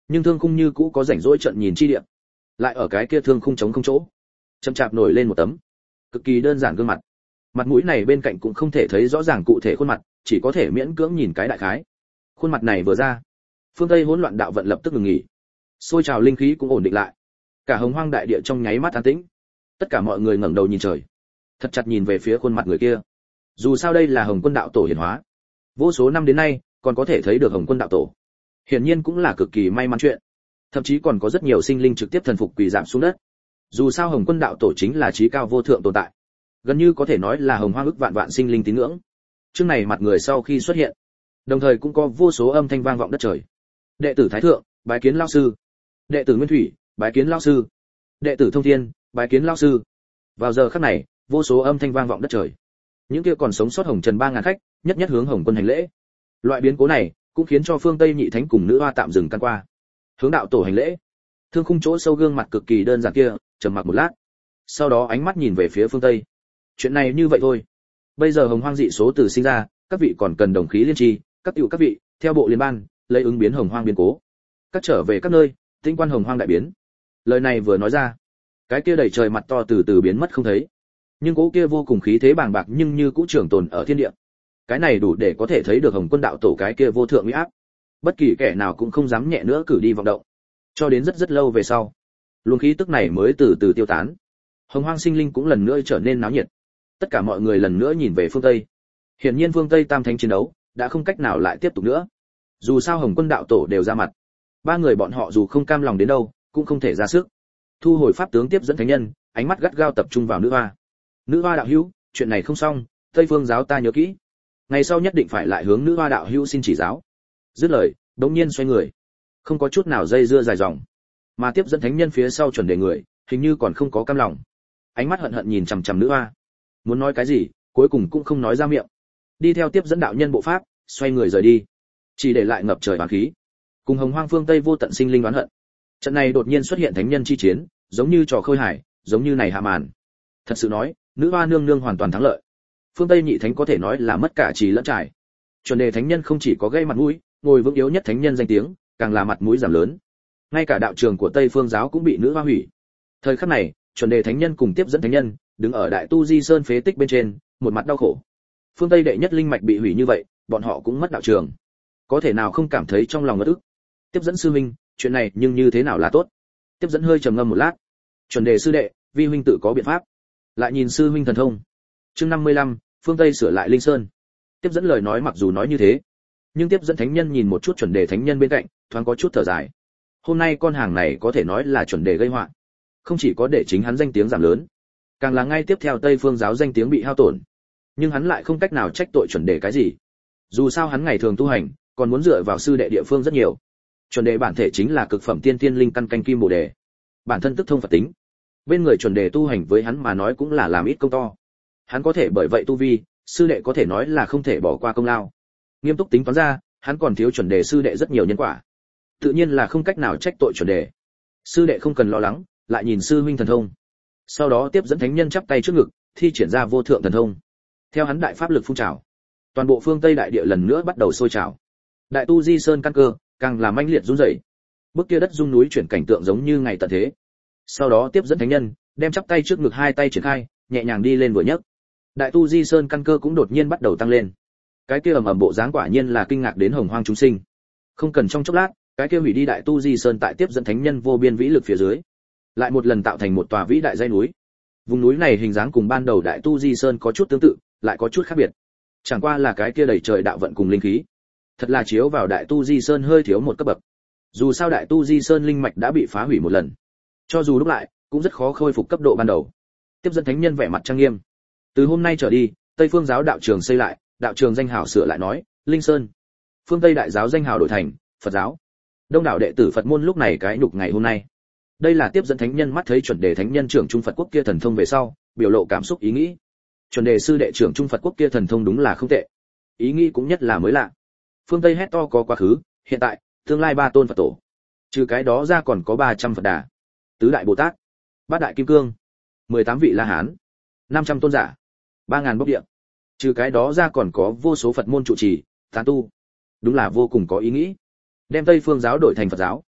nhưng thương khung như cũ có rảnh rỗi trận nhìn chi địa, lại ở cái kia thương khung trống không chỗ chậm chạp nổi lên một tấm cực kỳ đơn giản gương mặt. Mặt mũi này bên cạnh cũng không thể thấy rõ ràng cụ thể khuôn mặt, chỉ có thể miễn cưỡng nhìn cái đại khái. Khuôn mặt này vừa ra, phương Tây hỗn loạn đạo vận lập tức ngừng nghỉ, sôi trào linh khí cũng ổn định lại, cả hồng hoang đại địa trong nháy mắt an tĩnh. Tất cả mọi người ngẩng đầu nhìn trời, thật chặt nhìn về phía khuôn mặt người kia. Dù sao đây là Hồng Quân đạo tổ hiển hóa, vô số năm đến nay còn có thể thấy được Hồng Quân đạo tổ, hiển nhiên cũng là cực kỳ may mắn chuyện. Thậm chí còn có rất nhiều sinh linh trực tiếp thần phục quỳ giảm xuống đất. Dù sao Hồng Quân đạo tổ chính là chí cao vô thượng tồn tại, gần như có thể nói là hồng hoang ức vạn vạn sinh linh tín ngưỡng. Chương này mặt người sau khi xuất hiện, đồng thời cũng có vô số âm thanh vang vọng đất trời. Đệ tử Thái Thượng, bái kiến lão sư. Đệ tử Nguyên Thủy, bái kiến lão sư. Đệ tử Thông Thiên, bái kiến lão sư. Vào giờ khắc này, vô số âm thanh vang vọng đất trời. Những kia còn sống sót hồng trần 3000 khách, nhất nhất hướng Hồng Quân hành lễ. Loại biến cố này cũng khiến cho phương Tây nhị thánh cùng nữ hoa tạm dừng căn qua, hướng đạo tổ hành lễ. Thương khung chỗ sâu gương mặt cực kỳ đơn giản kia trầm mặc một lát, sau đó ánh mắt nhìn về phía phương Tây. Chuyện này như vậy thôi, bây giờ hồng hoang dị số từ sinh ra, các vị còn cần đồng khí liên tri, các tiểu các vị theo bộ liên ban lấy ứng biến hồng hoang biến cố, các trở về các nơi tinh quan hồng hoang đại biến. Lời này vừa nói ra, cái kia đầy trời mặt to từ từ biến mất không thấy, nhưng cỗ kia vô cùng khí thế bàng bạc nhưng như cũ trường tồn ở thiên địa. Cái này đủ để có thể thấy được Hồng Quân đạo tổ cái kia vô thượng uy áp, bất kỳ kẻ nào cũng không dám nhẹ nữa cử đi vọng động. Cho đến rất rất lâu về sau, luồng khí tức này mới từ từ tiêu tán. Hồng hoang sinh linh cũng lần nữa trở nên náo nhiệt, tất cả mọi người lần nữa nhìn về phương Tây. Hiển nhiên phương Tây tam thánh chiến đấu đã không cách nào lại tiếp tục nữa. Dù sao Hồng Quân đạo tổ đều ra mặt, ba người bọn họ dù không cam lòng đến đâu cũng không thể ra sức. Thu hồi pháp tướng tiếp dẫn thánh nhân, ánh mắt gắt gao tập trung vào nữ hoa. Nữ hoa đạo hữu, chuyện này không xong, Tây Phương giáo ta nhớ kỹ, ngày sau nhất định phải lại hướng nữ hoa đạo hữu xin chỉ giáo. Dứt lời, đống nhiên xoay người, không có chút nào dây dưa dài dòng, mà tiếp dẫn thánh nhân phía sau chuẩn đề người hình như còn không có cam lòng, ánh mắt hận hận nhìn chằm chằm nữ hoa, muốn nói cái gì cuối cùng cũng không nói ra miệng, đi theo tiếp dẫn đạo nhân bộ pháp xoay người rời đi, chỉ để lại ngập trời oán khí cùng hồng hoang phương Tây vô tận sinh linh oán hận. Trận này đột nhiên xuất hiện thánh nhân chi chiến, giống như trò khơi hài, giống như này hạ màn. Thật sự nói, nữ hoa nương nương hoàn toàn thắng lợi. Phương Tây nhị thánh có thể nói là mất cả trì lẫn trải. Chuẩn đề thánh nhân không chỉ có gây mặt mũi, ngồi vững yếu nhất thánh nhân danh tiếng, càng là mặt mũi giảm lớn. Ngay cả đạo trường của Tây Phương giáo cũng bị nữ hoa hủy. Thời khắc này, chuẩn đề thánh nhân cùng tiếp dẫn thánh nhân đứng ở đại tu di sơn phế tích bên trên, một mặt đau khổ. Phương Tây đệ nhất linh mạch bị hủy như vậy, bọn họ cũng mất đạo trường, có thể nào không cảm thấy trong lòng ngất ức. Tiếp dẫn sư huynh, chuyện này nhưng như thế nào là tốt? Tiếp dẫn hơi trầm ngâm một lát. Chuẩn đề sư đệ, vi huynh tự có biện pháp. Lại nhìn sư huynh thần thông. Chương 55, phương Tây sửa lại linh sơn. Tiếp dẫn lời nói mặc dù nói như thế, nhưng tiếp dẫn thánh nhân nhìn một chút chuẩn đề thánh nhân bên cạnh, thoáng có chút thở dài. Hôm nay con hàng này có thể nói là chuẩn đề gây họa, không chỉ có để chính hắn danh tiếng giảm lớn, càng là ngay tiếp theo Tây Phương giáo danh tiếng bị hao tổn. Nhưng hắn lại không cách nào trách tội chuẩn đề cái gì. Dù sao hắn ngày thường tu hành, còn muốn dựa vào sư đệ địa phương rất nhiều. Chuẩn đề bản thể chính là cực phẩm tiên tiên linh căn canh kim bồ đề, bản thân tức thông Phật tính. Bên người chuẩn đề tu hành với hắn mà nói cũng là làm ít công to. Hắn có thể bởi vậy tu vi, sư đệ có thể nói là không thể bỏ qua công lao. Nghiêm túc tính toán ra, hắn còn thiếu chuẩn đề sư đệ rất nhiều nhân quả, tự nhiên là không cách nào trách tội chuẩn đề. Sư đệ không cần lo lắng, lại nhìn sư huynh thần thông. Sau đó tiếp dẫn thánh nhân chắp tay trước ngực, thi triển ra vô thượng thần thông. Theo hắn đại pháp lực phun trào, toàn bộ phương Tây đại địa lần nữa bắt đầu sôi trào. Đại tu di sơn căn cơ càng làm mãnh liệt run rẩy. Bức kia đất rung núi chuyển cảnh tượng giống như ngày tận thế. Sau đó tiếp dẫn thánh nhân đem chắp tay trước ngực hai tay triển khai, nhẹ nhàng đi lên vừa nhấc. Đại tu di sơn căn cơ cũng đột nhiên bắt đầu tăng lên. Cái kia ầm ầm bộ dáng quả nhiên là kinh ngạc đến hồng hoang chúng sinh. Không cần trong chốc lát, cái kia hủy đi đại tu di sơn tại tiếp dẫn thánh nhân vô biên vĩ lực phía dưới, lại một lần tạo thành một tòa vĩ đại dãy núi. Vùng núi này hình dáng cùng ban đầu đại tu di sơn có chút tương tự, lại có chút khác biệt. Chẳng qua là cái kia đầy trời đạo vận cùng linh khí, thật là chiếu vào đại tu di sơn hơi thiếu một cấp bậc. Dù sao đại tu di sơn linh mạch đã bị phá hủy một lần, cho dù lúc lại cũng rất khó khôi phục cấp độ ban đầu. Tiếp dẫn thánh nhân vẻ mặt trang nghiêm. Từ hôm nay trở đi, Tây Phương giáo đạo trường xây lại, đạo trường danh hào sửa lại nói Linh Sơn. Phương Tây đại giáo danh hào đổi thành Phật giáo. Đông đảo đệ tử Phật môn lúc này cái nhục ngày hôm nay. Đây là tiếp dẫn thánh nhân mắt thấy chuẩn đề thánh nhân trưởng trung Phật quốc kia thần thông về sau, biểu lộ cảm xúc ý nghĩ. Chuẩn đề sư đệ trưởng trung Phật quốc kia thần thông đúng là không tệ. Ý nghĩ cũng nhất là mới lạ. Phương Tây hét to có quá khứ, hiện tại, tương lai ba tôn Phật tổ. Trừ cái đó ra còn có 300 Phật Đà, tứ đại Bồ Tát, bát đại Kim Cương, 18 vị La Hán, 500 tôn giả, 3000 bốc địa. Trừ cái đó ra còn có vô số Phật môn trụ trì, tán tu. Đúng là vô cùng có ý nghĩ. Đem Tây Phương giáo đổi thành Phật giáo,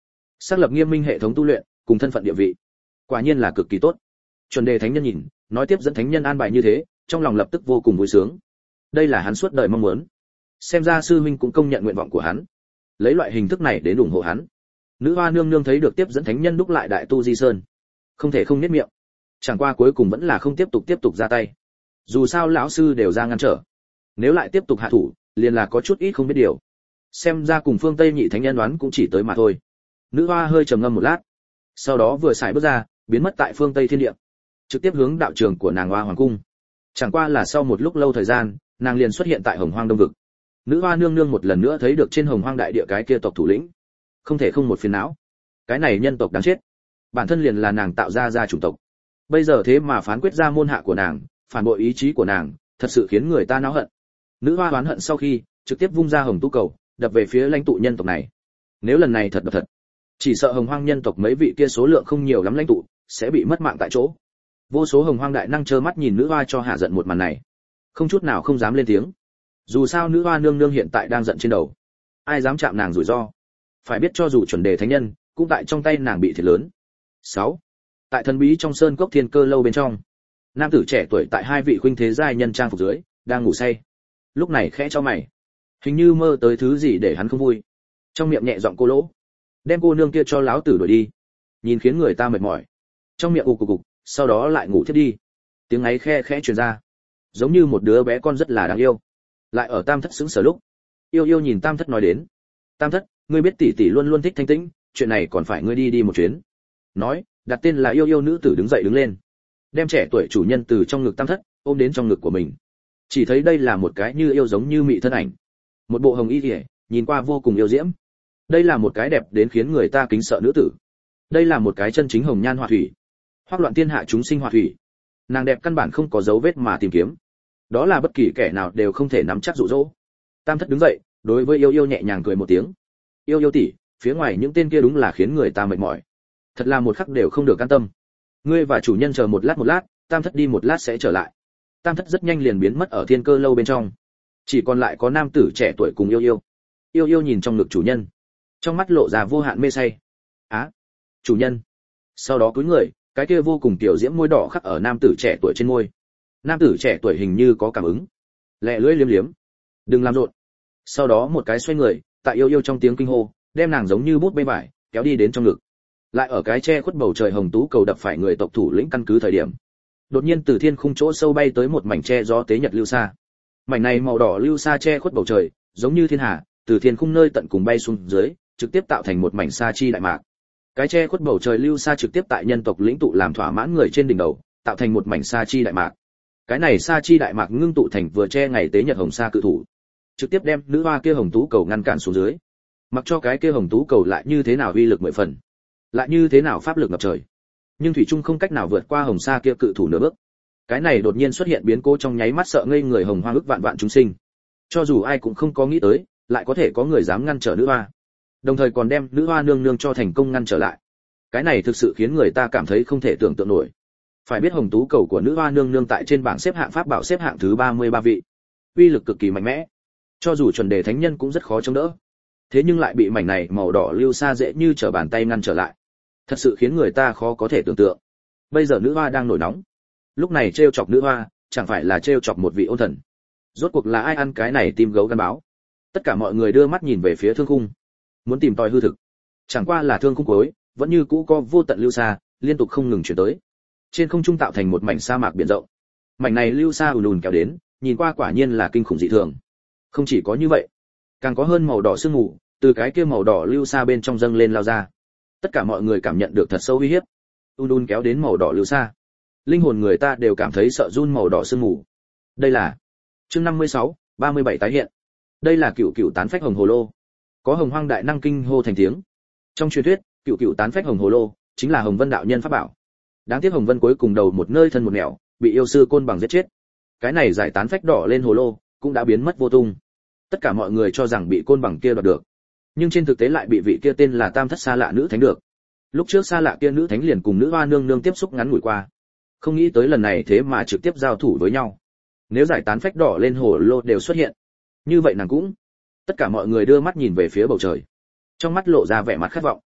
xác lập nghiêm minh hệ thống tu luyện cùng thân phận địa vị, quả nhiên là cực kỳ tốt. Chuẩn đề thánh nhân nhìn, nói tiếp dẫn thánh nhân an bài như thế, trong lòng lập tức vô cùng vui sướng. Đây là hắn suốt đời mong muốn. Xem ra sư huynh cũng công nhận nguyện vọng của hắn, lấy loại hình thức này đến ủng hộ hắn. Nữ hoa nương nương thấy được tiếp dẫn thánh nhân đúc lại đại tu di sơn, không thể không nhếch miệng. Chẳng qua cuối cùng vẫn là không tiếp tục ra tay. Dù sao lão sư đều ra ngăn trở, nếu lại tiếp tục hạ thủ, liền là có chút ít không biết điều. Xem ra cùng phương Tây nhị thánh nhân đoán cũng chỉ tới mà thôi. Nữ hoa hơi trầm ngâm một lát, sau đó vừa xài bước ra, biến mất tại phương Tây thiên địa, trực tiếp hướng đạo trường của nàng Hoa Hoàng cung. Chẳng qua là sau một lúc lâu thời gian, nàng liền xuất hiện tại Hồng Hoang Đông vực. Nữ hoa nương nương một lần nữa thấy được trên Hồng Hoang đại địa cái kia tộc thủ lĩnh, không thể không một phiền não. Cái này nhân tộc đáng chết, bản thân liền là nàng tạo ra chủng tộc, bây giờ thế mà phán quyết ra môn hạ của nàng, phản bội ý chí của nàng, thật sự khiến người ta náo hận. Nữ hoa oán hận sau khi, trực tiếp vung ra hồng tu cầu, đập về phía lãnh tụ nhân tộc này. Nếu lần này thật đập thật, chỉ sợ Hồng Hoang nhân tộc mấy vị kia số lượng không nhiều lắm lãnh tụ sẽ bị mất mạng tại chỗ. Vô số Hồng Hoang đại năng trơ mắt nhìn nữ hoa cho hạ giận một màn này, không chút nào không dám lên tiếng. Dù sao nữ hoa nương nương hiện tại đang giận trên đầu, ai dám chạm nàng rủi ro. Phải biết cho dù chuẩn đề thánh nhân, cũng tại trong tay nàng bị thiệt lớn. 6. Tại thần bí trong sơn cốc thiên cơ lâu bên trong, nam tử trẻ tuổi tại hai vị khuynh thế giai nhân trang phục dưới, đang ngủ say. Lúc này khẽ cho mày, hình như mơ tới thứ gì để hắn không vui. Trong miệng nhẹ giọng cô lỗ, đem cô nương kia cho láo tử đuổi đi. Nhìn khiến người ta mệt mỏi. Trong miệng ù cục, sau đó lại ngủ thiếp đi. Tiếng ấy khe khẽ truyền ra, giống như một đứa bé con rất là đáng yêu. Lại ở tam thất sững sờ lúc, yêu yêu nhìn tam thất nói đến, tam thất, ngươi biết tỷ tỷ luôn luôn thích thanh tĩnh, chuyện này còn phải ngươi đi một chuyến. Nói, đặt tên là yêu yêu nữ tử đứng dậy đứng lên, đem trẻ tuổi chủ nhân từ trong ngực tam thất ôm đến trong ngực của mình. Chỉ thấy đây là một cái như yêu giống như mị thân ảnh, một bộ hồng y liễu, nhìn qua vô cùng yêu diễm. Đây là một cái đẹp đến khiến người ta kính sợ nữ tử. Đây là một cái chân chính hồng nhan họa thủy, hoắc loạn thiên hạ chúng sinh họa thủy. Nàng đẹp căn bản không có dấu vết mà tìm kiếm, đó là bất kỳ kẻ nào đều không thể nắm chắc dụ dỗ. Tam thất đứng dậy, đối với yêu yêu nhẹ nhàng cười một tiếng. Yêu yêu tỷ, phía ngoài những tên kia đúng là khiến người ta mệt mỏi, thật là một khắc đều không được an tâm. Ngươi và chủ nhân chờ một lát, tam thất đi một lát sẽ trở lại. Tam thất rất nhanh liền biến mất ở thiên cơ lâu bên trong, chỉ còn lại có nam tử trẻ tuổi cùng yêu yêu. Yêu yêu nhìn trong ngực chủ nhân, trong mắt lộ ra vô hạn mê say. Á, chủ nhân. Sau đó cúi người, cái kia vô cùng tiểu diễm môi đỏ khắc ở nam tử trẻ tuổi trên môi. Nam tử trẻ tuổi hình như có cảm ứng, lẹ lưỡi liếm liếm, đừng làm rộn. Sau đó một cái xoay người, tại yêu yêu trong tiếng kinh hô, đem nàng giống như bút bê vải kéo đi đến trong ngực. Lại ở cái che khuất bầu trời hồng tú cầu đập phải người tộc thủ lĩnh căn cứ thời điểm, đột nhiên từ thiên khung chỗ sâu bay tới một mảnh che gió tế nhật lưu sa. Mảnh này màu đỏ lưu sa che khuất bầu trời, giống như thiên hà, từ thiên khung nơi tận cùng bay xuống dưới, trực tiếp tạo thành một mảnh sa chi đại mạc. Cái che khuất bầu trời lưu sa trực tiếp tại nhân tộc lĩnh tụ làm thỏa mãn người trên đỉnh đầu, tạo thành một mảnh sa chi đại mạc. Cái này sa chi đại mạc ngưng tụ thành vừa che ngày tế nhật hồng sa cự thủ, trực tiếp đem nữ hoa kia hồng tú cầu ngăn cản xuống dưới. Mặc cho cái kia hồng tú cầu lại như thế nào uy lực mười phần, lại như thế nào pháp lực ngập trời, nhưng thủy trung không cách nào vượt qua hồng sa kia cự thủ nửa bước. Cái này đột nhiên xuất hiện biến cố trong nháy mắt sợ ngây người hồng hoa ức vạn vạn chúng sinh. Cho dù ai cũng không có nghĩ tới, lại có thể có người dám ngăn trở nữ hoa, đồng thời còn đem nữ hoa nương nương cho thành công ngăn trở lại. Cái này thực sự khiến người ta cảm thấy không thể tưởng tượng nổi. Phải biết hồng tú cầu của nữ hoa nương nương tại trên bảng xếp hạng pháp bảo xếp hạng thứ 33 vị, uy lực cực kỳ mạnh mẽ, cho dù chuẩn đề thánh nhân cũng rất khó chống đỡ. Thế nhưng lại bị mảnh này màu đỏ lưu sa dễ như trở bàn tay ngăn trở lại, thật sự khiến người ta khó có thể tưởng tượng. Bây giờ nữ hoa đang nổi nóng, lúc này trêu chọc nữ hoa, chẳng phải là trêu chọc một vị ôn thần. Rốt cuộc là ai ăn cái này tim gấu gan báo? Tất cả mọi người đưa mắt nhìn về phía thương khung, muốn tìm tòi hư thực. Chẳng qua là thương khung cuối, vẫn như cũ có vô tận lưu sa, liên tục không ngừng chuyển tới. Trên không trung tạo thành một mảnh sa mạc biển rộng. Mảnh này lưu sa ùn ùn kéo đến, nhìn qua quả nhiên là kinh khủng dị thường. Không chỉ có như vậy, càng có hơn màu đỏ sương mù, từ cái kia màu đỏ lưu sa bên trong dâng lên lao ra. Tất cả mọi người cảm nhận được thật sâu uy hiếp. Ùn ùn kéo đến màu đỏ lưu sa, linh hồn người ta đều cảm thấy sợ run. Màu đỏ sương mù. Đây là chương 56, 37 tái hiện. Đây là cựu cựu tán phách hồng hồ lô. Có hồng hoang đại năng kinh hô thành tiếng. Trong truyền thuyết, cựu cựu tán phách hồng hồ lô chính là Hồng Vân đạo nhân pháp bảo. Đáng tiếc Hồng Vân cuối cùng đầu một nơi thân một nẻo, bị yêu sư Côn Bằng giết chết. Cái này giải tán phách đỏ lên hồ lô cũng đã biến mất vô tung. Tất cả mọi người cho rằng bị Côn Bằng kia đoạt được, nhưng trên thực tế lại bị vị kia tên là Tam Thất xa lạ nữ thánh được. Lúc trước xa lạ kia nữ thánh liền cùng nữ hoa nương nương tiếp xúc ngắn ngủi qua, không nghĩ tới lần này thế mà trực tiếp giao thủ với nhau. Nếu giải tán phách đỏ lên hồ lô đều xuất hiện, như vậy nàng cũng. Tất cả mọi người đưa mắt nhìn về phía bầu trời, trong mắt lộ ra vẻ mặt khát vọng.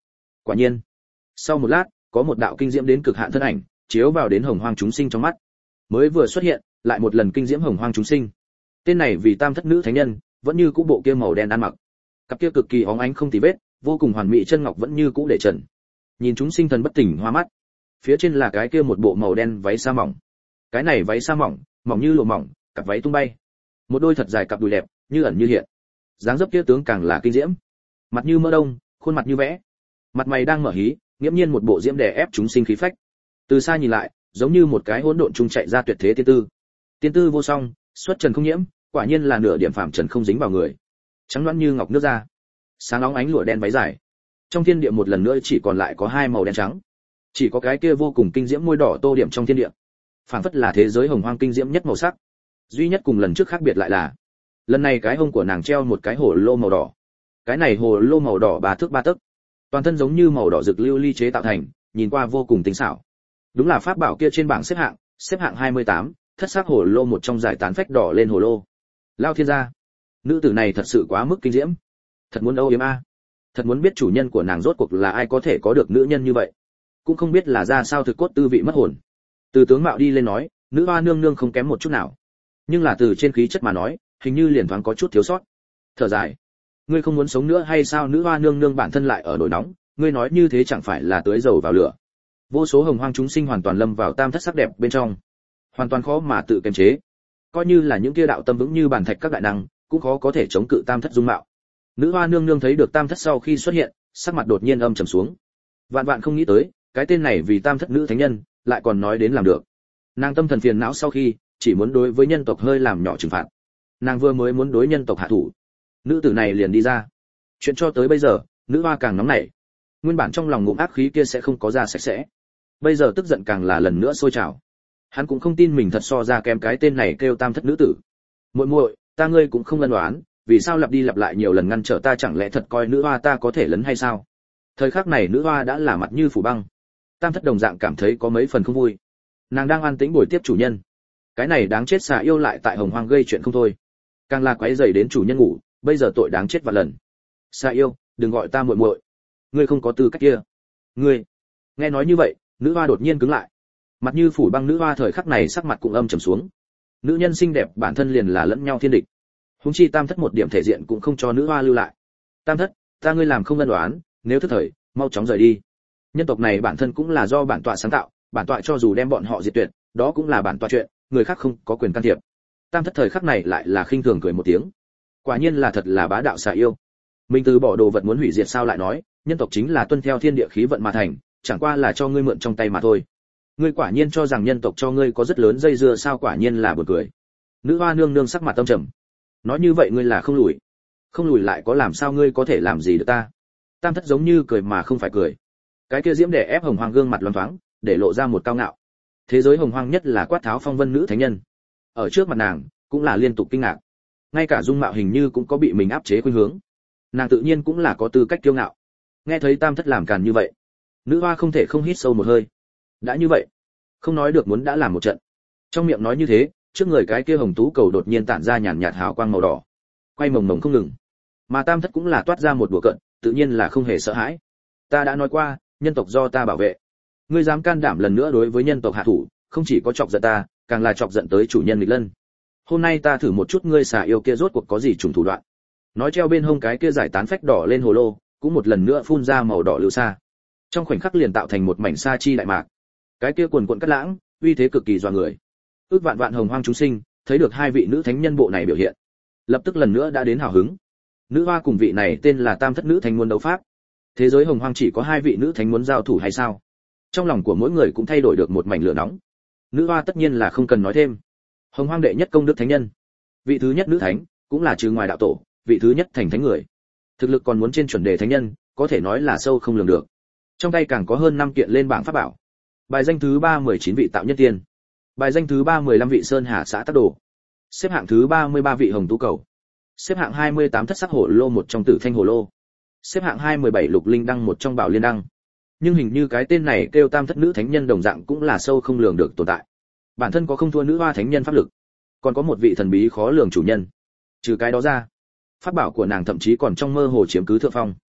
Quả nhiên, sau một lát, có một đạo kinh diễm đến cực hạn thân ảnh chiếu vào đến hồng hoang chúng sinh trong mắt. Mới vừa xuất hiện, lại một lần kinh diễm hồng hoang chúng sinh. Tên này vì tam thất nữ thánh nhân, vẫn như cũ bộ kia màu đen ăn mặc, cặp kia cực kỳ óng ánh không tì vết, vô cùng hoàn mỹ chân ngọc vẫn như cũ để trần. Nhìn chúng sinh thần bất tỉnh hoa mắt. Phía trên là cái kia một bộ màu đen váy sa mỏng. Cái này váy sa mỏng, mỏng như lụa mỏng, cặp váy tung bay. Một đôi thật dài cặp đùi đẹp, như ẩn như hiện. Dáng dấp kia tướng càng là kinh diễm. Mặt như mỡ đông, khuôn mặt như vẽ. Mặt mày đang mở hí, nghiễm nhiên một bộ diễm đè ép chúng sinh khí phách. Từ xa nhìn lại, giống như một cái hỗn độn trung chạy ra tuyệt thế tiên tư. Tiên tư vô song, xuất trần không nhiễm, quả nhiên là nửa điểm phàm trần không dính vào người. Trắng loáng như ngọc nước da, sáng óng ánh lụa đen váy dài. Trong thiên địa một lần nữa chỉ còn lại có hai màu đen trắng. Chỉ có cái kia vô cùng kinh diễm môi đỏ tô điểm trong thiên địa. Phảng phất là thế giới hồng hoang kinh diễm nhất màu sắc. Duy nhất cùng lần trước khác biệt lại là, lần này cái hông của nàng treo một cái hồ lô màu đỏ. Cái này hồ lô màu đỏ 3 thước 3 tấc, toàn thân giống như màu đỏ rực lưu ly chế tạo thành, nhìn qua vô cùng tinh xảo. Đúng là pháp bảo kia trên bảng xếp hạng 28, thất sắc hồ lô một trong giải tán phách đỏ lên hồ lô. Lao thiên gia, nữ tử này thật sự quá mức kinh diễm, thật muốn âu yếm a. Thật muốn biết chủ nhân của nàng rốt cuộc là ai có thể có được nữ nhân như vậy, cũng không biết là ra sao thực cốt tư vị mất hồn. Từ tướng mạo đi lên nói, nữ hoa nương nương không kém một chút nào, nhưng là từ trên khí chất mà nói, hình như liền thoáng có chút thiếu sót. Thở dài, ngươi không muốn sống nữa hay sao? Nữ hoa nương nương bản thân lại ở nổi nóng, ngươi nói như thế chẳng phải là tưới dầu vào lửa. Vô số hồng hoang chúng sinh hoàn toàn lâm vào tam thất sắc đẹp bên trong, hoàn toàn khó mà tự kiềm chế. Coi như là những kia đạo tâm vững như bàn thạch các đại năng, cũng khó có thể chống cự tam thất dung mạo. Nữ hoa nương nương thấy được tam thất sau khi xuất hiện, sắc mặt đột nhiên âm trầm xuống. Vạn vạn không nghĩ tới, cái tên này vì tam thất nữ thánh nhân, lại còn nói đến làm được. Nàng tâm thần phiền não sau khi, chỉ muốn đối với nhân tộc hơi làm nhỏ trừng phạt. Nàng vừa mới muốn đối nhân tộc hạ thủ, nữ tử này liền đi ra. Chuyện cho tới bây giờ, nữ hoa càng nóng nảy. Nguyên bản trong lòng ngụm ác khí kia sẽ không có ra sạch sẽ, bây giờ tức giận càng là lần nữa sôi trào. Hắn cũng không tin mình thật so ra kém cái tên này kêu tam thất nữ tử. Muội muội, ta ngươi cũng không ân oán, vì sao lặp đi lặp lại nhiều lần ngăn trở ta, chẳng lẽ thật coi nữ hoa ta có thể lấn hay sao? Thời khắc này nữ hoa đã là mặt như phủ băng. Tam thất đồng dạng cảm thấy có mấy phần không vui. Nàng đang an tĩnh bồi tiếp chủ nhân, cái này đáng chết xà yêu lại tại hồng hoang gây chuyện không thôi, càng là quấy rầy đến chủ nhân ngủ, bây giờ tội đáng chết vạn lần. Xà yêu, đừng gọi ta muội muội, ngươi không có tư cách kia. Ngươi. Nghe nói như vậy, nữ hoa đột nhiên cứng lại. Mặt như phủ băng nữ hoa thời khắc này sắc mặt cũng âm trầm xuống. Nữ nhân xinh đẹp bản thân liền là lẫn nhau thiên địch, huống chi tam thất một điểm thể diện cũng không cho nữ hoa lưu lại. Tam thất, ta ngươi làm không ân đoán, nếu thức thời, mau chóng rời đi. Nhân tộc này bản thân cũng là do bản tọa sáng tạo, bản tọa cho dù đem bọn họ diệt tuyệt, đó cũng là bản tọa chuyện, người khác không có quyền can thiệp. Tam thất thời khắc này lại là khinh thường cười một tiếng. Quả nhiên là thật là bá đạo xà yêu. Mình từ bỏ đồ vật muốn hủy diệt sao lại nói, nhân tộc chính là tuân theo thiên địa khí vận mà thành, chẳng qua là cho ngươi mượn trong tay mà thôi. Ngươi quả nhiên cho rằng nhân tộc cho ngươi có rất lớn dây dưa sao? Quả nhiên là buồn cười. Nữ hoa nương nương sắc mặt âm trầm. Nói như vậy ngươi là không lùi. Không lùi lại có làm sao ngươi có thể làm gì được ta? Tam thất giống như cười mà không phải cười. Cái kia diễm đè ép hồng hoang gương mặt loáng thoáng, để lộ ra một cao ngạo. Thế giới hồng hoang nhất là quát tháo phong vân nữ thánh nhân. Ở trước mặt nàng, cũng là liên tục kinh ngạc. Ngay cả dung mạo hình như cũng có bị mình áp chế khuynh hướng. Nàng tự nhiên cũng là có tư cách kiêu ngạo. Nghe thấy tam thất làm càn như vậy, nữ hoa không thể không hít sâu một hơi. Đã như vậy, không nói được muốn đã làm một trận. Trong miệng nói như thế, trước người cái kia hồng tú cầu đột nhiên tản ra nhàn nhạt hào quang màu đỏ, quay mồng mồng không ngừng. Mà tam thất cũng là toát ra một đùa cợt, tự nhiên là không hề sợ hãi. Ta đã nói qua, nhân tộc do ta bảo vệ. Ngươi dám can đảm lần nữa đối với nhân tộc hạ thủ, không chỉ có chọc giận ta, càng là chọc giận tới chủ nhân nghịch lân. Hôm nay ta thử một chút ngươi xà yêu kia rốt cuộc có gì trùng thủ đoạn. Nói treo bên hông cái kia giải tán phách đỏ lên hồ lô, cũng một lần nữa phun ra màu đỏ lưu sa. Trong khoảnh khắc liền tạo thành một mảnh sa chi đại mạc. Cái kia quần quần cắt lãng, uy thế cực kỳ dọa người. Ước vạn vạn hồng hoang chúng sinh, thấy được hai vị nữ thánh nhân bộ này biểu hiện, lập tức lần nữa đã đến hào hứng. Nữ hoa cùng vị này tên là tam thất nữ thánh muốn đấu pháp. Thế giới hồng hoang chỉ có hai vị nữ thánh muốn giao thủ hay sao? Trong lòng của mỗi người cũng thay đổi được một mảnh lửa nóng. Nữ hoa tất nhiên là không cần nói thêm. Hồng hoang đệ nhất công đức thánh nhân, vị thứ nhất nữ thánh, cũng là trừ ngoài đạo tổ, vị thứ nhất thành thánh người. Thực lực còn muốn trên chuẩn đề thánh nhân, có thể nói là sâu không lường được. Trong tay càng có hơn 5 kiện lên bảng pháp bảo. Bài danh thứ 319 vị tạo nhân tiên. Bài danh thứ 315 vị sơn hà xã tắc đồ. Xếp hạng thứ 33 vị hồng tú cầu. Xếp hạng 28 thất sắc hổ lô một trong tử thanh hổ lô. Xếp hạng 217 lục linh đăng một trong bảo liên đăng. Nhưng hình như cái tên này kêu tam thất nữ thánh nhân đồng dạng cũng là sâu không lường được tồn tại. Bản thân có không thua nữ hoa thánh nhân pháp lực, còn có một vị thần bí khó lường chủ nhân. Trừ cái đó ra, pháp bảo của nàng thậm chí còn trong mơ hồ chiếm cứ thượng phong.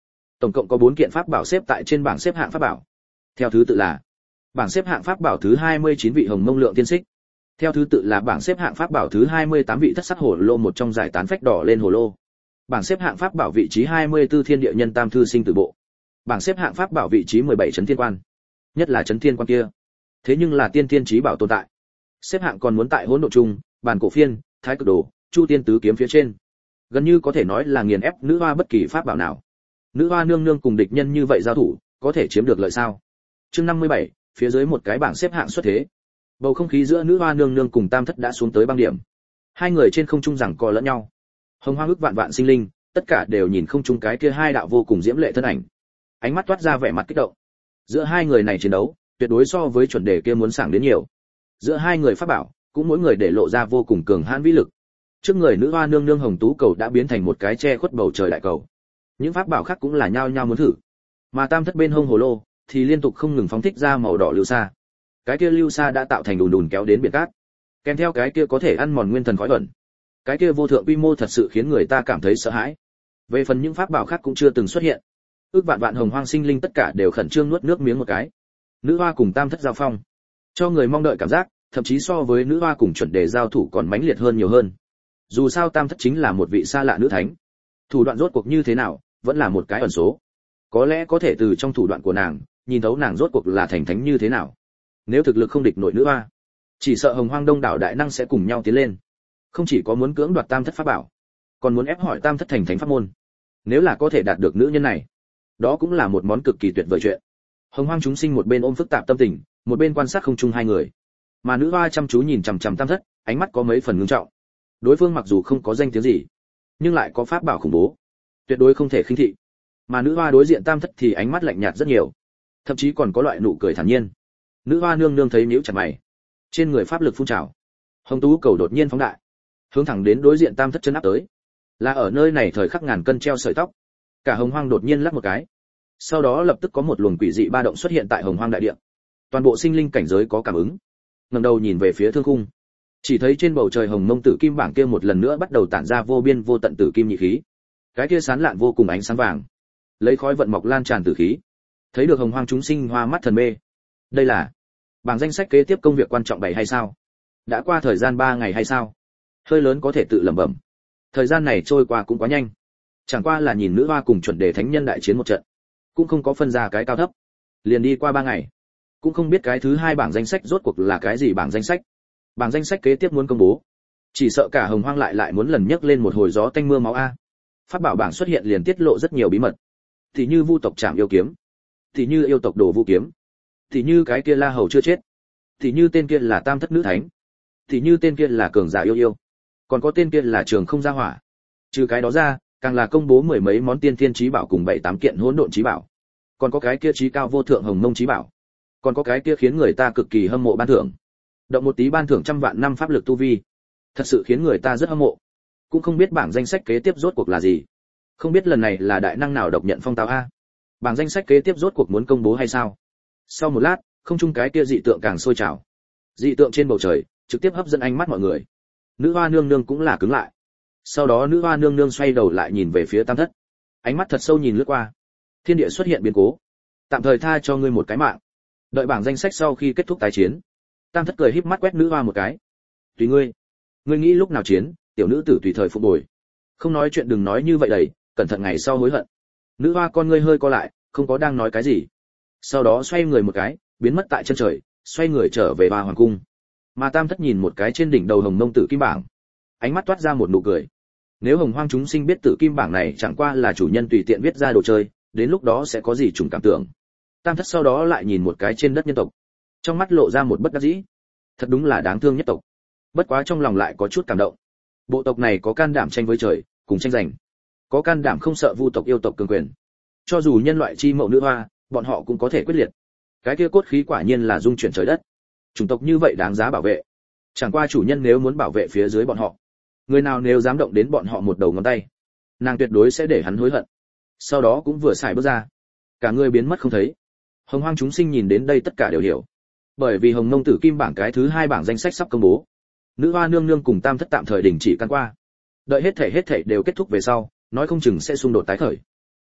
Tổng cộng có 4 kiện pháp bảo xếp tại trên bảng xếp hạng pháp bảo. Theo thứ tự là: bảng xếp hạng pháp bảo thứ 29 vị Hồng Mông Lượng Tiên Xích. Theo thứ tự là bảng xếp hạng pháp bảo thứ 28 vị Thất Sắc Hồ Lô, một trong giải tán phách đỏ lên hồ lô. Bảng xếp hạng pháp bảo vị trí 24 Thiên Địa Nhân Tam Thư Sinh Tử Bộ. Bảng xếp hạng pháp bảo vị trí 17 Chấn Thiên Quan. Nhất là Chấn Thiên Quan kia, thế nhưng là tiên thiên chí bảo tồn tại. Xếp hạng còn muốn tại Hỗn Độn Trung, Bàn Cổ Phiên, Thái Cực Đồ, Chu Tiên Tứ Kiếm phía trên. Gần như có thể nói là nghiền ép nữ hoa bất kỳ pháp bảo nào. Nữ hoa nương nương cùng địch nhân như vậy giao thủ, có thể chiếm được lợi sao? Chương 57, phía dưới một cái bảng xếp hạng xuất thế. Bầu không khí giữa nữ hoa nương nương cùng Tam Thất đã xuống tới băng điểm. Hai người trên không trung giằng co lẫn nhau. Hồng Hoang ức vạn vạn sinh linh, tất cả đều nhìn không trung cái kia hai đạo vô cùng diễm lệ thân ảnh. Ánh mắt toát ra vẻ mặt kích động. Giữa hai người này chiến đấu, tuyệt đối so với chuẩn đề kia muốn sảng đến nhiều. Giữa hai người pháp bảo, cũng mỗi người để lộ ra vô cùng cường hãn vĩ lực. Trước người nữ hoa nương nương hồng tú cầu đã biến thành một cái che khuất bầu trời đại cầu. Những pháp bảo khác cũng là nhao nhao muốn thử. Mà Tam Thất bên hông hồ lô thì liên tục không ngừng phóng thích ra màu đỏ lưu sa. Cái kia lưu sa đã tạo thành đùn đùn kéo đến biển cát. Kèm theo cái kia có thể ăn mòn nguyên thần khói ẩn. Cái kia vô thượng quy mô thật sự khiến người ta cảm thấy sợ hãi. Về phần những pháp bảo khác cũng chưa từng xuất hiện. Ước vạn vạn Hồng Hoang sinh linh tất cả đều khẩn trương nuốt nước miếng một cái. Nữ hoa cùng Tam Thất giao phong, cho người mong đợi cảm giác, thậm chí so với nữ hoa cùng chuẩn đề giao thủ còn mãnh liệt hơn nhiều hơn. Dù sao Tam Thất chính là một vị xa lạ nữ thánh, thủ đoạn rốt cuộc như thế nào, vẫn là một cái ẩn số. Có lẽ có thể từ trong thủ đoạn của nàng, nhìn thấu nàng rốt cuộc là thành thánh như thế nào. Nếu thực lực không địch nổi nữ hoa, chỉ sợ Hồng Hoang đông đảo đại năng sẽ cùng nhau tiến lên. Không chỉ có muốn cưỡng đoạt Tam Thất pháp bảo, còn muốn ép hỏi Tam Thất thành thánh pháp môn. Nếu là có thể đạt được nữ nhân này, đó cũng là một món cực kỳ tuyệt vời chuyện. Hồng Hoang chúng sinh một bên ôm phức tạp tâm tình, một bên quan sát không chung hai người. Mà nữ hoa chăm chú nhìn chằm chằm Tam Thất, ánh mắt có mấy phần ngưng trọng. Đối phương mặc dù không có danh tiếng gì, nhưng lại có pháp bảo khủng bố, tuyệt đối không thể khinh thị. Mà nữ hoa đối diện Tam Thất thì ánh mắt lạnh nhạt rất nhiều, thậm chí còn có loại nụ cười thản nhiên. Nữ hoa nương nương thấy nhíu chặt mày, trên người pháp lực phun trào. Hồng tú cầu đột nhiên phóng đại, hướng thẳng đến đối diện Tam Thất chân áp tới. Là ở nơi này thời khắc ngàn cân treo sợi tóc, cả Hồng Hoang đột nhiên lắc một cái. Sau đó lập tức có một luồng quỷ dị ba động xuất hiện tại Hồng Hoang đại địa. Toàn bộ sinh linh cảnh giới có cảm ứng, ngẩng đầu nhìn về phía thương khung, chỉ thấy trên bầu trời Hồng Mông Tử Kim bảng kia một lần nữa bắt đầu tản ra vô biên vô tận tử kim nhị khí. Cái kia sán lạn vô cùng ánh sáng vàng, lấy khói vận mọc lan tràn tử khí. Thấy được Hồng Hoang chúng sinh hoa mắt thần mê. Đây là bảng danh sách kế tiếp công việc quan trọng 7 hay sao? Đã qua thời gian 3 ngày hay sao? Hơi lớn có thể tự lẩm bẩm. Thời gian này trôi qua cũng quá nhanh. Chẳng qua là nhìn nữ hoa cùng chuẩn đề thánh nhân đại chiến một trận, cũng không có phân ra cái cao thấp. Liền đi qua 3 ngày, cũng không biết cái thứ 2 bảng danh sách rốt cuộc là cái gì bảng danh sách. Bảng danh sách kế tiếp muốn công bố, chỉ sợ cả Hồng Hoang lại muốn lần nhấc lên một hồi gió tanh mưa máu a. Pháp bảo bảng xuất hiện liền tiết lộ rất nhiều bí mật. Thì như Vu tộc Trảm Yêu kiếm, thì như yêu tộc Đồ Vu kiếm, thì như cái kia La Hầu chưa chết, thì như tên kia là Tam Thất nữ thánh, thì như tên kia là cường giả yêu yêu, còn có tên kia là Trường Không Gia Hỏa. Trừ cái đó ra, càng là công bố mười mấy món tiên thiên chí bảo cùng 7-8 kiện hỗn độn chí bảo. Còn có cái kia chí cao vô thượng Hồng Mông chí bảo. Còn có cái kia khiến người ta cực kỳ hâm mộ ban thưởng. Động một tí ban thưởng trăm vạn năm pháp lực tu vi. Thật sự khiến người ta rất hâm mộ. Cũng không biết bảng danh sách kế tiếp rốt cuộc là gì. Không biết lần này là đại năng nào độc nhận phong tao a. Bảng danh sách kế tiếp rốt cuộc muốn công bố hay sao? Sau một lát, không trung cái kia dị tượng càng sôi trào. Dị tượng trên bầu trời trực tiếp hấp dẫn ánh mắt mọi người. Nữ hoa nương nương cũng là cứng lại. Sau đó nữ hoa nương nương xoay đầu lại nhìn về phía Tam Thất, ánh mắt thật sâu nhìn lướt qua. Thiên địa xuất hiện biến cố, tạm thời tha cho ngươi một cái mạng, đợi bảng danh sách sau khi kết thúc tái chiến. Tam Thất cười híp mắt quét nữ hoa một cái. Tùy ngươi, ngươi nghĩ lúc nào chiến, tiểu nữ tử tùy thời phục bồi. Không nói chuyện đừng nói như vậy đầy, cẩn thận ngày sau hối hận. Nữ hoa con ngươi hơi co lại, không có đang nói cái gì. Sau đó xoay người một cái, biến mất tại chân trời, xoay người trở về Hoa Hoàng cung. Mà Tam Thất nhìn một cái trên đỉnh đầu Hồng Mông Tử Kim bảng, ánh mắt toát ra một nụ cười. Nếu Hồng Hoang chúng sinh biết Tử Kim bảng này chẳng qua là chủ nhân tùy tiện viết ra đồ chơi, đến lúc đó sẽ có gì trùng cảm tưởng. Tam Thất sau đó lại nhìn một cái trên đất nhân tộc, trong mắt lộ ra một bất đắc dĩ. Thật đúng là đáng thương nhất tộc. Bất quá trong lòng lại có chút cảm động. Bộ tộc này có can đảm tranh với trời, cùng tranh giành. Có can đảm không sợ Vu tộc yêu tộc cường quyền. Cho dù nhân loại chi mẫu nữ hoa, bọn họ cũng có thể quyết liệt. Cái kia cốt khí quả nhiên là dung chuyển trời đất. Chủng tộc như vậy đáng giá bảo vệ. Chẳng qua chủ nhân nếu muốn bảo vệ phía dưới bọn họ, người nào nếu dám động đến bọn họ một đầu ngón tay, nàng tuyệt đối sẽ để hắn hối hận. Sau đó cũng vừa xài bước ra, cả người biến mất không thấy. Hồng Hoang chúng sinh nhìn đến đây tất cả đều hiểu, bởi vì Hồng Mông Tử Kim bảng cái thứ 2 bảng danh sách sắp công bố. Nữ hoa nương nương cùng Tam Thất tạm thời đình chỉ căn qua, đợi hết thảy đều kết thúc về sau, nói không chừng sẽ xung đột tái khởi.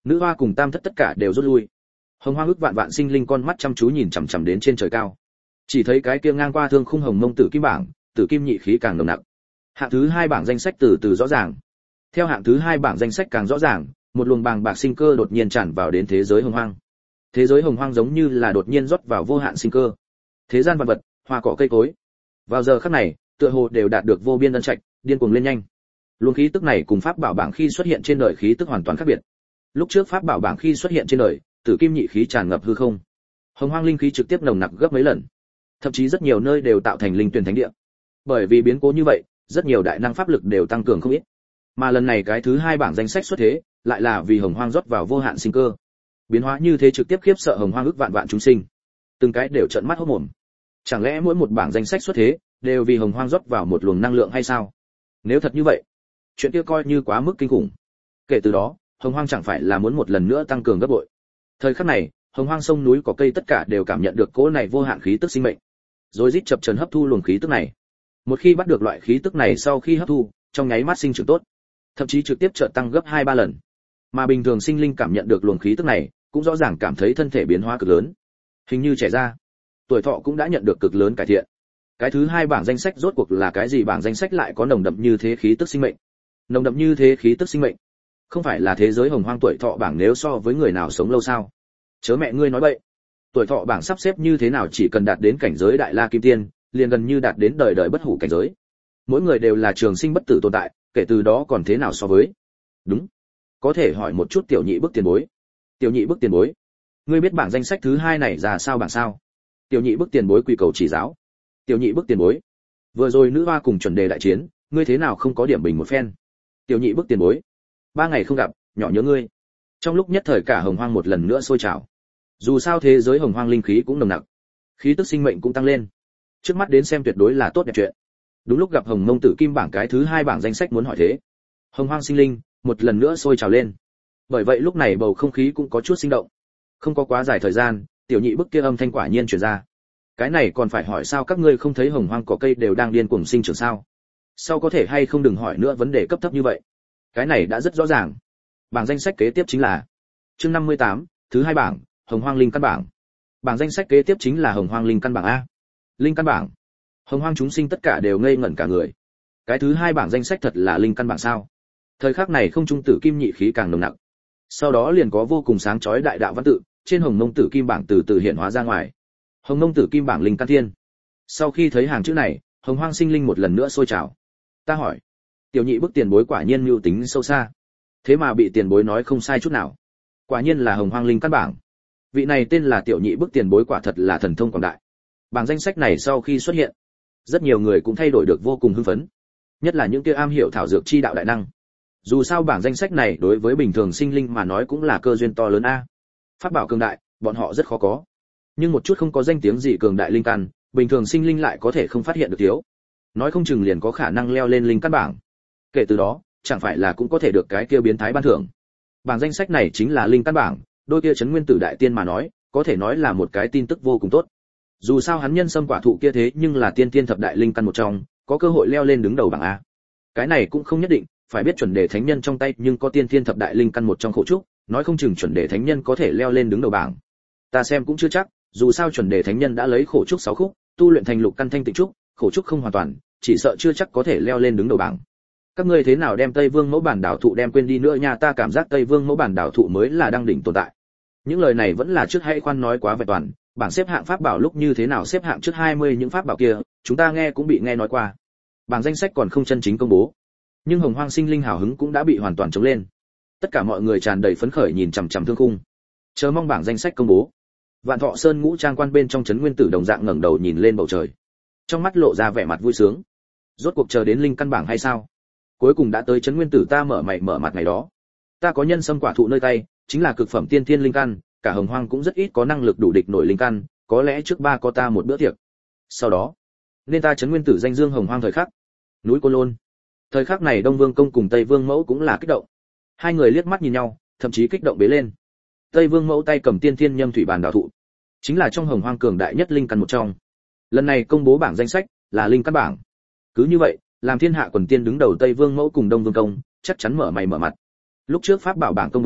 Nữ hoa cùng tam thất tất cả đều rút lui. Hồng Hoang ức vạn vạn sinh linh con mắt chăm chú nhìn chằm chằm đến trên trời cao. Chỉ thấy cái kia ngang qua thương khung hồng mông tử kim bảng, tử kim nhị khí càng nồng nặc. Hạng thứ 2 bảng danh sách từ từ rõ ràng. Theo hạng thứ 2 bảng danh sách càng rõ ràng, một luồng bàng bạc sinh cơ đột nhiên tràn vào đến thế giới Hồng Hoang. Thế giới Hồng Hoang giống như là đột nhiên rót vào vô hạn sinh cơ. Thế gian vật vật, hoa cỏ cây cối, vào giờ khắc này, tựa hồ đều đạt được vô biên ân trạch, điên cuồng lên nhanh. Luồng khí tức này cùng pháp bảo bảng khi xuất hiện trên đời khí tức hoàn toàn khác biệt. Lúc trước pháp bảo bảng khi xuất hiện trên đời, tử kim nhị khí tràn ngập hư không. Hồng Hoang linh khí trực tiếp nồng nặc gấp mấy lần. Thậm chí rất nhiều nơi đều tạo thành linh tuyển thánh địa. Bởi vì biến cố như vậy, rất nhiều đại năng pháp lực đều tăng cường không ít. Mà lần này cái thứ 2 bảng danh sách xuất thế, lại là vì Hồng Hoang rót vào vô hạn sinh cơ. Biến hóa như thế trực tiếp khiếp sợ Hồng Hoang ức vạn vạn chúng sinh. Từng cái đều trợn mắt hốt mồm. Chẳng lẽ mỗi một bảng danh sách xuất thế đều vì Hồng Hoang rót vào một luồng năng lượng hay sao? Nếu thật như vậy, chuyện kia coi như quá mức kinh khủng. Kể từ đó, Hồng Hoang chẳng phải là muốn một lần nữa tăng cường gấp bội. Thời khắc này, Hồng Hoang sông núi có cây tất cả đều cảm nhận được cỗ này vô hạn khí tức sinh mệnh. Rồi rít chập chờn hấp thu luồng khí tức này. Một khi bắt được loại khí tức này sau khi hấp thu, trong nháy mắt sinh trưởng tốt, thậm chí trực tiếp chợt tăng gấp 2-3 lần. Mà bình thường sinh linh cảm nhận được luồng khí tức này, cũng rõ ràng cảm thấy thân thể biến hóa cực lớn. Hình như trẻ ra, tuổi thọ cũng đã nhận được cực lớn cải thiện. Cái thứ 2 bảng danh sách rốt cuộc là cái gì? Bảng danh sách lại có nồng đậm như thế khí tức sinh mệnh. Nồng đậm như thế khí tức sinh mệnh, không phải là thế giới Hồng Hoang tuổi thọ bảng nếu so với người nào sống lâu sao? Chớ mẹ ngươi nói bậy. Tuổi thọ bảng sắp xếp như thế nào chỉ cần đạt đến cảnh giới đại la kim tiên, liền gần như đạt đến đời đời bất hủ cảnh giới. Mỗi người đều là trường sinh bất tử tồn tại, kể từ đó còn thế nào so với? Đúng. Có thể hỏi một chút tiểu nhị bức tiền bối. Tiểu nhị bức tiền bối, ngươi biết bảng danh sách thứ 2 này ra sao bảng sao? Tiểu nhị bức tiền bối quỳ cầu chỉ giáo. Tiểu nhị bức tiền bối, vừa rồi nữ hoa cùng chuẩn đề đại chiến, ngươi thế nào không có điểm bình một phen? Tiểu nhị bức tiền bối, 3 ngày không gặp, nhỏ nhớ ngươi. Trong lúc nhất thời cả Hồng Hoang một lần nữa sôi trào. Dù sao thế giới Hồng Hoang linh khí cũng nồng nặc, khí tức sinh mệnh cũng tăng lên. Trước mắt đến xem tuyệt đối là tốt đẹp chuyện. Đúng lúc gặp Hồng Mông Tử Kim bảng cái thứ 2 bảng danh sách muốn hỏi thế. Hồng Hoang sinh linh một lần nữa sôi trào lên. Bởi vậy lúc này bầu không khí cũng có chút sinh động. Không có quá dài thời gian, tiểu nhị bức kia âm thanh quả nhiên truyền ra. Cái này còn phải hỏi sao, các ngươi không thấy Hồng Hoang cỏ cây đều đang điên cuồng sinh trưởng sao? Sau có thể hay không đừng hỏi nữa vấn đề cấp thấp như vậy. Cái này đã rất rõ ràng. Bảng danh sách kế tiếp chính là chương 58, thứ 2 bảng, Hồng Hoang linh căn bảng. Bảng danh sách kế tiếp chính là Hồng Hoang linh căn bảng a. Linh căn bảng. Hồng Hoang chúng sinh tất cả đều ngây ngẩn cả người. Cái thứ 2 bảng danh sách thật là linh căn bảng sao? Thời khắc này không trung tử kim nhị khí càng nồng nặc. Sau đó liền có vô cùng sáng chói đại đạo văn tự, trên Hồng Mông Tử Kim bảng từ từ hiện hóa ra ngoài. Hồng Mông Tử Kim bảng linh căn thiên. Sau khi thấy hàng chữ này, Hồng Hoang sinh linh một lần nữa sôi trào. Ta hỏi, tiểu nhị bức tiền bối quả nhiên mưu tính sâu xa. Thế mà bị tiền bối nói không sai chút nào. Quả nhiên là Hồng Hoang linh căn bảng. Vị này tên là tiểu nhị bức tiền bối quả thật là thần thông quảng đại. Bảng danh sách này sau khi xuất hiện, rất nhiều người cũng thay đổi được vô cùng hưng phấn. Nhất là những kia am hiểu thảo dược chi đạo đại năng. Dù sao bảng danh sách này đối với bình thường sinh linh mà nói cũng là cơ duyên to lớn a. Pháp bảo cường đại, bọn họ rất khó có. Nhưng một chút không có danh tiếng gì cường đại linh căn, bình thường sinh linh lại có thể không phát hiện được thiếu. Nói không chừng liền có khả năng leo lên linh căn bảng. Kể từ đó, chẳng phải là cũng có thể được cái kia biến thái ban thưởng. Bảng danh sách này chính là linh căn bảng, đôi kia Trấn Nguyên Tử đại tiên mà nói, có thể nói là một cái tin tức vô cùng tốt. Dù sao hắn nhân sâm quả thụ kia thế nhưng là tiên tiên thập đại linh căn một trong, có cơ hội leo lên đứng đầu bảng a. Cái này cũng không nhất định, phải biết chuẩn đề thánh nhân trong tay nhưng có tiên tiên thập đại linh căn một trong khổ trúc, nói không chừng chuẩn đề thánh nhân có thể leo lên đứng đầu bảng. Ta xem cũng chưa chắc, dù sao chuẩn đề thánh nhân đã lấy khổ trúc 6 khúc, tu luyện thành lục căn thanh tịnh trúc, khổ trúc không hoàn toàn, chỉ sợ chưa chắc có thể leo lên đứng đầu bảng. Các ngươi thế nào đem Tây Vương mẫu bản đảo thụ đem quên đi nữa nha, ta cảm giác Tây Vương mẫu bản đảo thụ mới là đang đỉnh tồn tại. Những lời này vẫn là trước hãy khoan nói quá vẹn toàn, bảng xếp hạng pháp bảo lúc như thế nào xếp hạng trước 20 những pháp bảo kia, chúng ta nghe cũng bị nghe nói qua. Bảng danh sách còn không chân chính công bố. Nhưng Hồng Hoang sinh linh hào hứng cũng đã bị hoàn toàn chống lên. Tất cả mọi người tràn đầy phấn khởi nhìn chằm chằm thương khung, chờ mong bảng danh sách công bố. Vạn Thọ Sơn ngũ trang quan bên trong Trấn Nguyên Tử đồng dạng ngẩng đầu nhìn lên bầu trời, trong mắt lộ ra vẻ mặt vui sướng. Rốt cuộc chờ đến linh căn bảng hay sao? Cuối cùng đã tới Trấn Nguyên Tử ta mở mày mở mặt ngày đó. Ta có nhân sâm quả thụ nơi tay, chính là cực phẩm tiên thiên linh căn, cả Hồng Hoang cũng rất ít có năng lực đủ địch nổi linh căn, có lẽ trước 3 có ta một bữa tiệc. Sau đó, nên ta Trấn Nguyên Tử danh dương Hồng Hoang thời khắc. Núi Côn Lôn. Thời khắc này Đông Vương công cùng Tây Vương mẫu cũng là kích động. Hai người liếc mắt nhìn nhau, thậm chí kích động bế lên. Tây Vương mẫu tay cầm tiên thiên nhâm thủy bàn đảo thụ, chính là trong Hồng Hoang cường đại nhất linh căn một trong. Lần này công bố bảng danh sách là linh căn bảng. Cứ như vậy, làm thiên hạ quần tiên đứng đầu Tây Vương mẫu cùng Đông Vương công, chắc chắn mở mày mở mặt. Lúc trước pháp bảo bảng công bố,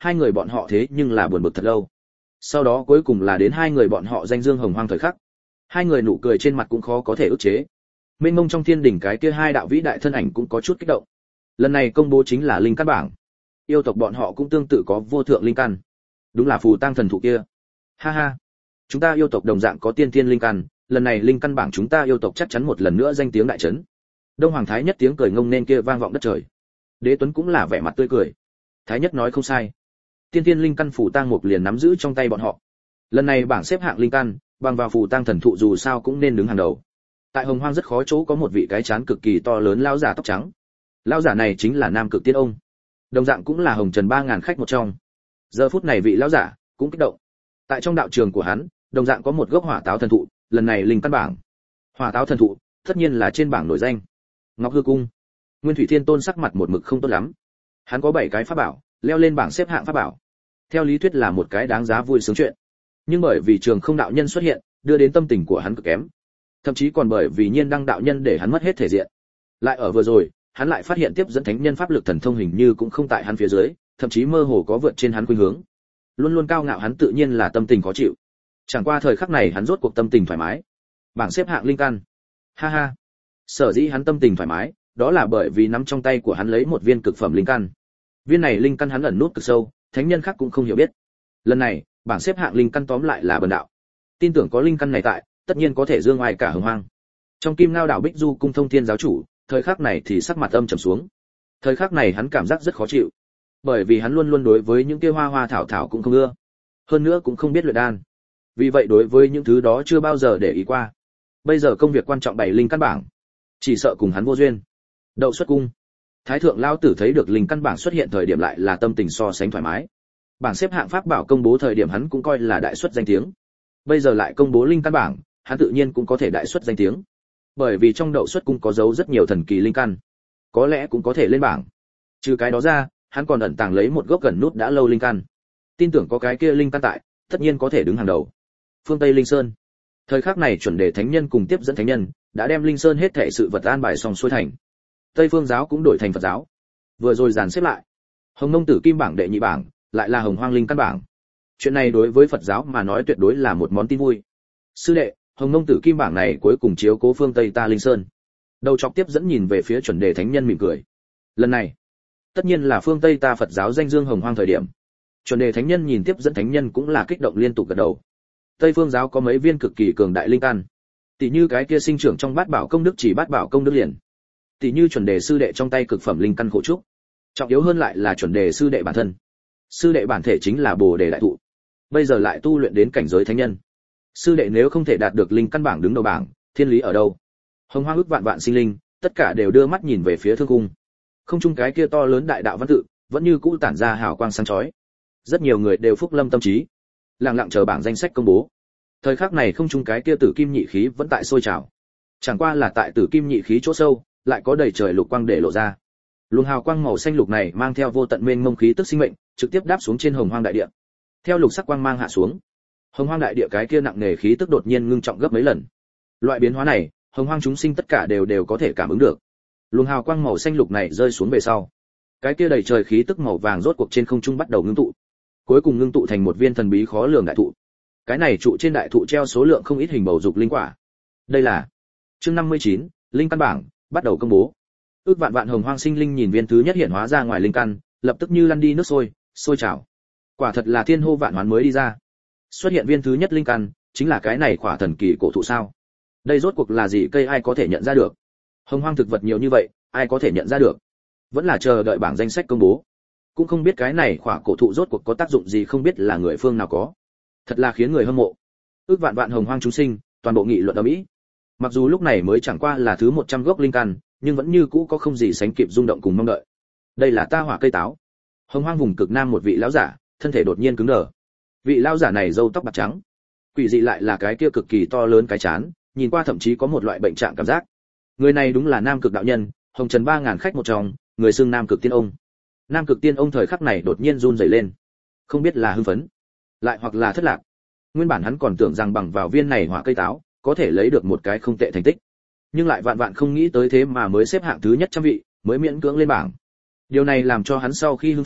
hai người bọn họ thế nhưng là buồn bực thật lâu. Sau đó cuối cùng là đến hai người bọn họ danh dương hồng hoang thời khắc. Hai người nụ cười trên mặt cũng khó có thể ức chế. Mênh mông trong thiên đỉnh cái kia hai đạo vĩ đại thân ảnh cũng có chút kích động. Lần này công bố chính là linh căn bảng. Yêu tộc bọn họ cũng tương tự có vô thượng linh căn. Đúng là phù tang thần thụ kia. Ha ha, chúng ta yêu tộc đồng dạng có tiên thiên linh căn, lần này linh căn bảng chúng ta yêu tộc chắc chắn một lần nữa danh tiếng đại chấn. Đông Hoàng Thái Nhất tiếng cười ngông nên kia vang vọng đất trời. Đế Tuấn cũng là vẻ mặt tươi cười. Thái Nhất nói không sai. Tiên thiên linh căn phù tang mục liền nắm giữ trong tay bọn họ. Lần này bảng xếp hạng linh căn, bằng vào phù tang thần thụ dù sao cũng nên đứng hàng đầu. Tại Hồng Hoang rất khó chỗ có một vị cái chán cực kỳ to lớn lão giả tóc trắng. Lão giả này chính là Nam Cực Tiên Ông. Đồng dạng cũng là Hồng Trần 3000 khách một trong. Giờ phút này vị lão giả cũng kích động. Tại trong đạo trường của hắn, đồng dạng có một gốc hỏa táo thần thụ, lần này linh căn bảng. Hỏa táo thần thụ, tất nhiên là trên bảng nổi danh. Ngọc Hư Cung. Nguyên Thủy Thiên Tôn sắc mặt một mực không tốt lắm. Hắn có 7 cái pháp bảo, leo lên bảng xếp hạng pháp bảo. Theo lý thuyết là một cái đáng giá vui sướng chuyện. Nhưng bởi vì Trường Không đạo nhân xuất hiện, đưa đến tâm tình của hắn cực kém. Thậm chí còn bởi vì Nhiên Đăng đạo nhân để hắn mất hết thể diện. Lại ở vừa rồi, hắn lại phát hiện tiếp dẫn thánh nhân pháp lực thần thông hình như cũng không tại hắn phía dưới, thậm chí mơ hồ có vượt trên hắn khuynh hướng. Luôn luôn cao ngạo hắn tự nhiên là tâm tình khó chịu. Chẳng qua thời khắc này hắn rốt cuộc tâm tình thoải mái. Bảng xếp hạng linh căn. Ha ha. Sở dĩ hắn tâm tình thoải mái, đó là bởi vì nắm trong tay của hắn lấy một viên cực phẩm linh căn. Viên này linh căn hắn ẩn nút cực sâu, thánh nhân khác cũng không hiểu biết. Lần này, bảng xếp hạng linh căn tóm lại là bần đạo. Tin tưởng có linh căn này tại, tất nhiên có thể dương oai cả hồng hoang. Trong Kim Ngao đảo Bích Du cung Thông Thiên giáo chủ, thời khắc này thì sắc mặt âm trầm xuống. Thời khắc này hắn cảm giác rất khó chịu, bởi vì hắn luôn luôn đối với những kia hoa hoa thảo thảo cũng không ưa, hơn nữa cũng không biết luyện đan. Vì vậy đối với những thứ đó chưa bao giờ để ý qua. Bây giờ công việc quan trọng bảy linh căn bảng, chỉ sợ cùng hắn vô duyên. Đậu xuất cung. Thái thượng lao tử thấy được linh căn bảng xuất hiện thời điểm lại là tâm tình so sánh thoải mái. Bảng xếp hạng pháp bảo công bố thời điểm hắn cũng coi là đại xuất danh tiếng. Bây giờ lại công bố linh căn bảng, hắn tự nhiên cũng có thể đại xuất danh tiếng. Bởi vì trong đậu xuất cung có giấu rất nhiều thần kỳ linh căn, có lẽ cũng có thể lên bảng. Trừ cái đó ra, hắn còn ẩn tàng lấy một gốc gần nút đã lâu linh căn. Tin tưởng có cái kia linh căn tại, tất nhiên có thể đứng hàng đầu. Phương Tây Linh Sơn. Thời khắc này chuẩn đề thánh nhân cùng tiếp dẫn thánh nhân đã đem Linh Sơn hết thảy sự vật an bài xong xuôi thành. Tây Phương giáo cũng đổi thành Phật giáo. Vừa rồi dàn xếp lại. Hồng Nông Tử Kim bảng đệ nhị bảng, lại là Hồng Hoang linh căn bảng. Chuyện này đối với Phật giáo mà nói tuyệt đối là một món tin vui. Sư đệ, Hồng Nông Tử Kim bảng này cuối cùng chiếu cố phương Tây ta Linh Sơn. Đầu chọc tiếp dẫn nhìn về phía chuẩn đề thánh nhân mỉm cười. Lần này, tất nhiên là phương Tây ta Phật giáo danh dương hồng hoang thời điểm. Chuẩn đề thánh nhân nhìn tiếp dẫn thánh nhân cũng là kích động liên tục gật đầu. Tây phương giáo có mấy viên cực kỳ cường đại linh căn, tỷ như cái kia sinh trưởng trong bát bảo công đức chỉ bát bảo công đức liền, tỷ như chuẩn đề sư đệ trong tay cực phẩm linh căn khổ trúc. Trọng yếu hơn lại là chuẩn đề sư đệ bản thân. Sư đệ bản thể chính là Bồ đề đại thụ, bây giờ lại tu luyện đến cảnh giới thánh nhân. Sư đệ nếu không thể đạt được linh căn bảng đứng đầu bảng, thiên lý ở đâu? Hồng hoang ước vạn vạn sinh linh, tất cả đều đưa mắt nhìn về phía thương cung. Không chung cái kia to lớn đại đạo văn tự, vẫn như cũ tản ra hào quang sáng chói. Rất nhiều người đều phúc lâm tâm trí, lặng lặng chờ bảng danh sách công bố. Thời khắc này không chung cái kia tử kim nhị khí vẫn tại sôi trào. Chẳng qua là tại tử kim nhị khí chỗ sâu, lại có đầy trời lục quang để lộ ra. Luồng hào quang màu xanh lục này mang theo vô tận mênh mông khí tức sinh mệnh, trực tiếp đáp xuống trên hồng hoang đại địa. Theo lục sắc quang mang hạ xuống, hồng hoang đại địa cái kia nặng nề khí tức đột nhiên ngưng trọng gấp mấy lần. Loại biến hóa này, hồng hoang chúng sinh tất cả đều có thể cảm ứng được. Luồng hào quang màu xanh lục này rơi xuống về sau, cái kia đầy trời khí tức màu vàng rốt cuộc trên không trung bắt đầu ngưng tụ, cuối cùng ngưng tụ thành một viên thần bí khó lường đại thụ. Cái này trụ trên đại thụ treo số lượng không ít hình bầu dục linh quả. Đây là chương 59, linh căn bảng bắt đầu công bố. Ước vạn vạn hồng hoang sinh linh nhìn viên thứ nhất hiện hóa ra ngoài linh căn, lập tức như lăn đi nước sôi trào. Quả thật là thiên hô vạn hoán mới đi ra. Xuất hiện viên thứ nhất linh căn, chính là cái này quả thần kỳ cổ thụ sao? Đây rốt cuộc là gì cây ai có thể nhận ra được? Hồng hoang thực vật nhiều như vậy, ai có thể nhận ra được? Vẫn là chờ đợi bảng danh sách công bố. Cũng không biết cái này quả cổ thụ rốt cuộc có tác dụng gì, không biết là người phương nào có. Thật là khiến người hâm mộ. Ước vạn vạn hồng hoang chúng sinh, toàn bộ nghị luận ầm ĩ. Mặc dù lúc này mới chẳng qua là thứ 100 gốc linh căn, nhưng vẫn như cũ có không gì sánh kịp rung động cùng mong đợi. Đây là ta hỏa cây táo. Hồng hoang vùng cực nam một vị lão giả, thân thể đột nhiên cứng đờ. Vị lão giả này râu tóc bạc trắng, quỷ dị lại là cái kia cực kỳ to lớn cái chán, nhìn qua thậm chí có một loại bệnh trạng cảm giác. Người này đúng là Nam Cực đạo nhân, Hồng Trần 3000 khách một trong, người xưng Nam Cực Tiên Ông. Nam Cực Tiên Ông thời khắc này đột nhiên run rẩy lên, không biết là hưng phấn, lại hoặc là thất lạc. Nguyên bản hắn còn tưởng rằng bằng vào viên này hỏa cây táo, có thể lấy được một cái không tệ thành tích, nhưng lại vạn vạn không nghĩ tới thế mà mới xếp hạng thứ nhất trăm vị, mới miễn cưỡng lên bảng. Điều này làm cho hắn sau khi hưng phấn,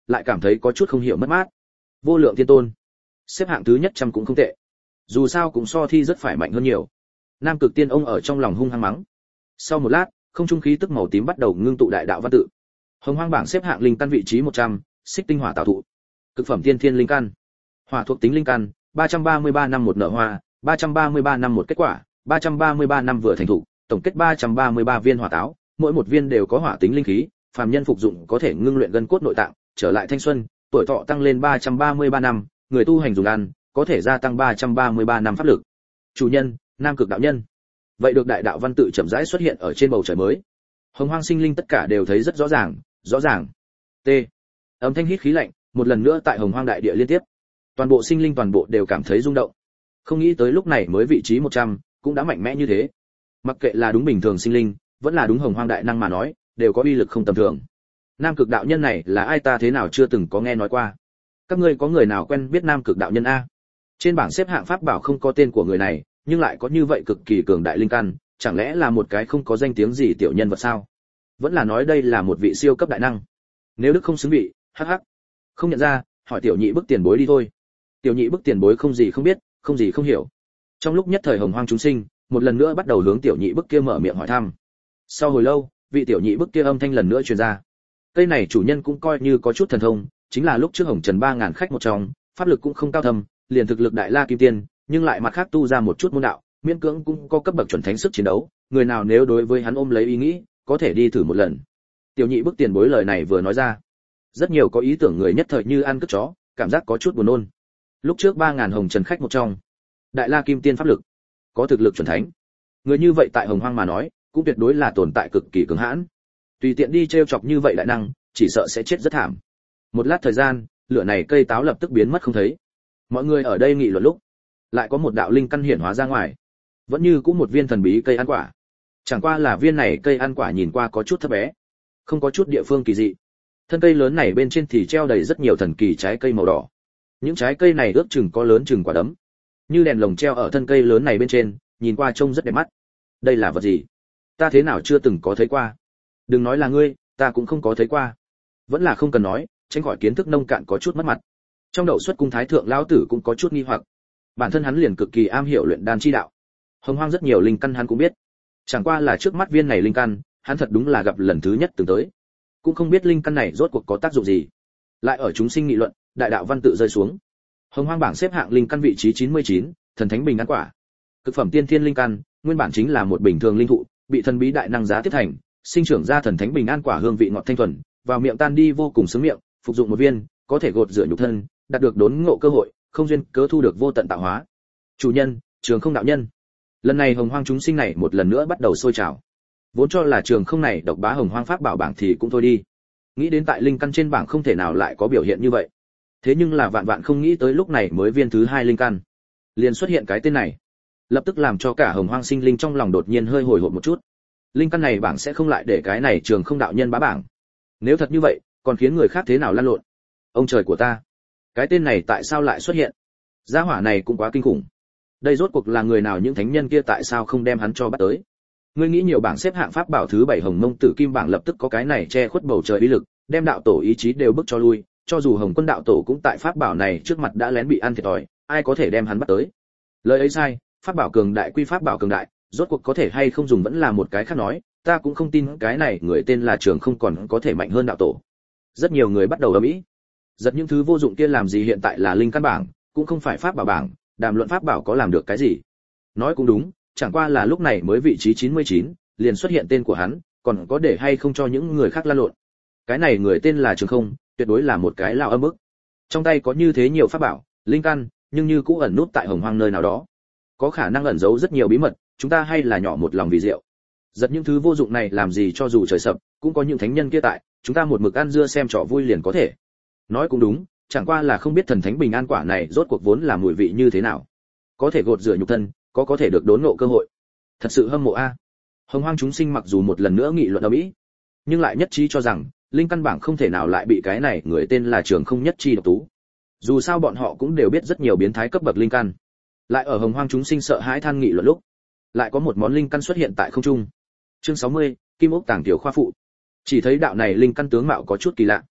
lại cảm thấy có chút không hiểu mất mát. Vô lượng thiên tôn, xếp hạng thứ nhất trăm cũng không tệ, dù sao cũng so thi rất phải mạnh hơn nhiều. Nam Cực Tiên ông ở trong lòng hung hăng mắng. Sau một lát, không trung khí tức màu tím bắt đầu ngưng tụ đại đạo văn tự. Hồng Hoang bảng xếp hạng linh căn vị trí 100, Xích Tinh Hỏa Tạo Thụ. Cực phẩm tiên thiên linh căn. Hỏa thuộc tính linh căn, 333 năm một nở hoa, 333 năm một kết quả, 333 năm vừa thành thụ, tổng kết 333 viên hỏa táo, mỗi một viên đều có hỏa tính linh khí, phàm nhân phục dụng có thể ngưng luyện gân cốt nội tạng, trở lại thanh xuân, tuổi thọ tăng lên 333 năm, người tu hành dùng ăn, có thể gia tăng 333 năm pháp lực. Chủ nhân, Nam Cực đạo nhân. Vậy được đại đạo văn tự chậm rãi xuất hiện ở trên bầu trời mới. Hồng Hoang sinh linh tất cả đều thấy rất rõ ràng, rõ ràng. T. Âm thanh hít khí lạnh, một lần nữa tại Hồng Hoang đại địa liên tiếp. Toàn bộ sinh linh toàn bộ đều cảm thấy rung động. Không nghĩ tới lúc này mới vị trí 100, cũng đã mạnh mẽ như thế. Mặc kệ là đúng bình thường sinh linh, vẫn là đúng Hồng Hoang đại năng mà nói, đều có uy lực không tầm thường. Nam Cực đạo nhân này là ai ta thế nào chưa từng có nghe nói qua. Các ngươi có người nào quen biết Nam Cực đạo nhân a? Trên bảng xếp hạng pháp bảo không có tên của người này, nhưng lại có như vậy cực kỳ cường đại linh căn, chẳng lẽ là một cái không có danh tiếng gì tiểu nhân vật sao? Vẫn là nói đây là một vị siêu cấp đại năng? Nếu đức không xứng vị, hắc hắc. Không nhận ra, hỏi tiểu nhị bức tiền bối đi thôi. Tiểu nhị bức tiền bối không gì không biết, không gì không hiểu. Trong lúc nhất thời Hồng Hoang chúng sinh, một lần nữa bắt đầu hướng tiểu nhị bức kia mở miệng hỏi thăm. Sau hồi lâu, vị tiểu nhị bức kia âm thanh lần nữa truyền ra. Cây này chủ nhân cũng coi như có chút thần thông, chính là lúc trước Hồng Trần 3000 khách một trong, pháp lực cũng không cao thâm, liền thực lực đại la kim tiên, nhưng lại mặt khác tu ra một chút môn đạo, miễn cưỡng cũng có cấp bậc chuẩn thánh sức chiến đấu, người nào nếu đối với hắn ôm lấy ý nghĩ, có thể đi thử một lần. Tiểu nhị bức tiền bối lời này vừa nói ra, rất nhiều có ý tưởng người nhất thời như ăn cướp chó, cảm giác có chút buồn nôn. Lúc trước 3000 Hồng Trần khách một trong, đại la kim tiên pháp lực, có thực lực chuẩn thánh. Người như vậy tại Hồng Hoang mà nói, cũng tuyệt đối là tồn tại cực kỳ cứng hãn. Tùy tiện đi trêu chọc như vậy đại năng, chỉ sợ sẽ chết rất thảm. Một lát thời gian, lửa này cây táo lập tức biến mất không thấy. Mọi người ở đây nghị luận lúc, lại có một đạo linh căn hiển hóa ra ngoài, vẫn như cũng một viên thần bí cây ăn quả. Chẳng qua là viên này cây ăn quả nhìn qua có chút thấp bé, không có chút địa phương kỳ dị. Thân cây lớn này bên trên thì treo đầy rất nhiều thần kỳ trái cây màu đỏ. Những trái cây này ước chừng có lớn chừng quả đấm, như đèn lồng treo ở thân cây lớn này bên trên, nhìn qua trông rất đẹp mắt. Đây là vật gì? Ta thế nào chưa từng có thấy qua? Đừng nói là ngươi, ta cũng không có thấy qua. Vẫn là không cần nói, tránh khỏi kiến thức nông cạn có chút mất mặt. Trong đậu xuất cung thái thượng lão tử cũng có chút nghi hoặc. Bản thân hắn liền cực kỳ am hiểu luyện đan chi đạo. Hồng Hoang rất nhiều linh căn hắn cũng biết. Chẳng qua là trước mắt viên này linh căn, hắn thật đúng là gặp lần thứ nhất từng tới. Cũng không biết linh căn này rốt cuộc có tác dụng gì. Lại ở chúng sinh nghị luận, đại đạo văn tự rơi xuống. Hồng Hoang bảng xếp hạng linh căn vị trí 99, thần thánh bình an quả. Cực phẩm tiên thiên linh căn, nguyên bản chính là một bình thường linh thụ, bị thần bí đại năng giá tiếp thành, sinh trưởng ra thần thánh bình an quả hương vị ngọt thanh thuần, vào miệng tan đi vô cùng sướng miệng, phục dụng một viên, có thể gột rửa nhục thân, đạt được đốn ngộ cơ hội, không duyên cớ thu được vô tận tạo hóa. Chủ nhân, Trường Không đạo nhân. Lần này Hồng Hoang chúng sinh này một lần nữa bắt đầu sôi trào. Vốn cho là Trường Không này độc bá Hồng Hoang pháp bảo bảng thì cũng thôi đi. Nghĩ đến tại linh căn trên bảng không thể nào lại có biểu hiện như vậy. Thế nhưng là vạn vạn không nghĩ tới lúc này mới viên thứ 2 linh căn, liền xuất hiện cái tên này. Lập tức làm cho cả Hồng Hoang sinh linh trong lòng đột nhiên hơi hồi hộp một chút. Linh căn này bảng sẽ không lại để cái này Trường Không đạo nhân bá bảng. Nếu thật như vậy, còn khiến người khác thế nào lăn lộn? Ông trời của ta, cái tên này tại sao lại xuất hiện? Gia hỏa này cũng quá kinh khủng. Đây rốt cuộc là người nào, những thánh nhân kia tại sao không đem hắn cho bắt tới? Ngươi nghĩ nhiều bảng xếp hạng pháp bảo thứ 7 Hồng Mông Tử Kim bảng lập tức có cái này che khuất bầu trời uy lực, đem đạo tổ ý chí đều bức cho lui, cho dù Hồng Quân đạo tổ cũng tại pháp bảo này trước mặt đã lén bị ăn thiệt thòi, ai có thể đem hắn bắt tới? Lời ấy sai, pháp bảo cường đại quy pháp bảo cường đại, rốt cuộc có thể hay không dùng vẫn là một cái khác nói, ta cũng không tin cái này người tên là Trường Không còn có thể mạnh hơn đạo tổ. Rất nhiều người bắt đầu ầm ĩ. Giật những thứ vô dụng kia làm gì, hiện tại là linh căn bảng, cũng không phải pháp bảo bảng, đàm luận pháp bảo có làm được cái gì? Nói cũng đúng, chẳng qua là lúc này mới vị trí 99, liền xuất hiện tên của hắn, còn có để hay không cho những người khác la lộn. Cái này người tên là Trường Không, tuyệt đối là một cái lao âm ức. Trong tay có như thế nhiều pháp bảo, linh căn, nhưng như cũ ẩn nút tại Hồng Hoang nơi nào đó. Có khả năng ẩn giấu rất nhiều bí mật, chúng ta hay là nhỏ một lòng vì rượu. Giật những thứ vô dụng này làm gì, cho dù trời sập, cũng có những thánh nhân kia tại, chúng ta một mực ăn dưa xem trò vui liền có thể. Nói cũng đúng, chẳng qua là không biết thần thánh bình an quả này rốt cuộc vốn là mùi vị như thế nào. Có thể gột rửa nhục thân, có thể được đốn ngộ cơ hội. Thật sự hâm mộ a. Hồng Hoang chúng sinh mặc dù một lần nữa nghị luận ầm ĩ, nhưng lại nhất trí cho rằng linh căn bảng không thể nào lại bị cái này người tên là Trường Không nhất chi độc tú. Dù sao bọn họ cũng đều biết rất nhiều biến thái cấp bậc linh căn. Lại ở Hồng Hoang chúng sinh sợ hãi than nghị luận lúc, lại có một món linh căn xuất hiện tại không trung. Chương 60, Kim Ốc Tàng Tiểu Khoa phụ. Chỉ thấy đạo này linh căn tướng mạo có chút kỳ lạ.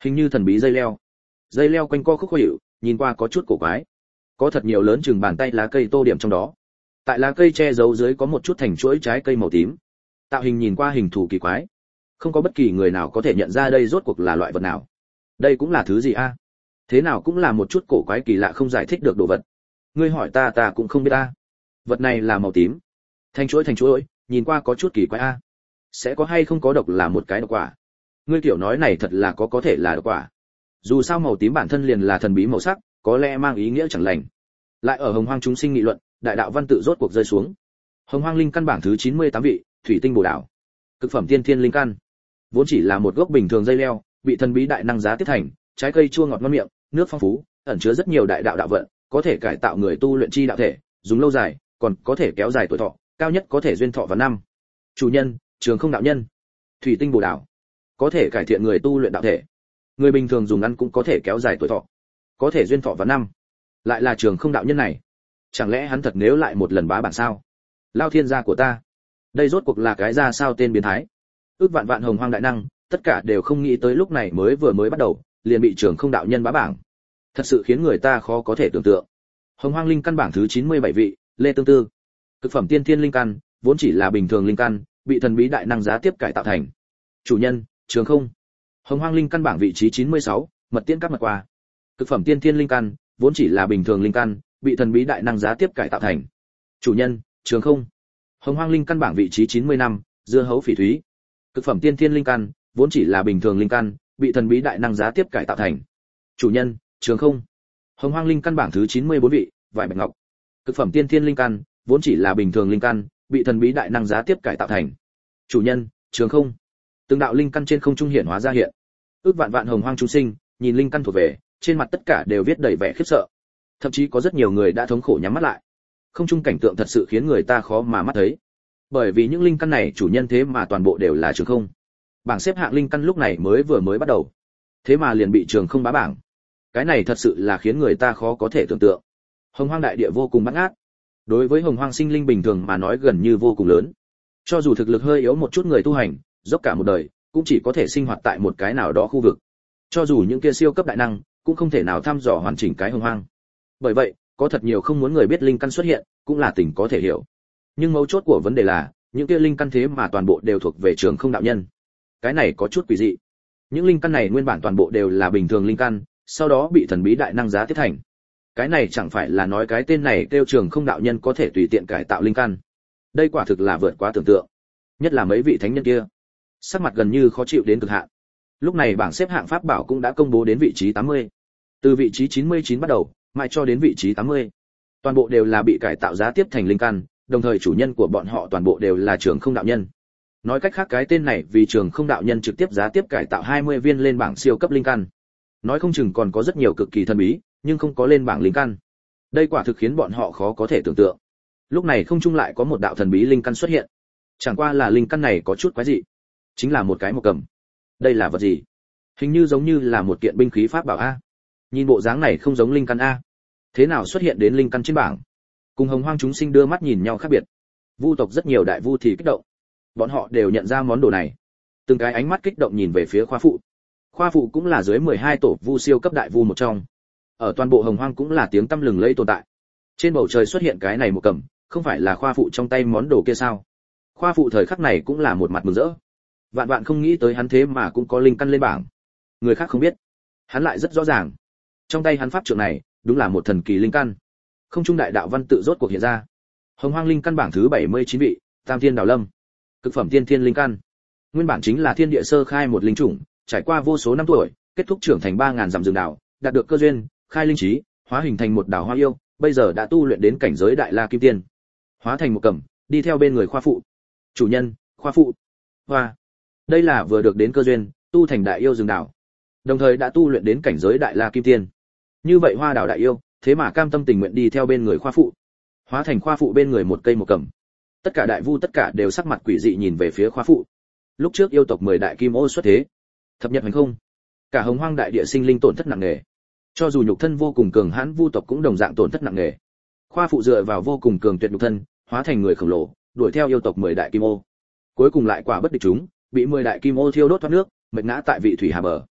Hình như thần bí dây leo. Dây leo quanh co khúc khuỷu, nhìn qua có chút cổ quái. Có thật nhiều lớn chừng bàn tay lá cây tô điểm trong đó. Tại lá cây che giấu dưới có một chút thành chuỗi trái cây màu tím. Tạo hình nhìn qua hình thù kỳ quái. Không có bất kỳ người nào có thể nhận ra đây rốt cuộc là loại vật nào. Đây cũng là thứ gì a? Thế nào cũng là một chút cổ quái kỳ lạ không giải thích được đồ vật. Ngươi hỏi ta cũng không biết a. Vật này là màu tím. Thành chuỗi, nhìn qua có chút kỳ quái a. Sẽ có hay không có độc là một cái độc quả. Ngươi kiểu nói này thật là có thể là độc quả. Dù sao màu tím bản thân liền là thần bí màu sắc, có lẽ mang ý nghĩa chẳng lành. Lại ở Hồng Hoang chúng sinh nghị luận, đại đạo văn tự rốt cuộc rơi xuống. Hồng Hoang linh căn bảng thứ 98 vị, thủy tinh bổ đảo. Cực phẩm tiên thiên linh căn. Vốn chỉ là một gốc bình thường dây leo, bị thần bí đại năng giá tiếp thành, trái cây chua ngọt ngon miệng, nước phong phú, ẩn chứa rất nhiều đại đạo đạo vận, có thể cải tạo người tu luyện chi đạo thể, dùng lâu dài, còn có thể kéo dài tuổi thọ, cao nhất có thể duyên thọ vào năm. Chủ nhân, Trường Không đạo nhân. Thủy tinh bổ đảo. Có thể cải thiện người tu luyện đạo thể. Người bình thường dùng ăn cũng có thể kéo dài tuổi thọ, có thể duyên thọ vào năm. Lại là Trường Không đạo nhân này. Chẳng lẽ hắn thật nếu lại một lần bá bản sao? Lao thiên gia của ta. Đây rốt cuộc là cái ra sao tên biến thái? Ước vạn vạn Hồng Hoang đại năng, tất cả đều không nghĩ tới lúc này mới bắt đầu, liền bị Trường Không đạo nhân bá bảng. Thật sự khiến người ta khó có thể tưởng tượng. Hồng Hoang linh căn bảng thứ 97 vị, Lê Tương Tư. Cực phẩm tiên thiên linh căn, vốn chỉ là bình thường linh căn, bị thần bí đại năng giá tiếp cải tạo thành. Chủ nhân, Trường Không. Hồng Hoang linh căn bảng vị trí 96, Mật Tiễn Các Mật Qua. Cực phẩm tiên thiên linh căn, vốn chỉ là bình thường linh căn, bị thần bí đại năng giá tiếp cải tạo thành. Chủ nhân, Trường Không. Hồng Hoang linh căn bảng vị trí 95, Dưa Hấu Phỉ Thúy. Cực phẩm tiên thiên linh căn, vốn chỉ là bình thường linh căn, bị thần bí đại năng giá tiếp cải tạo thành. Chủ nhân, Trường Không. Hồng Hoang linh căn bảng thứ 94 vị, Vải Bạch Ngọc. Cực phẩm tiên thiên linh căn, vốn chỉ là bình thường linh căn, bị thần bí đại năng giá tiếp cải tạo thành. Chủ nhân, Trường Không. Từng đạo linh căn trên không trung hiển hóa ra hiện. Ước vạn vạn Hồng Hoang chúng sinh, nhìn linh căn thuộc về, trên mặt tất cả đều viết đầy vẻ khiếp sợ. Thậm chí có rất nhiều người đã thống khổ nhắm mắt lại. Không trung cảnh tượng thật sự khiến người ta khó mà mắt thấy. Bởi vì những linh căn này chủ nhân thế mà toàn bộ đều là Trường Không. Bảng xếp hạng linh căn lúc này mới bắt đầu. Thế mà liền bị Trường Không bá bảng. Cái này thật sự là khiến người ta khó có thể tưởng tượng. Hồng Hoang đại địa vô cùng bát ngát. Đối với Hồng Hoang sinh linh bình thường mà nói gần như vô cùng lớn. Cho dù thực lực hơi yếu một chút người tu hành, dốc cả một đời, cũng chỉ có thể sinh hoạt tại một cái nào đó khu vực. Cho dù những kia siêu cấp đại năng, cũng không thể nào thăm dò hoàn chỉnh cái Hồng Hoang. Bởi vậy, có thật nhiều không muốn người biết linh căn xuất hiện, cũng là tình có thể hiểu. Nhưng mấu chốt của vấn đề là, những kia linh căn thế mà toàn bộ đều thuộc về Trường Không đạo nhân. Cái này có chút quỷ dị. Những linh căn này nguyên bản toàn bộ đều là bình thường linh căn, sau đó bị thần bí đại năng giá tiếp thành. Cái này chẳng phải là nói cái tên này kêu Trường Không đạo nhân có thể tùy tiện cải tạo linh căn. Đây quả thực là vượt quá tưởng tượng. Nhất là mấy vị thánh nhân kia, sắc mặt gần như khó chịu đến cực hạn. Lúc này bảng xếp hạng pháp bảo cũng đã công bố đến vị trí 80. Từ vị trí 99 bắt đầu, mãi cho đến vị trí 80. Toàn bộ đều là bị cải tạo giá tiếp thành linh căn, đồng thời chủ nhân của bọn họ toàn bộ đều là Trường Không đạo nhân. Nói cách khác cái tên này vì Trường Không đạo nhân trực tiếp giá tiếp cải tạo 20 viên lên bảng siêu cấp linh căn. Nói không chừng còn có rất nhiều cực kỳ thần bí, nhưng không có lên bảng linh căn. Đây quả thực khiến bọn họ khó có thể tưởng tượng. Lúc này không trung lại có một đạo thần bí linh căn xuất hiện. Chẳng qua là linh căn này có chút quái dị, chính là một cái mộc cầm. Đây là vật gì? Hình như giống như là một kiện binh khí pháp bảo a. Nhìn bộ dáng này không giống linh căn a. Thế nào xuất hiện đến linh căn trên bảng? Cùng Hồng Hoang chúng sinh đưa mắt nhìn nhau khác biệt. Vu tộc rất nhiều đại vu thì kích động. Bọn họ đều nhận ra món đồ này. Từng cái ánh mắt kích động nhìn về phía Khoa phụ. Khoa phụ cũng là dưới 12 tổ vu siêu cấp đại vu một trong. Ở toàn bộ Hồng Hoang cũng là tiếng tăm lừng lẫy tồn tại. Trên bầu trời xuất hiện cái này một cầm, không phải là Khoa phụ trong tay món đồ kia sao? Khoa phụ thời khắc này cũng là một mặt mừng rỡ. Vạn vạn không nghĩ tới hắn thế mà cũng có linh căn lên bảng. Người khác không biết, hắn lại rất rõ ràng. Trong tay hắn pháp trượng này, đúng là một thần kỳ linh căn. Không trung đại đạo văn tự rốt cuộc hiện ra. Hồng Hoang linh căn bảng thứ 79 vị, Tam Thiên Đào Lâm. Cực phẩm tiên thiên linh căn. Nguyên bản chính là thiên địa sơ khai một linh chủng, trải qua vô số năm tuổi, kết thúc trưởng thành 3000 dặm rừng đào, đạt được cơ duyên, khai linh trí, hóa hình thành một đào hoa yêu, bây giờ đã tu luyện đến cảnh giới đại la kim tiên. Hóa thành một cẩm, đi theo bên người Khoa phụ. Chủ nhân, Khoa phụ. Hoa. Đây là vừa được đến cơ duyên, tu thành đại yêu rừng đào. Đồng thời đã tu luyện đến cảnh giới đại la kim tiên. Như vậy Hoa đào đại yêu, thế mà cam tâm tình nguyện đi theo bên người Khoa phụ. Hóa thành Khoa phụ bên người một cây một cẩm. Tất cả đại vu tất cả đều sắc mặt quỷ dị nhìn về phía Khoa phụ. Lúc trước yêu tộc 10 đại kim ô xuất thế, thập nhật hành không, cả Hồng Hoang đại địa sinh linh tổn thất nặng nề. Cho dù nhục thân vô cùng cường hãn vu tộc cũng đồng dạng tổn thất nặng nề. Khoa phụ dựa vào vô cùng cường tuyệt nhục thân, hóa thành người khổng lồ, đuổi theo yêu tộc 10 đại kim ô. Cuối cùng lại quả bất địch chúng, bị 10 đại kim ô thiêu đốt thoát nước, mệt ngã tại vị thủy hà bờ.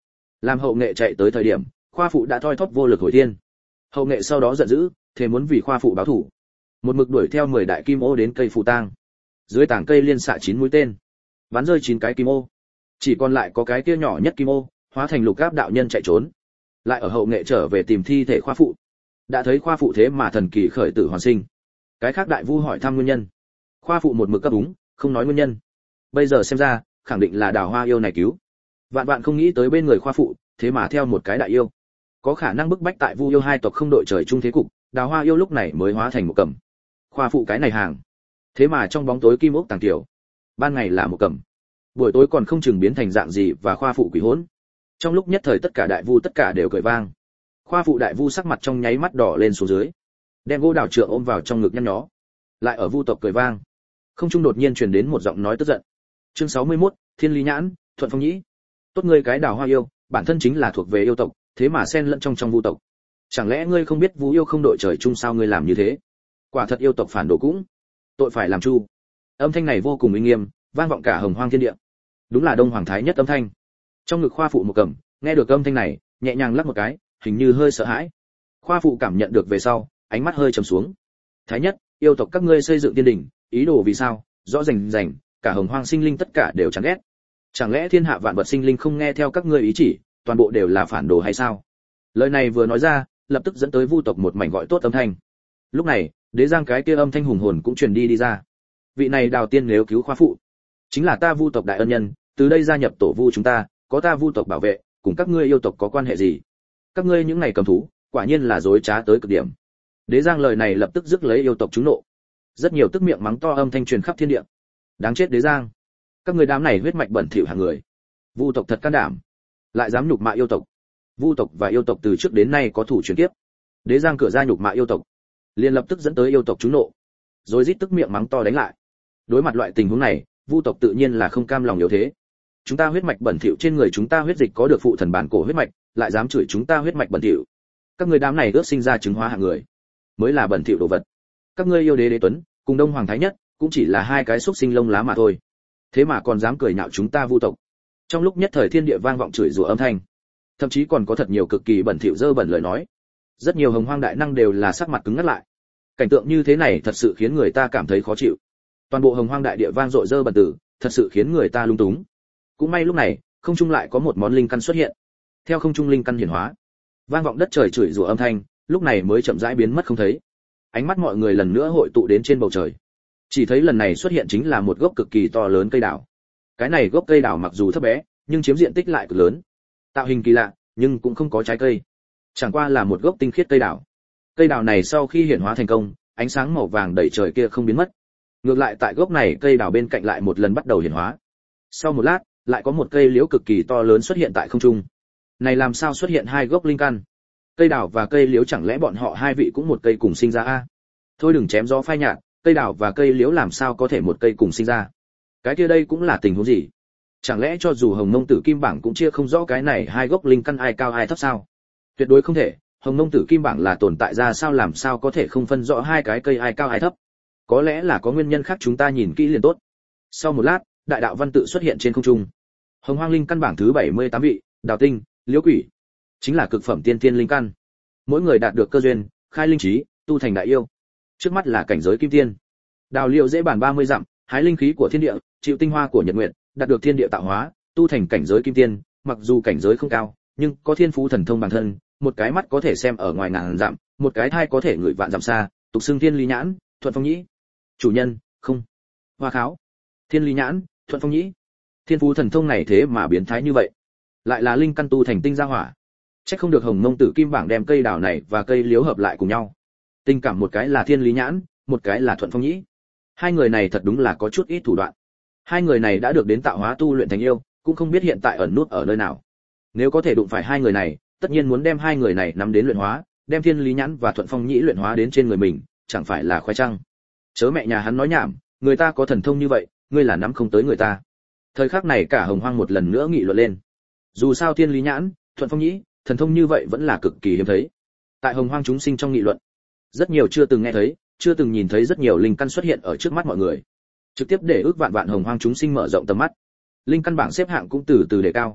Làm hậu nghệ chạy tới thời điểm, khoa phụ đã thoi thóp vô lực hồi thiên. Hậu nghệ sau đó giận dữ, thề muốn vì khoa phụ báo thù. Một mực đuổi theo 10 đại kim ô đến cây phù tang. Dưới tảng cây liên xạ 9 mũi tên, bắn rơi 9 cái kim ô. Chỉ còn lại có cái kia nhỏ nhất kim ô, hóa thành lục áp đạo nhân chạy trốn. Lại ở hậu nghệ trở về tìm thi thể khoa phụ. Đã thấy khoa phụ thế mà thần kỳ khởi tử hoàn sinh. Cái khác đại vu hỏi thăm nguyên nhân. Khoa phụ một mực cấp đúng, không nói nguyên nhân. Bây giờ xem ra, khẳng định là Đào Hoa yêu này cứu. Vạn vạn không nghĩ tới bên người khoa phụ, thế mà theo một cái đại yêu. Có khả năng bức bách tại Vu yêu hai tộc không đội trời chung thế cục, Đào Hoa yêu lúc này mới hóa thành một cẩm. Khoa phụ cái này hàng. Thế mà trong bóng tối kim ốc tàng tiểu, ban ngày là một cẩm, buổi tối còn không chừng biến thành dạng gì và khoa phụ quỷ hỗn. Trong lúc nhất thời tất cả đại vu tất cả đều cười vang. Khoa phụ đại vu sắc mặt trong nháy mắt đỏ lên xuống dưới, đem gỗ đào trượng ôm vào trong ngực nhăn nhó. Lại ở vu tộc cười vang, không trung đột nhiên truyền đến một giọng nói tức giận. Chương 61, Thiên Lý Nhãn, Thuận Phong Nhĩ. Tốt ngươi cái Đào Hoa yêu, bản thân chính là thuộc về yêu tộc, thế mà xen lẫn trong vu tộc. Chẳng lẽ ngươi không biết vu yêu không đội trời chung sao ngươi làm như thế? Quả thật yêu tộc phản đồ cũng tội phải làm chu. Âm thanh này vô cùng uy nghiêm, vang vọng cả hồng hoang thiên địa. Đúng là Đông Hoàng Thái Nhất âm thanh. Trong ngực khoa phụ một cầm, nghe được âm thanh này, nhẹ nhàng lắc một cái, hình như hơi sợ hãi. Khoa phụ cảm nhận được về sau, ánh mắt hơi trầm xuống. Thái Nhất, yêu tộc các ngươi xây dựng tiên đỉnh, ý đồ vì sao? Rõ rành rành, cả hồng hoang sinh linh tất cả đều chán ghét. Chẳng lẽ thiên hạ vạn vật sinh linh không nghe theo các ngươi ý chỉ, toàn bộ đều là phản đồ hay sao? Lời này vừa nói ra, lập tức dẫn tới vu tộc một mảnh gọi tốt âm thanh. Lúc này, Đế Giang cái kia âm thanh hùng hồn cũng truyền đi ra. Vị này Đào Tiên nếu cứu khoa phụ, chính là ta vu tộc đại ân nhân, từ đây gia nhập tổ vu chúng ta, có ta vu tộc bảo vệ, cùng các ngươi yêu tộc có quan hệ gì? Các ngươi những này cầm thú, quả nhiên là dối trá tới cực điểm. Đế Giang lời này lập tức rước lấy yêu tộc chúng nộ. Rất nhiều tức miệng mắng to âm thanh truyền khắp thiên địa. Đáng chết Đế Giang, các ngươi đám này huyết mạch bẩn thỉu hàng người. Vu tộc thật can đảm, lại dám nhục mạ yêu tộc. Vu tộc và yêu tộc từ trước đến nay có thủ truyền kiếp. Đế Giang cửa ra nhục mạ yêu tộc, liền lập tức dẫn tới yêu tộc chúng nộ, rồi rít tức miệng mắng to đánh lại. Đối mặt loại tình huống này, vu tộc tự nhiên là không cam lòng yếu thế. Chúng ta huyết mạch bẩn thỉu, trên người chúng ta huyết dịch có được phụ thần bản cổ huyết mạch, lại dám chửi chúng ta huyết mạch bẩn thỉu. Các ngươi đám này ước sinh ra chứng hóa hạng người, mới là bẩn thỉu đồ vật. Các ngươi yêu đế đế tuấn, cùng Đông Hoàng Thái Nhất, cũng chỉ là hai cái xúc sinh lông lá mà thôi. Thế mà còn dám cười nhạo chúng ta vu tộc. Trong lúc nhất thời thiên địa vang vọng chửi rủa âm thanh, thậm chí còn có thật nhiều cực kỳ bẩn thỉu dơ bẩn lời nói. Rất nhiều hồng hoang đại năng đều là sắc mặt cứng ngắt lại. Cảnh tượng như thế này thật sự khiến người ta cảm thấy khó chịu. Toàn bộ hồng hoang đại địa vang dội dơ bẩn tử, thật sự khiến người ta lung túng. Cũng may lúc này, không trung lại có một món linh căn xuất hiện. Theo không trung linh căn hiển hóa, vang vọng đất trời chửi rủa âm thanh, lúc này mới chậm rãi biến mất không thấy. Ánh mắt mọi người lần nữa hội tụ đến trên bầu trời. Chỉ thấy lần này xuất hiện chính là một gốc cực kỳ to lớn cây đào. Cái này gốc cây đào mặc dù thấp bé, nhưng chiếm diện tích lại cực lớn. Tạo hình kỳ lạ, nhưng cũng không có trái cây. Chẳng qua là một gốc tinh khiết cây đào. Cây đào này sau khi hiển hóa thành công, ánh sáng màu vàng đầy trời kia không biến mất. Ngược lại tại gốc này cây đào bên cạnh lại một lần bắt đầu hiển hóa. Sau một lát, lại có một cây liễu cực kỳ to lớn xuất hiện tại không trung. Này làm sao xuất hiện hai gốc linh căn? Cây đào và cây liễu chẳng lẽ bọn họ hai vị cũng một cây cùng sinh ra a? Thôi đừng chém gió phai nhạt, cây đào và cây liễu làm sao có thể một cây cùng sinh ra? Cái kia đây cũng là tình huống gì? Chẳng lẽ cho dù Hồng Mông Tử Kim Bảng cũng chia không rõ cái này hai gốc linh căn ai cao ai thấp sao? Tuyệt đối không thể, Hồng Mông Tử Kim Bảng là tồn tại ra sao làm sao có thể không phân rõ hai cái cây ai cao ai thấp? Có lẽ là có nguyên nhân khác chúng ta nhìn kỹ liền tốt. Sau một lát, đại đạo văn tự xuất hiện trên không trung. Hồng Hoang linh căn bảng thứ 78 vị, Đào Tinh, Liễu Quỷ, chính là cực phẩm tiên tiên linh căn. Mỗi người đạt được cơ duyên, khai linh trí, tu thành đại yêu. Trước mắt là cảnh giới kim tiên. Đào Liễu dễ bản 30 dặm, hái linh khí của thiên địa, chịu tinh hoa của nhật nguyệt, đạt được thiên địa tạo hóa, tu thành cảnh giới kim tiên, mặc dù cảnh giới không cao, nhưng có thiên phú thần thông bản thân, một cái mắt có thể xem ở ngoài ngàn dặm, một cái thai có thể ngửi vạn dặm xa, tục xưng Thiên Lý Nhãn, Thuận Phong Nhĩ. Chủ nhân, không. Hoa Kháo. Thiên Lý Nhãn, Thuận Phong Nhĩ. Thiên phú thần thông này thế mà biến thái như vậy, lại là linh căn tu thành tinh gia hỏa. Chắc không được Hồng Mông Tử Kim Bảng đem cây đào này và cây liễu hợp lại cùng nhau. Tình cảm một cái là Thiên Lý Nhãn, một cái là Thuận Phong Nhĩ. Hai người này thật đúng là có chút ít thủ đoạn. Hai người này đã được đến tạo hóa tu luyện thành yêu, cũng không biết hiện tại ẩn nút ở nơi nào. Nếu có thể đụng phải hai người này, tất nhiên muốn đem hai người này nắm đến luyện hóa, đem Thiên Lý Nhãn và Thuận Phong Nhĩ luyện hóa đến trên người mình, chẳng phải là khoái trăng. Chớ mẹ nhà hắn nói nhảm, người ta có thần thông như vậy, ngươi là nắm không tới người ta. Thời khắc này cả hồng hoang một lần nữa nghị luận lên. Dù sao Thiên Lý Nhãn, Thuận Phong Nhĩ, thần thông như vậy vẫn là cực kỳ hiếm thấy. Tại hồng hoang chúng sinh trong nghị luận, rất nhiều chưa từng nghe thấy, chưa từng nhìn thấy rất nhiều linh căn xuất hiện ở trước mắt mọi người, trực tiếp để ước vạn vạn hồng hoang chúng sinh mở rộng tầm mắt. Linh căn bảng xếp hạng cũng từ từ đề cao.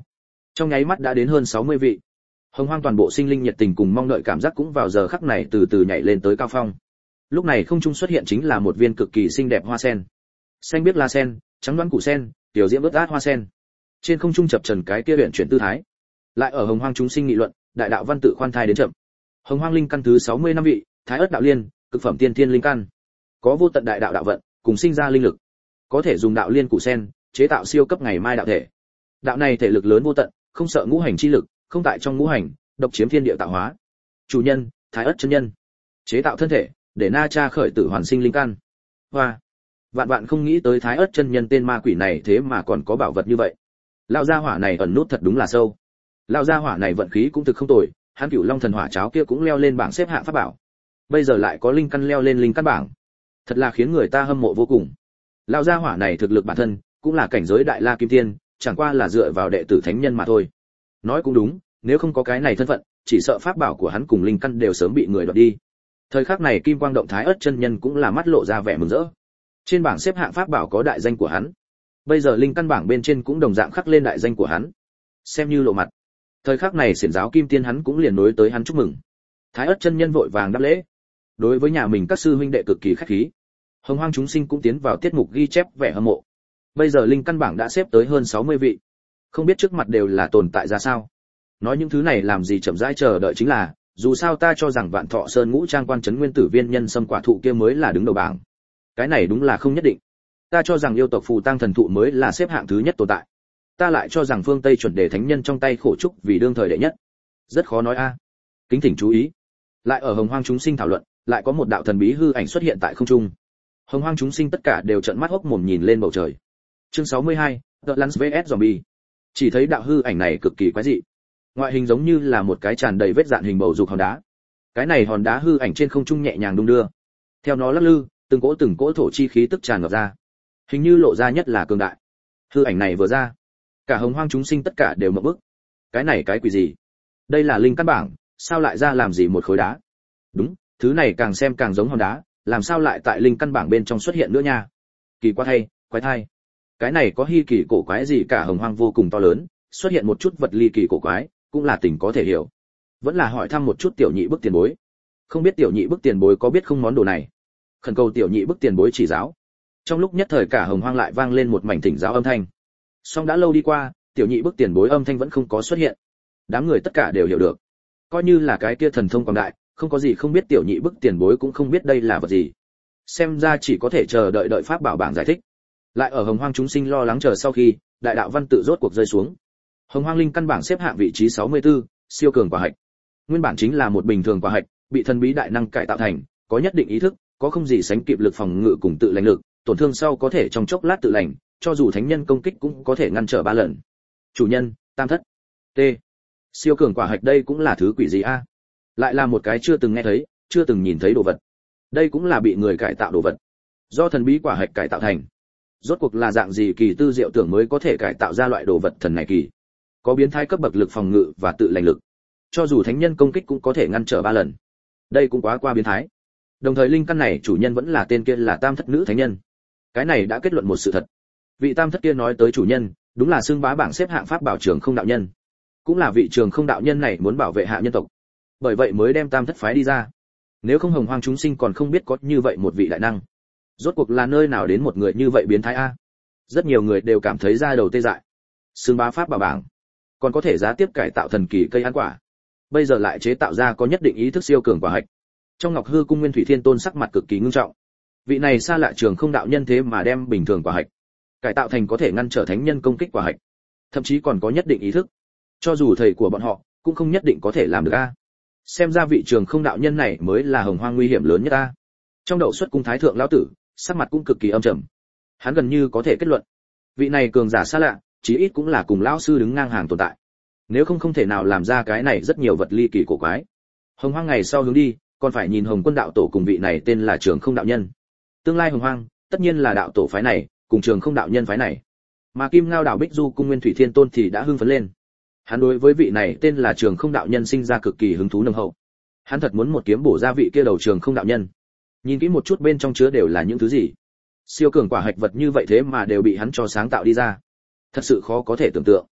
trong nháy mắt đã đến hơn 60 vị. Hồng Hoang toàn bộ sinh linh nhiệt tình cùng mong đợi cảm giác cũng vào giờ khắc này từ từ nhảy lên tới cao phong. Lúc này không trung xuất hiện chính là một viên cực kỳ xinh đẹp hoa sen. Xanh biếc la sen, trắng đoán củ sen, tiểu diễm ướt át hoa sen. Trên không trung chập chờn cái kia huyền chuyển tư thái. Lại ở Hồng Hoang chúng sinh nghị luận, đại đạo văn tự khoan thai đến chậm. Hồng Hoang linh căn thứ 60 năm vị, Thái Ức đạo liên, cực phẩm tiên thiên linh căn. Có vô tận đại đạo đạo vận, cùng sinh ra linh lực. Có thể dùng đạo liên củ sen, chế tạo siêu cấp ngày mai đạo thể. Đạo này thể lực lớn vô tận, không sợ ngũ hành chi lực, không tại trong ngũ hành, độc chiếm thiên địa tạo hóa. Chủ nhân, Thái Ức chân nhân. Chế tạo thân thể, để Na Cha khởi tử hoàn sinh linh căn. Hoa. Vạn vạn không nghĩ tới Thái Ức chân nhân tên ma quỷ này thế mà còn có bảo vật như vậy. Lão gia hỏa này ẩn nút thật đúng là sâu. Lão gia hỏa này vận khí cũng thực không tồi, hắn Cửu Long thần hỏa cháo kia cũng leo lên bảng xếp hạng pháp bảo. Bây giờ lại có linh căn leo lên linh căn bảng. Thật là khiến người ta hâm mộ vô cùng. Lão gia hỏa này thực lực bản thân cũng là cảnh giới đại la kim tiên, chẳng qua là dựa vào đệ tử thánh nhân mà thôi. Nói cũng đúng, nếu không có cái này thân phận, chỉ sợ pháp bảo của hắn cùng linh căn đều sớm bị người đoạt đi. Thời khắc này Kim Quang động Thái Ức chân nhân cũng là mắt lộ ra vẻ mừng rỡ. Trên bảng xếp hạng pháp bảo có đại danh của hắn. Bây giờ linh căn bảng bên trên cũng đồng dạng khắc lên đại danh của hắn. Xem như lộ mặt. Thời khắc này xiển giáo kim tiên hắn cũng liền nối tới hắn chúc mừng. Thái Ức chân nhân vội vàng đáp lễ. Đối với nhà mình các sư huynh đệ cực kỳ khách khí. Hồng Hoang chúng sinh cũng tiến vào tiết mục ghi chép vẻ hâm mộ. Bây giờ linh căn bảng đã xếp tới hơn 60 vị. Không biết trước mặt đều là tồn tại ra sao. Nói những thứ này làm gì chậm rãi chờ đợi chính là, dù sao ta cho rằng Vạn Thọ Sơn ngũ trang quan trấn nguyên tử viên nhân sâm quả thụ kia mới là đứng đầu bảng. Cái này đúng là không nhất định. Ta cho rằng yêu tộc phù tăng thần thụ mới là xếp hạng thứ nhất tồn tại. Ta lại cho rằng phương Tây chuẩn đề thánh nhân trong tay khổ trúc vì đương thời đệ nhất. Rất khó nói a. Kính thỉnh chú ý. Lại ở Hồng Hoang chúng sinh thảo luận, lại có một đạo thần bí hư ảnh xuất hiện tại không trung. Hồng Hoang chúng sinh tất cả đều trợn mắt hốc mồm nhìn lên bầu trời. Chương 62, The Lance vs Zombie. Chỉ thấy đạo hư ảnh này cực kỳ quái dị. Ngoại hình giống như là một cái tràn đầy vết dạn hình bầu dục hòn đá. Cái này hòn đá hư ảnh trên không trung nhẹ nhàng đung đưa. Theo nó lắc lư, từng cỗ thổ chi khí tức tràn ngập ra. Hình như lộ ra nhất là cường đại. Hư ảnh này vừa ra, cả Hồng Hoang chúng sinh tất cả đều ngộp bức. Cái này cái quỷ gì? Đây là linh căn bảng, sao lại ra làm gì một khối đá? Đúng, thứ này càng xem càng giống hòn đá, làm sao lại tại linh căn bảng bên trong xuất hiện nữa nha? Kỳ quá thay, quái thai. Cái này có hi kỳ cổ quái gì cả? Hồng Hoang vô cùng to lớn, xuất hiện một chút vật ly kỳ cổ quái, cũng là tình có thể hiểu. Vẫn là hỏi thăm một chút tiểu nhị bức tiền bối. Không biết tiểu nhị bức tiền bối có biết không món đồ này? Khẩn cầu tiểu nhị bức tiền bối chỉ giáo. Trong lúc nhất thời cả Hồng Hoang lại vang lên một mảnh thỉnh giáo âm thanh. Song đã lâu đi qua, tiểu nhị bức tiền bối âm thanh vẫn không có xuất hiện. Đám người tất cả đều hiểu được, coi như là cái kia thần thông quảng đại, không có gì không biết tiểu nhị bức tiền bối cũng không biết đây là vật gì. Xem ra chỉ có thể chờ đợi pháp bảo bảng giải thích. Lại ở Hồng Hoang chúng sinh lo lắng chờ sau khi, đại đạo văn tự rốt cuộc rơi xuống. Hồng Hoang linh căn bảng xếp hạng vị trí 64, siêu cường quả hạch. Nguyên bản chính là một bình thường quả hạch, bị thần bí đại năng cải tạo thành, có nhất định ý thức, có không gì sánh kịp lực phòng ngự cùng tự lành lực, tổn thương sau có thể trong chốc lát tự lành, cho dù thánh nhân công kích cũng có thể ngăn trở 3 lần. Chủ nhân, Tam Thất. T. Siêu cường quả hạch đây cũng là thứ quỷ gì a? Lại là một cái chưa từng nghe thấy, chưa từng nhìn thấy đồ vật. Đây cũng là bị người cải tạo đồ vật. Do thần bí quả hạch cải tạo thành. Rốt cuộc là dạng gì kỳ tư diệu tưởng mới có thể cải tạo ra loại đồ vật thần này kỳ? Có biến thái cấp bậc lực phòng ngự và tự lành lực. Cho dù thánh nhân công kích cũng có thể ngăn trở 3 lần. Đây cũng quá qua biến thái. Đồng thời linh căn này chủ nhân vẫn là tên kia là Tam Thất nữ thánh nhân. Cái này đã kết luận một sự thật. Vị Tam Thất kia nói tới chủ nhân, đúng là xưng bá bảng xếp hạng pháp bảo Trường Không đạo nhân. Cũng là vị Trường Không đạo nhân này muốn bảo vệ hạ nhân tộc. Bởi vậy mới đem Tam Thất phái đi ra. Nếu không Hồng Hoang chúng sinh còn không biết có như vậy một vị đại năng. Rốt cuộc là nơi nào đến một người như vậy biến thái a? Rất nhiều người đều cảm thấy da đầu tê dại. Xưng bá pháp bảo bảng, còn có thể giá tiếp cải tạo thần kỳ cây ăn quả. Bây giờ lại chế tạo ra có nhất định ý thức siêu cường quả hạch. Trong Ngọc Hư cung Nguyên Thủy Thiên Tôn sắc mặt cực kỳ ngưng trọng. Vị này xa lạ Trường Không đạo nhân thế mà đem bình thường quả hạch cải tạo thành có thể ngăn trở thánh nhân công kích quả hạch, thậm chí còn có nhất định ý thức. Cho dù thầy của bọn họ cũng không nhất định có thể làm được a. Xem ra vị Trường Không đạo nhân này mới là Hồng Hoang nguy hiểm lớn nhất a. Trong Đậu Xuất cung thái thượng lão tử, sắc mặt cũng cực kỳ âm trầm. Hắn gần như có thể kết luận, vị này cường giả xa lạ, chí ít cũng là cùng lão sư đứng ngang hàng tồn tại. Nếu không thể nào làm ra cái này rất nhiều vật ly kỳ cổ quái. Hồng Hoang ngày sau hướng đi, còn phải nhìn Hồng Quân đạo tổ cùng vị này tên là Trường Không đạo nhân. Tương lai Hồng Hoang, tất nhiên là đạo tổ phái này, cùng Trường Không đạo nhân phái này. Mà Kim Ngao đảo Bích Du cung Nguyên Thủy Thiên Tôn thì đã hưng phấn lên. Hắn đối với vị này tên là Trường Không đạo nhân sinh ra cực kỳ hứng thú nồng hậu. Hắn thật muốn một kiếm bổ ra vị kia đầu Trường Không đạo nhân. Nhìn kỹ một chút bên trong chứa đều là những thứ gì. Siêu cường quả hạch vật như vậy thế mà đều bị hắn cho sáng tạo đi ra. Thật sự khó có thể tưởng tượng.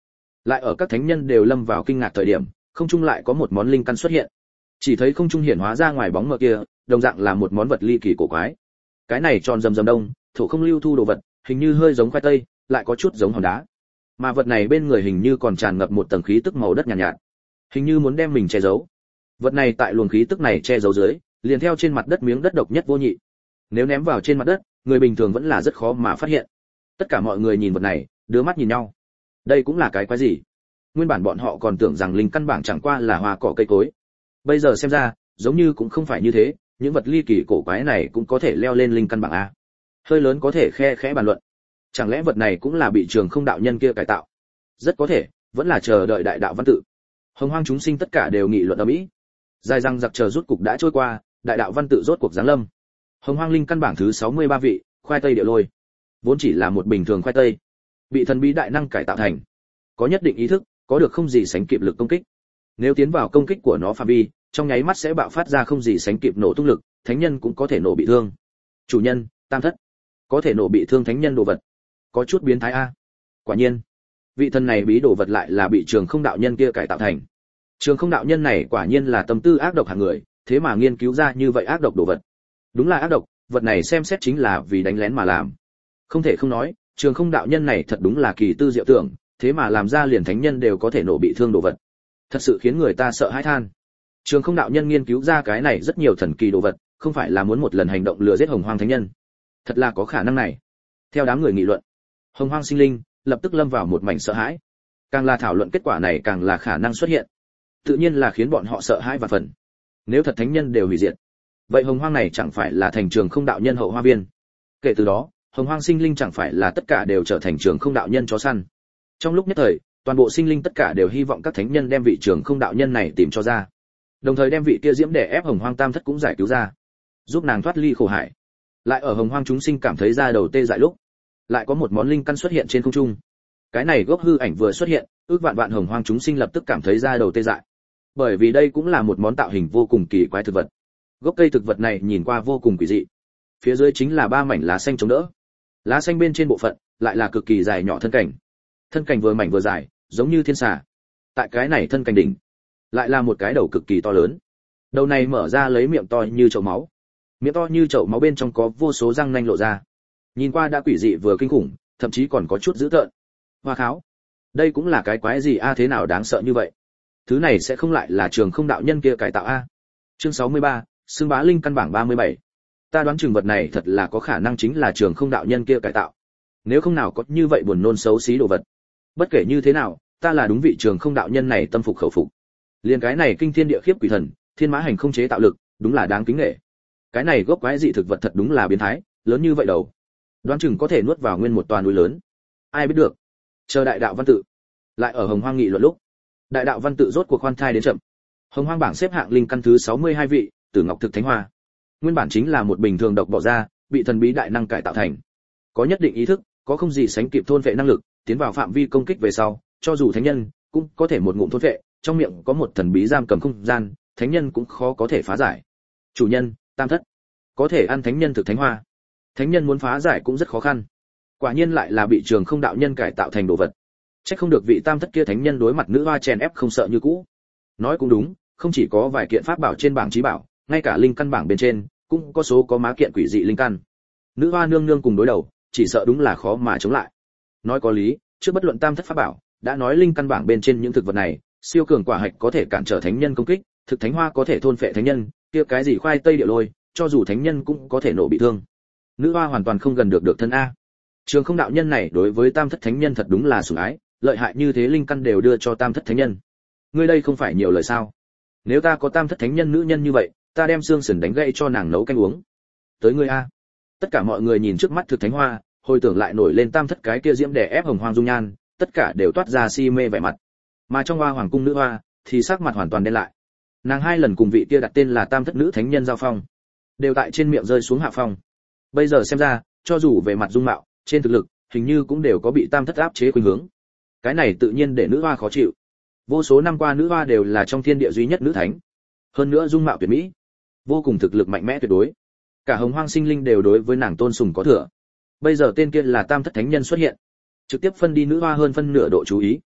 Lại ở các thánh nhân đều lâm vào kinh ngạc thời điểm, không trung lại có một món linh căn xuất hiện. Chỉ thấy không trung hiển hóa ra ngoài bóng mờ kia, đồng dạng là một món vật ly kỳ cổ quái. Cái này tròn rầm rầm đông, thổ không lưu thu đồ vật, hình như hơi giống khoai tây, lại có chút giống hòn đá. Mà vật này bên người hình như còn tràn ngập một tầng khí tức màu đất nhàn nhạt, hình như muốn đem mình che giấu. Vật này tại luồng khí tức này che giấu dưới, liền theo trên mặt đất miếng đất độc nhất vô nhị. Nếu ném vào trên mặt đất, người bình thường vẫn là rất khó mà phát hiện. Tất cả mọi người nhìn vật này, đưa mắt nhìn nhau. Đây cũng là cái quái gì? Nguyên bản bọn họ còn tưởng rằng linh căn bảng chẳng qua là hoa cỏ cây cối. Bây giờ xem ra, giống như cũng không phải như thế, những vật ly kỳ cổ quái này cũng có thể leo lên linh căn bảng a. Hơi lớn có thể khe khẽ bàn luận. Chẳng lẽ vật này cũng là bị Trường Không đạo nhân kia cải tạo? Rất có thể, vẫn là chờ đợi đại đạo văn tự. Hồng hoang chúng sinh tất cả đều nghị luận ầm ĩ. Dài răng giặc chờ rút cục đã trôi qua, đại đạo văn tự rốt cuộc giáng lâm. Hồng hoang linh căn bảng thứ 63 vị, khoai tây địa lôi. Vốn chỉ là một bình thường khoai tây, bị thần bí đại năng cải tạo thành, có nhất định ý thức, có được không gì sánh kịp lực công kích. Nếu tiến vào công kích của nó phạm vi, trong nháy mắt sẽ bạo phát ra không gì sánh kịp nổ tung lực, thánh nhân cũng có thể nổ bị thương. Chủ nhân, Tam Thất, có thể nổ bị thương thánh nhân đồ vật, có chút biến thái a. Quả nhiên, vị thần này bí đồ vật lại là bị Trường Không đạo nhân kia cải tạo thành. Trường Không đạo nhân này quả nhiên là tâm tư ác độc hạng người, thế mà nghiên cứu ra như vậy ác độc đồ vật. Đúng là ác độc, vật này xem xét chính là vì đánh lén mà làm. Không thể không nói, Trường Không đạo nhân này thật đúng là kỳ tư diệu tưởng, thế mà làm ra liền thánh nhân đều có thể nổ bị thương đồ vật. Thật sự khiến người ta sợ hãi than. Trường Không đạo nhân nghiên cứu ra cái này rất nhiều thần kỳ đồ vật, không phải là muốn một lần hành động lừa giết Hồng Hoang thánh nhân. Thật là có khả năng này. Theo đám người nghị luận, Hồng Hoang sinh linh lập tức lâm vào một mảnh sợ hãi. Càng là thảo luận kết quả này càng là khả năng xuất hiện. Tự nhiên là khiến bọn họ sợ hãi và phần. Nếu thật thánh nhân đều hủy diệt, vậy Hồng Hoang này chẳng phải là thành Trường Không đạo nhân hậu hoa viên. Kể từ đó, Hồng Hoang sinh linh chẳng phải là tất cả đều trở thành Trường Không đạo nhân chó săn. Trong lúc nhất thời, toàn bộ sinh linh tất cả đều hy vọng các thánh nhân đem vị Trường Không đạo nhân này tìm cho ra, đồng thời đem vị kia diễm đè ép Hồng Hoang Tam Thất cũng giải cứu ra, giúp nàng thoát ly khổ hải. Lại ở Hồng Hoang chúng sinh cảm thấy da đầu tê dại lúc, lại có một món linh căn xuất hiện trên không trung. Cái này gốc hư ảnh vừa xuất hiện, ước vạn vạn Hồng Hoang chúng sinh lập tức cảm thấy da đầu tê dại, bởi vì đây cũng là một món tạo hình vô cùng kỳ quái thực vật. Gốc cây thực vật này nhìn qua vô cùng quỷ dị, phía dưới chính là 3 mảnh lá xanh chống đỡ, lá xanh bên trên bộ phận lại là cực kỳ dài nhỏ thân cảnh vừa mảnh vừa dài, giống như thiên xà. Tại cái này thân cảnh đỉnh, lại là một cái đầu cực kỳ to lớn. Đầu này mở ra lấy miệng to như chậu máu, miệng to như chậu máu bên trong có vô số răng nanh lộ ra, nhìn qua đã quỷ dị vừa kinh khủng, thậm chí còn có chút dữ tợn. Hoa kháo, đây cũng là cái quái gì a, thế nào đáng sợ như vậy? Thứ này sẽ không lại là Trường Không đạo nhân kia cải tạo a? Chương 63, xưng bá linh căn bảng 37. Ta đoán chừng vật này thật là có khả năng chính là Trường Không đạo nhân kia cải tạo. Nếu không nào có như vậy buồn nôn xấu xí đồ vật. Bất kể như thế nào, ta là đúng vị Trường Không đạo nhân này tâm phục khẩu phục. Liên cái này kinh thiên địa khiếp quỷ thần, thiên mã hành không chế tạo lực, đúng là đáng kính nể. Cái này gốc quái dị thực vật thật đúng là biến thái, lớn như vậy đầu, đoán chừng có thể nuốt vào nguyên một toàn núi lớn. Ai biết được. Chờ đại đạo văn tự. Lại ở Hồng Hoang nghị luận lúc, đại đạo văn tự rốt cuộc khoan thai đến chậm. Hồng Hoang bảng xếp hạng linh căn thứ 62 vị, Tử Ngọc Thực Thánh Hoa. Nguyên bản chính là một bình thường độc bỏ ra, bị thần bí đại năng cải tạo thành, có nhất định ý thức, có không gì sánh kịp thôn vệ năng lực, tiến vào phạm vi công kích về sau, cho dù thánh nhân cũng có thể một ngụm thôn vệ, trong miệng có một thần bí giam cầm không gian, thánh nhân cũng khó có thể phá giải. Chủ nhân, Tam Thất, có thể ăn thánh nhân thực thánh hoa. Thánh nhân muốn phá giải cũng rất khó khăn. Quả nhiên lại là bị Trường Không đạo nhân cải tạo thành đồ vật. Chắc không được vị Tam Thất kia thánh nhân đối mặt nữ hoa chèn ép không sợ như cũ. Nói cũng đúng, không chỉ có vài kiện pháp bảo trên bảng trí bảo, ngay cả linh căn bảng bên trên cũng có số có má kiện quỷ dị linh căn. Nữ hoa nương nương cùng đối đầu, chỉ sợ đúng là khó mà chống lại. Nói có lý, trước bất luận Tam Thất pháp bảo, đã nói linh căn bảng bên trên những thực vật này, siêu cường quả hạch có thể cản trở thánh nhân công kích, thực thánh hoa có thể thôn phệ thánh nhân, kia cái gì khoai tây địa lôi, cho dù thánh nhân cũng có thể nổ bị thương. Nữ hoa hoàn toàn không gần được thân a. Trường Không đạo nhân này đối với Tam Thất thánh nhân thật đúng là sủng ái, lợi hại như thế linh căn đều đưa cho Tam Thất thánh nhân. Ngươi đây không phải nhiều lời sao? Nếu ta có Tam Thất thánh nhân nữ nhân như vậy, ta đem xương sườn đánh gãy cho nàng nấu canh uống. Tới ngươi a. Tất cả mọi người nhìn trước mắt thực thánh hoa, hồi tưởng lại nổi lên Tam Thất cái kia diễm đè ép Hồng Hoang dung nhan, tất cả đều toát ra si mê vẻ mặt. Mà trong Hoa Hoàng cung nữ hoa thì sắc mặt hoàn toàn đen lại. Nàng 2 lần cùng vị kia đặt tên là Tam Thất nữ thánh nhân giao phong, đều tại trên miệng rơi xuống hạ phong. Bây giờ xem ra, cho dù về mặt dung mạo, trên thực lực, hình như cũng đều có bị Tam Thất áp chế khuynh hướng. Cái này tự nhiên để nữ hoa khó chịu. Vô số năm qua nữ hoa đều là trong thiên địa duy nhất nữ thánh, hơn nữa dung mạo tuyệt mỹ, vô cùng thực lực mạnh mẽ tuyệt đối. Cả Hồng Hoang sinh linh đều đối với nàng tôn sùng có thừa. Bây giờ tên kia là Tam Thất thánh nhân xuất hiện, trực tiếp phân đi nữ hoa hơn phân nửa độ chú ý.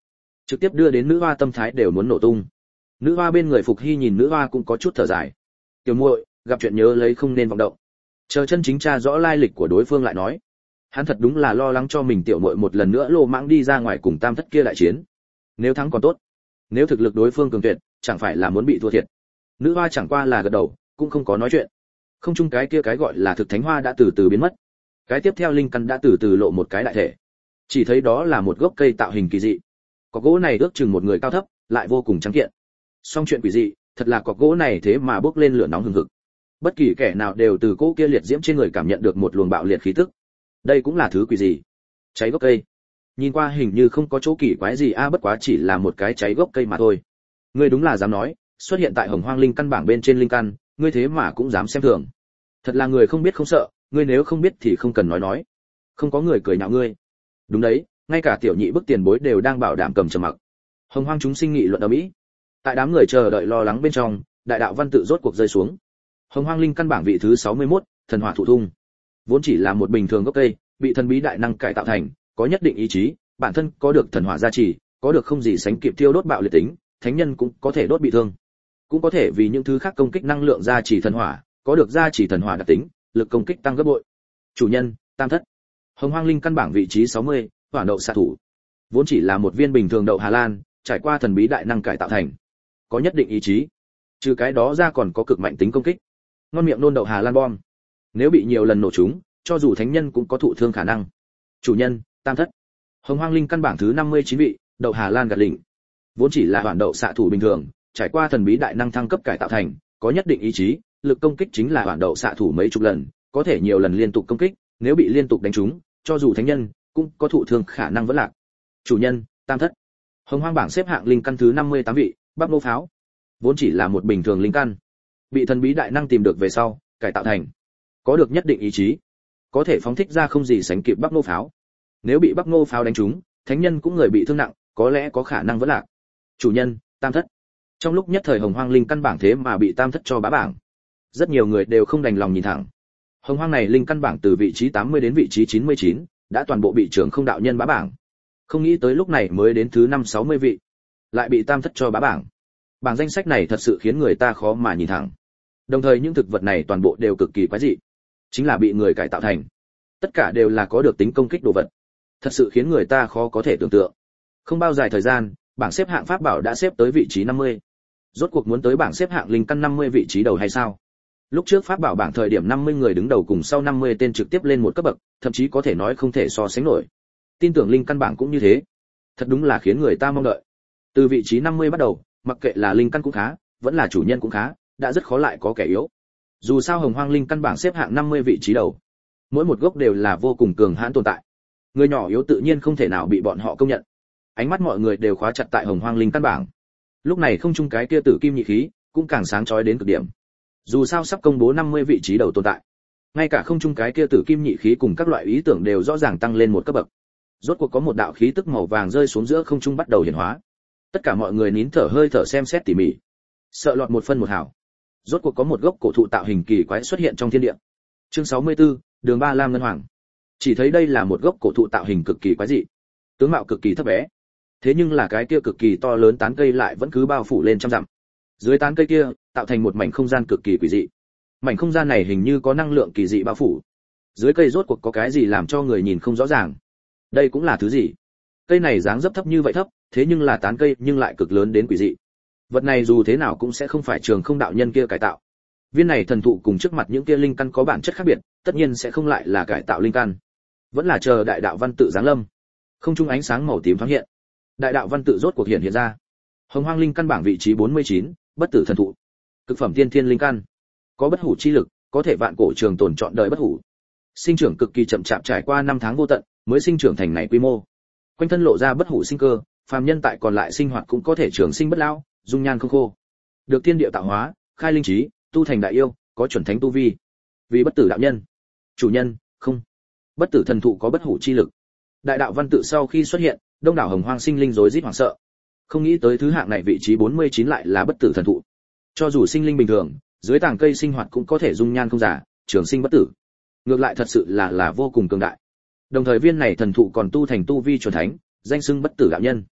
trực tiếp đưa đến nữ hoa tâm thái đều muốn nổ tung. Nữ hoa bên người Phục Hy nhìn nữ hoa cũng có chút thở dài. Tiểu muội, gặp chuyện nhớ lấy không nên vọng động. Chờ chân chính tra rõ lai lịch của đối phương lại nói. Hắn thật đúng là lo lắng cho mình tiểu muội một lần nữa lô mãng đi ra ngoài cùng tam thất kia đại chiến. Nếu thắng còn tốt, nếu thực lực đối phương cường tuyệt, chẳng phải là muốn bị thua thiệt. Nữ hoa chẳng qua là gật đầu, cũng không có nói chuyện. Không chung cái kia cái gọi là thực thánh hoa đã từ từ biến mất. Cái tiếp theo linh căn đã từ từ lộ một cái đại thể. Chỉ thấy đó là một gốc cây tạo hình kỳ dị. Cọc gỗ này ước chừng một người cao thấp, lại vô cùng trắng kiện. Song chuyện quỷ dị, thật là cọc gỗ này thế mà bốc lên lửa nóng hừng hực. Bất kỳ kẻ nào đều từ cỗ kia liệt diễm trên người cảm nhận được một luồng bạo liệt khí tức. Đây cũng là thứ quỷ gì? Cháy gốc cây. Nhìn qua hình như không có chỗ kỳ quái gì bất quá chỉ là một cái cháy gốc cây mà thôi. Ngươi đúng là dám nói, xuất hiện tại Hồng Hoang linh căn bảng bên trên linh căn, ngươi thế mà cũng dám xem thường. Thật là người không biết không sợ, ngươi nếu không biết thì không cần nói. Không có người cười nhạo ngươi. Đúng đấy, ngay cả tiểu nhị bức tiền bối đều đang bảo đảm cầm trầm mặc. Hồng Hoang chúng sinh nghị luận ầm ĩ. Tại đám người chờ đợi lo lắng bên trong, đại đạo văn tự rốt cuộc rơi xuống. Hồng Hoang linh căn bảng vị thứ 61, thần hỏa thụ thung. Vốn chỉ là một bình thường gốc cây, bị thần bí đại năng cải tạo thành, có nhất định ý chí, bản thân có được thần hỏa gia trì, có được không gì sánh kịp tiêu đốt bạo liệt tính, thánh nhân cũng có thể đốt bị thương. Cũng có thể vì những thứ khác công kích năng lượng gia trì thần hỏa, có được gia trì thần hỏa đặc tính, lực công kích tăng gấp bội. Chủ nhân, tam thất. Hồng Hoang linh căn bảng vị trí 60, hỏa đậu xạ thủ. Vốn chỉ là một viên bình thường đậu Hà Lan, trải qua thần bí đại năng cải tạo thành, có nhất định ý chí. Trừ cái đó ra còn có cực mạnh tính công kích. Ngon miệng nôn đậu Hà Lan bom. Nếu bị nhiều lần nổ trúng, cho dù thánh nhân cũng có thụ thương khả năng. Chủ nhân, tam thất. Hồng Hoang linh căn bảng thứ 59 vị, đậu Hà Lan gạt lỉnh. Vốn chỉ là hoàn đậu xạ thủ bình thường, trải qua thần bí đại năng thăng cấp cải tạo thành, có nhất định ý chí, lực công kích chính là hoàn đậu xạ thủ mấy chục lần, có thể nhiều lần liên tục công kích, nếu bị liên tục đánh trúng, cho dù thánh nhân cũng có thụ thương khả năng vẫn lạc. Chủ nhân, tam thất. Hồng Hoang bảng xếp hạng linh căn thứ 58 vị, Bắc Nô pháo. Vốn chỉ là một bình thường linh căn, bị thần bí đại năng tìm được về sau, cải tạo thành, có được nhất định ý chí, có thể phóng thích ra không gì sánh kịp Bắc Nô pháo. Nếu bị Bắc Nô pháo đánh trúng, thánh nhân cũng người bị thương nặng, có lẽ có khả năng vẫn lạc. Chủ nhân, tam thất. Trong lúc nhất thời Hồng Hoang linh căn bảng thế mà bị tam thất cho bá bảng. Rất nhiều người đều không đành lòng nhìn thẳng. Hồng Hoang này linh căn bảng từ vị trí 80 đến vị trí 99, đã toàn bộ bị trưởng không đạo nhân bá bảng. Không nghĩ tới lúc này mới đến thứ 560 vị, lại bị tam thất cho bá bảng. Bảng danh sách này thật sự khiến người ta khó mà nhìn thẳng. Đồng thời những thực vật này toàn bộ đều cực kỳ quái dị, chính là bị người cải tạo thành. Tất cả đều là có được tính công kích đồ vật. Thật sự khiến người ta khó có thể tưởng tượng. Không bao dài thời gian, bảng xếp hạng pháp bảo đã xếp tới vị trí 50. Rốt cuộc muốn tới bảng xếp hạng linh căn 50 vị trí đầu hay sao? Lúc trước pháp bảo bảng thời điểm 50 người đứng đầu cùng sau 50 tên trực tiếp lên một cấp bậc, thậm chí có thể nói không thể so sánh nổi. Tin tưởng linh căn bảng cũng như thế. Thật đúng là khiến người ta mong đợi. Từ vị trí 50 bắt đầu, mặc kệ là linh căn cũng khá, vẫn là chủ nhân cũng khá, đã rất khó lại có kẻ yếu. Dù sao Hồng Hoang linh căn bảng xếp hạng 50 vị trí đầu, mỗi một gốc đều là vô cùng cường hãn tồn tại. Người nhỏ yếu tự nhiên không thể nào bị bọn họ công nhận. Ánh mắt mọi người đều khóa chặt tại Hồng Hoang linh căn bảng. Lúc này không chung cái kia tử kim nhị khí cũng càng sáng chói đến cực điểm. Dù sao sắp công bố 50 vị trí đầu tồn tại, ngay cả không chung cái kia tử kim nhị khí cùng các loại ý tưởng đều rõ ràng tăng lên một cấp bậc. Rốt cuộc có một đạo khí tức màu vàng rơi xuống giữa không trung bắt đầu hiển hóa. Tất cả mọi người nín thở hơi thở xem xét tỉ mỉ, sợ lọt một phân một hào. Rốt cuộc có một gốc cổ thụ tạo hình kỳ quái xuất hiện trong thiên địa. Chương 64, Đường Ba Lam Ngân Hoàng. Chỉ thấy đây là một gốc cổ thụ tạo hình cực kỳ quái dị, tướng mạo cực kỳ thấp bé. Thế nhưng là cái kia cực kỳ to lớn tán cây lại vẫn cứ bao phủ lên trăm dặm. Dưới tán cây kia, tạo thành một mảnh không gian cực kỳ quỷ dị. Mảnh không gian này hình như có năng lượng kỳ dị bao phủ. Dưới cây rốt cuộc có cái gì làm cho người nhìn không rõ ràng. Đây cũng là thứ gì? Cây này dáng dấp thấp như vậy thấp, thế nhưng là tán cây nhưng lại cực lớn đến quỷ dị. Vật này dù thế nào cũng sẽ không phải Trường Không đạo nhân kia cải tạo. Viên này thần thụ cùng trước mặt những kia linh căn có bản chất khác biệt, tất nhiên sẽ không lại là cải tạo linh căn. Vẫn là chờ đại đạo văn tự giáng lâm. Không trung ánh sáng màu tím thoáng hiện. Đại đạo văn tự rốt cuộc hiện ra. Hồng Hoang linh căn bảng vị trí 49, bất tử thần thụ. Cực phẩm tiên thiên linh căn, có bất hủ chi lực, có thể vạn cổ trường tồn trọn đời bất hủ. Sinh trưởng cực kỳ chậm chạp, trải qua 5 tháng vô tận mới sinh trưởng thành này quy mô. Quanh thân lộ ra bất hủ sinh cơ, phàm nhân tại còn lại sinh hoạt cũng có thể trường sinh bất lão, dung nhan không khô. Được thiên địa tạo hóa, khai linh trí, tu thành đại yêu, có chuẩn thánh tu vi. Vì bất tử đạo nhân. Chủ nhân, không. Bất tử thần thụ có bất hủ chi lực. Đại đạo văn tự sau khi xuất hiện, đông đảo Hồng Hoang sinh linh rối rít hoảng sợ. Không nghĩ tới thứ hạng này vị trí 49 lại là bất tử thần thụ. Cho dù sinh linh bình thường, dưới tàng cây sinh hoạt cũng có thể dung nhan không già, trường sinh bất tử. Ngược lại thật sự là vô cùng cường đại. Đồng thời viên này thần thụ còn tu thành tu vi chuẩn thánh, danh xưng bất tử đạo nhân.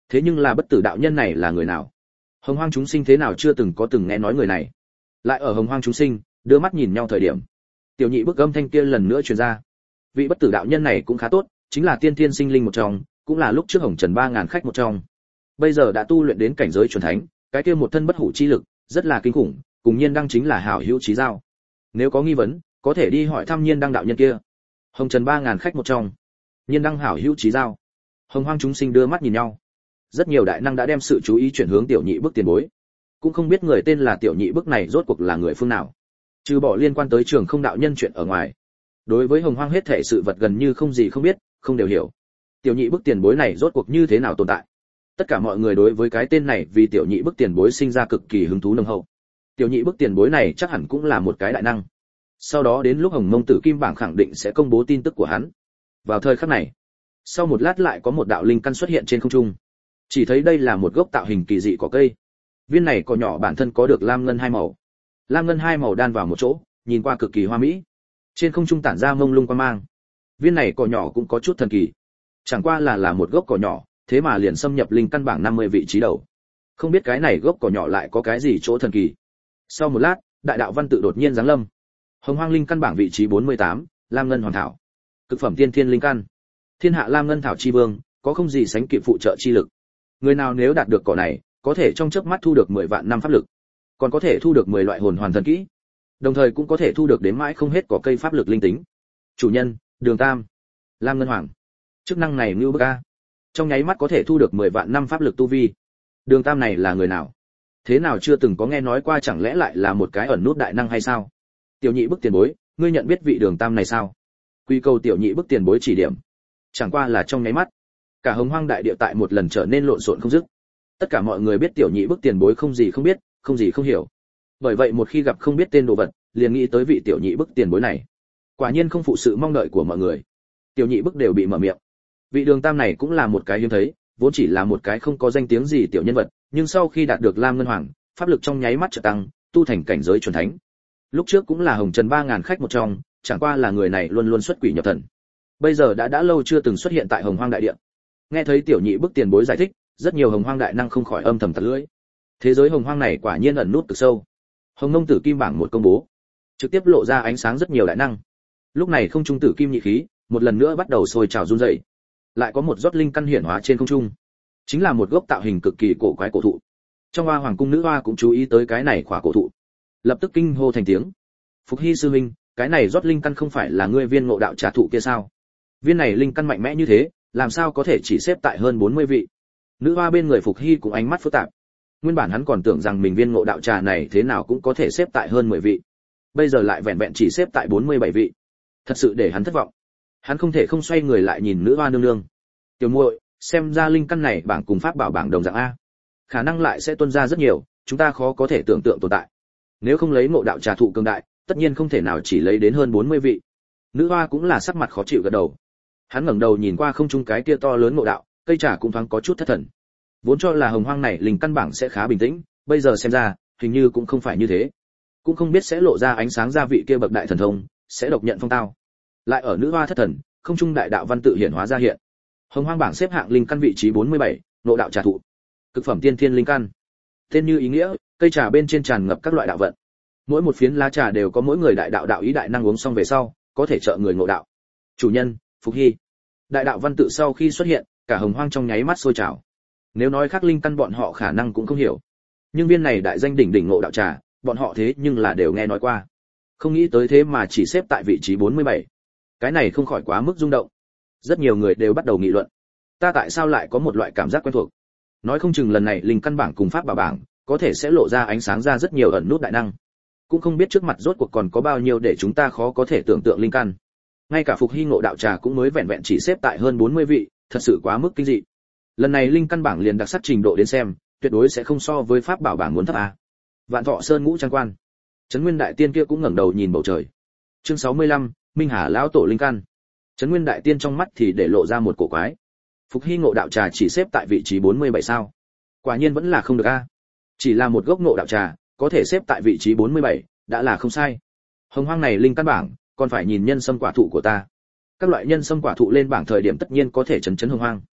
Thế nhưng là bất tử đạo nhân này là người nào? Hồng Hoang chúng sinh thế nào chưa từng nghe nói người này? Lại ở Hồng Hoang chúng sinh đưa mắt nhìn nhau thời điểm, tiểu nhị bức âm thanh kia lần nữa truyền ra. Vị bất tử đạo nhân này cũng khá tốt, chính là tiên thiên sinh linh một trong, cũng là lúc trước Hồng Trần 3000 khách một trong. Bây giờ đã tu luyện đến cảnh giới chuẩn thánh, cái kia một thân bất hủ chi lực, rất là kinh khủng, cùng Nhiên Đăng chính là hảo hữu chí giao. Nếu có nghi vấn, có thể đi hỏi thăm Nhiên Đăng đạo nhân kia. Hồng Trần 3000 khách một trong, Nhiên Đăng hảo hữu chí giao. Hồng Hoang chúng sinh đưa mắt nhìn nhau. Rất nhiều đại năng đã đem sự chú ý chuyển hướng tiểu nhị bức tiền bối. Cũng không biết người tên là tiểu nhị bức này rốt cuộc là người phương nào. Trừ bỏ liên quan tới Trường Không đạo nhân chuyện ở ngoài, đối với Hồng Hoang hết thảy sự vật gần như không gì không biết, không đều hiểu. Tiểu nhị bức tiền bối này rốt cuộc như thế nào tồn tại? Tất cả mọi người đối với cái tên này vì tiểu nhị bức tiền bối sinh ra cực kỳ hứng thú nồng hậu. Tiểu nhị bức tiền bối này chắc hẳn cũng là một cái đại năng. Sau đó đến lúc Hồng Mông Tử Kim bảng khẳng định sẽ công bố tin tức của hắn. Vào thời khắc này, sau một lát lại có một đạo linh căn xuất hiện trên không trung. Chỉ thấy đây là một gốc tạo hình kỳ dị cỏ cây. Viên này cỏ nhỏ bản thân có được lam ngân hai màu. Lam ngân hai màu đan vào một chỗ, nhìn qua cực kỳ hoa mỹ. Trên không trung tản ra mông lung quang mang. Viên này cỏ nhỏ cũng có chút thần kỳ. Chẳng qua là một gốc cỏ nhỏ, thế mà liền xâm nhập linh căn bảng 50 vị trí đầu. Không biết cái này gốc cỏ nhỏ lại có cái gì chỗ thần kỳ. Sau một lát, đại đạo văn tự đột nhiên giáng lâm. Hồng Hoang linh căn bảng vị trí 48, lam ngân hoàng thảo. Cực phẩm tiên thiên linh căn. Thiên hạ lam ngân thảo chi vương, có không gì sánh kịp phụ trợ chi lực. Người nào nếu đạt được cỏ này, có thể trong chớp mắt thu được 10 vạn năm pháp lực, còn có thể thu được 10 loại hồn hoàn thần kỹ, đồng thời cũng có thể thu được đến mãi không hết cỏ cây pháp lực linh tính. Chủ nhân, Đường Tam, Lam Ngân Hoàng. Chức năng này như bức a. Trong nháy mắt có thể thu được 10 vạn năm pháp lực tu vi. Đường Tam này là người nào? Thế nào chưa từng có nghe nói qua, chẳng lẽ lại là một cái ẩn nút đại năng hay sao? Tiểu nhị bức tiền bối, ngươi nhận biết vị Đường Tam này sao? Quy cầu tiểu nhị bức tiền bối chỉ điểm. Chẳng qua là trong nháy mắt, cả Hồng Hoang đại địa tại một lần trở nên lộn xộn không dứt. Tất cả mọi người biết tiểu nhị bức tiền bối không gì không biết, không gì không hiểu. Bởi vậy một khi gặp không biết tên đồ vật, liền nghĩ tới vị tiểu nhị bức tiền bối này. Quả nhiên không phụ sự mong đợi của mọi người. Tiểu nhị bức đều bị mở miệng. Vị Đường Tam này cũng là một cái hiếm thấy, vốn chỉ là một cái không có danh tiếng gì tiểu nhân vật, nhưng sau khi đạt được Lam Ngân Hoàng, pháp lực trong nháy mắt chợt tăng, tu thành cảnh giới chuẩn thánh. Lúc trước cũng là Hồng Trần 3000 khách một trong, chẳng qua là người này luôn luôn xuất quỷ nhập thần. Bây giờ đã lâu chưa từng xuất hiện tại Hồng Hoang đại địa. Nghe thấy tiểu nhị bức tiền bối giải thích, rất nhiều Hồng Hoang đại năng không khỏi âm thầm tặc lưỡi. Thế giới Hồng Hoang này quả nhiên ẩn nút cực sâu. Hồng Mông Tử Kim bảng một công bố, trực tiếp lộ ra ánh sáng rất nhiều đại năng. Lúc này không trung tử kim nhị khí, một lần nữa bắt đầu sôi trào run rẩy. Lại có một giót linh căn hiển hóa trên không trung, chính là một gốc tạo hình cực kỳ cổ quái cổ thụ. Trong Hoa Hoàng cung nữ hoa cũng chú ý tới cái này khỏa cổ thụ, lập tức kinh hô thành tiếng. Phục Hy sư huynh, cái này giót linh căn không phải là ngươi viên ngộ đạo trà thụ kia sao? Viên này linh căn mạnh mẽ như thế, làm sao có thể chỉ xếp tại hơn 40 vị? Nữ hoa bên người Phục Hy cũng ánh mắt phức tạp. Nguyên bản hắn còn tưởng rằng mình viên ngộ đạo trà này thế nào cũng có thể xếp tại hơn 10 vị, bây giờ lại vẹn vẹn chỉ xếp tại 47 vị. Thật sự để hắn thất vọng. Hắn không thể không xoay người lại nhìn nữ hoa nương nương. Tiểu muội, xem ra linh căn này bảng cùng pháp bảo bảng đồng dạng a, khả năng lại sẽ tuôn ra rất nhiều, chúng ta khó có thể tưởng tượng tồn tại. Nếu không lấy ngộ đạo trà thụ cường đại, tất nhiên không thể nào chỉ lấy đến hơn 40 vị. Nữ hoa cũng là sắc mặt khó chịu gật đầu. Hắn ngẩng đầu nhìn qua không trung cái kia to lớn ngộ đạo, cây trà cũng thoáng có chút thất thần. Vốn cho là Hồng Hoang này linh căn bảng sẽ khá bình tĩnh, bây giờ xem ra, hình như cũng không phải như thế. Cũng không biết sẽ lộ ra ánh sáng ra vị kia bậc đại thần thông, sẽ độc nhận phong tao. Lại ở nữ hoa thất thần, không trung đại đạo văn tự hiển hóa ra hiện. Hồng Hoang bảng xếp hạng linh căn vị trí 47, ngộ đạo trà thụ. Cực phẩm tiên thiên linh căn. Tên như ý nghĩa, cây trà bên trên tràn ngập các loại đạo vận. Mỗi một phiến lá trà đều có mỗi người đại đạo đạo ý đại năng uống xong về sau, có thể trợ người ngộ đạo. Chủ nhân, Phục Hy. Đại đạo văn tự sau khi xuất hiện, cả Hồng Hoang trong nháy mắt sôi trào. Nếu nói khác linh căn bọn họ khả năng cũng không hiểu, nhưng viên này đại danh đỉnh đỉnh ngộ đạo trà, bọn họ thế nhưng là đều nghe nói qua. Không nghĩ tới thế mà chỉ xếp tại vị trí 47. Cái này không khỏi quá mức rung động. Rất nhiều người đều bắt đầu nghị luận. Ta tại sao lại có một loại cảm giác quen thuộc? Nói không chừng lần này linh căn bảng cùng pháp bảo bảng, có thể sẽ lộ ra ánh sáng ra rất nhiều ẩn nút đại năng. Cũng không biết trước mặt rốt cuộc còn có bao nhiêu để chúng ta khó có thể tưởng tượng linh căn. Ngay cả Phục Hy ngộ đạo trà cũng mới vẹn vẹn chỉ xếp tại hơn 40 vị, thật sự quá mức kinh dị. Lần này linh căn bảng liền đặc sắc trình độ đến xem, tuyệt đối sẽ không so với pháp bảo bảng muốn thấp a. Vạn Thọ Sơn ngũ trang quan, Trấn Nguyên đại tiên kia cũng ngẩng đầu nhìn bầu trời. Chương 65, Minh Hà lão tổ linh căn. Trấn Nguyên đại tiên trong mắt thì để lộ ra một cổ quái. Phục Hy ngộ đạo trà chỉ xếp tại vị trí 47 sao? Quả nhiên vẫn là không được a. Chỉ là một gốc ngộ đạo trà, có thể xếp tại vị trí 47, đã là không sai. Hồng Hoang này linh căn bảng, còn phải nhìn nhân sâm quả thụ của ta. Các loại nhân sâm quả thụ lên bảng thời điểm tất nhiên có thể chấn chấn Hồng Hoang.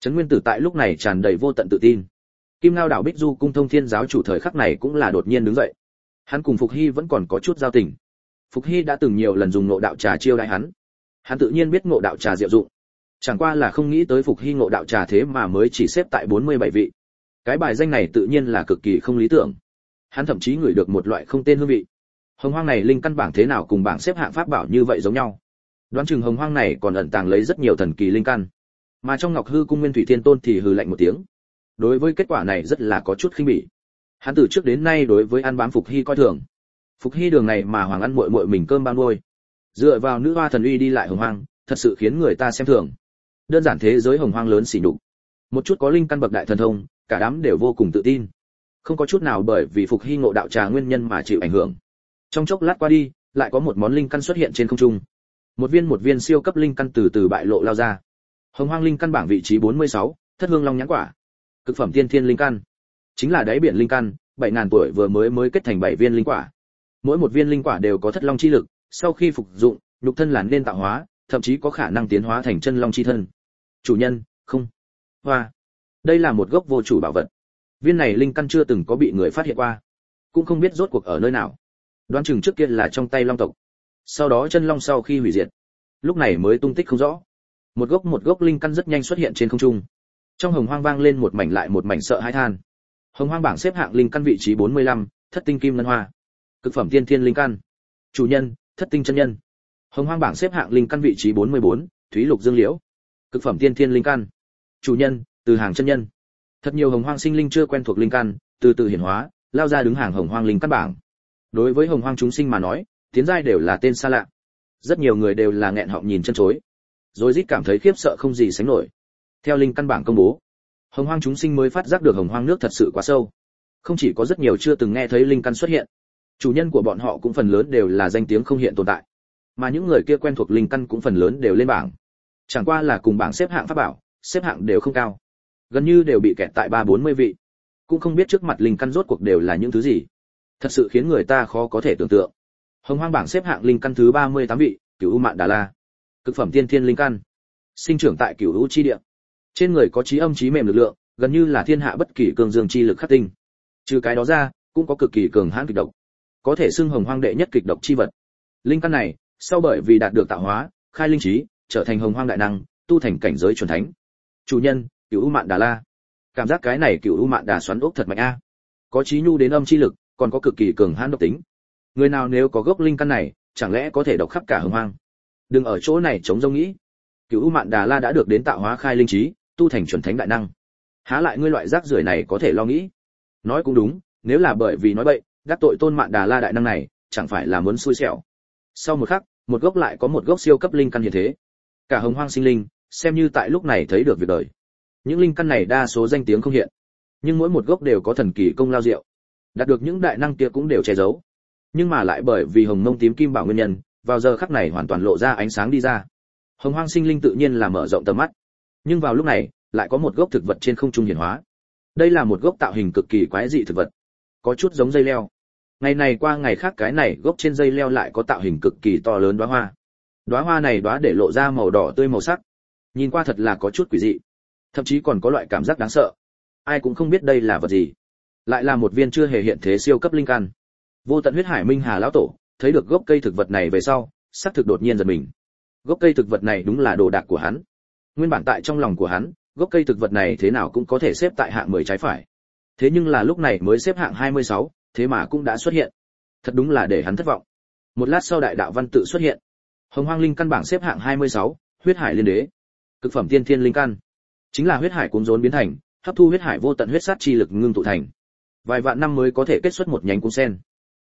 Trấn Nguyên Tử tại lúc này tràn đầy vô tận tự tin. Kim Ngao đảo Bích Du cung Thông Thiên giáo chủ thời khắc này cũng là đột nhiên đứng dậy. Hắn cùng Phục Hy vẫn còn có chút giao tình. Phục Hy đã từng nhiều lần dùng ngộ đạo trà chiêu đãi hắn. Hắn tự nhiên biết ngộ đạo trà diệu dụng. Chẳng qua là không nghĩ tới Phục Hy ngộ đạo trà thế mà mới chỉ xếp tại 47 vị. Cái bài danh này tự nhiên là cực kỳ không lý tưởng. Hắn thậm chí ngửi được một loại không tên hương vị. Hồng hoang này linh căn bảng thế nào cùng bảng xếp hạng pháp bảo như vậy giống nhau. Đoán chừng hồng hoang này còn ẩn tàng lấy rất nhiều thần kỳ linh căn. Mà trong Ngọc Hư cung Nguyên Thủy Thiên Tôn thì hừ lạnh một tiếng. Đối với kết quả này rất là có chút khinh bỉ. Hắn từ trước đến nay đối với ăn bám Phục Hy coi thường. Phục Hy đường này mà hoàng ăn muội muội mình cơm bao nuôi, dựa vào nữ hoa thần uy đi lại hồng hoang, thật sự khiến người ta xem thường. Đơn giản thế giới hồng hoang lớn xỉ nhục. Một chút có linh căn bậc đại thần thông, cả đám đều vô cùng tự tin. Không có chút nào bởi vì Phục Hy ngộ đạo trà nguyên nhân mà chịu ảnh hưởng. Trong chốc lát qua đi, lại có một món linh căn xuất hiện trên không trung. Một viên siêu cấp linh căn từ từ bại lộ lao ra. Hồng hoang linh căn bảng vị trí 46, Thất Hương Long nhãn quả. Cực phẩm tiên thiên linh căn. Chính là đáy biển linh căn, 7000 tuổi vừa mới kết thành 7 viên linh quả. Mỗi một viên linh quả đều có thất long chi lực, sau khi phục dụng, nhục thân là nên tạo hóa, thậm chí có khả năng tiến hóa thành chân long chi thân. Chủ nhân, không. Hoa. Đây là một gốc vô chủ bảo vật. Viên này linh căn chưa từng có bị người phát hiện qua, cũng không biết rốt cuộc ở nơi nào. Đoán chừng trước kia là trong tay long tộc. Sau đó chân long sau khi hủy diệt, lúc này mới tung tích không rõ. Một gốc linh căn rất nhanh xuất hiện trên không trung. Trong hồng hoang vang lên một mảnh lại một mảnh sợ hãi than. Hồng hoang bảng xếp hạng linh căn vị trí 45, Thất tinh kim ngân hoa. Cực phẩm tiên thiên linh căn. Chủ nhân, Thất tinh chân nhân. Hồng hoang bảng xếp hạng linh căn vị trí 44, Thúy lục dương liễu. Cực phẩm tiên thiên linh căn. Chủ nhân, Từ hàng chân nhân. Thật nhiều hồng hoang sinh linh chưa quen thuộc linh căn, từ từ hiển hóa, lao ra đứng hàng hồng hoang linh căn bảng. Đối với hồng hoang chúng sinh mà nói, tiến giai đều là tên xa lạ. Rất nhiều người đều là nghẹn họng nhìn chân chối, rồi rít cảm thấy khiếp sợ không gì sánh nổi. Theo linh căn bảng công bố, hồng hoang chúng sinh mới phát giác được hồng hoang nước thật sự quá sâu. Không chỉ có rất nhiều chưa từng nghe thấy linh căn xuất hiện, chủ nhân của bọn họ cũng phần lớn đều là danh tiếng không hiện tồn tại, mà những người kia quen thuộc linh căn cũng phần lớn đều lên bảng. Chẳng qua là cùng bảng xếp hạng pháp bảo, xếp hạng đều không cao, gần như đều bị kẹt tại 30-40 vị, cũng không biết trước mặt linh căn rốt cuộc đều là những thứ gì. Thật sự khiến người ta khó có thể tưởng tượng. Hồng hoang bảng xếp hạng linh căn thứ 38 vị, Cửu U Mạn Đà La. Cực phẩm tiên thiên linh căn, sinh trưởng tại Cửu U chi địa. Trên người có trí âm trí mềm lực lượng, gần như là thiên hạ bất kỳ cường dương chi lực khắc tinh. Trừ cái đó ra, cũng có cực kỳ cường hãn kịch độc, có thể xưng hồng hoang đệ nhất kịch độc chi vật. Linh căn này, sau bởi vì đạt được tạo hóa, khai linh trí, trở thành hồng hoang đại năng, tu thành cảnh giới chuẩn thánh. Chủ nhân, Cửu U Mạn Đà La. Cảm giác cái này Cửu U Mạn Đà xoắn ốc thật mạnh a. Có trí nhu đến âm chi lực, còn có cực kỳ cường hãn độc tính. Người nào nếu có gốc linh căn này, chẳng lẽ có thể độc khắp cả hồng hoang? Đừng ở chỗ này chống rông nghĩ. Cửu U Mạn Đà La đã được đến tạo hóa khai linh trí, tu thành chuẩn thánh đại năng. Há lại ngươi loại rác rưởi này có thể lo nghĩ? Nói cũng đúng, nếu là bởi vì nói bậy, đắc tội Tôn Mạn Đà La đại năng này, chẳng phải là muốn xui xẻo. Sau một khắc, một gốc lại có một gốc siêu cấp linh căn hiện thế. Cả hồng hoang sinh linh, xem như tại lúc này thấy được việc đời. Những linh căn này đa số danh tiếng không hiện, nhưng mỗi một gốc đều có thần kỳ công lao diệu. Đạt được những đại năng kia cũng đều che giấu, nhưng mà lại bởi vì hồng mông tím kim bảo nguyên nhân, vào giờ khắc này hoàn toàn lộ ra ánh sáng đi ra. Hồng hoang sinh linh tự nhiên là mở rộng tầm mắt. Nhưng vào lúc này, lại có một gốc thực vật trên không trung hiển hóa. Đây là một gốc tạo hình cực kỳ quái dị thực vật, có chút giống dây leo. Ngày này qua ngày khác cái này gốc trên dây leo lại có tạo hình cực kỳ to lớn đóa hoa. Đóa hoa này đóa để lộ ra màu đỏ tươi màu sắc, nhìn qua thật là có chút quỷ dị, thậm chí còn có loại cảm giác đáng sợ. Ai cũng không biết đây là vật gì, lại là một viên chưa hề hiện thế siêu cấp linh căn. Vô tận huyết hải minh hà lão tổ thấy được gốc cây thực vật này về sau, sắc thực đột nhiên giật mình. Gốc cây thực vật này đúng là đồ đạc của hắn. Nguyên bản tại trong lòng của hắn, gốc cây thực vật này thế nào cũng có thể xếp tại hạng 10 trái phải. Thế nhưng là lúc này mới xếp hạng 26, thế mà cũng đã xuất hiện. Thật đúng là để hắn thất vọng. Một lát sau đại đạo văn tự xuất hiện. Hồng hoang linh căn bảng xếp hạng 26, huyết hải liên đế. Cực phẩm tiên thiên linh căn, chính là huyết hải cuốn rốn biến thành, hấp thu huyết hải vô tận huyết sát chi lực ngưng tụ thành. Vài vạn năm mới có thể kết xuất một nhánh cuốn sen.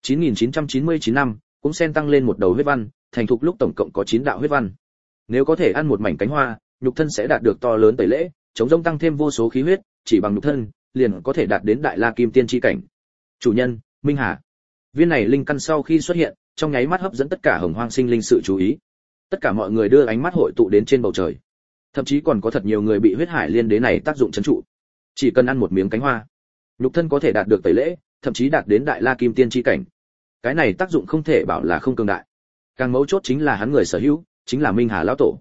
9999 năm, cuốn sen tăng lên một đầu huyết văn, thành thục lúc tổng cộng có 9 đạo huyết văn. Nếu có thể ăn một mảnh cánh hoa, nhục thân sẽ đạt được to lớn tẩy lễ, chống rông tăng thêm vô số khí huyết, chỉ bằng nhục thân, liền có thể đạt đến đại la kim tiên chi cảnh. Chủ nhân, Minh Hà. Viên này linh căn sau khi xuất hiện, trong nháy mắt hấp dẫn tất cả hồng hoang sinh linh sự chú ý. Tất cả mọi người đưa ánh mắt hội tụ đến trên bầu trời. Thậm chí còn có thật nhiều người bị huyết hải liên đế này tác dụng trấn trụ. Chỉ cần ăn một miếng cánh hoa, nhục thân có thể đạt được tẩy lễ, thậm chí đạt đến đại la kim tiên chi cảnh. Cái này tác dụng không thể bảo là không cường đại. Càng mấu chốt chính là hắn người sở hữu, chính là Minh Hà lão tổ.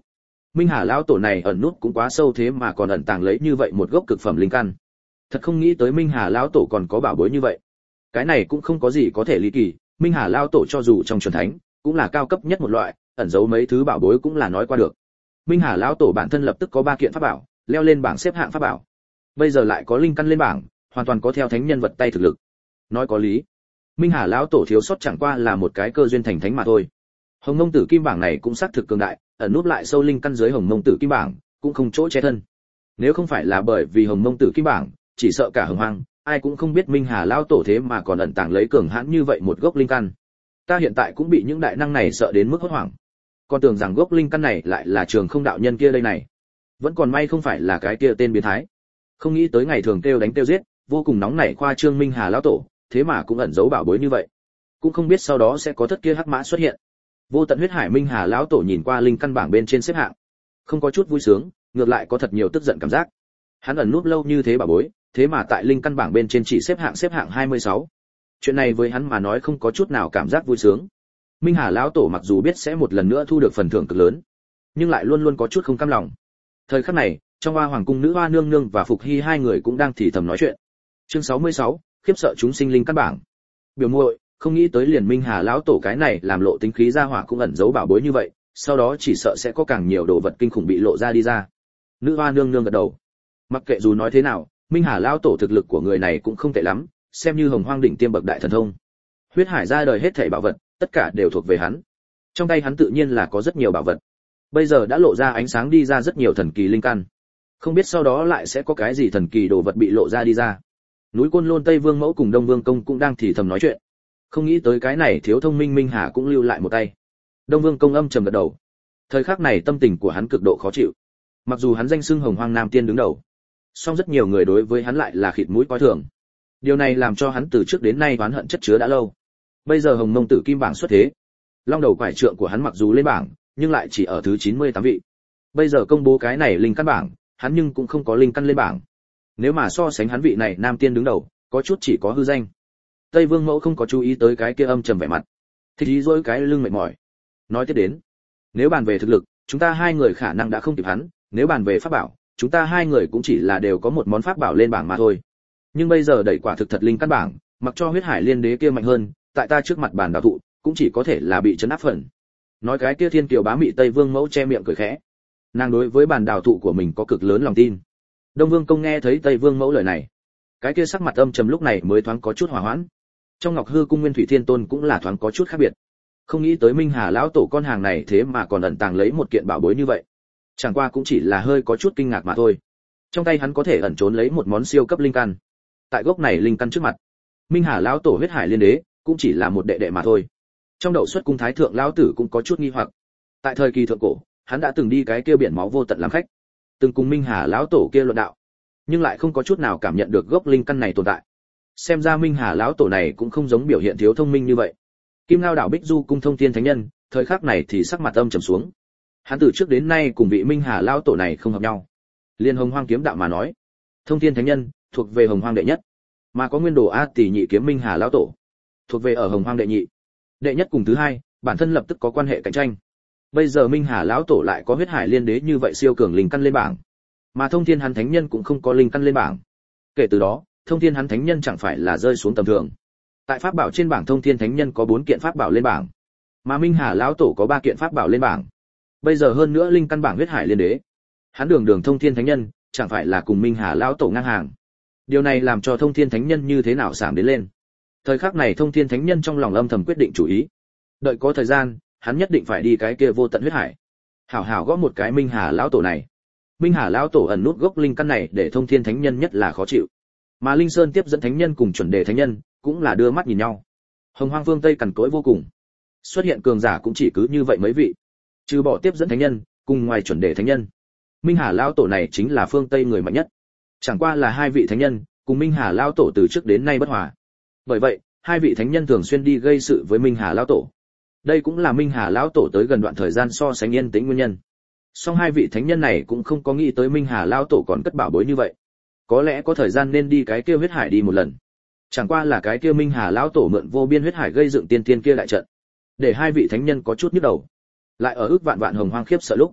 Minh Hà lão tổ này ẩn nút cũng quá sâu thế mà còn ẩn tàng lấy như vậy một gốc cực phẩm linh căn. Thật không nghĩ tới Minh Hà lão tổ còn có bảo bối như vậy. Cái này cũng không có gì có thể lý kỳ, Minh Hà lão tổ cho dù trong chuẩn thánh, cũng là cao cấp nhất một loại, ẩn giấu mấy thứ bảo bối cũng là nói qua được. Minh Hà lão tổ bản thân lập tức có 3 kiện pháp bảo, leo lên bảng xếp hạng pháp bảo. Bây giờ lại có linh căn lên bảng, hoàn toàn có theo thánh nhân vật tay thực lực. Nói có lý. Minh Hà lão tổ thiếu sót chẳng qua là một cái cơ duyên thành thánh mà thôi. Hồng Mông Tử Kim bảng này cũng xác thực cường đại, ẩn núp lại sâu linh căn dưới Hồng Mông Tử Kim bảng, cũng không chỗ che thân. Nếu không phải là bởi vì Hồng Mông Tử Kim bảng, chỉ sợ cả Hồng Hoang, ai cũng không biết Minh Hà lão tổ thế mà còn ẩn tàng lấy cường hãn như vậy một gốc linh căn. Ta hiện tại cũng bị những đại năng này sợ đến mức hốt hoảng. Còn tưởng rằng gốc linh căn này lại là Trường Không đạo nhân kia đây này. Vẫn còn may không phải là cái kia tên biến thái. Không nghĩ tới ngày thường kêu đánh kêu giết, vô cùng nóng nảy khoa trương Minh Hà lão tổ, thế mà cũng ẩn giấu bảo bối như vậy. Cũng không biết sau đó sẽ có thất kia hắc mã xuất hiện. Vô tận huyết hải Minh Hà lão tổ nhìn qua linh căn bảng bên trên xếp hạng, không có chút vui sướng, ngược lại có thật nhiều tức giận cảm giác. Hắn ẩn núp lâu như thế bảo bối, thế mà tại linh căn bảng bên trên chỉ xếp hạng 26. Chuyện này với hắn mà nói không có chút nào cảm giác vui sướng. Minh Hà lão tổ mặc dù biết sẽ một lần nữa thu được phần thưởng cực lớn, nhưng lại luôn luôn có chút không cam lòng. Thời khắc này, trong Hoa Hoàng cung nữ Hoa Nương Nương và Phục Hy hai người cũng đang thì thầm nói chuyện. Chương 66, khiếp sợ chúng sinh linh căn bảng. Biểu muội, không nghĩ tới liền Minh Hà lão tổ cái này làm lộ tính khí ra hỏa cũng ẩn giấu bảo bối như vậy, sau đó chỉ sợ sẽ có càng nhiều đồ vật kinh khủng bị lộ ra đi ra. Nữ Hoa Nương Nương gật đầu. Mặc kệ dù nói thế nào, Minh Hà lão tổ thực lực của người này cũng không tệ lắm, xem như Hồng Hoang đỉnh tiêm bậc đại thần thông. Huyết hải ra đời hết thảy bảo vật, tất cả đều thuộc về hắn. Trong tay hắn tự nhiên là có rất nhiều bảo vật. Bây giờ đã lộ ra ánh sáng đi ra rất nhiều thần kỳ linh căn. Không biết sau đó lại sẽ có cái gì thần kỳ đồ vật bị lộ ra đi ra. Núi Côn Lôn Tây Vương Mẫu cùng Đông Vương Công cũng đang thì thầm nói chuyện. Không nghĩ tới cái này thiếu thông minh Minh Hà cũng lưu lại một tay. Đông Vương Công âm trầm gật đầu. Thời khắc này tâm tình của hắn cực độ khó chịu. Mặc dù hắn danh xưng Hồng Hoang Nam Tiên đứng đầu, song rất nhiều người đối với hắn lại là khịt mũi coi thường. Điều này làm cho hắn từ trước đến nay oán hận chất chứa đã lâu. Bây giờ Hồng Mông Tử Kim bảng xuất thế, long đầu quải trượng của hắn mặc dù lên bảng, nhưng lại chỉ ở thứ 98 vị. Bây giờ công bố cái này linh căn bảng, hắn nhưng cũng không có linh căn lên bảng. Nếu mà so sánh hắn vị này Nam Tiên đứng đầu, có chút chỉ có hư danh. Tây Vương Mẫu không có chú ý tới cái kia âm trầm vẻ mặt, thích ý dỗi cái lưng mệt mỏi. Nói tiếp đến, nếu bàn về thực lực, chúng ta hai người khả năng đã không kịp hắn, nếu bàn về pháp bảo, chúng ta hai người cũng chỉ là đều có một món pháp bảo lên bảng mà thôi. Nhưng bây giờ đẩy quả thực thật linh căn bảng, mặc cho huyết hải liên đế kia mạnh hơn, tại ta trước mặt bàn đạo thụ, cũng chỉ có thể là bị chấn áp phần. Nói cái kia thiên kiều bá mị Tây Vương Mẫu che miệng cười khẽ. Nàng đối với bàn đào thụ của mình có cực lớn lòng tin. Đông Vương Công nghe thấy Tây Vương Mẫu lời này, cái kia sắc mặt âm trầm lúc này mới thoáng có chút hòa hoãn. Trong Ngọc Hư cung Nguyên Thủy Thiên Tôn cũng là thoáng có chút khác biệt. Không nghĩ tới Minh Hà lão tổ con hàng này thế mà còn ẩn tàng lấy một kiện bảo bối như vậy. Chẳng qua cũng chỉ là hơi có chút kinh ngạc mà thôi. Trong tay hắn có thể ẩn trốn lấy một món siêu cấp linh căn. Tại gốc này linh căn trước mặt, Minh Hà lão tổ huyết hải liên đế cũng chỉ là một đệ đệ mà thôi. Trong Đậu Xuất cung thái thượng lão tử cũng có chút nghi hoặc. Tại thời kỳ thượng cổ, hắn đã từng đi cái kia biển máu vô tận làm khách, từng cùng Minh Hà lão tổ kia luận đạo, nhưng lại không có chút nào cảm nhận được gốc linh căn này tồn tại. Xem ra Minh Hà lão tổ này cũng không giống biểu hiện thiếu thông minh như vậy. Kim Ngao đảo Bích Du cung Thông Thiên thánh nhân, thời khắc này thì sắc mặt âm trầm xuống. Hắn từ trước đến nay cùng vị Minh Hà lão tổ này không hợp nhau. Liên Hồng Hoang kiếm đạo mà nói, Thông Thiên thánh nhân thuộc về Hồng Hoang đệ nhất, mà có Nguyên Đồ A Tỷ nhị kiếm Minh Hà lão tổ thuộc về ở Hồng Hoang đệ nhị. Đệ nhất cùng thứ hai, bản thân lập tức có quan hệ cạnh tranh. Bây giờ Minh Hà lão tổ lại có huyết hải liên đế như vậy siêu cường linh căn lên bảng, mà Thông Thiên hắn thánh nhân cũng không có linh căn lên bảng. Kể từ đó, Thông Thiên hắn thánh nhân chẳng phải là rơi xuống tầm thường. Tại pháp bảo trên bảng Thông Thiên thánh nhân có 4 kiện pháp bảo lên bảng, mà Minh Hà lão tổ có 3 kiện pháp bảo lên bảng. Bây giờ hơn nữa linh căn bảng huyết hải liên đế, hắn đường Thông Thiên thánh nhân chẳng phải là cùng Minh Hà lão tổ ngang hàng. Điều này làm cho Thông Thiên thánh nhân như thế nào sảng đến lên. Thời khắc này Thông Thiên thánh nhân trong lòng âm thầm quyết định chủ ý. Đợi có thời gian, hắn nhất định phải đi cái kia vô tận huyết hải, hảo hảo gõ một cái Minh Hà lão tổ này. Minh Hà lão tổ ẩn nút gốc linh căn này để Thông Thiên thánh nhân nhất là khó chịu, mà Linh Sơn tiếp dẫn thánh nhân cùng chuẩn đề thánh nhân cũng là đưa mắt nhìn nhau. Hồng Hoang phương Tây cằn cỗi vô cùng, xuất hiện cường giả cũng chỉ cứ như vậy mấy vị, trừ bỏ tiếp dẫn thánh nhân cùng ngoài chuẩn đề thánh nhân, Minh Hà lão tổ này chính là phương Tây người mạnh nhất. Chẳng qua là hai vị thánh nhân cùng Minh Hà lão tổ từ trước đến nay bất hòa, bởi vậy hai vị thánh nhân thường xuyên đi gây sự với Minh Hà lão tổ. Đây cũng là Minh Hà lão tổ tới gần đoạn thời gian so sánh yên tĩnh nguyên nhân. Song hai vị thánh nhân này cũng không có nghĩ tới Minh Hà lão tổ còn cất bảo bối như vậy. Có lẽ có thời gian nên đi cái kia huyết hải đi một lần. Chẳng qua là cái kia Minh Hà lão tổ mượn vô biên huyết hải gây dựng tiên tiên kia đại trận, để hai vị thánh nhân có chút nhức đầu. Lại ở ước vạn vạn Hồng Hoang khiếp sợ lúc,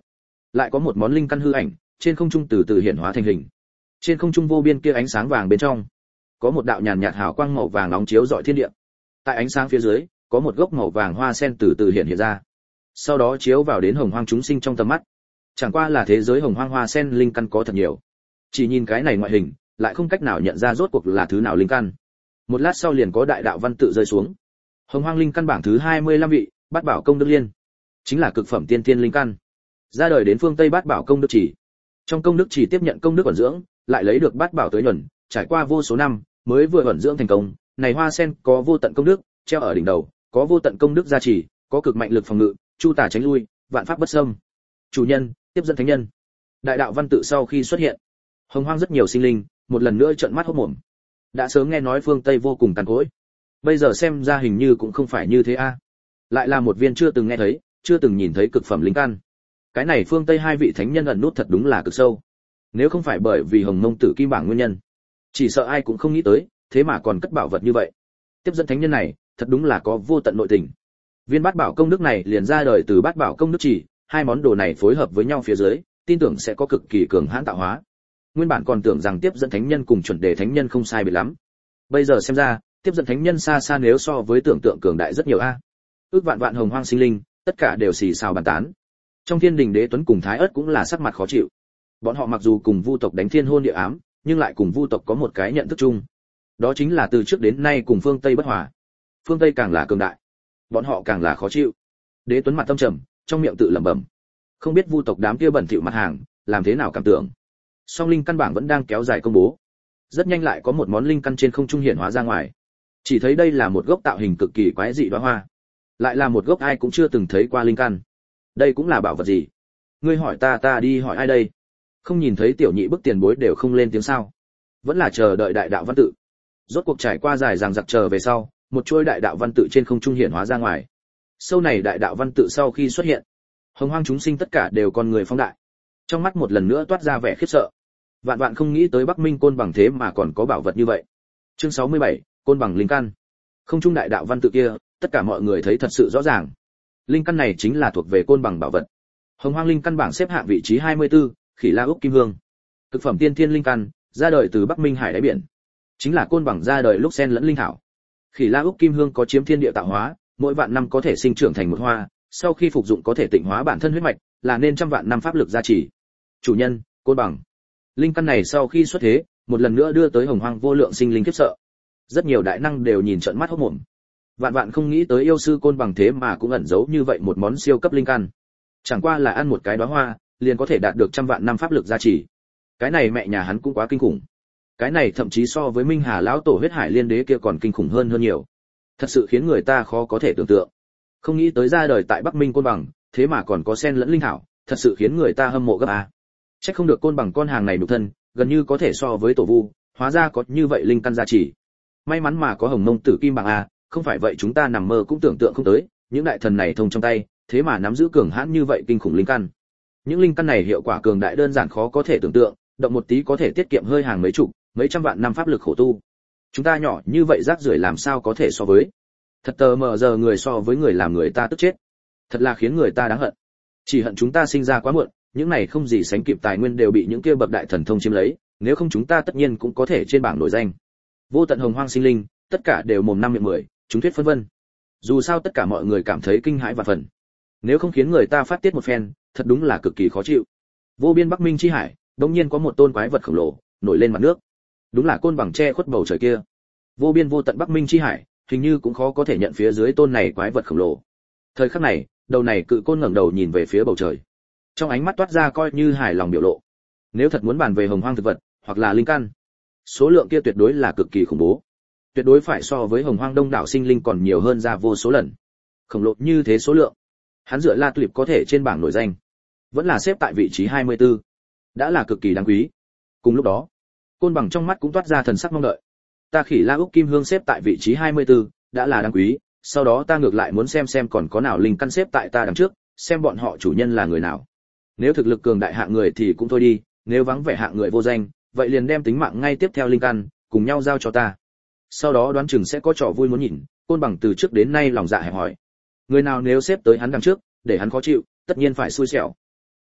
lại có một món linh căn hư ảnh trên không trung từ từ hiển hóa thành hình. Trên không trung vô biên kia ánh sáng vàng bên trong có một đạo nhàn nhạt hào quang màu vàng nóng chiếu rọi thiên địa. Tại ánh sáng phía dưới có một gốc màu vàng hoa sen từ từ hiện ra, sau đó chiếu vào đến hồng hoang chúng sinh trong tầm mắt. Chẳng qua là thế giới hồng hoang hoa sen linh căn có thật nhiều, chỉ nhìn cái này ngoại hình lại không cách nào nhận ra rốt cuộc là thứ nào linh căn. Một lát sau liền có đại đạo văn tự rơi xuống. Hồng hoang linh căn bảng thứ 25 vị, Bát Bảo Công Đức Liên, chính là cực phẩm tiên tiên linh căn. Ra đời đến phương Tây Bát Bảo Công Đức Chỉ. Trong công đức chỉ tiếp nhận công đức ẩn dưỡng, lại lấy được Bát Bảo tới nhuần, trải qua vô số năm mới vừa ẩn dưỡng thành công. Này hoa sen có vô tận công đức, treo ở đỉnh đầu, có vô tận công đức gia trì, có cực mạnh lực phòng ngự, chu tà tránh lui, vạn pháp bất xâm. Chủ nhân, tiếp dẫn thánh nhân. Đại đạo văn tự sau khi xuất hiện, hồng hoang rất nhiều sinh linh một lần nữa trợn mắt hốt mồm. Đã sớm nghe nói phương Tây vô cùng tàn cỗi, bây giờ xem ra hình như cũng không phải như thế a. Lại là một viên chưa từng nghe thấy, chưa từng nhìn thấy cực phẩm linh căn. Cái này phương Tây hai vị thánh nhân ẩn nút thật đúng là cực sâu. Nếu không phải bởi vì hồng mông tử kim bảng nguyên nhân, chỉ sợ ai cũng không nghĩ tới, thế mà còn cất bảo vật như vậy. Tiếp dẫn thánh nhân này thật đúng là có vô tận nội tình. Viên Bát Bảo Công Đức này liền ra đời từ Bát Bảo Công Đức Chỉ, hai món đồ này phối hợp với nhau phía dưới, tin tưởng sẽ có cực kỳ cường hãn tạo hóa. Nguyên bản còn tưởng rằng tiếp dẫn thánh nhân cùng chuẩn đề thánh nhân không sai biệt lắm, bây giờ xem ra tiếp dẫn thánh nhân xa xa nếu so với tưởng tượng cường đại rất nhiều a. Ước vạn vạn hồng hoang sinh linh tất cả đều xì xào bàn tán. Trong Thiên Đình Đế Tuấn cùng Thái Ất cũng là sắc mặt khó chịu. Bọn họ mặc dù cùng Vu tộc đánh thiên hôn địa ám, nhưng lại cùng Vu tộc có một cái nhận thức chung, đó chính là từ trước đến nay cùng phương Tây bất hòa. Phương Tây càng là cường đại, bọn họ càng là khó chịu. Đế Tuấn mặt tâm trầm, trong miệng tự lẩm bẩm, không biết Vu tộc đám kia bẩn thỉu mặt hàng làm thế nào cảm tưởng. Song linh căn bảng vẫn đang kéo dài công bố, rất nhanh lại có một món linh căn trên không trung hiện hóa ra ngoài. Chỉ thấy đây là một gốc tạo hình cực kỳ quái dị đóa hoa, lại là một gốc ai cũng chưa từng thấy qua linh căn. Đây cũng là bảo vật gì? Ngươi hỏi ta, ta đi hỏi ai đây? Không nhìn thấy tiểu nhị bức tiền bối đều không lên tiếng sao? Vẫn là chờ đợi đại đạo văn tự. Rốt cuộc trải qua dài dằng dặc chờ về sau, một chuôi đại đạo văn tự trên không trung hiện hóa ra ngoài. Sâu này đại đạo văn tự sau khi xuất hiện, hồng hoang chúng sinh tất cả đều con người phóng đại, trong mắt một lần nữa toát ra vẻ khiếp sợ. Vạn vạn không nghĩ tới Bắc Minh Côn Bằng thế mà còn có bảo vật như vậy. Chương 67, Côn Bằng linh căn. Không trung đại đạo văn tự kia, tất cả mọi người thấy thật sự rõ ràng. Linh căn này chính là thuộc về Côn Bằng bảo vật. Hồng hoang linh căn bảng xếp hạng vị trí 24, Khỉ La Úc Kim Hương. Cực phẩm tiên thiên linh căn, ra đời từ Bắc Minh Hải đáy biển. Chính là Côn Bằng ra đời lúc xen lẫn linh thảo. Khỉ La Úc Kim Hương có chiếm thiên địa tạo hóa, mỗi vạn năm có thể sinh trưởng thành một hoa, sau khi phục dụng có thể tịnh hóa bản thân huyết mạch, là nên trăm vạn năm pháp lực gia trì. Chủ nhân, Côn Bằng. Linh căn này sau khi xuất thế, một lần nữa đưa tới hồng hoang vô lượng sinh linh khiếp sợ. Rất nhiều đại năng đều nhìn trợn mắt hốt mồm. Vạn vạn không nghĩ tới yêu sư Côn Bằng thế mà cũng ẩn giấu như vậy một món siêu cấp linh căn. Chẳng qua là ăn một cái đóa hoa, liền có thể đạt được trăm vạn năm pháp lực gia trì. Cái này mẹ nhà hắn cũng quá kinh khủng. Cái này thậm chí so với Minh Hà lão tổ huyết hải liên đế kia còn kinh khủng hơn nhiều. Thật sự khiến người ta khó có thể tưởng tượng. Không nghĩ tới ra đời tại Bắc Minh Côn Bằng, thế mà còn có sen lẫn linh thảo, thật sự khiến người ta hâm mộ gấp a. Chắc không được Côn Bằng con hàng này nhục thân, gần như có thể so với tổ vu, hóa ra có như vậy linh căn gia trì. May mắn mà có hồng mông tử kim bằng a, không phải vậy chúng ta nằm mơ cũng tưởng tượng không tới, những đại thần này thông trong tay, thế mà nắm giữ cường hãn như vậy kinh khủng linh căn. Những linh căn này hiệu quả cường đại đơn giản khó có thể tưởng tượng, động một tí có thể tiết kiệm hơi hàng mấy chục, mấy trăm vạn năm pháp lực khổ tu. Chúng ta nhỏ như vậy rác rưởi làm sao có thể so với? Thật tờ mờ giờ người so với người làm người ta tức chết. Thật là khiến người ta đáng hận. Chỉ hận chúng ta sinh ra quá muộn, những này không gì sánh kịp tài nguyên đều bị những kia bậc đại thần thông chiếm lấy, nếu không chúng ta tất nhiên cũng có thể trên bảng nổi danh. Vô tận hồng hoang sinh linh, tất cả đều mồm năm miệng mười, chúng thuyết phân vân. Dù sao tất cả mọi người cảm thấy kinh hãi và phần. Nếu không khiến người ta phát tiết một phen, thật đúng là cực kỳ khó chịu. Vô biên Bắc Minh chi hải, đột nhiên có một tôn quái vật khổng lồ nổi lên mặt nước. Đúng là Côn Bằng che khuất bầu trời kia. Vô biên vô tận Bắc Minh chi hải, hình như cũng khó có thể nhận phía dưới tôn này quái vật khổng lồ. Thời khắc này, đầu này cự côn ngẩng đầu nhìn về phía bầu trời, trong ánh mắt toát ra coi như hài lòng biểu lộ. Nếu thật muốn bàn về hồng hoang thực vật hoặc là linh căn, số lượng kia tuyệt đối là cực kỳ khủng bố, tuyệt đối phải so với hồng hoang đông đảo sinh linh còn nhiều hơn ra vô số lần. Khổng lồ như thế số lượng, hắn dựa La Tulip có thể trên bảng nổi danh, vẫn là xếp tại vị trí 24, đã là cực kỳ đáng quý. Cùng lúc đó, Côn Bằng trong mắt cũng toát ra thần sắc mong đợi. Ta Khỉ La Úc Kim Hương xếp tại vị trí 24, đã là đáng quý, sau đó ta ngược lại muốn xem còn có nào linh căn xếp tại ta đằng trước, xem bọn họ chủ nhân là người nào. Nếu thực lực cường đại hạng người thì cũng thôi đi, nếu vắng vẻ hạng người vô danh, vậy liền đem tính mạng ngay tiếp theo linh căn cùng nhau giao cho ta. Sau đó đoán chừng sẽ có trò vui muốn nhìn. Côn Bằng từ trước đến nay lòng dạ hẹp hòi, người nào nếu xếp tới hắn đằng trước, để hắn khó chịu, tất nhiên phải xui xẻo.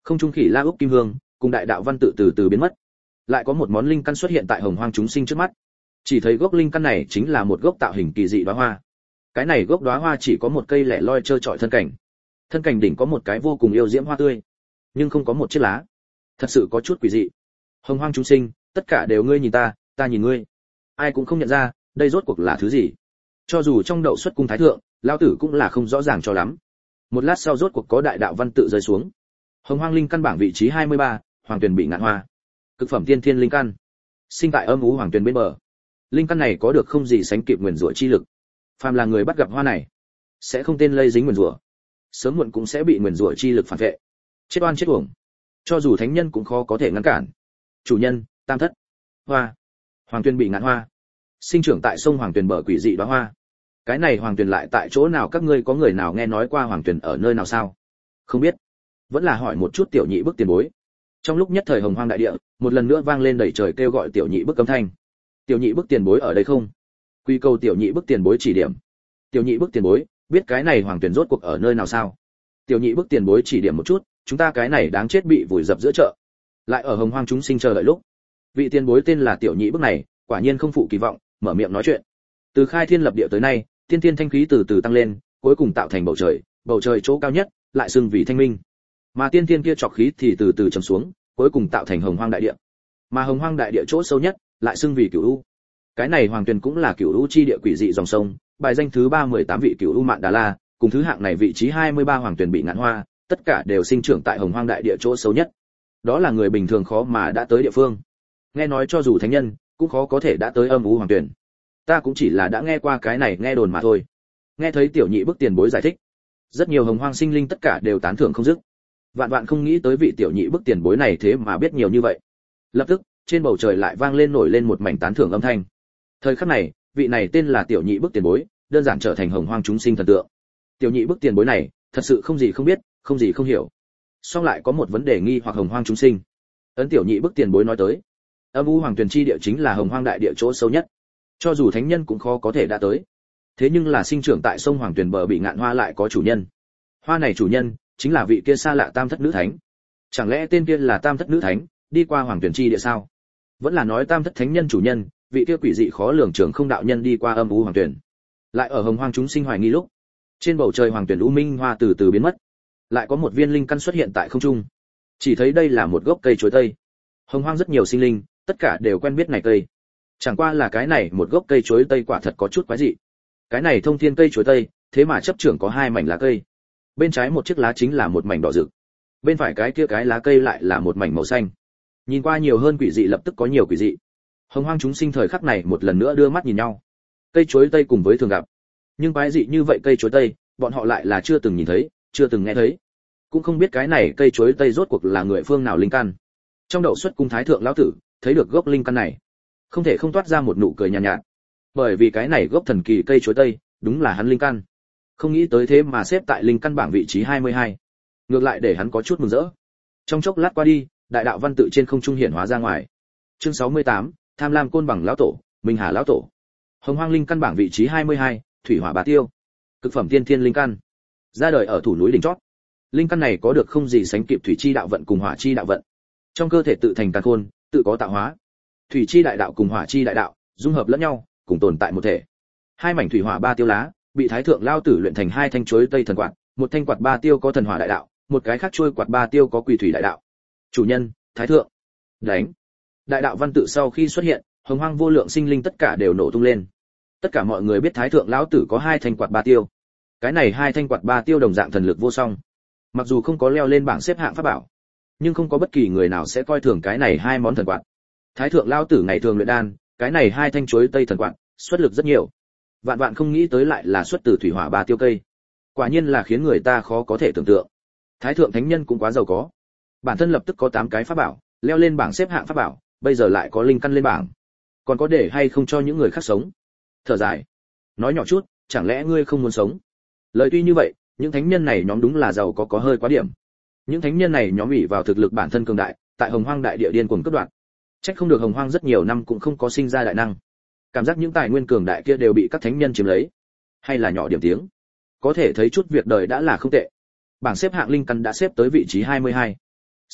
Không trung khỉ la úc kim hương, cùng đại đạo văn tự từ từ biến mất. Lại có một món linh căn xuất hiện tại hồng hoang chúng sinh trước mắt. Chỉ thấy gốc linh căn này chính là một gốc tạo hình kỳ dị đóa hoa. Cái này gốc đóa hoa chỉ có một cây lẻ loi trơ trọi thân cảnh. Thân cảnh đỉnh có một cái vô cùng yêu diễm hoa tươi, nhưng không có một chiếc lá. Thật sự có chút quỷ dị. Hồng hoang chúng sinh, tất cả đều ngươi nhìn ta, ta nhìn ngươi. Ai cũng không nhận ra, đây rốt cuộc là thứ gì. Cho dù trong đậu xuất cung thái thượng, lão tử cũng là không rõ ràng cho lắm. Một lát sau rốt cuộc có đại đạo văn tự rơi xuống. Hồng hoang linh căn bảng vị trí 23, hoàng tuyền bị ngạn hoa. Cực phẩm tiên thiên linh căn. Sinh tại âm u hoàng tuyền bên bờ. Linh căn này có được không gì sánh kịp nguyền rủa chi lực. Phàm là người bắt gặp hoa này, sẽ không tên lây dính nguyền rủa, sớm muộn cũng sẽ bị nguyền rủa chi lực phản vệ. Chết oan chết uổng. Cho dù thánh nhân cũng khó có thể ngăn cản. Chủ nhân, tam thất. Hoa. Hoàng tuyền bị ngạn hoa. Sinh trưởng tại sông Hoàng Tuyền bờ quỷ dị đóa hoa. Cái này Hoàng Tuyền lại tại chỗ nào, các ngươi có người nào nghe nói qua Hoàng Tuyền ở nơi nào sao? Không biết. Vẫn là hỏi một chút tiểu nhị bức tiền bối. Trong lúc nhất thời hồng hoang đại địa, một lần nữa vang lên đầy trời kêu gọi tiểu nhị bức âm thanh. Tiểu nhị bức tiền bối ở đây không? Quy cầu tiểu nhị bức tiền bối chỉ điểm. Tiểu nhị bức tiền bối, biết cái này Hoàng Tuyền rốt cuộc ở nơi nào sao? Tiểu nhị bức tiền bối chỉ điểm một chút, chúng ta cái này đáng chết bị vùi dập giữa chợ. Lại ở hồng hoang chúng sinh chờ đợi lúc. Vị tiền bối tên là tiểu nhị bức này, quả nhiên không phụ kỳ vọng, mở miệng nói chuyện. Từ khai thiên lập địa tới nay, tiên tiên thanh khí từ từ tăng lên, cuối cùng tạo thành bầu trời chỗ cao nhất lại xưng vì thanh minh. Mà tiên tiên kia trọc khí thì từ từ trầm xuống, cuối cùng tạo thành hồng hoang đại địa. Mà hồng hoang đại địa chỗ sâu nhất lại xưng vì cửu u. Cái này Hoàng Tuyền cũng là cửu u chi địa quỷ dị dòng sông, bài danh thứ 318 vị cửu u Mạn Đà La, cùng thứ hạng này vị trí 23 Hoàng Tuyền bị ngạn hoa, tất cả đều sinh trưởng tại hồng hoang đại địa chỗ sâu nhất. Đó là người bình thường khó mà đã tới địa phương. Nghe nói cho dù thánh nhân cũng khó có thể đã tới âm u Hoàng Tuyền. Ta cũng chỉ là đã nghe qua cái này nghe đồn mà thôi. Nghe thấy tiểu nhị bức tiền bối giải thích, rất nhiều hồng hoang sinh linh tất cả đều tán thưởng không dứt. Vạn vạn không nghĩ tới vị tiểu nhị bức tiền bối này thế mà biết nhiều như vậy. Lập tức trên bầu trời lại vang lên nổi lên một mảnh tán thưởng âm thanh. Thời khắc này, vị này tên là tiểu nhị bức tiền bối, đơn giản trở thành hồng hoang chúng sinh thần tượng. Tiểu nhị bức tiền bối này thật sự không gì không biết, không gì không hiểu. Song lại có một vấn đề nghi hoặc hồng hoang chúng sinh. Ấn tiểu nhị bức tiền bối nói tới, âm u Hoàng Tuyền chi địa chính là hồng hoang đại địa chỗ sâu nhất, cho dù thánh nhân cũng khó có thể đã tới. Thế nhưng là sinh trưởng tại sông Hoàng Tuyền bờ bị ngạn hoa lại có chủ nhân. Hoa này chủ nhân chính là vị kia xa lạ tam thất nữ thánh. Chẳng lẽ tên kia là tam thất nữ thánh đi qua Hoàng Tuyền chi địa sao? Vẫn là nói tam thất thánh nhân chủ nhân, vị kia quỷ dị khó lường trường không đạo nhân đi qua âm u Hoàng Tuyền. Lại ở hồng hoang chúng sinh hoài nghi lúc, trên bầu trời Hoàng Tuyền u minh hoa từ từ biến mất. Lại có một viên linh căn xuất hiện tại không trung. Chỉ thấy đây là một gốc cây chuối tây. Hồng hoang rất nhiều sinh linh, tất cả đều quen biết này cây. Chẳng qua là cái này một gốc cây chuối tây quả thật có chút quái dị. Cái này thông thiên cây chuối tây, thế mà chấp trưởng có hai mảnh lá cây. Bên trái một chiếc lá chính là một mảnh đỏ rực, bên phải cái kia cái lá cây lại là một mảnh màu xanh. Nhìn qua nhiều hơn quỷ dị lập tức có nhiều quỷ dị. Hồng hoang chúng sinh thời khắc này một lần nữa đưa mắt nhìn nhau. Cây chuối tây cùng với thường gặp, nhưng quái dị như vậy cây chuối tây, bọn họ lại là chưa từng nhìn thấy, chưa từng nghe thấy. Cũng không biết cái này cây chuối tây rốt cuộc là người phương nào linh căn. Trong đậu xuất cung thái thượng lão tử thấy được gốc linh căn này, không thể không toát ra một nụ cười nhàn nhạt, bởi vì cái này gốc thần kỳ cây chuối tây đúng là hắn linh căn. Không nghĩ tới thế mà xếp tại linh căn bảng vị trí 22. Ngược lại để hắn có chút mừng rỡ. Trong chốc lát qua đi, đại đạo văn tự trên không trung hiển hóa ra ngoài. Chương 68, Tham Lam Côn Bằng lão tổ, Minh Hà lão tổ. Hồng hoang linh căn bảng vị trí 22, Thủy Hỏa Bá Tiêu. Cực phẩm tiên thiên linh căn. Ra đời ở thủ núi đỉnh chót. Linh căn này có được không gì sánh kịp thủy chi đạo vận cùng hỏa chi đạo vận. Trong cơ thể tự thành càn khôn, tự có tạo hóa. Thủy chi đại đạo cùng hỏa chi đại đạo dung hợp lẫn nhau, cùng tồn tại một thể. Hai mảnh thủy hỏa ba tiêu lá, bị thái thượng lao tử luyện thành hai thanh chuối tây thần quạt, một thanh quạt ba tiêu có thần hỏa đại đạo, một cái khác chuôi quạt ba tiêu có quỷ thủy đại đạo. Chủ nhân, thái thượng. Đánh. Đại đạo văn tự sau khi xuất hiện, hồng hoang vô lượng sinh linh tất cả đều nổ tung lên. Tất cả mọi người biết thái thượng lão tử có hai thanh quạt ba tiêu. Cái này hai thanh quạt ba tiêu đồng dạng thần lực vô song. Mặc dù không có leo lên bảng xếp hạng pháp bảo, nhưng không có bất kỳ người nào sẽ coi thường cái này hai món thần quạt. Thái thượng lão tử ngày thường luyện đan, cái này hai thanh chuối tây thần quạt, xuất lực rất nhiều. Vạn vạn không nghĩ tới lại là xuất từ thủy hỏa ba tiêu cây. Quả nhiên là khiến người ta khó có thể tưởng tượng. Thái thượng thánh nhân cũng quá giàu có. Bản thân lập tức có 8 cái pháp bảo, leo lên bảng xếp hạng pháp bảo, bây giờ lại có linh căn lên bảng. Còn có để hay không cho những người khác sống? Thở dài, nói nhỏ chút, chẳng lẽ ngươi không muốn sống? Lời tuy như vậy, những thánh nhân này nhóm đúng là giàu có hơi quá điểm. Những thánh nhân này nhóm ỷ vào thực lực bản thân cường đại, tại Hồng Hoang đại địa điên cuồng cướp đoạt. Trách không được Hồng Hoang rất nhiều năm cũng không có sinh ra đại năng. Cảm giác những tài nguyên cường đại kia đều bị các thánh nhân chiếm lấy. Hay là nhỏ điểm tiếng. Có thể thấy chút việc đời đã là không tệ. Bảng xếp hạng linh căn đã xếp tới vị trí 22.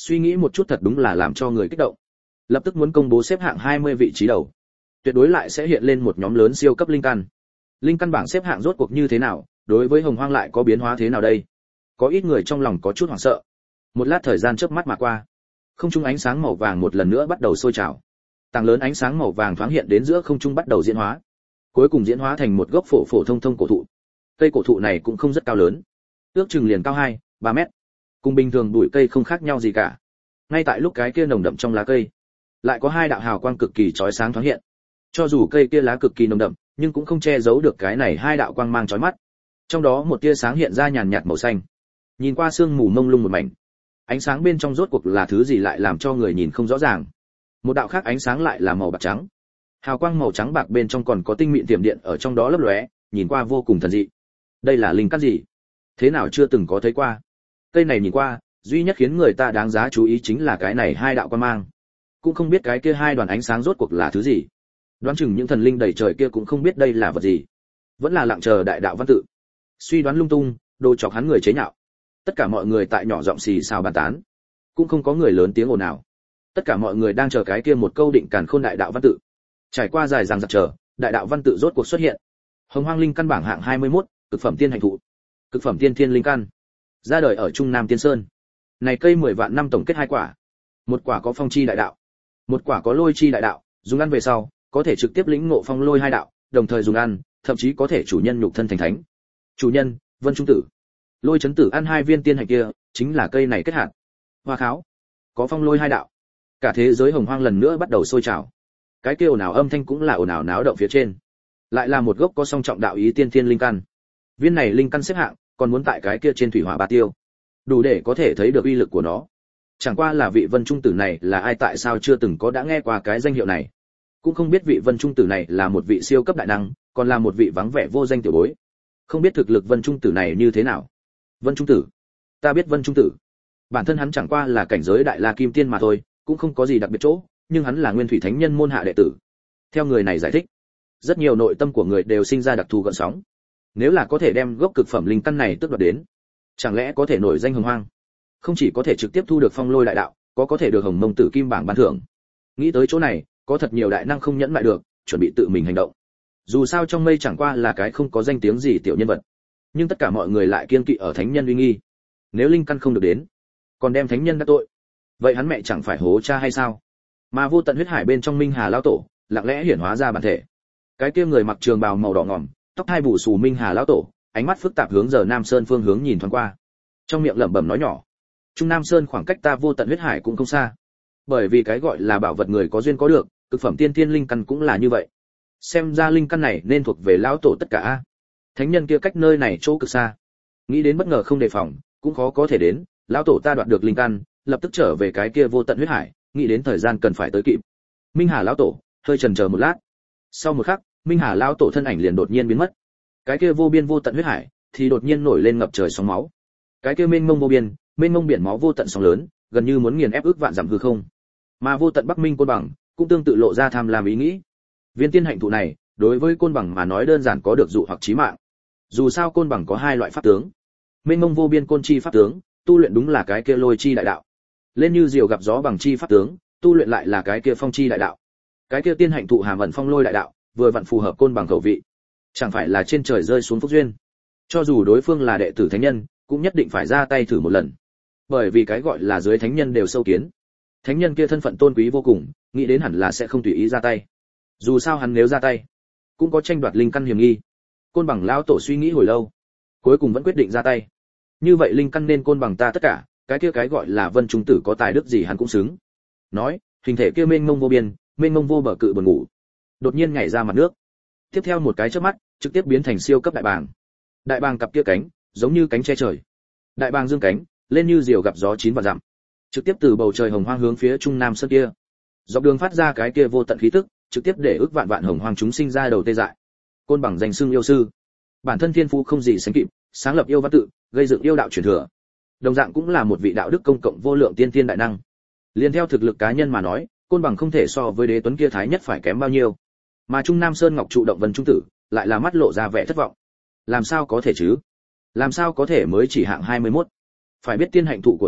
Suy nghĩ một chút thật đúng là làm cho người kích động. Lập tức muốn công bố xếp hạng 20 vị trí đầu. Tuyệt đối lại sẽ hiện lên một nhóm lớn siêu cấp linh căn. Linh căn bảng xếp hạng rốt cuộc như thế nào, đối với Hồng Hoang lại có biến hóa thế nào đây? Có ít người trong lòng có chút hoảng sợ. Một lát thời gian chớp mắt mà qua, không trung ánh sáng màu vàng một lần nữa bắt đầu sôi trào. Tảng lớn ánh sáng màu vàng thoáng hiện đến giữa không trung bắt đầu diễn hóa. Cuối cùng diễn hóa thành một gốc phổ phổ thông thông cổ thụ. Cây cổ thụ này cũng không rất cao lớn, ước chừng liền cao 2-3 mét. Cùng bình thường bụi cây không khác nhau gì cả. Ngay tại lúc cái kia nồng đậm trong lá cây, lại có hai đạo hào quang cực kỳ chói sáng thoáng hiện. Cho dù cây kia lá cực kỳ nồng đậm, nhưng cũng không che giấu được cái này hai đạo quang mang chói mắt. Trong đó một tia sáng hiện ra nhàn nhạt màu xanh. Nhìn qua sương mù mông lung một mảnh. Ánh sáng bên trong rốt cuộc là thứ gì lại làm cho người nhìn không rõ ràng. Một đạo khác ánh sáng lại là màu bạc trắng. Hào quang màu trắng bạc bên trong còn có tinh mịn tiềm điện ở trong đó lấp lóe, nhìn qua vô cùng thần dị. Đây là linh căn gì? Thế nào chưa từng có thấy qua. Cây này nhìn qua, duy nhất khiến người ta đáng giá chú ý chính là cái này hai đạo quang mang. Cũng không biết cái kia hai đoàn ánh sáng rốt cuộc là thứ gì. Đoán chừng những thần linh đầy trời kia cũng không biết đây là vật gì. Vẫn là lặng chờ đại đạo văn tự. Suy đoán lung tung, đồ chọc hắn người chế nhạo. Tất cả mọi người tại nhỏ giọng xì xào bàn tán, cũng không có người lớn tiếng ồn nào. Tất cả mọi người đang chờ cái kia một câu định càn khôn đại đạo văn tự. Trải qua dài dằng dặc chờ, đại đạo văn tự rốt cuộc xuất hiện. Hồng Hoang linh căn bảng hạng 21, cực phẩm tiên hành thụ. Cực phẩm tiên thiên linh căn. Ra đời ở Trung Nam Tiên Sơn. Này cây 10 vạn năm tổng kết hai quả. Một quả có phong chi đại đạo, một quả có lôi chi đại đạo, dùng ăn về sau, có thể trực tiếp lĩnh ngộ phong lôi hai đạo, đồng thời dùng ăn, thậm chí có thể chủ nhân nhục thân thành thánh. Chủ nhân, Vân Trung Tử. Lôi chấn tử ăn 2 viên tiên hạch kia, chính là cây này kết hạt. Hoa kháo, có phong lôi hai đạo. Cả thế giới Hồng Hoang lần nữa bắt đầu sôi trào. Cái kêu nào âm thanh cũng là ồn ào náo động phía trên. Lại là một gốc có song trọng đạo ý tiên thiên linh căn. Viên này linh căn xếp hạng, còn muốn tại cái kia trên thủy hỏa ba tiêu. Đủ để có thể thấy được uy lực của nó. Chẳng qua là vị Vân Trung Tử này là ai, tại sao chưa từng có đã nghe qua cái danh hiệu này. Cũng không biết vị Vân Trung Tử này là một vị siêu cấp đại năng, còn là một vị vắng vẻ vô danh tiểu bối. Không biết thực lực Vân Trung Tử này như thế nào. Vân Trung Tử, ta biết Vân Trung Tử. Bản thân hắn chẳng qua là cảnh giới đại la kim tiên mà thôi, cũng không có gì đặc biệt chỗ, nhưng hắn là Nguyên Thủy Thánh Nhân môn hạ đệ tử. Theo người này giải thích, rất nhiều nội tâm của người đều sinh ra đặc thù gợn sóng. Nếu là có thể đem gốc cực phẩm linh căn này tước đoạt đến, chẳng lẽ có thể nổi danh Hồng Hoang? Không chỉ có thể trực tiếp thu được phong lôi đại đạo, có thể được Hồng Mông Tử Kim bảng ban thưởng. Nghĩ tới chỗ này, có thật nhiều đại năng không nhẫn lại được, chuẩn bị tự mình hành động. Dù sao trong mây chẳng qua là cái không có danh tiếng gì tiểu nhân vật, nhưng tất cả mọi người lại kiêng kỵ ở thánh nhân uy nghi. Nếu linh căn không được đến, còn đem thánh nhân đắc tội, vậy hắn mẹ chẳng phải hố cha hay sao? Mà vô tận huyết hải bên trong Minh Hà lão tổ, lặng lẽ hiển hóa ra bản thể. Cái kia người mặc trường bào màu đỏ ngòm, tóc hai bù xù Minh Hà lão tổ, ánh mắt phức tạp hướng giờ Nam Sơn phương hướng nhìn thoáng qua. Trong miệng lẩm bẩm nói nhỏ: "Trung Nam Sơn khoảng cách ta vô tận huyết hải cũng không xa." Bởi vì cái gọi là bảo vật người có duyên có được, cực phẩm tiên thiên linh căn cũng là như vậy. Xem ra linh căn này nên thuộc về lão tổ tất cả a. Thánh nhân kia cách nơi này chỗ cực xa. Nghĩ đến bất ngờ không đề phòng, cũng khó có thể đến, lão tổ ta đoạt được linh căn, lập tức trở về cái kia vô tận huyết hải, nghĩ đến thời gian cần phải tới kịp. Minh Hà lão tổ hơi chần chờ một lát. Sau một khắc, Minh Hà lão tổ thân ảnh liền đột nhiên biến mất. Cái kia vô biên vô tận huyết hải thì đột nhiên nổi lên ngập trời sóng máu. Cái kia mênh mông vô biên, mênh mông biển máu vô tận sóng lớn, gần như muốn nghiền ép ước vạn dặm hư không. Mà vô tận Bắc Minh Côn Bằng cũng tương tự lộ ra tham lam ý nghĩ. Viên tiên hạnh thụ này, đối với Côn Bằng mà nói đơn giản có được dụ hoặc chí mạng. Dù sao Côn Bằng có hai loại pháp tướng. Mênh mông vô biên côn chi pháp tướng, tu luyện đúng là cái kia lôi chi đại đạo. Lên như diều gặp gió bằng chi pháp tướng, tu luyện lại là cái kia phong chi đại đạo. Cái kia tiên hạnh thụ hàm ẩn phong lôi đại đạo, vừa vặn phù hợp Côn Bằng khẩu vị. Chẳng phải là trên trời rơi xuống phúc duyên. Cho dù đối phương là đệ tử thánh nhân, cũng nhất định phải ra tay thử một lần. Bởi vì cái gọi là dưới thánh nhân đều sâu kiến. Thánh nhân kia thân phận tôn quý vô cùng, nghĩ đến hẳn là sẽ không tùy ý ra tay. Dù sao hắn nếu ra tay, cũng có tranh đoạt linh căn hiểm nghi. Côn Bằng lão tổ suy nghĩ hồi lâu, cuối cùng vẫn quyết định ra tay. Như vậy linh căn nên Côn Bằng ta tất cả, cái kia cái gọi là Vân Trung Tử có tài đức gì hắn cũng xứng. Nói, hình thể kia mênh mông vô biên, mênh mông vô bờ cự buồn ngủ, đột nhiên nhảy ra mặt nước. Tiếp theo một cái chớp mắt, trực tiếp biến thành siêu cấp đại bàng. Đại bàng cặp kia cánh, giống như cánh che trời. Đại bàng dương cánh, lên như diều gặp gió 9 vạn dặm. Trực tiếp từ bầu trời hồng hoang hướng phía Trung Nam Sơn kia. Dọc đường phát ra cái kia vô tận khí tức, trực tiếp để ước vạn vạn hồng hoang chúng sinh ra đầu tê dại. Côn Bằng danh xưng yêu sư, bản thân thiên phú không gì sánh kịp, sáng lập yêu văn tự, gây dựng yêu đạo truyền thừa. Đồng dạng cũng là một vị đạo đức công cộng vô lượng tiên tiên đại năng. Liên theo thực lực cá nhân mà nói, Côn Bằng không thể so với Đế Tuấn kia thái nhất phải kém bao nhiêu. Mà Trung Nam Sơn Ngọc trụ động Vân Trung Tử, lại là mắt lộ ra vẻ thất vọng. Làm sao có thể chứ? Làm sao có thể mới chỉ hạng 21? Phải biết tiên hạnh thụ của ta,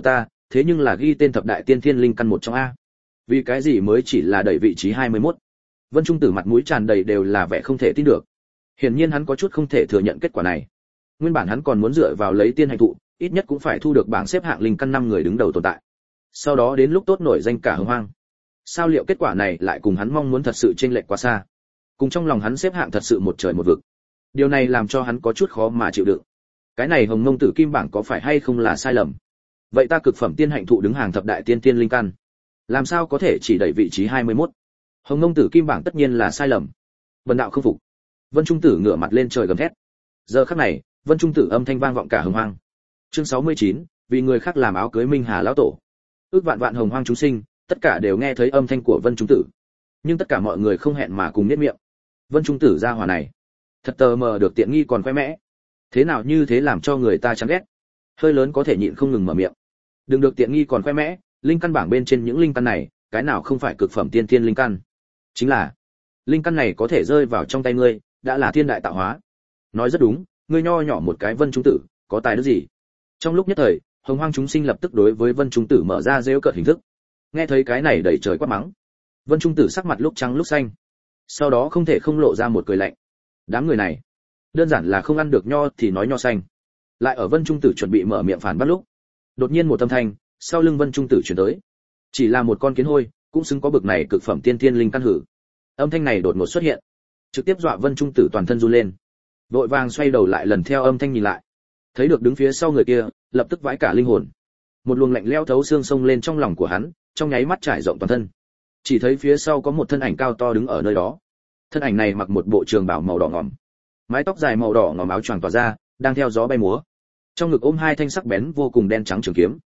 thế nhưng là ghi tên thập đại tiên thiên linh căn một trong a. Vì cái gì mới chỉ là đẩy vị trí 21? Vân Trung Tử mặt mũi tràn đầy đều là vẻ không thể tin được. Hiển nhiên hắn có chút không thể thừa nhận kết quả này. Nguyên bản hắn còn muốn dựa vào lấy tiên hành thụ, ít nhất cũng phải thu được bảng xếp hạng linh căn 5 người đứng đầu tồn tại. Sau đó đến lúc tốt nổi danh cả Hồng Hoang. Sao liệu kết quả này lại cùng hắn mong muốn thật sự chênh lệch quá xa? Cùng trong lòng hắn xếp hạng thật sự một trời một vực. Điều này làm cho hắn có chút khó mà chịu đựng. Cái này Hồng Mông Tử Kim bảng có phải hay không là sai lầm? Vậy ta cực phẩm tiên hạnh thụ đứng hàng thập đại tiên tiên linh căn, làm sao có thể chỉ đẩy vị trí 21? Hồng Mông Tử Kim bảng tất nhiên là sai lầm. Vân đạo không phục. Vân Trung Tử ngửa mặt lên trời gầm thét. Giờ khắc này, Vân Trung Tử âm thanh vang vọng cả Hồng Hoang. Chương 69, vì người khác làm áo cưới Minh Hà lão tổ. Ước vạn vạn Hồng Hoang chúng sinh, tất cả đều nghe thấy âm thanh của Vân Trung Tử. Nhưng tất cả mọi người không hẹn mà cùng nhếch miệng. Vân Trung Tử ra hỏa này, thật tờ mờ được tiện nghi còn khoe mẽ. Thế nào như thế làm cho người ta chán ghét. Hơi lớn có thể nhịn không ngừng mở miệng. Đừng được tiện nghi còn khoe mẽ, linh căn bảng bên trên những linh căn này, cái nào không phải cực phẩm tiên thiên linh căn? Chính là, linh căn này có thể rơi vào trong tay ngươi, đã là thiên đại tạo hóa. Nói rất đúng, ngươi nho nhỏ một cái Vân Trung Tử, có tài đức gì? Trong lúc nhất thời, Hồng Hoang chúng sinh lập tức đối với Vân Trung Tử mở ra giễu cợt hình thức. Nghe thấy cái này đầy trời quát mắng. Vân Trung Tử sắc mặt lúc trắng lúc xanh. Sau đó không thể không lộ ra một cười lạnh. Đám người này, đơn giản là không ăn được nho thì nói nho xanh. Lại ở Vân Trung Tử chuẩn bị mở miệng phản bác lúc, đột nhiên một âm thanh sau lưng Vân Trung Tử truyền tới. Chỉ là một con kiến hôi, cũng xứng có bực này cực phẩm tiên thiên linh căn hử. Âm thanh này đột ngột xuất hiện, trực tiếp dọa Vân Trung Tử toàn thân run lên. Vội vàng xoay đầu lại lần theo âm thanh nhìn lại, thấy được đứng phía sau người kia, lập tức vãi cả linh hồn. Một luồng lạnh lẽo thấu xương xông lên trong lòng của hắn, trong nháy mắt trải rộng toàn thân. Chỉ thấy phía sau có một thân ảnh cao to đứng ở nơi đó. Thân ảnh này mặc một bộ trường bào màu đỏ ngòm, mái tóc dài màu đỏ ngòm, áo choàng tỏa ra, đang theo gió bay múa. Trong ngực ôm hai thanh sắc bén vô cùng đen trắng trường kiếm.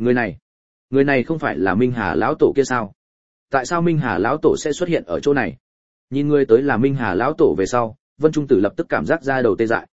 Người này không phải là Minh Hà lão tổ kia sao? Tại sao Minh Hà lão tổ sẽ xuất hiện ở chỗ này? Nhìn người tới là Minh Hà lão tổ về sau, Vân Trung Tử lập tức cảm giác da đầu tê dại.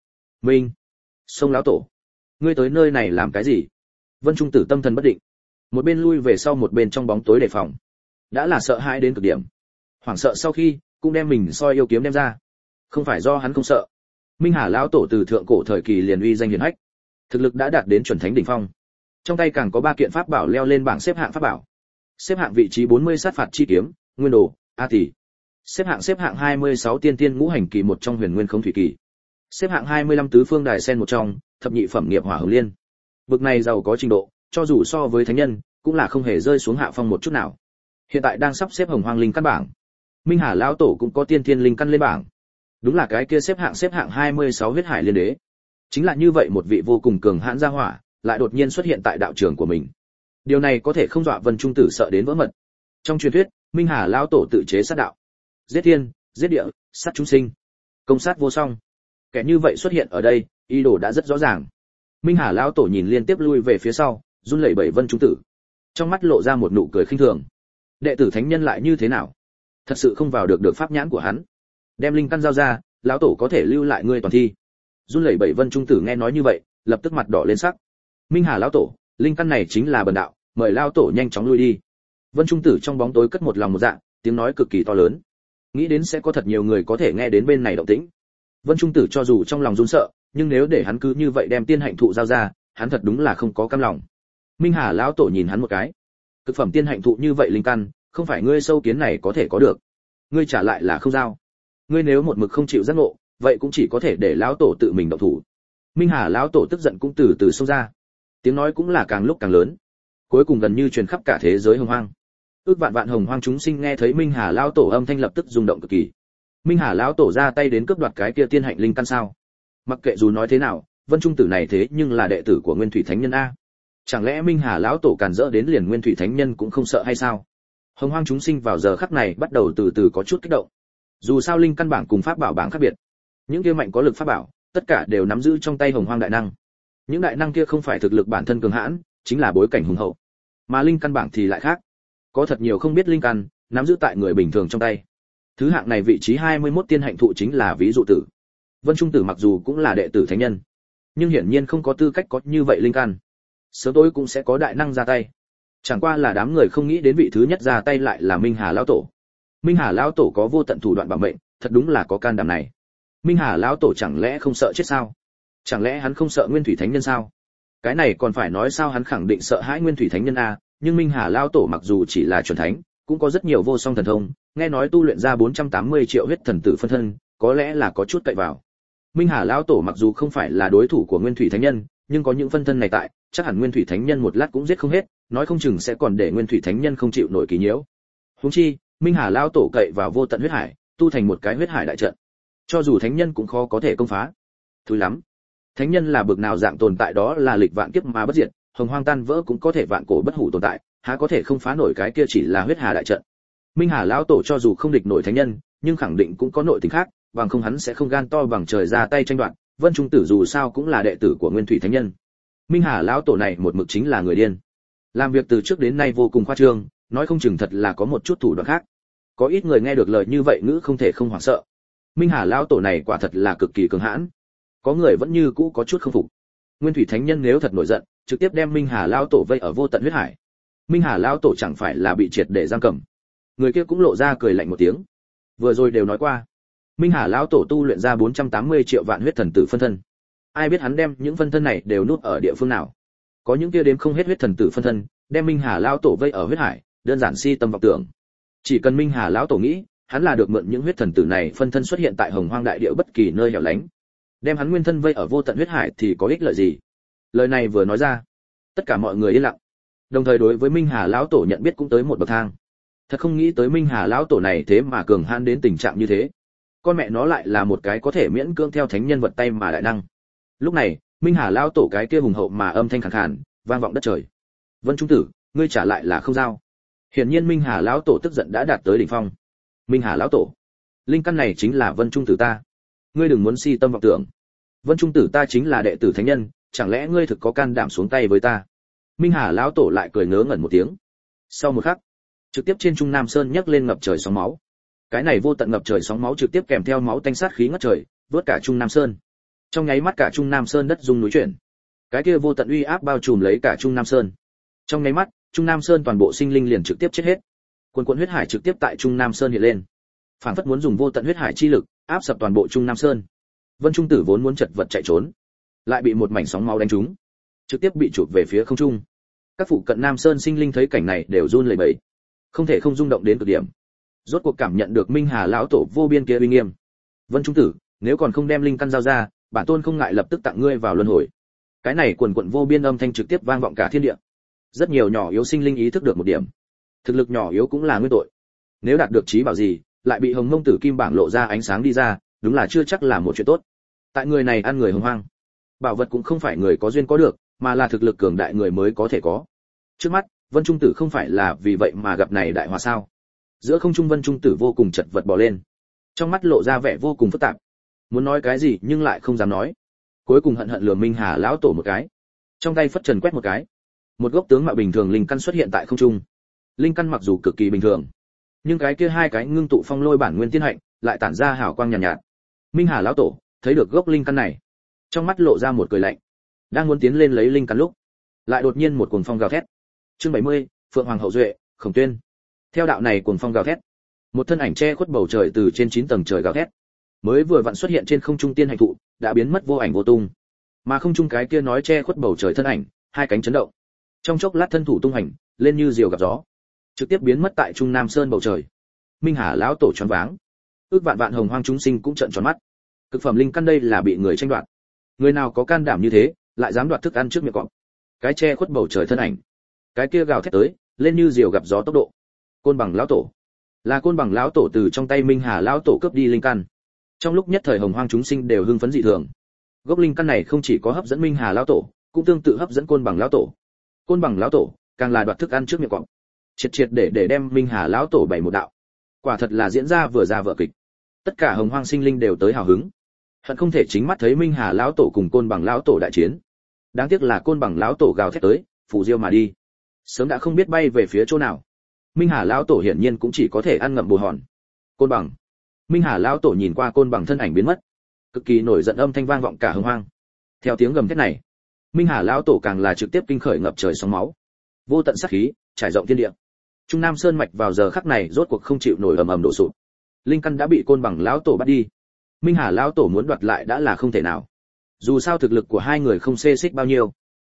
Sông lão tổ, ngươi tới nơi này làm cái gì? Vân Trung Tử tâm thần bất định, một bên lui về sau một bên trong bóng tối đề phòng. Đã là sợ hãi đến cực điểm. Hoảng sợ sau khi, cũng đem mình soi yêu kiếm đem ra. Không phải do hắn không sợ. Minh Hà lão tổ từ thượng cổ thời kỳ liền uy danh hiển hách, thực lực đã đạt đến chuẩn thánh đỉnh phong. Trong tay càng có 3 kiện pháp bảo leo lên bảng xếp hạng pháp bảo. Xếp hạng vị trí 40 sát phạt chi kiếm, nguyên đồ, A tỷ. Xếp hạng 26 tiên tiên ngũ hành kỳ một trong huyền nguyên không thủy kỳ. Xếp hạng 25 tứ phương đài sen một trong, thập nhị phẩm nghiệp hỏa hồng liên. Bực này giàu có trình độ, cho dù so với thánh nhân, cũng là không hề rơi xuống hạ phong một chút nào. Hiện tại đang sắp xếp Hồng Hoang linh căn bảng. Minh Hà lão tổ cũng có tiên thiên linh căn lên bảng. Đúng là cái kia xếp hạng 26 huyết hải liên đế. Chính là như vậy một vị vô cùng cường hãn gia hỏa, lại đột nhiên xuất hiện tại đạo trường của mình. Điều này có thể không dọa Vân Trung Tử sợ đến vỡ mật. Trong truyền thuyết, Minh Hà lão tổ tự chế sát đạo, giết thiên, giết địa, sát chúng sinh, công sát vô song. Kẻ như vậy xuất hiện ở đây, ý đồ đã rất rõ ràng. Minh Hà lão tổ nhìn liên tiếp lui về phía sau, run lẩy bẩy Vân Trung Tử, trong mắt lộ ra một nụ cười khinh thường. Đệ tử thánh nhân lại như thế nào? Thật sự không vào được pháp nhãn của hắn. Đem linh căn giao ra, lão tổ có thể lưu lại ngươi toàn thi. Run lẩy bẩy Vân Trung Tử nghe nói như vậy, lập tức mặt đỏ lên sắc. Minh Hà lão tổ, linh căn này chính là bần đạo, mời lão tổ nhanh chóng lui đi. Vân Trung Tử trong bóng tối cất một lòng một dạ, tiếng nói cực kỳ to lớn. Nghĩ đến sẽ có thật nhiều người có thể nghe đến bên này động tĩnh. Vân Trung Tử cho dù trong lòng run sợ, nhưng nếu để hắn cứ như vậy đem tiên hạnh thụ giao ra, hắn thật đúng là không có cam lòng. Minh Hà lão tổ nhìn hắn một cái. Cực phẩm tiên hạnh thụ như vậy linh căn, không phải ngươi sâu kiến này có thể có được. Ngươi trả lại là không giao. Ngươi nếu một mực không chịu giác ngộ, vậy cũng chỉ có thể để lão tổ tự mình động thủ. Minh Hà lão tổ tức giận cũng từ từ xông ra. Tiếng nói cũng là càng lúc càng lớn, cuối cùng gần như truyền khắp cả thế giới Hồng Hoang. Ước vạn vạn Hồng Hoang chúng sinh nghe thấy Minh Hà lão tổ âm thanh lập tức rung động cực kỳ. Minh Hà lão tổ ra tay đến cướp đoạt cái kia tiên hạnh linh căn sao? Mặc kệ dù nói thế nào, Vân Trung Tử này thế nhưng là đệ tử của Nguyên Thủy Thánh Nhân a. Chẳng lẽ Minh Hà lão tổ càn rỡ đến liền Nguyên Thủy Thánh Nhân cũng không sợ hay sao? Hồng Hoang chúng sinh vào giờ khắc này bắt đầu từ từ có chút kích động. Dù sao linh căn bảng cùng pháp bảo bảng khác biệt, những kia mạnh có lực pháp bảo, tất cả đều nắm giữ trong tay Hồng Hoang đại năng. Những đại năng kia không phải thực lực bản thân cường hãn, chính là bối cảnh hùng hậu. Mà linh căn bảng thì lại khác, có thật nhiều không biết linh căn nắm giữ tại người bình thường trong tay. Thứ hạng này vị trí 21 tiên hạnh thụ chính là ví dụ tử. Vân Trung Tử mặc dù cũng là đệ tử thánh nhân, nhưng hiển nhiên không có tư cách có như vậy linh căn. Sớm tối cũng sẽ có đại năng ra tay. Chẳng qua là đám người không nghĩ đến vị thứ nhất ra tay lại là Minh Hà lão tổ. Minh Hà lão tổ có vô tận thủ đoạn bảo mệnh, thật đúng là có can đảm này. Minh Hà lão tổ chẳng lẽ không sợ chết sao? Chẳng lẽ hắn không sợ Nguyên Thủy Thánh Nhân sao? Cái này còn phải nói sao, hắn khẳng định sợ hãi Nguyên Thủy Thánh Nhân a, nhưng Minh Hà lão tổ mặc dù chỉ là chuẩn thánh, cũng có rất nhiều vô song thần thông, nghe nói tu luyện ra 480 triệu huyết thần tử phân thân, có lẽ là có chút cậy vào. Minh Hà lão tổ mặc dù không phải là đối thủ của Nguyên Thủy Thánh Nhân, nhưng có những phân thân này tại, chắc hẳn Nguyên Thủy Thánh Nhân một lát cũng giết không hết, nói không chừng sẽ còn để Nguyên Thủy Thánh Nhân không chịu nổi kỳ nhiễu. Huống chi, Minh Hà lão tổ cậy vào vô tận huyết hải, tu thành một cái huyết hải đại trận, cho dù thánh nhân cũng khó có thể công phá. Thúi lắm. Thánh nhân là bậc nào dạng tồn tại, đó là lịch vạn kiếp mà bất diệt, hồng hoang tan vỡ cũng có thể vạn cổ bất hủ tồn tại, há có thể không phá nổi cái kia chỉ là huyết hà đại trận. Minh Hà lão tổ cho dù không địch nổi thánh nhân, nhưng khẳng định cũng có nội tình khác, bằng không hắn sẽ không gan to bằng trời ra tay tranh đoạt. Vân Trung Tử dù sao cũng là đệ tử của Nguyên Thủy Thánh Nhân. Minh Hà lão tổ này một mực chính là người điên. Làm việc từ trước đến nay vô cùng khoa trương, nói không chừng thật là có một chút thủ đoạn khác. Có ít người nghe được lời như vậy ngữ không thể không hoảng sợ. Minh Hà lão tổ này quả thật là cực kỳ cường hãn. Có người vẫn như cũ có chút không phục. Nguyên Thủy Thánh Nhân nếu thật nổi giận, trực tiếp đem Minh Hà lão tổ vây ở vô tận huyết hải, Minh Hà lão tổ chẳng phải là bị triệt để giam cầm. Người kia cũng lộ ra cười lạnh một tiếng. Vừa rồi đều nói qua, Minh Hà lão tổ tu luyện ra 480 triệu vạn huyết thần tử phân thân. Ai biết hắn đem những phân thân này đều nuốt ở địa phương nào? Có những kia đếm không hết huyết thần tử phân thân, đem Minh Hà lão tổ vây ở huyết hải, đơn giản si tâm vọng tưởng. Chỉ cần Minh Hà lão tổ nghĩ, hắn là được mượn những huyết thần tử này phân thân xuất hiện tại Hồng Hoang đại địa bất kỳ nơi hẻo lánh, đem hắn nguyên thân vây ở vô tận huyết hải thì có ích lợi gì? Lời này vừa nói ra, tất cả mọi người yên lặng. Đồng thời đối với Minh Hà lão tổ nhận biết cũng tới một bậc thang. Thật không nghĩ tới Minh Hà lão tổ này thế mà cường hãn đến tình trạng như thế. Con mẹ nó lại là một cái có thể miễn cưỡng theo thánh nhân vật tay mà đại năng. Lúc này, Minh Hà lão tổ cái kia hùng hậu mà âm thanh khàn khàn, vang vọng đất trời. Vân Trung Tử, ngươi trả lại là không giao. Hiển nhiên Minh Hà lão tổ tức giận đã đạt tới đỉnh phong. Minh Hà lão tổ, linh căn này chính là Vân Trung Tử ta. Ngươi đừng muốn si tâm vọng tưởng. Vân Trung Tử ta chính là đệ tử thánh nhân, chẳng lẽ ngươi thực có can đảm xuống tay với ta? Minh Hà lão tổ lại cười ngớ ngẩn một tiếng. Sau một khắc, trực tiếp trên Trung Nam Sơn nhấc lên ngập trời sóng máu. Cái này vô tận ngập trời sóng máu trực tiếp kèm theo máu tanh sát khí ngất trời, vớt cả Trung Nam Sơn. Trong nháy mắt cả Trung Nam Sơn đất rung núi chuyển. Cái kia vô tận uy áp bao trùm lấy cả Trung Nam Sơn. Trong nháy mắt, Trung Nam Sơn toàn bộ sinh linh liền trực tiếp chết hết. Quần quần huyết hải trực tiếp tại Trung Nam Sơn hiện lên. Phản phất muốn dùng vô tận huyết hải chi lực áp sập toàn bộ Trung Nam Sơn. Vân Trung Tử vốn muốn chật vật chạy trốn, lại bị một mảnh sóng máu đánh trúng, trực tiếp bị chụp về phía không trung. Các phụ cận Nam Sơn sinh linh thấy cảnh này đều run lẩy bẩy, không thể không rung động đến cực điểm. Rốt cuộc cảm nhận được Minh Hà lão tổ vô biên kia uy nghiêm. Vân Trung Tử, nếu còn không đem linh căn giao ra, bản tôn không ngại lập tức tặng ngươi vào luân hồi. Cái này quần quần vô biên âm thanh trực tiếp vang vọng cả thiên địa. Rất nhiều nhỏ yếu sinh linh ý thức được một điểm, thực lực nhỏ yếu cũng là nguyên tội. Nếu đạt được trí bảo gì, lại bị Hồng Mông Tử Kim bảng lộ ra ánh sáng đi ra, đúng là chưa chắc là một chuyện tốt. Tại người này ăn người Hồng Hoang, bảo vật cũng không phải người có duyên có được, mà là thực lực cường đại người mới có thể có. Trước mắt, Vân Trung Tử không phải là vì vậy mà gặp này đại hòa sao? Giữa không trung Vân Trung Tử vô cùng chật vật bò lên, trong mắt lộ ra vẻ vô cùng phức tạp, muốn nói cái gì nhưng lại không dám nói. Cuối cùng hận hận lườm Minh Hà lão tổ một cái, trong tay phất trần quét một cái, một gốc tướng mạo bình thường linh căn xuất hiện tại không trung. Linh căn mặc dù cực kỳ bình thường, nhưng cái kia hai cái ngưng tụ phong lôi bản nguyên tiên hạnh lại tản ra hào quang nhàn nhạt. Minh Hà lão tổ thấy được gốc linh căn này, trong mắt lộ ra một cười lạnh, đang muốn tiến lên lấy linh căn lúc, lại đột nhiên một cuồng phong gào thét. Chương 70, Phượng Hoàng hậu duệ, Khổng Tuyên. Theo đạo này cuồng phong gào thét, một thân ảnh che khuất bầu trời từ trên 9 tầng trời gào thét. Mới vừa vặn xuất hiện trên không trung tiên hành thụ, đã biến mất vô ảnh vô tung. Mà không trung cái kia nói che khuất bầu trời thân ảnh, hai cánh chấn động. Trong chốc lát thân thủ tung hành, lên như diều gặp gió, trực tiếp biến mất tại Trung Nam Sơn bầu trời. Minh Hà lão tổ choáng váng. Ước vạn vạn hồng hoang chúng sinh cũng trợn tròn mắt. Cực phẩm linh căn đây là bị người tranh đoạt. Người nào có can đảm như thế, lại dám đoạt thức ăn trước miệng cọp. Cái che khuất bầu trời thân ảnh, cái kia gào thét tới, lên như diều gặp gió tốc độ. Côn Bằng lão tổ, là Côn Bằng lão tổ từ trong tay Minh Hà lão tổ cướp đi linh căn. Trong lúc nhất thời hồng hoang chúng sinh đều hưng phấn dị thường. Gốc linh căn này không chỉ có hấp dẫn Minh Hà lão tổ, cũng tương tự hấp dẫn Côn Bằng lão tổ. Côn Bằng lão tổ càng là đoạt thức ăn trước miệng cọp, triệt triệt để đem Minh Hà lão tổ bày một đạo. Quả thật là diễn ra vừa ra vở kịch. Tất cả hồng hoang sinh linh đều tới hào hứng, hận không thể chính mắt thấy Minh Hà lão tổ cùng Côn Bằng lão tổ đại chiến. Đáng tiếc là Côn Bằng lão tổ gào thét tới, phù diêu mà đi, sớm đã không biết bay về phía chỗ nào. Minh Hà lão tổ hiển nhiên cũng chỉ có thể ăn ngậm bồ hòn. Côn Bằng. Minh Hà lão tổ nhìn qua Côn Bằng thân ảnh biến mất, cực kỳ nổi giận âm thanh vang vọng cả hồng hoang. Theo tiếng gầm thét này, Minh Hà lão tổ càng là trực tiếp kinh khởi ngập trời sóng máu, vô tận sát khí trải rộng thiên địa. Trung Nam Sơn mạch vào giờ khắc này rốt cuộc không chịu nổi ầm ầm đổ sụp. Linh căn đã bị Côn Bằng lão tổ bắt đi, Minh Hà lão tổ muốn đoạt lại đã là không thể nào. Dù sao thực lực của hai người không xê xích bao nhiêu,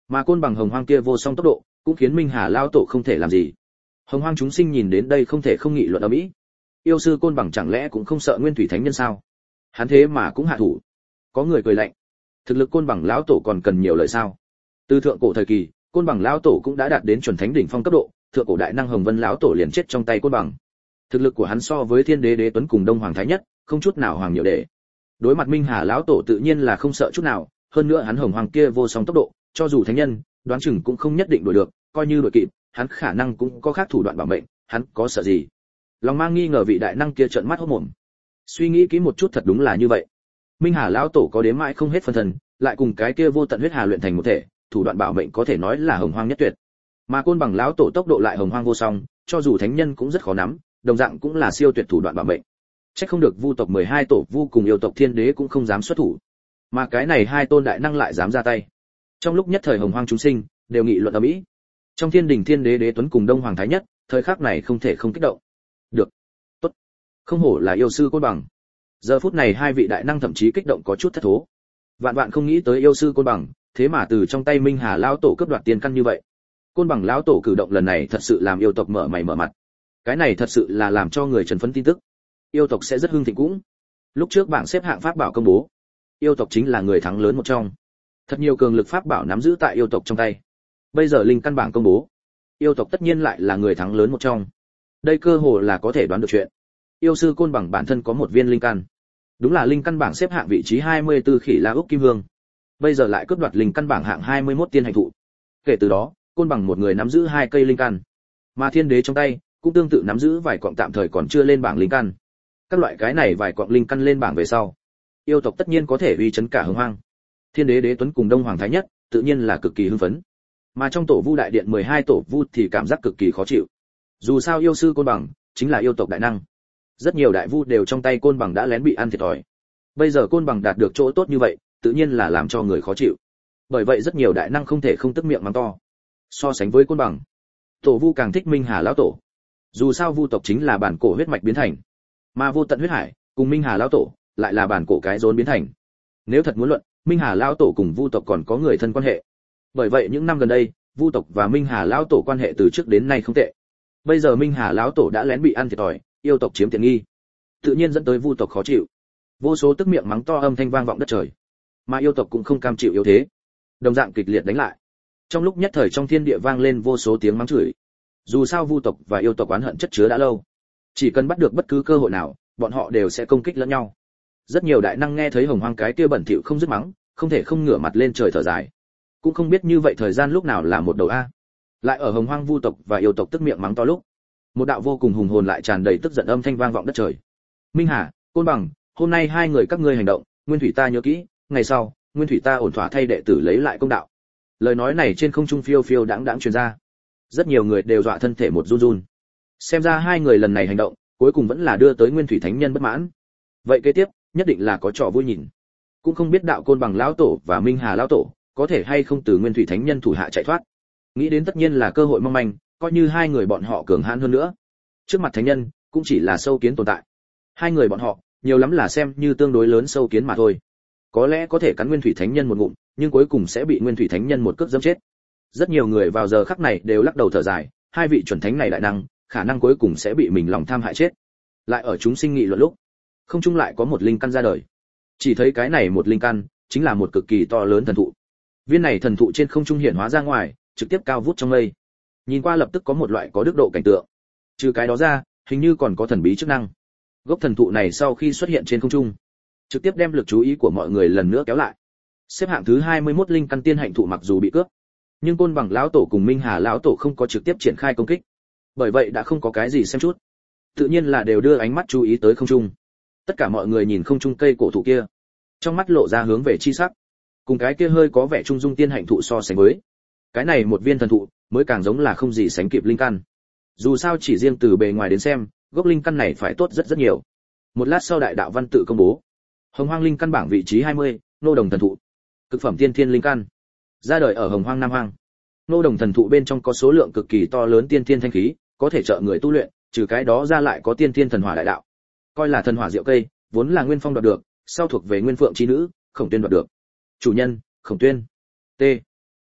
Mà côn bằng hồng hoang kia vô song tốc độ, cũng khiến Minh Hà lão tổ không thể làm gì. Hồng hoang chúng sinh nhìn đến đây không thể không nghị luận ầm ĩ. Yêu sư côn bằng chẳng lẽ cũng không sợ Nguyên Thủy Thánh Nhân sao? Hắn thế mà cũng hạ thủ. Có người cười lạnh. Thực lực côn bằng lão tổ còn cần nhiều lời sao? Từ thượng cổ thời kỳ, côn bằng lão tổ cũng đã đạt đến chuẩn thánh đỉnh phong cấp độ, thượng cổ đại năng Hồng Vân lão tổ liền chết trong tay côn bằng. Thực lực của hắn so với Thiên Đế Đế Tuấn cùng Đông Hoàng Thái Nhất, không chút nào hoàng nhiều để. Đối mặt Minh Hà lão tổ tự nhiên là không sợ chút nào, hơn nữa hắn hồng hoàng kia vô song tốc độ, cho dù thánh nhân, đoán chừng cũng không nhất định đuổi được, coi như đuổi kịp, hắn khả năng cũng có khác thủ đoạn bảo mệnh, hắn có sợ gì? Lòng mang nghi ngờ vị đại năng kia trợn mắt hốt mồm. Suy nghĩ kỹ một chút thật đúng là như vậy. Minh Hà lão tổ có đếm mãi không hết phân thân, lại cùng cái kia vô tận huyết hà luyện thành một thể, thủ đoạn bảo mệnh có thể nói là hồng hoang nhất tuyệt. Mà côn bằng lão tổ tốc độ lại hồng hoang vô song, cho dù thánh nhân cũng rất khó nắm, đồng dạng cũng là siêu tuyệt thủ đoạn bảo mệnh. Chắc không được vu tộc 12 tổ vu cùng yêu tộc thiên đế cũng không dám xuất thủ, mà cái này hai tôn đại năng lại dám ra tay. Trong lúc nhất thời hồng hoang chúng sinh đều nghị luận ầm ĩ. Trong thiên đình thiên đế Đế Tuấn cùng Đông Hoàng Thái Nhất, thời khắc này không thể không kích động. Được, tốt, không hổ là yêu sư côn bằng. Giờ phút này hai vị đại năng thậm chí kích động có chút thất thố. Vạn vạn không nghĩ tới yêu sư côn bằng, thế mà từ trong tay Minh Hà lão tổ cướp đoạt tiền căn như vậy. Côn bằng lão tổ cử động lần này thật sự làm yêu tộc mở mày mở mặt. Cái này thật sự là làm cho người trần phấn tin tức. Yêu tộc sẽ rất hưng thịnh cũng. Lúc trước bảng xếp hạng pháp bảo công bố, yêu tộc chính là người thắng lớn một trong. Thật nhiều cường lực pháp bảo nắm giữ tại yêu tộc trong tay. Bây giờ linh căn bảng công bố, yêu tộc tất nhiên lại là người thắng lớn một trong. Đây cơ hồ là có thể đoán được chuyện. Yêu sư côn bằng bản thân có một viên linh căn, đúng là linh căn bảng xếp hạng vị trí 24 khỉ la úc kim hương. Bây giờ lại cướp đoạt linh căn bảng hạng 21 tiên hành thụ. Kể từ đó, côn bằng một người nắm giữ 2 cây linh căn, mà thiên đế trong tay cũng tương tự nắm giữ vài quặng tạm thời còn chưa lên bảng linh căn. Các loại cái này vài quặng linh căn lên bảng về sau, yêu tộc tất nhiên có thể uy chấn cả hưng hoang. Thiên đế Đế Tuấn cùng Đông Hoàng Thái Nhất tự nhiên là cực kỳ hưng phấn, mà trong tổ vu đại điện 12 tổ vu thì cảm giác cực kỳ khó chịu. Dù sao yêu sư côn bằng chính là yêu tộc đại năng, rất nhiều đại vu đều trong tay côn bằng đã lén bị ăn thiệt thòi. Bây giờ côn bằng đạt được chỗ tốt như vậy, tự nhiên là làm cho người khó chịu. Bởi vậy rất nhiều đại năng không thể không tức miệng mắng to. So sánh với côn bằng, tổ vu càng thích Minh Hà lão tổ. Dù sao vu tộc chính là bản cổ huyết mạch biến thành, mà vô tận huyết hải cùng Minh Hà lão tổ lại là bản cổ cái rốn biến thành. Nếu thật muốn luận, Minh Hà lão tổ cùng vu tộc còn có người thân quan hệ. Bởi vậy những năm gần đây, vu tộc và Minh Hà lão tổ quan hệ từ trước đến nay không tệ. Bây giờ Minh Hà lão tổ đã lén bị ăn thiệt thòi, yêu tộc chiếm tiện nghi, tự nhiên dẫn tới vu tộc khó chịu. Vô số tức miệng mắng to âm thanh vang vọng đất trời, mà yêu tộc cũng không cam chịu yếu thế, đồng dạng kịch liệt đánh lại. Trong lúc nhất thời trong thiên địa vang lên vô số tiếng mắng chửi. Dù sao vu tộc và yêu tộc oán hận chất chứa đã lâu, chỉ cần bắt được bất cứ cơ hội nào, bọn họ đều sẽ công kích lẫn nhau. Rất nhiều đại năng nghe thấy hồng hoang cái kia bẩn thỉu không dứt mắng, không thể không ngửa mặt lên trời thở dài. Cũng không biết như vậy thời gian lúc nào là một đầu a. Lại ở hồng hoang vu tộc và yêu tộc tức miệng mắng to lúc, một đạo vô cùng hùng hồn lại tràn đầy tức giận âm thanh vang vọng đất trời. Minh Hà, Côn Bằng, hôm nay hai người các ngươi hành động, Nguyên Thủy ta nhớ kỹ, ngày sau, Nguyên Thủy ta ổn thỏa thay đệ tử lấy lại công đạo. Lời nói này trên không trung phiêu phiêu đãng đãng truyền ra. Rất nhiều người đều dọa thân thể một run run. Xem ra hai người lần này hành động, cuối cùng vẫn là đưa tới Nguyên Thủy Thánh Nhân bất mãn. Vậy kế tiếp, nhất định là có trò vui nhìn. Cũng không biết đạo Côn Bằng lão tổ và Minh Hà lão tổ có thể hay không từ Nguyên Thủy Thánh Nhân thủ hạ chạy thoát. Nghĩ đến tất nhiên là cơ hội mong manh, coi như hai người bọn họ cường hãn hơn nữa, trước mặt thánh nhân cũng chỉ là sâu kiến tồn tại. Hai người bọn họ nhiều lắm là xem như tương đối lớn sâu kiến mà thôi. Có lẽ có thể cắn Nguyên Thủy Thánh Nhân một ngụm, nhưng cuối cùng sẽ bị Nguyên Thủy Thánh Nhân một cước giẫm chết. Rất nhiều người vào giờ khắc này đều lắc đầu thở dài, hai vị chuẩn thánh này đại năng, khả năng cuối cùng sẽ bị mình lòng tham hại chết. Lại ở chúng sinh nghị luận lúc, không trung lại có một linh căn ra đời. Chỉ thấy cái này một linh căn, chính là một cực kỳ to lớn thần thụ. Viên này thần thụ trên không trung hiện hóa ra ngoài, trực tiếp cao vút trong mây. Nhìn qua lập tức có một loại có đức độ cảnh tượng. Trừ cái đó ra, hình như còn có thần bí chức năng. Gốc thần thụ này sau khi xuất hiện trên không trung, trực tiếp đem lực chú ý của mọi người lần nữa kéo lại. Xếp hạng thứ 21 linh căn tiên hạnh thụ mặc dù bị cướp, nhưng Côn Bằng lão tổ cùng Minh Hà lão tổ không có trực tiếp triển khai công kích. Bởi vậy đã không có cái gì xem chút. Tự nhiên là đều đưa ánh mắt chú ý tới không trung. Tất cả mọi người nhìn không trung cây cổ thụ kia, trong mắt lộ ra hướng về chi sắc. Cùng cái kia hơi có vẻ trung dung tiên hạnh thụ so sánh với, cái này một viên thần thụ mới càng giống là không gì sánh kịp linh căn. Dù sao chỉ riêng từ bề ngoài đến xem, gốc linh căn này phải tốt rất rất nhiều. Một lát sau đại đạo văn tự công bố, Hồng Hoang linh căn bảng vị trí 20, Nô Đồng thần thụ, cực phẩm tiên thiên linh căn, ra đời ở Hồng Hoang Nam Hoang. Nô Đồng thần thụ bên trong có số lượng cực kỳ to lớn tiên thiên thanh khí, có thể trợ người tu luyện, trừ cái đó ra lại có tiên thiên thần hỏa đại đạo. Coi là thần hỏa diệu cây, vốn là Nguyên Phong đoạt được, sau thuộc về Nguyên Phượng chi nữ, Khổng Tuyên đoạt được. Chủ nhân, Khổng Tuyên. T.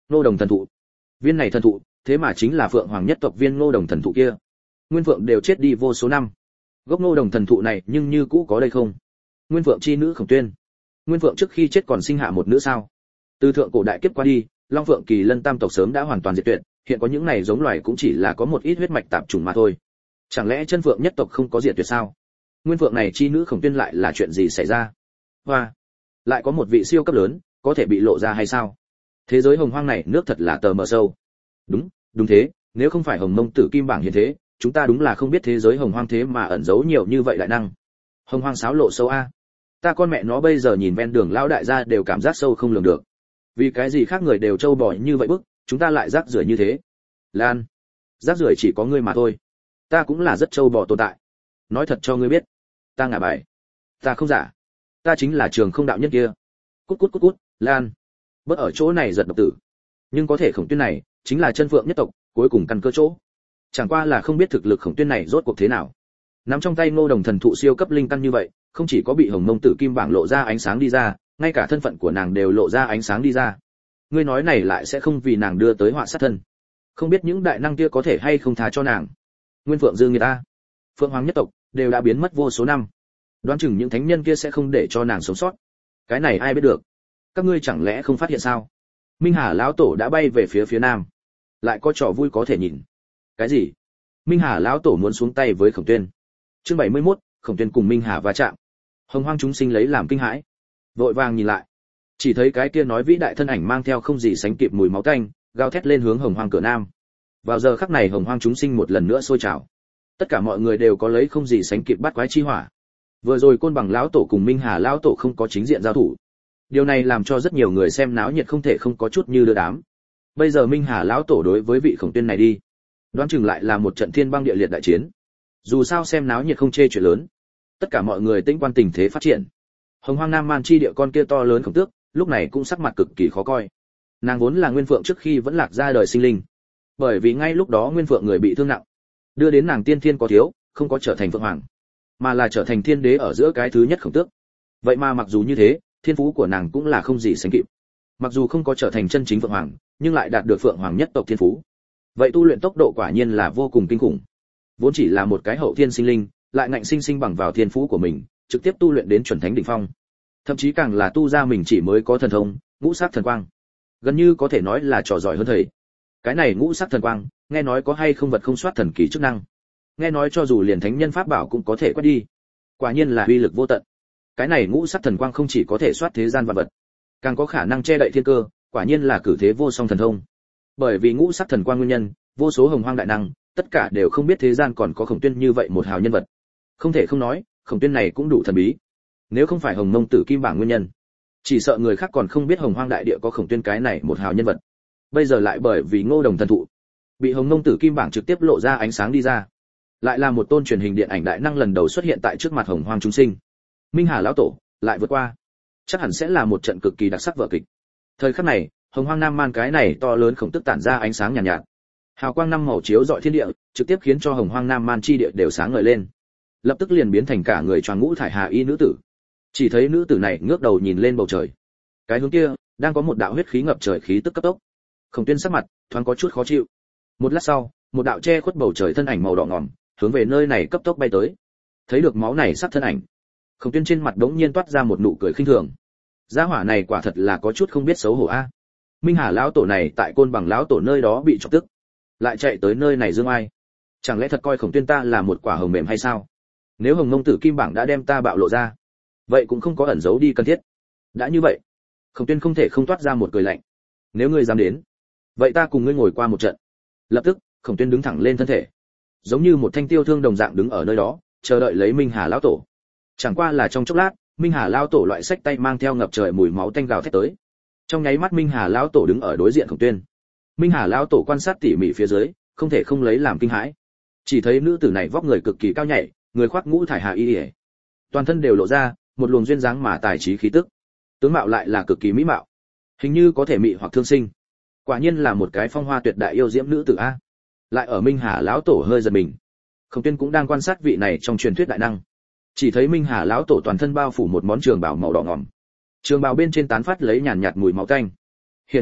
Ngô Đồng thần thụ. Viên này thần thụ, thế mà chính là Phượng Hoàng nhất tộc viên Ngô Đồng thần thụ kia. Nguyên Phượng đều chết đi vô số năm. Gốc Ngô Đồng thần thụ này nhưng như cũ có đây không? Nguyên Phượng chi nữ Khổng Tuyên. Nguyên Phượng trước khi chết còn sinh hạ một nữ sao? Từ thượng cổ đại kiếp qua đi, Long Phượng Kỳ Lân tam tộc sớm đã hoàn toàn diệt tuyệt, hiện có những này giống loài cũng chỉ là có một ít huyết mạch tạp chủng mà thôi. Chẳng lẽ chân Phượng nhất tộc không có diệt tuyệt sao? Nguyên Phượng này chi nữ Khổng Tuyên lại là chuyện gì xảy ra? Hoa, lại có một vị siêu cấp lớn, có thể bị lộ ra hay sao? Thế giới hồng hoang này nước thật là tờ mờ sâu. Đúng thế, nếu không phải Hồng Mông Tử Kim bảng hiện thế, chúng ta đúng là không biết thế giới hồng hoang thế mà ẩn giấu nhiều như vậy đại năng. Hồng hoang xáo lộ sâu a. Ta con mẹ nó bây giờ nhìn ven đường lão đại gia đều cảm giác sâu không lường được. Vì cái gì khác người đều trâu bò như vậy bức, chúng ta lại rác rưởi như thế. Lan, rác rưởi chỉ có ngươi mà thôi. Ta cũng là rất trâu bò tồn tại. Nói thật cho ngươi biết, ta ngả bài. Ta không giả. Ta chính là trường không đạo nhất kia. Cút, Lan. Bớt ở chỗ này giật độc tử. Nhưng có thể Khổng Tuyên này, chính là chân Phượng nhất tộc, cuối cùng căn cơ chỗ. Chẳng qua là không biết thực lực Khổng Tuyên này rốt cuộc thế nào. Nắm trong tay Ngô Đồng thần thụ siêu cấp linh căn như vậy, không chỉ có bị Hồng Mông Tử Kim bảng lộ ra ánh sáng đi ra, ngay cả thân phận của nàng đều lộ ra ánh sáng đi ra. Ngươi nói này lại sẽ không vì nàng đưa tới họa sát thân? Không biết những đại năng kia có thể hay không tha cho nàng. Nguyên Phượng Dương người ta, Phượng Hoàng nhất tộc đều đã biến mất vô số năm. Đoán chừng những thánh nhân kia sẽ không để cho nàng sống sót. Cái này ai biết được? Các ngươi chẳng lẽ không phát hiện sao? Minh Hà lão tổ đã bay về phía nam. Lại có trò vui có thể nhìn. Cái gì? Minh Hà lão tổ muốn xuống tay với Khổng Tuyên. Chương 71, Khổng Tuyên cùng Minh Hà va chạm. Hồng hoang chúng sinh lấy làm kinh hãi, vội vàng nhìn lại, chỉ thấy cái kia nói vĩ đại thân ảnh mang theo không gì sánh kịp mùi máu tanh, gào thét lên hướng Hồng hoang cửa nam. Vào giờ khắc này Hồng hoang chúng sinh một lần nữa sôi trào. Tất cả mọi người đều có lấy không gì sánh kịp bắt quái chi hỏa. Vừa rồi Côn Bằng lão tổ cùng Minh Hà lão tổ không có chính diện giao thủ. Điều này làm cho rất nhiều người xem náo nhiệt không thể không có chút như đưa đám. Bây giờ Minh Hà lão tổ đối với vị Khổng Tuyên này đi, đoán chừng lại là một trận thiên băng địa liệt đại chiến. Dù sao xem náo nhiệt không chê chuyện lớn, tất cả mọi người tĩnh quan tình thế phát triển. Hồng Hoang Nam Man chi địa con kia to lớn Khổng Tước, lúc này cũng sắc mặt cực kỳ khó coi. Nàng vốn là Nguyên Phượng trước khi vẫn lạc ra đời sinh linh, bởi vì ngay lúc đó Nguyên Phượng người bị thương nặng, đưa đến nàng tiên thiên có thiếu, không có trở thành Phượng Hoàng, mà là trở thành thiên đế ở giữa cái thứ nhất Khổng Tước. Vậy mà mặc dù như thế, thiên phú của nàng cũng là không gì sánh kịp. Mặc dù không có trở thành chân chính Phượng Hoàng, nhưng lại đạt được Phượng Hoàng nhất tộc thiên phú. Vậy tu luyện tốc độ quả nhiên là vô cùng kinh khủng. Vốn chỉ là một cái hậu thiên sinh linh, lại ngạnh sinh sinh bằng vào thiên phú của mình, trực tiếp tu luyện đến chuẩn thánh đỉnh phong. Thậm chí càng là tu ra mình chỉ mới có thần thông, ngũ sắc thần quang. Gần như có thể nói là trò giỏi hơn thầy. Cái này ngũ sắc thần quang, nghe nói có hay không vật không soát thần kỳ chức năng. Nghe nói cho dù liền thánh nhân pháp bảo cũng có thể quét đi. Quả nhiên là uy lực vô tận. Cái này ngũ sắc thần quang không chỉ có thể soát thế gian vạn vật, càng có khả năng che đậy thiên cơ, quả nhiên là cử thế vô song thần thông. Bởi vì ngũ sắc thần quang nguyên nhân, vô số hồng hoang đại năng, tất cả đều không biết thế gian còn có Khổng Tuyên như vậy một hào nhân vật. Không thể không nói, Khổng Tuyên này cũng đủ thần bí. Nếu không phải Hồng Mông Tử Kim bảng nguyên nhân, chỉ sợ người khác còn không biết hồng hoang đại địa có Khổng Tuyên cái này một hào nhân vật. Bây giờ lại bởi vì Ngô Đồng thần thụ, bị Hồng Mông Tử Kim bảng trực tiếp lộ ra ánh sáng đi ra. Lại là một tôn truyền hình điện ảnh đại năng lần đầu xuất hiện tại trước mặt hồng hoang chúng sinh. Minh Hà lão tổ lại vượt qua, chắc hẳn sẽ là một trận cực kỳ đặc sắc vở kịch. Thời khắc này, hồng hoang Nam Man cái này to lớn Khổng Tức tản ra ánh sáng nhàn nhạt, hào quang năm màu chiếu rọi thiên địa, trực tiếp khiến cho hồng hoang Nam Man chi địa đều sáng ngời lên. Lập tức liền biến thành cả người choàng ngũ thải hà y nữ tử. Chỉ thấy nữ tử này ngước đầu nhìn lên bầu trời, cái hướng kia đang có một đạo huyết khí ngập trời khí tức cấp tốc. Khổng Tuyên sắc mặt thoáng có chút khó chịu. Một lát sau, một đạo che khuất bầu trời thân ảnh màu đỏ ngòm hướng về nơi này cấp tốc bay tới. Thấy được máu này sắc thân ảnh, Khổng Tuyên trên mặt đống nhiên toát ra một nụ cười khinh thường. Gia hỏa này quả thật là có chút không biết xấu hổ a. Minh Hà lão tổ này tại Côn Bằng lão tổ nơi đó bị chọc tức, lại chạy tới nơi này dương ai? Chẳng lẽ thật coi Khổng Tuyên ta là một quả hồng mềm hay sao? Nếu Hồng Mông Tử Kim bảng đã đem ta bạo lộ ra, vậy cũng không có ẩn giấu đi cần thiết. Đã như vậy, Khổng Tuyên không thể không toát ra một cười lạnh. Nếu ngươi dám đến, vậy ta cùng ngươi ngồi qua một trận. Lập tức, Khổng Tuyên đứng thẳng lên thân thể, giống như một thanh tiêu thương đồng dạng đứng ở nơi đó, chờ đợi lấy Minh Hà lão tổ. Chẳng qua là trong chốc lát, Minh Hà lão tổ loại xách tay mang theo ngập trời mùi máu tanh gào thét tới. Trong nháy mắt Minh Hà lão tổ đứng ở đối diện Khổng Tuyên. Minh Hà lão tổ quan sát tỉ mỉ phía dưới, không thể không lấy làm kinh hãi. Chỉ thấy nữ tử này vóc người cực kỳ cao nhảy, người khoác ngũ thải hà y, toàn thân đều lộ ra một luồng duyên dáng mà tài trí khí tức. Tướng mạo lại là cực kỳ mỹ mạo, hình như có thể mị hoặc thương sinh. Quả nhiên là một cái phong hoa tuyệt đại yêu diễm nữ tử a. Lại ở Minh Hà lão tổ hơi giật mình. Khổng Tuyên cũng đang quan sát vị này trong truyền thuyết đại năng. Chỉ thấy Minh Hà lão tổ toàn thân bao phủ một món trường bào màu đỏ ngòm. Trường bào bên trên tán phát lấy nhàn nhạt mùi máu tanh. Hiển nhiên,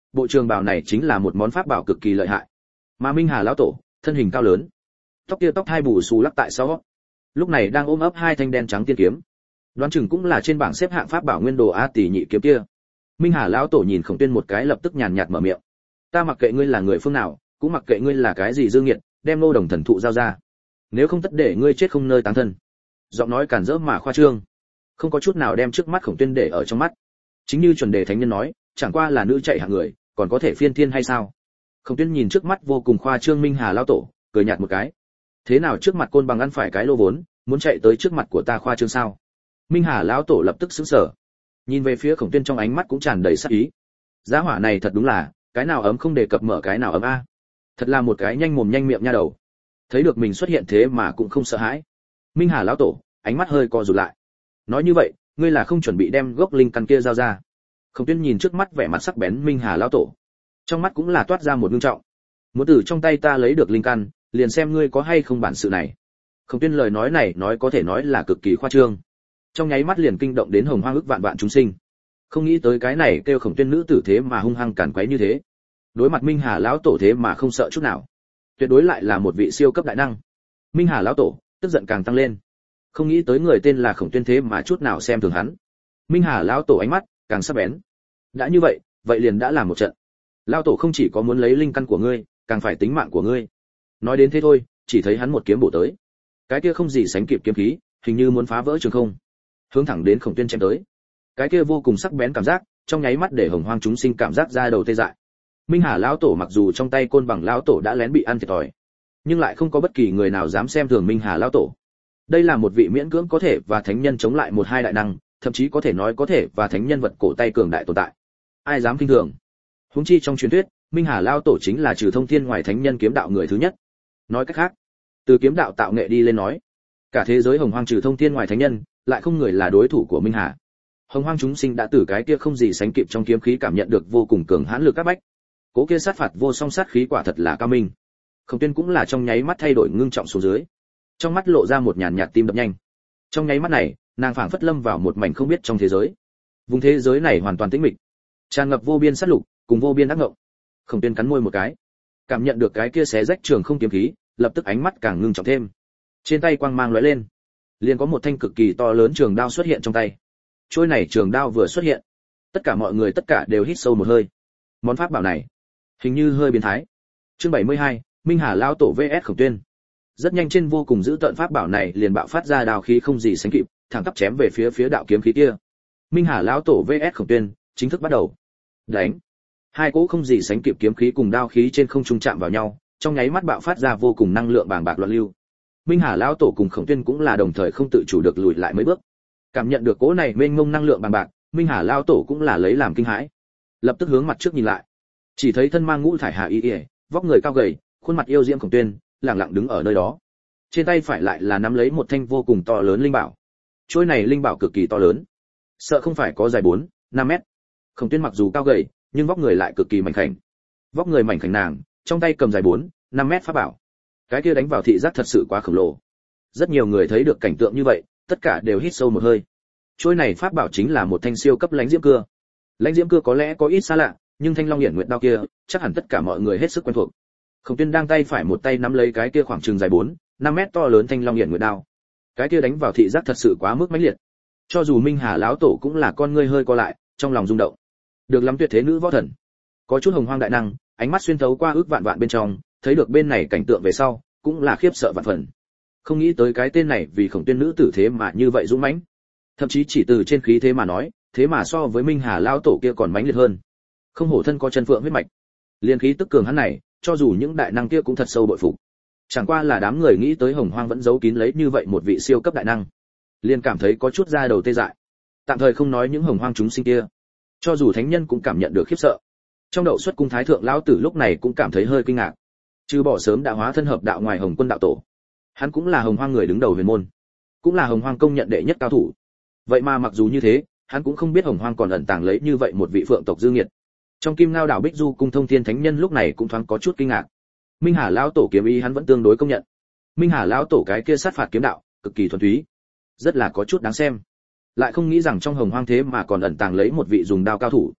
bộ trường bào này chính là một món pháp bảo cực kỳ lợi hại. Mà Minh Hà lão tổ, thân hình cao lớn, tóc hai bù xù lắc tại sau, lúc này đang ôm ấp hai thanh đen trắng tiên kiếm. Đoán chừng cũng là trên bảng xếp hạng pháp bảo nguyên đồ a tỷ nhị kiếm kia. Minh Hà lão tổ nhìn Khổng Tuyên một cái lập tức nhàn nhạt mở miệng. Ta mặc kệ ngươi là người phương nào, cũng mặc kệ ngươi là cái gì dương nghiệt, đem Ngô Đồng thần thụ giao ra. Nếu không tất để ngươi chết không nơi táng thân. Giọng nói cản rỡ mà khoa trương, không có chút nào đem trước mắt Khổng Tuyên để ở trong mắt. Chính như chuẩn đề thánh nhân nói, chẳng qua là nữ chạy hạng người, còn có thể phiên thiên hay sao? Khổng Tuyên nhìn trước mắt vô cùng khoa trương Minh Hà lão tổ, cười nhạt một cái. Thế nào trước mặt côn bằng ăn phải cái lô vốn, muốn chạy tới trước mặt của ta khoa trương sao? Minh Hà lão tổ lập tức sững sờ, nhìn về phía Khổng Tuyên trong ánh mắt cũng tràn đầy sát ý. Giá hỏa này thật đúng là, cái nào ấm không đề cập mở cái nào ấm a. Thật là một cái nhanh mồm nhanh miệng nha đầu. Thấy được mình xuất hiện thế mà cũng không sợ hãi. Minh Hà lão tổ, ánh mắt hơi co rụt lại. Nói như vậy, ngươi là không chuẩn bị đem gốc linh căn kia giao ra? Khổng Tuyên nhìn trước mắt vẻ mặt sắc bén Minh Hà lão tổ, trong mắt cũng là toát ra một ngưng trọng. Muốn từ trong tay ta lấy được linh căn, liền xem ngươi có hay không bản sự này. Khổng Tuyên lời nói này nói có thể nói là cực kỳ khoa trương, trong nháy mắt liền kinh động đến hồng hoang ức vạn vạn chúng sinh. Không nghĩ tới cái này kêu Khổng Tuyên nữ tử thế mà hung hăng cản quấy như thế, đối mặt Minh Hà lão tổ thế mà không sợ chút nào, tuyệt đối lại là một vị siêu cấp đại năng. Minh Hà lão tổ tức giận càng tăng lên, không nghĩ tới người tên là Khổng Tuyên thế mà chút nào xem thường hắn. Minh Hà lão tổ ánh mắt càng sắc bén. Đã như vậy, vậy liền đã làm một trận. Lão tổ không chỉ có muốn lấy linh căn của ngươi, càng phải tính mạng của ngươi. Nói đến thế thôi, chỉ thấy hắn một kiếm bổ tới. Cái kia không gì sánh kịp kiếm khí, hình như muốn phá vỡ trường không, hướng thẳng đến Khổng Tuyên chém tới. Cái kia vô cùng sắc bén cảm giác, trong nháy mắt để hồng hoang chúng sinh cảm giác ra đầu tê dại. Minh Hà lão tổ mặc dù trong tay côn bằng lão tổ đã lén bị ăn thiệt thòi, nhưng lại không có bất kỳ người nào dám xem thường Minh Hà lão tổ. Đây là một vị miễn cưỡng có thể và thánh nhân chống lại một hai đại năng, thậm chí có thể nói có thể và thánh nhân vật cổ tay cường đại tồn tại. Ai dám khinh thường? Huống chi trong truyền thuyết, Minh Hà lão tổ chính là trừ thông thiên ngoài thánh nhân kiếm đạo người thứ nhất. Nói cách khác, từ kiếm đạo tạo nghệ đi lên nói, cả thế giới hồng hoang trừ thông thiên ngoài thánh nhân, lại không người là đối thủ của Minh Hà. Hồng hoang chúng sinh đã từ cái kia không gì sánh kịp trong kiếm khí cảm nhận được vô cùng cường hãn lực các bách. Cố kia sát phạt vô song sát khí quả thật là cao minh. Khổng Tuyên cũng là trong nháy mắt thay đổi ngưng trọng xuống dưới, trong mắt lộ ra một nhàn nhạt tim đập nhanh. Trong nháy mắt này, nàng phảng phất lâm vào một mảnh không biết trong thế giới. Vùng thế giới này hoàn toàn tĩnh mịch, tràn ngập vô biên sát lục, cùng vô biên ác ngộng. Khổng Tuyên cắn môi một cái, cảm nhận được cái kia xé rách trường không kiếm khí, lập tức ánh mắt càng ngưng trọng thêm. Trên tay quang mang lóe lên, liền có một thanh cực kỳ to lớn trường đao xuất hiện trong tay. Trôi này trường đao vừa xuất hiện, tất cả mọi người tất cả đều hít sâu một hơi. Món pháp bảo này, hình như hơi biến thái. Chương 72, Minh Hà lão tổ VS Khổng Tuyên. Rất nhanh trên vô cùng giữ tợn pháp bảo này liền bạo phát ra đao khí không gì sánh kịp, thẳng tắp chém về phía đạo kiếm khí kia. Minh Hà lão tổ VS Khổng Tuyên chính thức bắt đầu. Đánh. Hai cỗ không gì sánh kịp kiếm khí cùng đao khí trên không trung chạm vào nhau, trong nháy mắt bạo phát ra vô cùng năng lượng bàng bạc loạn lưu. Minh Hà lão tổ cùng Khổng Tuyên cũng là đồng thời không tự chủ được lùi lại mấy bước. Cảm nhận được cỗ này mênh mông năng lượng bàng bạc, Minh Hà lão tổ cũng là lấy làm kinh hãi, lập tức hướng mặt trước nhìn lại, chỉ thấy thân mang ngũ thải hà y, vóc người cao gầy, khuôn mặt yêu diễm Khổng Tuyên lặng lặng đứng ở nơi đó. Trên tay phải lại là nắm lấy một thanh vô cùng to lớn linh bảo. Trôi này linh bảo cực kỳ to lớn, sợ không phải có dài 4-5 mét. Khổng Tuyên mặc dù cao gầy, nhưng vóc người lại cực kỳ mảnh khảnh. Vóc người mảnh khảnh nàng, trong tay cầm dài 4-5 mét pháp bảo. Cái kia đánh vào thị giác thật sự quá khổng lồ. Rất nhiều người thấy được cảnh tượng như vậy, tất cả đều hít sâu một hơi. Trôi này pháp bảo chính là một thanh siêu cấp lãnh diễm cưa. Lãnh diễm cưa có lẽ có ít xa lạ, nhưng thanh long hiển nguyệt đao kia, chắc hẳn tất cả mọi người hết sức quen thuộc. Khổng Tuyên đang tay phải một tay nắm lấy cái kia khoảng chừng dài 4-5 mét to lớn thanh long hiển nguyệt đao. Cái kia đánh vào thị giác thật sự quá mức mãnh liệt. Cho dù Minh Hà lão tổ cũng là con ngươi hơi co lại, trong lòng rung động. Được lắm tuyệt thế nữ võ thần. Có chút hồng hoang đại năng, ánh mắt xuyên thấu qua ước vạn vạn bên trong, thấy được bên này cảnh tượng về sau, cũng là khiếp sợ vạn phần. Không nghĩ tới cái tên này vì Khổng Tuyên nữ tử thế mà như vậy dũng mãnh. Thậm chí chỉ từ trên khí thế mà nói, thế mà so với Minh Hà lão tổ kia còn mãnh liệt hơn. Không hổ thân có chân phượng huyết mạch. Liên khí tức cường hắn này, cho dù những đại năng kia cũng thật sâu bội phục. Chẳng qua là đám người nghĩ tới hồng hoang vẫn giấu kín lấy như vậy một vị siêu cấp đại năng, liền cảm thấy có chút da đầu tê dại. Tạm thời không nói những hồng hoang chúng sinh kia, cho dù thánh nhân cũng cảm nhận được khiếp sợ. Trong đậu xuất cung thái thượng lão tử lúc này cũng cảm thấy hơi kinh ngạc. Trừ bỏ sớm đã hóa thân hợp đạo ngoài hồng quân đạo tổ, hắn cũng là hồng hoang người đứng đầu huyền môn, cũng là hồng hoang công nhận đệ nhất cao thủ. Vậy mà mặc dù như thế, hắn cũng không biết hồng hoang còn ẩn tàng lấy như vậy một vị phượng tộc dư nghiệt. Trong Kim Ngao đảo Bích Du cung thông thiên thánh nhân lúc này cũng thoáng có chút kinh ngạc. Minh Hà lão tổ kiếm ý hắn vẫn tương đối công nhận. Minh Hà lão tổ cái kia sát phạt kiếm đạo, cực kỳ thuần túy, rất là có chút đáng xem. Lại không nghĩ rằng trong hồng hoang thế mà còn ẩn tàng lấy một vị dùng đao cao thủ.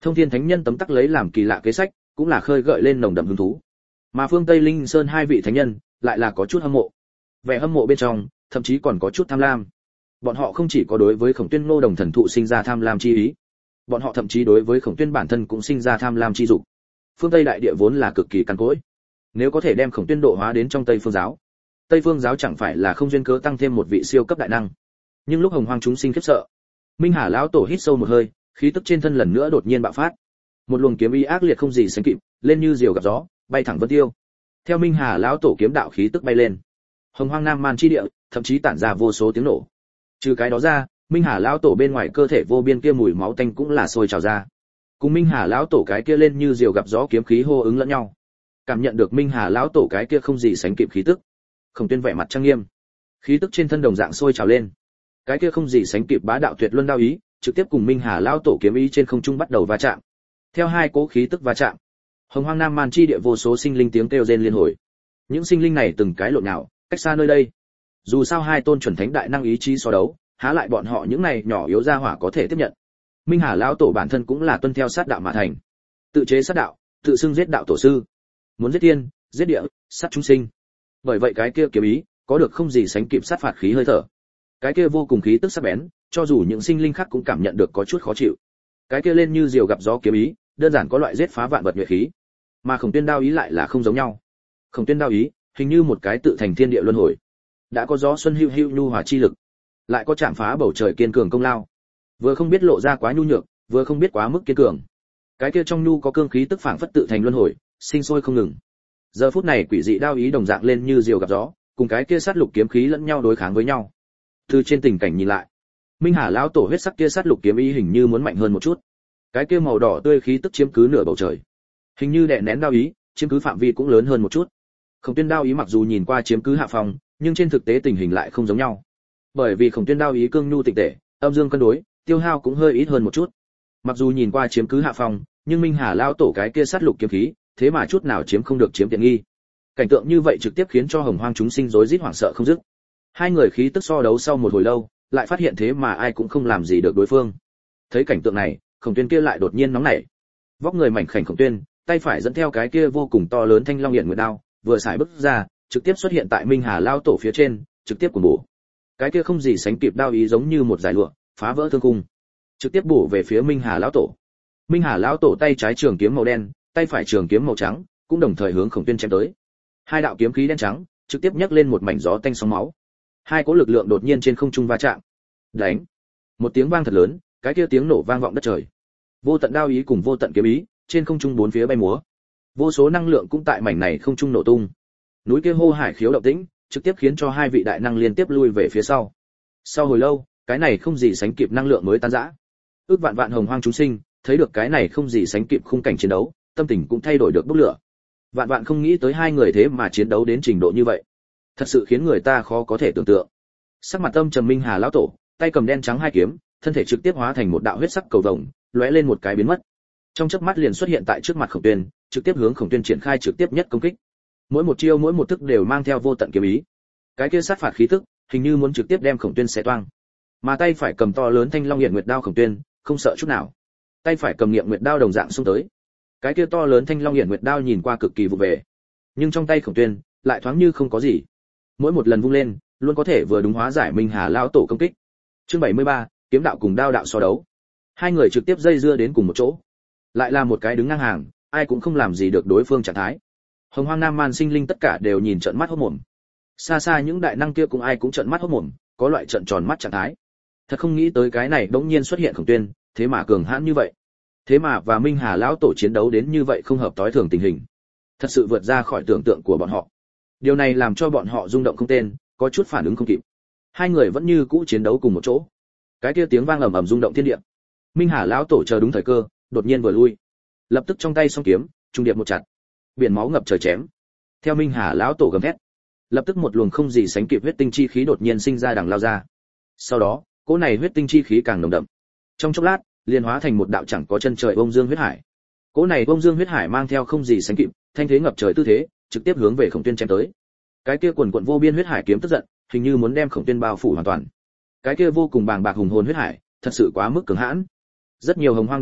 Thông Thiên Thánh Nhân tấm tắc lấy làm kỳ lạ kế sách, cũng là khơi gợi lên nồng đậm hứng thú. Mà phương Tây Linh Sơn hai vị thánh nhân lại là có chút hâm mộ. Vẻ hâm mộ bên trong, thậm chí còn có chút tham lam. Bọn họ không chỉ có đối với Khổng Tuyên Ngô Đồng thần thụ sinh ra tham lam chi ý, bọn họ thậm chí đối với Khổng Tuyên bản thân cũng sinh ra tham lam chi dục. Phương Tây đại địa vốn là cực kỳ cằn cỗi, nếu có thể đem Khổng Tuyên độ hóa đến trong Tây Phương giáo, Tây Phương giáo chẳng phải là không duyên cớ tăng thêm một vị siêu cấp đại năng. Nhưng lúc hồng hoang chúng sinh khiếp sợ, Minh Hà lão tổ hít sâu một hơi, khí tức trên thân lần nữa đột nhiên bạo phát. Một luồng kiếm ý ác liệt không gì sánh kịp, lên như diều gặp gió, bay thẳng vân tiêu. Theo Minh Hà lão tổ kiếm đạo khí tức bay lên, hồng hoang nam man chi địa thậm chí tản ra vô số tiếng nổ. Trừ cái đó ra, Minh Hà lão tổ bên ngoài cơ thể vô biên kia mùi máu tanh cũng là sôi trào ra. Cùng Minh Hà lão tổ cái kia lên như diều gặp gió kiếm khí hô ứng lẫn nhau. Cảm nhận được Minh Hà lão tổ cái kia không gì sánh kịp khí tức, Khổng Tuyên vẻ mặt trang nghiêm, khí tức trên thân đồng dạng sôi trào lên. Cái kia không gì sánh kịp bá đạo tuyệt luân đao ý, trực tiếp cùng Minh Hà lão tổ kiếm ý trên không trung bắt đầu va chạm. Theo hai cỗ khí tức va chạm, hồng hoang nam man chi địa vô số sinh linh tiếng kêu rên liên hồi. Những sinh linh này từng cái lộn nhào, cách xa nơi đây. Dù sao hai tôn chuẩn thánh đại năng ý chí so đấu, há lại bọn họ những này nhỏ yếu gia hỏa có thể tiếp nhận. Minh Hà lão tổ bản thân cũng là tuân theo sát đạo mà thành, tự chế sát đạo, tự xưng giết đạo tổ sư, muốn giết thiên, giết địa, sát chúng sinh. Bởi vậy cái kia kiếm ý có được không gì sánh kịp sát phạt khí hơi thở. Cái kia vô cùng khí tức sắc bén, cho dù những sinh linh khác cũng cảm nhận được có chút khó chịu. Cái kia lên như diều gặp gió kiếm ý, đơn giản có loại giết phá vạn vật nhuệ khí. Mà Khổng Tuyên đao ý lại là không giống nhau. Khổng Tuyên đao ý, hình như một cái tự thành thiên địa luân hồi. Đã có gió xuân hữu hữu nhu hòa chi lực, lại có chạm phá bầu trời kiên cường công lao. Vừa không biết lộ ra quá nhu nhược, vừa không biết quá mức kiên cường. Cái kia trong nhu có cương khí tức phảng phất tự thành luân hồi, sinh sôi không ngừng. Giờ phút này quỷ dị đao ý đồng dạng lên như diều gặp gió, cùng cái kia sát lục kiếm khí lẫn nhau đối kháng với nhau. Từ trên tình cảnh nhìn lại, Minh Hà lão tổ huyết sắc kia sát lục kiếm ý hình như muốn mạnh hơn một chút. Cái kia màu đỏ tươi khí tức chiếm cứ nửa bầu trời, hình như đè nén đao ý, chiếm cứ phạm vi cũng lớn hơn một chút. Khổng Tuyên đao ý mặc dù nhìn qua chiếm cứ hạ phòng, nhưng trên thực tế tình hình lại không giống nhau. Bởi vì Khổng Tuyên đao ý cương nhu tịnh tể, âm dương cân đối, tiêu hao cũng hơi ít hơn một chút. Mặc dù nhìn qua chiếm cứ hạ phòng, nhưng Minh Hà lão tổ cái kia sát lục kiếm khí, thế mà chút nào chiếm không được chiếm tiện nghi. Cảnh tượng như vậy trực tiếp khiến cho hồng hoang chúng sinh rối rít hoảng sợ không dứt. Hai người khí tức so đấu sau một hồi lâu, lại phát hiện thế mà ai cũng không làm gì được đối phương. Thấy cảnh tượng này, Khổng Tuyên kia lại đột nhiên nóng nảy. Vóc người mảnh khảnh Khổng Tuyên, tay phải dẫn theo cái kia vô cùng to lớn thanh long hiện nguyệt đao, vừa xài bước ra, trực tiếp xuất hiện tại Minh Hà lão tổ phía trên, trực tiếp cuồng bổ. Cái kia không gì sánh kịp đao ý giống như một dải lụa, phá vỡ thương cung, trực tiếp bổ về phía Minh Hà lão tổ. Minh Hà lão tổ tay trái trường kiếm màu đen, tay phải trường kiếm màu trắng, cũng đồng thời hướng Khổng Tuyên chém tới. Hai đạo kiếm khí đen trắng, trực tiếp nhấc lên một mảnh gió tanh sóng máu. Hai cỗ lực lượng đột nhiên trên không trung va chạm. Đánh! Một tiếng vang thật lớn, cái kia tiếng nổ vang vọng đất trời. Vô tận đao ý cùng vô tận kiếm ý, trên không trung bốn phía bay múa. Vô số năng lượng cũng tại mảnh này không trung nổ tung. Núi kia hô hải khiếu động tĩnh, trực tiếp khiến cho hai vị đại năng liên tiếp lui về phía sau. Sau hồi lâu, cái này không gì sánh kịp năng lượng mới tan rã. Ước vạn vạn hồng hoang chúng sinh, thấy được cái này không gì sánh kịp khung cảnh chiến đấu, tâm tình cũng thay đổi được bốc lửa. Vạn vạn không nghĩ tới hai người thế mà chiến đấu đến trình độ như vậy, thật sự khiến người ta khó có thể tưởng tượng. Sắc mặt âm trầm Minh Hà lão tổ, tay cầm đen trắng hai kiếm, thân thể trực tiếp hóa thành một đạo huyết sắc cầu vồng, lóe lên một cái biến mất. Trong chớp mắt liền xuất hiện tại trước mặt Khổng Tuyên, trực tiếp hướng Khổng Tuyên triển khai trực tiếp nhất công kích. Mỗi một chiêu mỗi một thức đều mang theo vô tận kiếm ý. Cái kia sát phạt khí tức, hình như muốn trực tiếp đem Khổng Tuyên xé toang. Mà tay phải cầm to lớn thanh long hiện nguyệt đao Khổng Tuyên, không sợ chút nào. Tay phải cầm nghiệm nguyệt đao đồng dạng xông tới. Cái kia to lớn thanh long hiện nguyệt đao nhìn qua cực kỳ vụ về, nhưng trong tay Khổng Tuyên lại thoáng như không có gì. Mỗi một lần vung lên, luôn có thể vừa đúng hóa giải Minh Hà lão tổ công kích. Chương 73, kiếm đạo cùng đao đạo so đấu. Hai người trực tiếp dây dưa đến cùng một chỗ. Lại là một cái đứng ngang hàng, ai cũng không làm gì được đối phương trạng thái. Hồng Hoang Nam Man sinh linh tất cả đều nhìn trợn mắt hốt mồm. Xa xa những đại năng kia cũng ai cũng trợn mắt hốt mồm, có loại trợn tròn mắt trạng thái. Thật không nghĩ tới cái này đống nhiên xuất hiện Khổng Tuyên, thế mà cường hãn như vậy. Thế mà và Minh Hà lão tổ chiến đấu đến như vậy không hợp tối thường tình hình. Thật sự vượt ra khỏi tưởng tượng của bọn họ. Điều này làm cho bọn họ rung động không tên, có chút phản ứng không kịp. Hai người vẫn như cũ chiến đấu cùng một chỗ. Cái kia tiếng vang ầm ầm rung động thiên địa. Minh Hà lão tổ chờ đúng thời cơ, đột nhiên vừa lui. Lập tức trong tay song kiếm, trung điệp một chặt. Biển máu ngập trời chém. Theo Minh Hà lão tổ gầm thét, lập tức một luồng không gì sánh kịp huyết tinh chi khí đột nhiên sinh ra đằng lao ra. Sau đó, cỗ này huyết tinh chi khí càng nồng đậm. Trong chốc lát, liền hóa thành một đạo chẳng có chân trời bông dương huyết hải. Cỗ này bông dương huyết hải mang theo không gì sánh kịp, thanh thế ngập trời tư thế, trực tiếp hướng về Khổng Tuyên chém tới. Cái kia quần quần vô biên huyết hải kiếm tức giận, hình như muốn đem Khổng Tuyên bao phủ hoàn toàn. Cái kia vô cùng bàng bạc hùng hồn huyết hải, thật sự quá mức cường hãn. Rất nhiều hồng hoang đại năng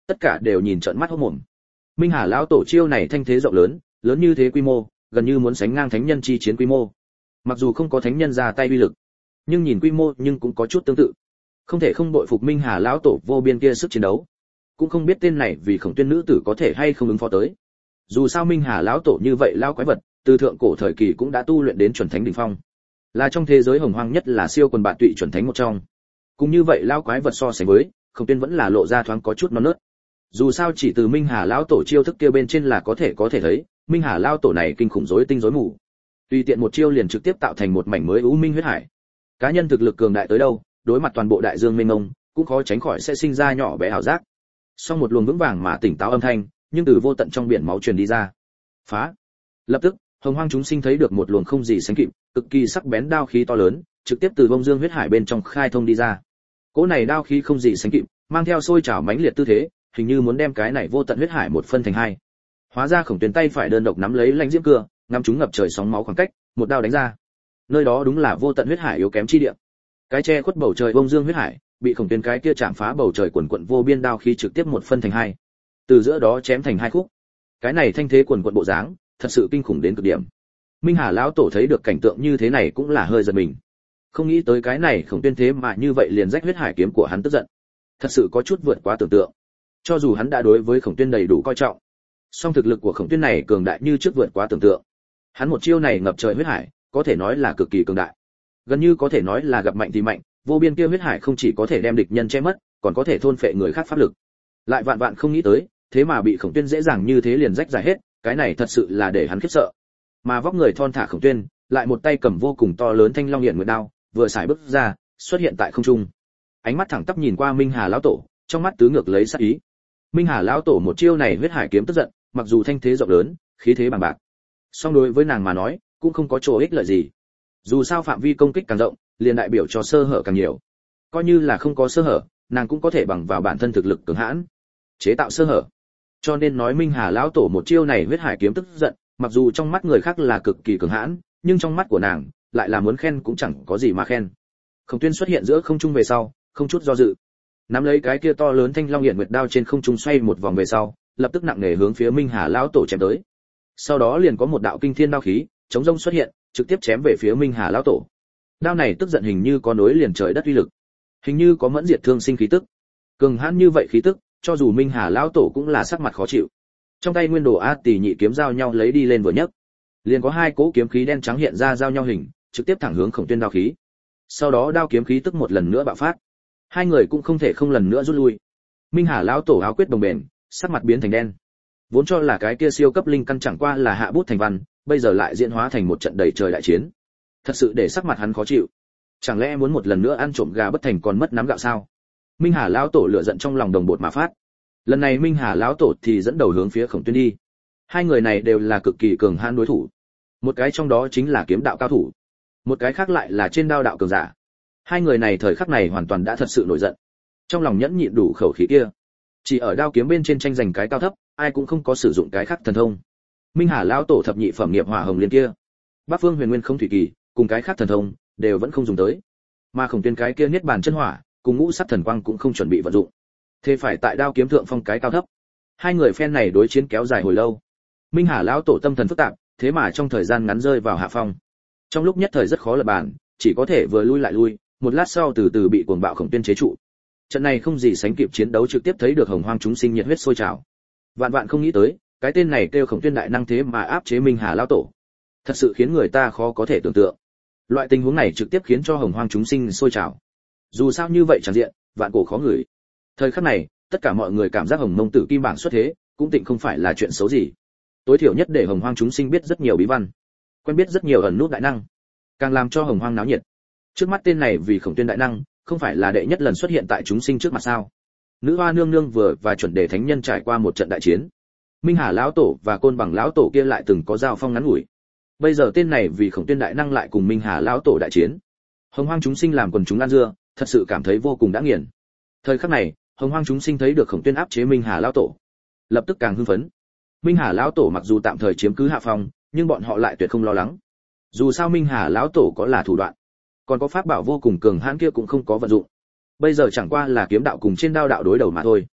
tất cả đều nhìn trợn mắt hốt mồm. Minh Hà lão tổ chiêu này thanh thế rộng lớn, lớn như thế quy mô, gần như muốn sánh ngang thánh nhân chi chiến quy mô. Mặc dù không có thánh nhân ra tay uy lực, nhưng nhìn quy mô nhưng cũng có chút tương tự. Không thể không bội phục Minh Hà lão tổ vô biên kia sức chiến đấu. Cũng không biết tên này vì Khổng Tuyên nữ tử có thể hay không ứng phó tới. Dù sao Minh Hà lão tổ như vậy lao quái vật, từ thượng cổ thời kỳ cũng đã tu luyện đến chuẩn thánh đỉnh phong. Là trong thế giới hồng hoang nhất là siêu quần bạn tụy chuẩn thánh một trong. Cũng như vậy lao quái vật so sánh với, Khổng Tuyên vẫn là lộ ra thoáng có chút non nớt. Dù sao chỉ từ Minh Hà lão tổ chiêu thức kia bên trên là có thể thấy, Minh Hà lão tổ này kinh khủng rối tinh rối mù. Tùy tiện một chiêu liền trực tiếp tạo thành một mảnh mới u minh huyết hải. Cá nhân thực lực cường đại tới đâu, đối mặt toàn bộ đại dương mênh mông, cũng khó tránh khỏi sẽ sinh ra nhỏ bé ảo giác. Sau một luồng vững vàng mà tỉnh táo âm thanh, nhưng từ vô tận trong biển máu truyền đi ra. Phá! Lập tức, hồng hoang chúng sinh thấy được một luồng không gì sánh kịp, cực kỳ sắc bén đao khí to lớn, trực tiếp từ vông dương huyết hải bên trong khai thông đi ra. Cỗ này đao khí không gì sánh kịp, mang theo sôi trào mãnh liệt tư thế, hình như muốn đem cái này vô tận huyết hải một phân thành hai. Hóa ra Khổng Tuyên tay phải đơn độc nắm lấy lãnh diễm cưa, ngắm chúng ngập trời sóng máu khoảng cách, một đao đánh ra. Nơi đó đúng là vô tận huyết hải yếu kém chi địa. Cái che khuất bầu trời vông dương huyết hải, bị Khổng Tuyên cái kia chạm phá bầu trời quần quận vô biên đao khí trực tiếp một phân thành hai. Từ giữa đó chém thành hai khúc. Cái này thanh thế quần quận bộ dáng, thật sự kinh khủng đến cực điểm. Minh Hà lão tổ thấy được cảnh tượng như thế này cũng là hơi giật mình. Không nghĩ tới cái này Khổng Tuyên thế mà như vậy liền rách huyết hải kiếm của hắn tức giận. Thật sự có chút vượt quá tưởng tượng. Cho dù hắn đã đối với Khổng Tuyên đầy đủ coi trọng, song thực lực của Khổng Tuyên này cường đại như trước vượt quá tưởng tượng. Hắn một chiêu này ngập trời huyết hải, có thể nói là cực kỳ cường đại. Gần như có thể nói là gặp mạnh thì mạnh, vô biên kia huyết hải không chỉ có thể đem địch nhân che mất, còn có thể thôn phệ người khác pháp lực. Lại vạn vạn không nghĩ tới, thế mà bị Khổng Tuyên dễ dàng như thế liền rách giải hết, cái này thật sự là để hắn khiếp sợ. Mà vóc người thon thả Khổng Tuyên, lại một tay cầm vô cùng to lớn thanh long hiển nguyệt đao, vừa xài bước ra, xuất hiện tại không trung. Ánh mắt thẳng tắp nhìn qua Minh Hà lão tổ, trong mắt tứ ngược lấy sát ý. Minh Hà lão tổ một chiêu này huyết hải kiếm tức giận, mặc dù thanh thế rộng lớn, khí thế bằng bạc, song đối với nàng mà nói, cũng không có chỗ ích lợi gì. Dù sao phạm vi công kích càng rộng, liền đại biểu cho sơ hở càng nhiều. Coi như là không có sơ hở, nàng cũng có thể bằng vào bản thân thực lực cường hãn, chế tạo sơ hở. Cho nên nói Minh Hà lão tổ một chiêu này huyết hải kiếm tức giận, mặc dù trong mắt người khác là cực kỳ cường hãn, nhưng trong mắt của nàng lại là muốn khen cũng chẳng có gì mà khen. Khổng Tuyên xuất hiện giữa không trung về sau, không chút do dự, nắm lấy cái kia to lớn thanh long hiển nguyệt đao trên không trung xoay một vòng về sau, lập tức nặng nề hướng phía Minh Hà lão tổ chém tới. Sau đó liền có một đạo kinh thiên đao khí chống rông xuất hiện, trực tiếp chém về phía Minh Hà lão tổ. Đao này tức giận hình như có nối liền trời đất uy lực, hình như có mẫn diệt thương sinh khí tức. Cường hãn như vậy khí tức, cho dù Minh Hà lão tổ cũng là sắc mặt khó chịu. Trong tay nguyên đồ A Tỷ nhị kiếm giao nhau lấy đi lên vừa nhấc, liền có hai cỗ kiếm khí đen trắng hiện ra giao nhau hình, trực tiếp thẳng hướng Khổng Tuyên đao khí. Sau đó đao kiếm khí tức một lần nữa bạo phát. Hai người cũng không thể không lần nữa rút lui. Minh Hà lão tổ áo quyết đồng bền, sắc mặt biến thành đen. Vốn cho là cái kia siêu cấp linh căn chẳng qua là hạ bút thành văn, bây giờ lại diễn hóa thành một trận đầy trời đại chiến. Thật sự để sắc mặt hắn khó chịu. Chẳng lẽ muốn một lần nữa ăn trộm gà bất thành còn mất nắm gạo sao? Minh Hà lão tổ lửa giận trong lòng đồng bột mà phát. Lần này Minh Hà lão tổ thì dẫn đầu hướng phía Khổng Tuyên đi. Hai người này đều là cực kỳ cường hãn đối thủ. Một cái trong đó chính là kiếm đạo cao thủ, một cái khác lại là trên đao đạo cường giả. Hai người này thời khắc này hoàn toàn đã thật sự nổi giận. Trong lòng nhẫn nhịn đủ khẩu khí kia, chỉ ở đao kiếm bên trên tranh giành cái cao thấp, ai cũng không có sử dụng cái khác thần thông. Minh Hà lão tổ thập nhị phẩm nghiệp hỏa hồng liên kia, Bắc Phương Huyền Nguyên không thủy kỳ, cùng cái khác thần thông đều vẫn không dùng tới. Mà Khổng Tuyên cái kia niết bàn chân hỏa, cùng ngũ sắc thần quang cũng không chuẩn bị vận dụng. Thế phải tại đao kiếm thượng phong cái cao thấp. Hai người phen này đối chiến kéo dài hồi lâu. Minh Hà lão tổ tâm thần phức tạp, thế mà trong thời gian ngắn rơi vào hạ phong. Trong lúc nhất thời rất khó lật bàn, chỉ có thể vừa lui lại lui, một lát sau từ từ bị cuồng bạo Khổng Tuyên chế trụ. Trận này không gì sánh kịp chiến đấu trực tiếp thấy được hồng hoang chúng sinh nhiệt huyết sôi trào. Vạn vạn không nghĩ tới, cái tên này kêu Khổng Tuyên đại năng thế mà áp chế Minh Hà lão tổ. Thật sự khiến người ta khó có thể tưởng tượng. Loại tình huống này trực tiếp khiến cho hồng hoang chúng sinh sôi trào. Dù sao như vậy chẳng diện, vạn cổ khó ngửi. Thời khắc này, tất cả mọi người cảm giác Hồng Mông Tử Kim bảng xuất thế, cũng tịnh không phải là chuyện xấu gì. Tối thiểu nhất để hồng hoang chúng sinh biết rất nhiều bí văn, quen biết rất nhiều ẩn nút đại năng, càng làm cho hồng hoang náo nhiệt. Trước mắt tên này vì Khổng Tuyên đại năng, không phải là đệ nhất lần xuất hiện tại chúng sinh trước mặt sao? Nữ hoa nương nương vừa và chuẩn đề thánh nhân trải qua một trận đại chiến. Minh Hà lão tổ và Côn Bằng lão tổ kia lại từng có giao phong ngắn ngủi. Bây giờ tên này vì Khổng Tuyên đại năng lại cùng Minh Hà lão tổ đại chiến. Hồng hoang chúng sinh làm quần chúng ăn dưa, thật sự cảm thấy vô cùng đã nghiền. Thời khắc này, hồng hoang chúng sinh thấy được Khổng Tuyên áp chế Minh Hà lão tổ, lập tức càng hưng phấn. Minh Hà lão tổ mặc dù tạm thời chiếm cứ hạ phong, nhưng bọn họ lại tuyệt không lo lắng. Dù sao Minh Hà lão tổ có là thủ đoạn, còn có pháp bảo vô cùng cường hãn kia cũng không có vận dụng. Bây giờ chẳng qua là kiếm đạo cùng trên đao đạo đối đầu mà thôi.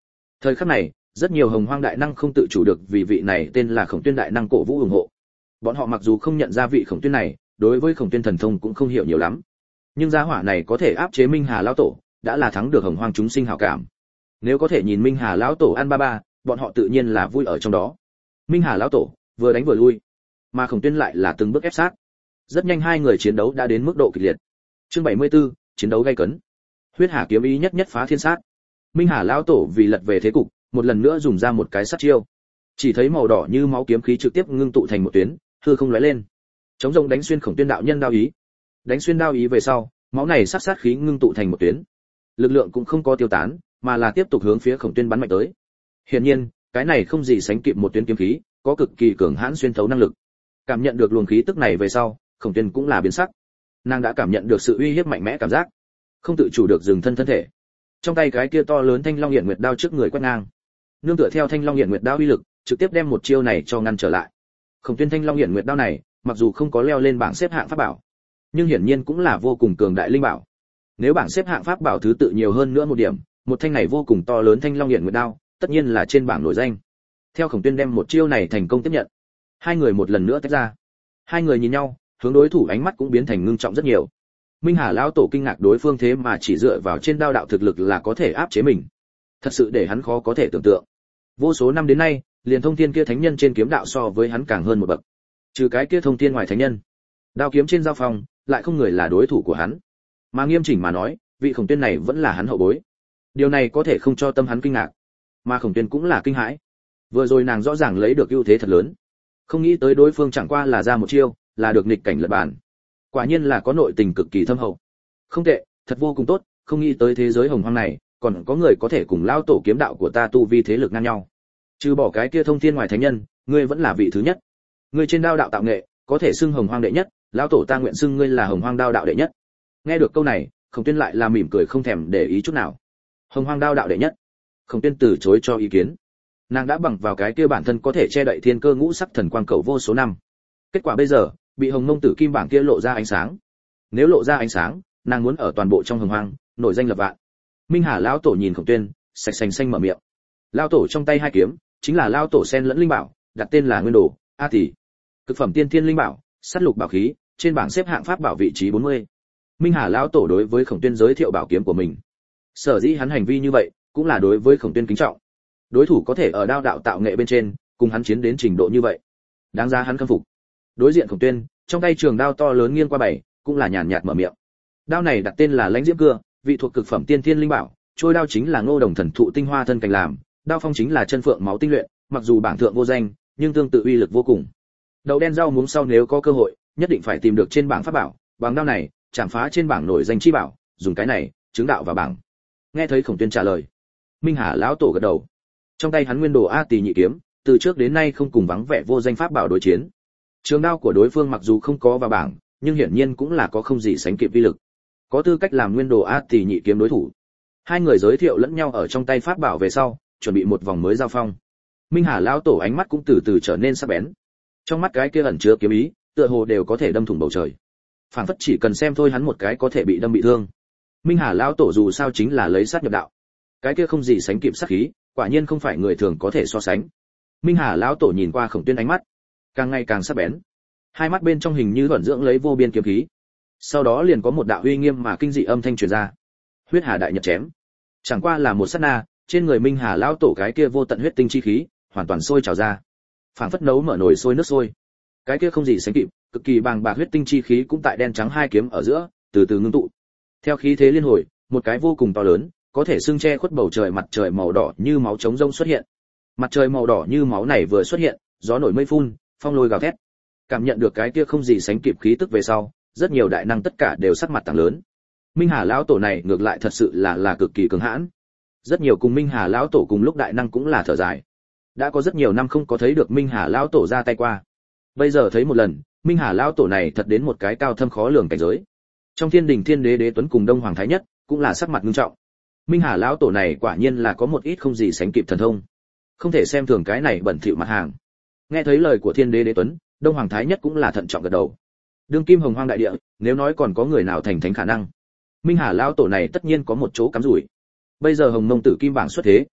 Thời khắc này, rất nhiều hồng hoang đại năng không tự chủ được vì vị này tên là Khổng Tuyên đại năng cổ vũ ủng hộ. Bọn họ mặc dù không nhận ra vị Khổng Tuyên này, đối với Khổng Tuyên thần thông cũng không hiểu nhiều lắm, nhưng gia hỏa này có thể áp chế Minh Hà lão tổ, đã là thắng được hồng hoang chúng sinh hảo cảm. Nếu có thể nhìn Minh Hà lão tổ ăn ba ba, bọn họ tự nhiên là vui ở trong đó. Minh Hà lão tổ vừa đánh vừa lui, mà Khổng Tuyên lại là từng bước ép sát. Rất nhanh hai người chiến đấu đã đến mức độ kịch liệt. Chương 74, chiến đấu gay cấn. Huyết Hà kiếm ý nhất nhất phá thiên sát. Minh Hà lão tổ vì lật về thế cục, một lần nữa dùng ra một cái sát chiêu. Chỉ thấy màu đỏ như máu kiếm khí trực tiếp ngưng tụ thành một tuyến, hư không lóe lên. Chống rồng đánh xuyên Khổng Tuyên đạo nhân đao ý. Đánh xuyên đao ý về sau, máu này sát khí ngưng tụ thành một tuyến. Lực lượng cũng không có tiêu tán, mà là tiếp tục hướng phía Khổng Tuyên bắn mạnh tới. Hiển nhiên, cái này không gì sánh kịp một tuyến kiếm khí, có cực kỳ cường hãn xuyên thấu năng lực. Cảm nhận được luồng khí tức này về sau, Khổng Tuyên cũng là biến sắc. Nàng đã cảm nhận được sự uy hiếp mạnh mẽ cảm giác, không tự chủ được dừng thân thể. Trong tay cái kia to lớn Thanh Long Hiển Nguyệt đao trước người quét ngang. Nương tựa theo Thanh Long Hiển Nguyệt đao uy lực, trực tiếp đem một chiêu này cho ngăn trở lại. Khổng Tuyên Thanh Long Hiển Nguyệt đao này, mặc dù không có leo lên bảng xếp hạng pháp bảo, nhưng hiển nhiên cũng là vô cùng cường đại linh bảo. Nếu bảng xếp hạng pháp bảo thứ tự nhiều hơn nữa một điểm, một thanh này vô cùng to lớn Thanh Long Hiển Nguyệt đao, tất nhiên là trên bảng nổi danh. Theo Khổng Tuyên đem một chiêu này thành công tiếp nhận, hai người một lần nữa tách ra. Hai người nhìn nhau, hướng đối thủ ánh mắt cũng biến thành ngưng trọng rất nhiều. Minh Hà lão tổ kinh ngạc đối phương thế mà chỉ dựa vào trên đao đạo thực lực là có thể áp chế mình, thật sự để hắn khó có thể tưởng tượng. Vô số năm đến nay, liền thông thiên kia thánh nhân trên kiếm đạo so với hắn càng hơn một bậc. Trừ cái kia thông thiên ngoài thánh nhân, đao kiếm trên giao phong, lại không người là đối thủ của hắn. Mà nghiêm chỉnh mà nói, vị Khổng Tuyên này vẫn là hắn hậu bối. Điều này có thể không cho tâm hắn kinh ngạc, mà Khổng Tuyên cũng là kinh hãi. Vừa rồi nàng rõ ràng lấy được ưu thế thật lớn, không nghĩ tới đối phương chẳng qua là ra một chiêu, là được nghịch cảnh lật bàn. Quả nhiên là có nội tình cực kỳ thâm hậu. Không tệ, thật vô cùng tốt, không nghĩ tới thế giới hồng hoang này, còn có người có thể cùng lao tổ kiếm đạo của ta tu vi thế lực ngang nhau. Trừ bỏ cái kia thông thiên ngoài thánh nhân, ngươi vẫn là vị thứ nhất. Ngươi trên đao đạo tạo nghệ, có thể xưng hồng hoang đệ nhất, lão tổ ta nguyện xưng ngươi là hồng hoang đao đạo đệ nhất. Nghe được câu này, Khổng Tuyên lại là mỉm cười không thèm để ý chút nào. Hồng hoang đao đạo đệ nhất. Khổng Tuyên từ chối cho ý kiến. Nàng đã bằng vào cái kia bản thân có thể che đậy thiên cơ ngũ sắc thần quang cầu vô số năm. Kết quả bây giờ, bị Hồng Mông Tử Kim bảng kia lộ ra ánh sáng. Nếu lộ ra ánh sáng, nàng muốn ở toàn bộ trong hồng hoang nổi danh lập vạn. Minh Hà lão tổ nhìn Khổng Tuyên, sạch sành xanh mở miệng. Lão tổ trong tay hai kiếm, chính là lão tổ sen lẫn linh bảo, đặt tên là Nguyên Đồ, A Tỷ. Cực phẩm tiên thiên linh bảo, sát lục bảo khí, trên bảng xếp hạng pháp bảo vị trí 40. Minh Hà lão tổ đối với Khổng Tuyên giới thiệu bảo kiếm của mình. Sở dĩ hắn hành vi như vậy, cũng là đối với Khổng Tuyên kính trọng. Đối thủ có thể ở đao đạo tạo nghệ bên trên, cùng hắn chiến đến trình độ như vậy, đáng giá hắn khâm phục. Đối diện Khổng Tuyên, trong tay trường đao to lớn nghiêng qua bảy, cũng là nhàn nhạt mở miệng. Đao này đặt tên là Lãnh Diễm Cưa, vị thuộc cực phẩm tiên thiên linh bảo, trôi đao chính là Ngô Đồng thần thụ tinh hoa thân cành làm, đao phong chính là chân phượng máu tinh luyện, mặc dù bảng thượng vô danh, nhưng tương tự uy lực vô cùng. Đậu đen rau muống sau nếu có cơ hội, nhất định phải tìm được trên bảng pháp bảo, bằng đao này, chạm phá trên bảng nổi danh chi bảo, dùng cái này, chứng đạo vào bảng. Nghe thấy Khổng Tuyên trả lời, Minh Hà lão tổ gật đầu. Trong tay hắn Nguyên Đồ A Tỷ nhị kiếm, từ trước đến nay không cùng vắng vẻ vô danh pháp bảo đối chiến. Trường đao của đối phương mặc dù không có vào bảng, nhưng hiển nhiên cũng là có không gì sánh kịp uy lực, có tư cách làm Nguyên Đồ A Tỷ nhị kiếm đối thủ. Hai người giới thiệu lẫn nhau ở trong tay pháp bảo về sau, chuẩn bị một vòng mới giao phong. Minh Hà lão tổ ánh mắt cũng từ từ trở nên sắc bén. Trong mắt cái kia ẩn chứa kiếm ý, tựa hồ đều có thể đâm thủng bầu trời. Phảng phất chỉ cần xem thôi hắn một cái có thể bị đâm bị thương. Minh Hà lão tổ dù sao chính là lấy sát nhập đạo, cái kia không gì sánh kịp sát khí, quả nhiên không phải người thường có thể so sánh. Minh Hà lão tổ nhìn qua Khổng Tuyên ánh mắt, càng ngày càng sắc bén. Hai mắt bên trong hình như thuần dưỡng lấy vô biên kiếm khí. Sau đó liền có một đạo uy nghiêm mà kinh dị âm thanh truyền ra. Huyết Hà đại nhật chém. Chẳng qua là một sát na, trên người Minh Hà lão tổ cái kia vô tận huyết tinh chi khí, hoàn toàn sôi trào ra. Phảng phất nấu mở nồi sôi nước sôi. Cái kia không gì sánh kịp, cực kỳ bàng bạc huyết tinh chi khí cũng tại đen trắng hai kiếm ở giữa, từ từ ngưng tụ. Theo khí thế liên hồi, một cái vô cùng to lớn, có thể xưng che khuất bầu trời mặt trời màu đỏ như máu trống rông xuất hiện. Mặt trời màu đỏ như máu này vừa xuất hiện, gió nổi mây phun, phong lôi gào thét. Cảm nhận được cái kia không gì sánh kịp khí tức về sau, rất nhiều đại năng tất cả đều sắc mặt tảng lớn. Minh Hà lão tổ này ngược lại thật sự là cực kỳ cứng hãn. Rất nhiều cùng Minh Hà lão tổ cùng lúc đại năng cũng là thở dài. Đã có rất nhiều năm không có thấy được Minh Hà lão tổ ra tay qua. Bây giờ thấy một lần, Minh Hà lão tổ này thật đến một cái cao thâm khó lường cảnh giới. Trong Thiên Đình Thiên Đế Đế Tuấn cùng Đông Hoàng Thái Nhất, cũng là sắc mặt nghiêm trọng. Minh Hà lão tổ này quả nhiên là có một ít không gì sánh kịp thần thông. Không thể xem thường cái này bẩn thỉu mặt hàng. Nghe thấy lời của Thiên Đế Đế Tuấn, Đông Hoàng Thái Nhất cũng là thận trọng gật đầu. Đương kim hồng hoang đại địa, nếu nói còn có người nào thành thánh khả năng, Minh Hà lão tổ này tất nhiên có một chỗ cắm rủi. Bây giờ Hồng Mông Tử Kim bảng xuất thế,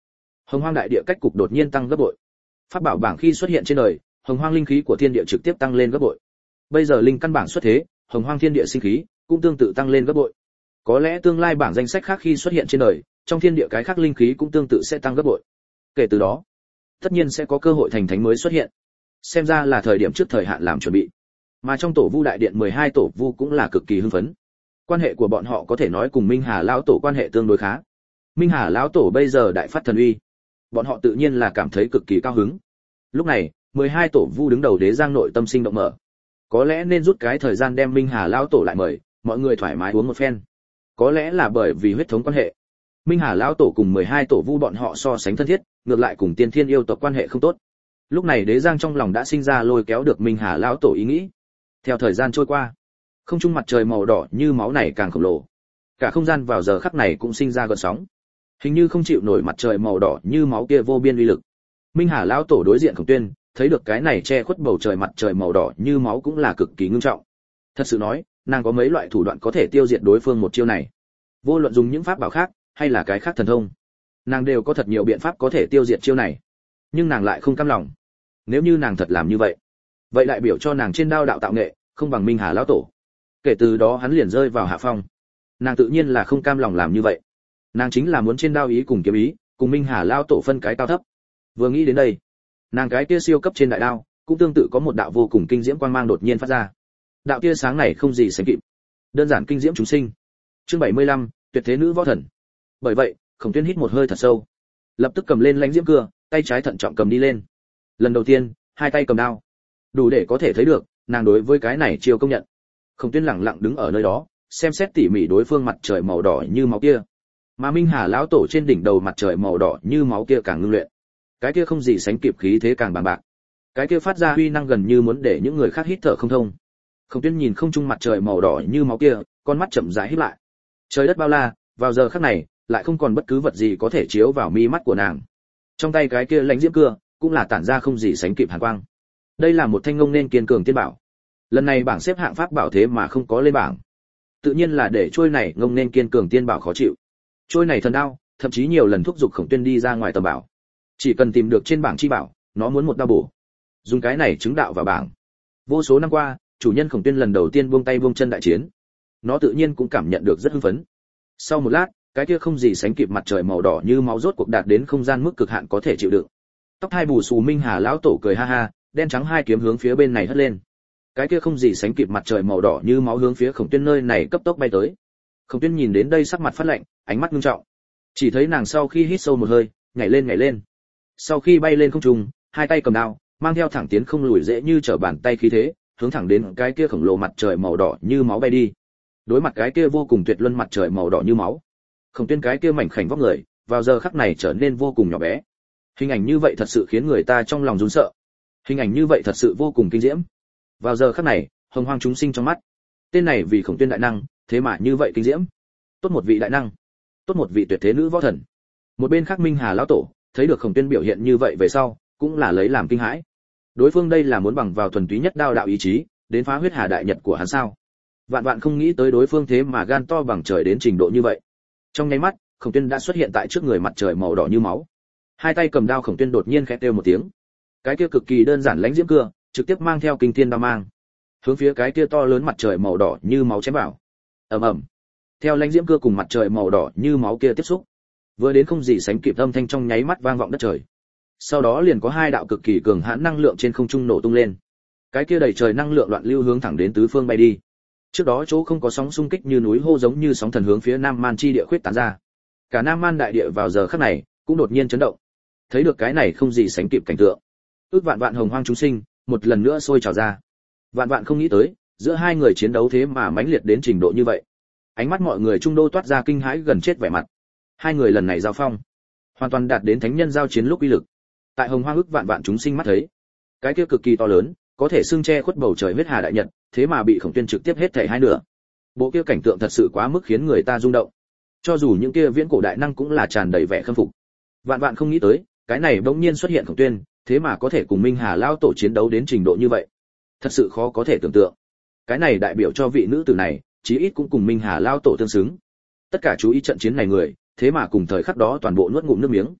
Hồng Hoang đại địa cách cục đột nhiên tăng gấp bội. Pháp bảo bảng khi xuất hiện trên đời, Hồng Hoang linh khí của thiên địa trực tiếp tăng lên gấp bội. Bây giờ linh căn bảng xuất thế, Hồng Hoang thiên địa sinh khí cũng tương tự tăng lên gấp bội. Có lẽ tương lai bảng danh sách khác khi xuất hiện trên đời, trong thiên địa cái khác linh khí cũng tương tự sẽ tăng gấp bội. Kể từ đó, tất nhiên sẽ có cơ hội thành thánh mới xuất hiện. Xem ra là thời điểm trước thời hạn làm chuẩn bị. Mà trong tổ Vu đại điện 12 tổ Vu cũng là cực kỳ hưng phấn. Quan hệ của bọn họ có thể nói cùng Minh Hà lão tổ quan hệ tương đối khá. Minh Hà lão tổ bây giờ đại phát thần uy, bọn họ tự nhiên là cảm thấy cực kỳ cao hứng. Lúc này, 12 tổ Vu đứng đầu Đế Giang nội tâm sinh động mở. Có lẽ nên rút cái thời gian đem Minh Hà lão tổ lại mời, mọi người thoải mái uống một phen. Có lẽ là bởi vì huyết thống quan hệ, Minh Hà lão tổ cùng 12 tổ Vu bọn họ so sánh thân thiết, ngược lại cùng Tiên Thiên yêu tộc quan hệ không tốt. Lúc này Đế Giang trong lòng đã sinh ra lôi kéo được Minh Hà lão tổ ý nghĩ. Theo thời gian trôi qua, không trung mặt trời màu đỏ như máu này càng khổng lồ. Cả không gian vào giờ khắc này cũng sinh ra gợn sóng. Hình như không chịu nổi mặt trời màu đỏ như máu kia vô biên uy lực. Minh Hà lão tổ đối diện Khổng Tuyên, thấy được cái này che khuất bầu trời mặt trời màu đỏ như máu cũng là cực kỳ nghiêm trọng. Thật sự nói, nàng có mấy loại thủ đoạn có thể tiêu diệt đối phương một chiêu này. Vô luận dùng những pháp bảo khác hay là cái khác thần thông, nàng đều có thật nhiều biện pháp có thể tiêu diệt chiêu này. Nhưng nàng lại không cam lòng. Nếu như nàng thật làm như vậy, vậy đại biểu cho nàng trên đao đạo tạo nghệ không bằng Minh Hà lão tổ. Kể từ đó hắn liền rơi vào hạ phong. Nàng tự nhiên là không cam lòng làm như vậy. Nàng chính là muốn trên đao ý cùng kiếm ý, cùng Minh Hà lão tổ phân cái cao thấp. Vừa nghĩ đến đây, nàng cái kia siêu cấp trên đại đao cũng tương tự có một đạo vô cùng kinh diễm quang mang đột nhiên phát ra. Đạo tia sáng này không gì sánh kịp, đơn giản kinh diễm chúng sinh. Chương 75, tuyệt thế nữ võ thần. Bởi vậy, Khổng Tuyên hít một hơi thật sâu, lập tức cầm lên lãnh diễm cưa, tay trái thận trọng cầm đi lên. Lần đầu tiên, hai tay cầm đao, đủ để có thể thấy được nàng đối với cái này chiêu công nhận. Khổng Tuyên lặng lặng đứng ở nơi đó, xem xét tỉ mỉ đối phương mặt trời màu đỏ như máu kia. Mà Minh Hà lão tổ trên đỉnh đầu mặt trời màu đỏ như máu kia càng ngưng luyện, cái kia không gì sánh kịp khí thế càng bằng bạc, cái kia phát ra uy năng gần như muốn để những người khác hít thở không thông. Khổng Tuyên nhìn không trung mặt trời màu đỏ như máu kia, con mắt chậm rãi híp lại. Trời đất bao la, vào giờ khắc này, lại không còn bất cứ vật gì có thể chiếu vào mi mắt của nàng. Trong tay cái kia lãnh diễm cưa, cũng là tản ra không gì sánh kịp hàn quang. Đây là một thanh ngông nên kiên cường tiên bảo. Lần này bảng xếp hạng pháp bảo thế mà không có lên bảng. Tự nhiên là để trôi này ngông nên kiên cường tiên bảo khó chịu. Trôi này thần đao, thậm chí nhiều lần thúc giục Khổng Tuyên đi ra ngoài tầm bảo. Chỉ cần tìm được trên bảng chi bảo, nó muốn một đao bổ. Dùng cái này chứng đạo vào bảng. Vô số năm qua, chủ nhân Khổng Tuyên lần đầu tiên buông tay buông chân đại chiến. Nó tự nhiên cũng cảm nhận được rất hưng phấn. Sau một lát, cái kia không gì sánh kịp mặt trời màu đỏ như máu rốt cuộc đạt đến không gian mức cực hạn có thể chịu đựng. Tóc hai bù xù Minh Hà lão tổ cười ha ha, đen trắng hai kiếm hướng phía bên này hất lên. Cái kia không gì sánh kịp mặt trời màu đỏ như máu hướng phía Khổng Tuyên nơi này cấp tốc bay tới. Khổng Tuyên nhìn đến đây sắc mặt phát lạnh, ánh mắt nghiêm trọng. Chỉ thấy nàng sau khi hít sâu một hơi, nhảy lên. Sau khi bay lên không trung, hai tay cầm đao, mang theo thẳng tiến không lùi dễ như trở bàn tay khí thế, hướng thẳng đến cái kia khổng lồ mặt trời màu đỏ như máu bay đi. Đối mặt cái kia vô cùng tuyệt luân mặt trời màu đỏ như máu, Khổng Tuyên cái kia mảnh khảnh vóc người, vào giờ khắc này trở nên vô cùng nhỏ bé. Hình ảnh như vậy thật sự khiến người ta trong lòng run sợ. Hình ảnh như vậy thật sự vô cùng kinh diễm. Vào giờ khắc này, hồng hoang chúng sinh trong mắt. Tên này vì Khổng Tuyên đại năng, thế mà như vậy kinh diễm. Tốt một vị đại năng, tốt một vị tuyệt thế nữ võ thần. Một bên khác Minh Hà lão tổ, thấy được Khổng Tuyên biểu hiện như vậy về sau, cũng là lấy làm kinh hãi. Đối phương đây là muốn bằng vào thuần túy nhất đao đạo ý chí, đến phá huyết hà đại nhật của hắn sao? Vạn vạn không nghĩ tới đối phương thế mà gan to bằng trời đến trình độ như vậy. Trong nháy mắt, Khổng Tuyên đã xuất hiện tại trước người mặt trời màu đỏ như máu. Hai tay cầm đao Khổng Tuyên đột nhiên khẽ kêu một tiếng. Cái kia cực kỳ đơn giản lãnh diễm cưa, trực tiếp mang theo kinh thiên đao mang, hướng phía cái kia to lớn mặt trời màu đỏ như máu chém vào. Ầm ầm. Theo lãnh diễm cưa cùng mặt trời màu đỏ như máu kia tiếp xúc, vừa đến không gì sánh kịp âm thanh trong nháy mắt vang vọng đất trời. Sau đó liền có hai đạo cực kỳ cường hãn năng lượng trên không trung nổ tung lên. Cái kia đầy trời năng lượng loạn lưu hướng thẳng đến tứ phương bay đi. Trước đó chỗ không có sóng xung kích như núi hô giống như sóng thần hướng phía Nam Man chi địa khuyết tán ra. Cả Nam Man đại địa vào giờ khắc này cũng đột nhiên chấn động. Thấy được cái này không gì sánh kịp cảnh tượng. Ước vạn vạn hồng hoang chúng sinh một lần nữa sôi trào ra. Vạn vạn không nghĩ tới, giữa hai người chiến đấu thế mà mãnh liệt đến trình độ như vậy. Ánh mắt mọi người trung đô toát ra kinh hãi gần chết vẻ mặt. Hai người lần này giao phong, hoàn toàn đạt đến thánh nhân giao chiến lúc uy lực. Tại hồng hoang ước vạn vạn chúng sinh mắt thấy, cái kia cực kỳ to lớn, có thể xương che khuất bầu trời huyết hà đại nhật, thế mà bị Khổng Tuyên trực tiếp hết thảy hai nửa. Bộ kia cảnh tượng thật sự quá mức khiến người ta rung động. Cho dù những kia viễn cổ đại năng cũng là tràn đầy vẻ khâm phục. Vạn vạn không nghĩ tới, cái này bỗng nhiên xuất hiện Khổng Tuyên, thế mà có thể cùng Minh Hà lao tổ chiến đấu đến trình độ như vậy. Thật sự khó có thể tưởng tượng. Cái này đại biểu cho vị nữ tử này, chí ít cũng cùng Minh Hà lao tổ tương xứng. Tất cả chú ý trận chiến này người, thế mà cùng thời khắc đó toàn bộ nuốt ngụm nước miếng.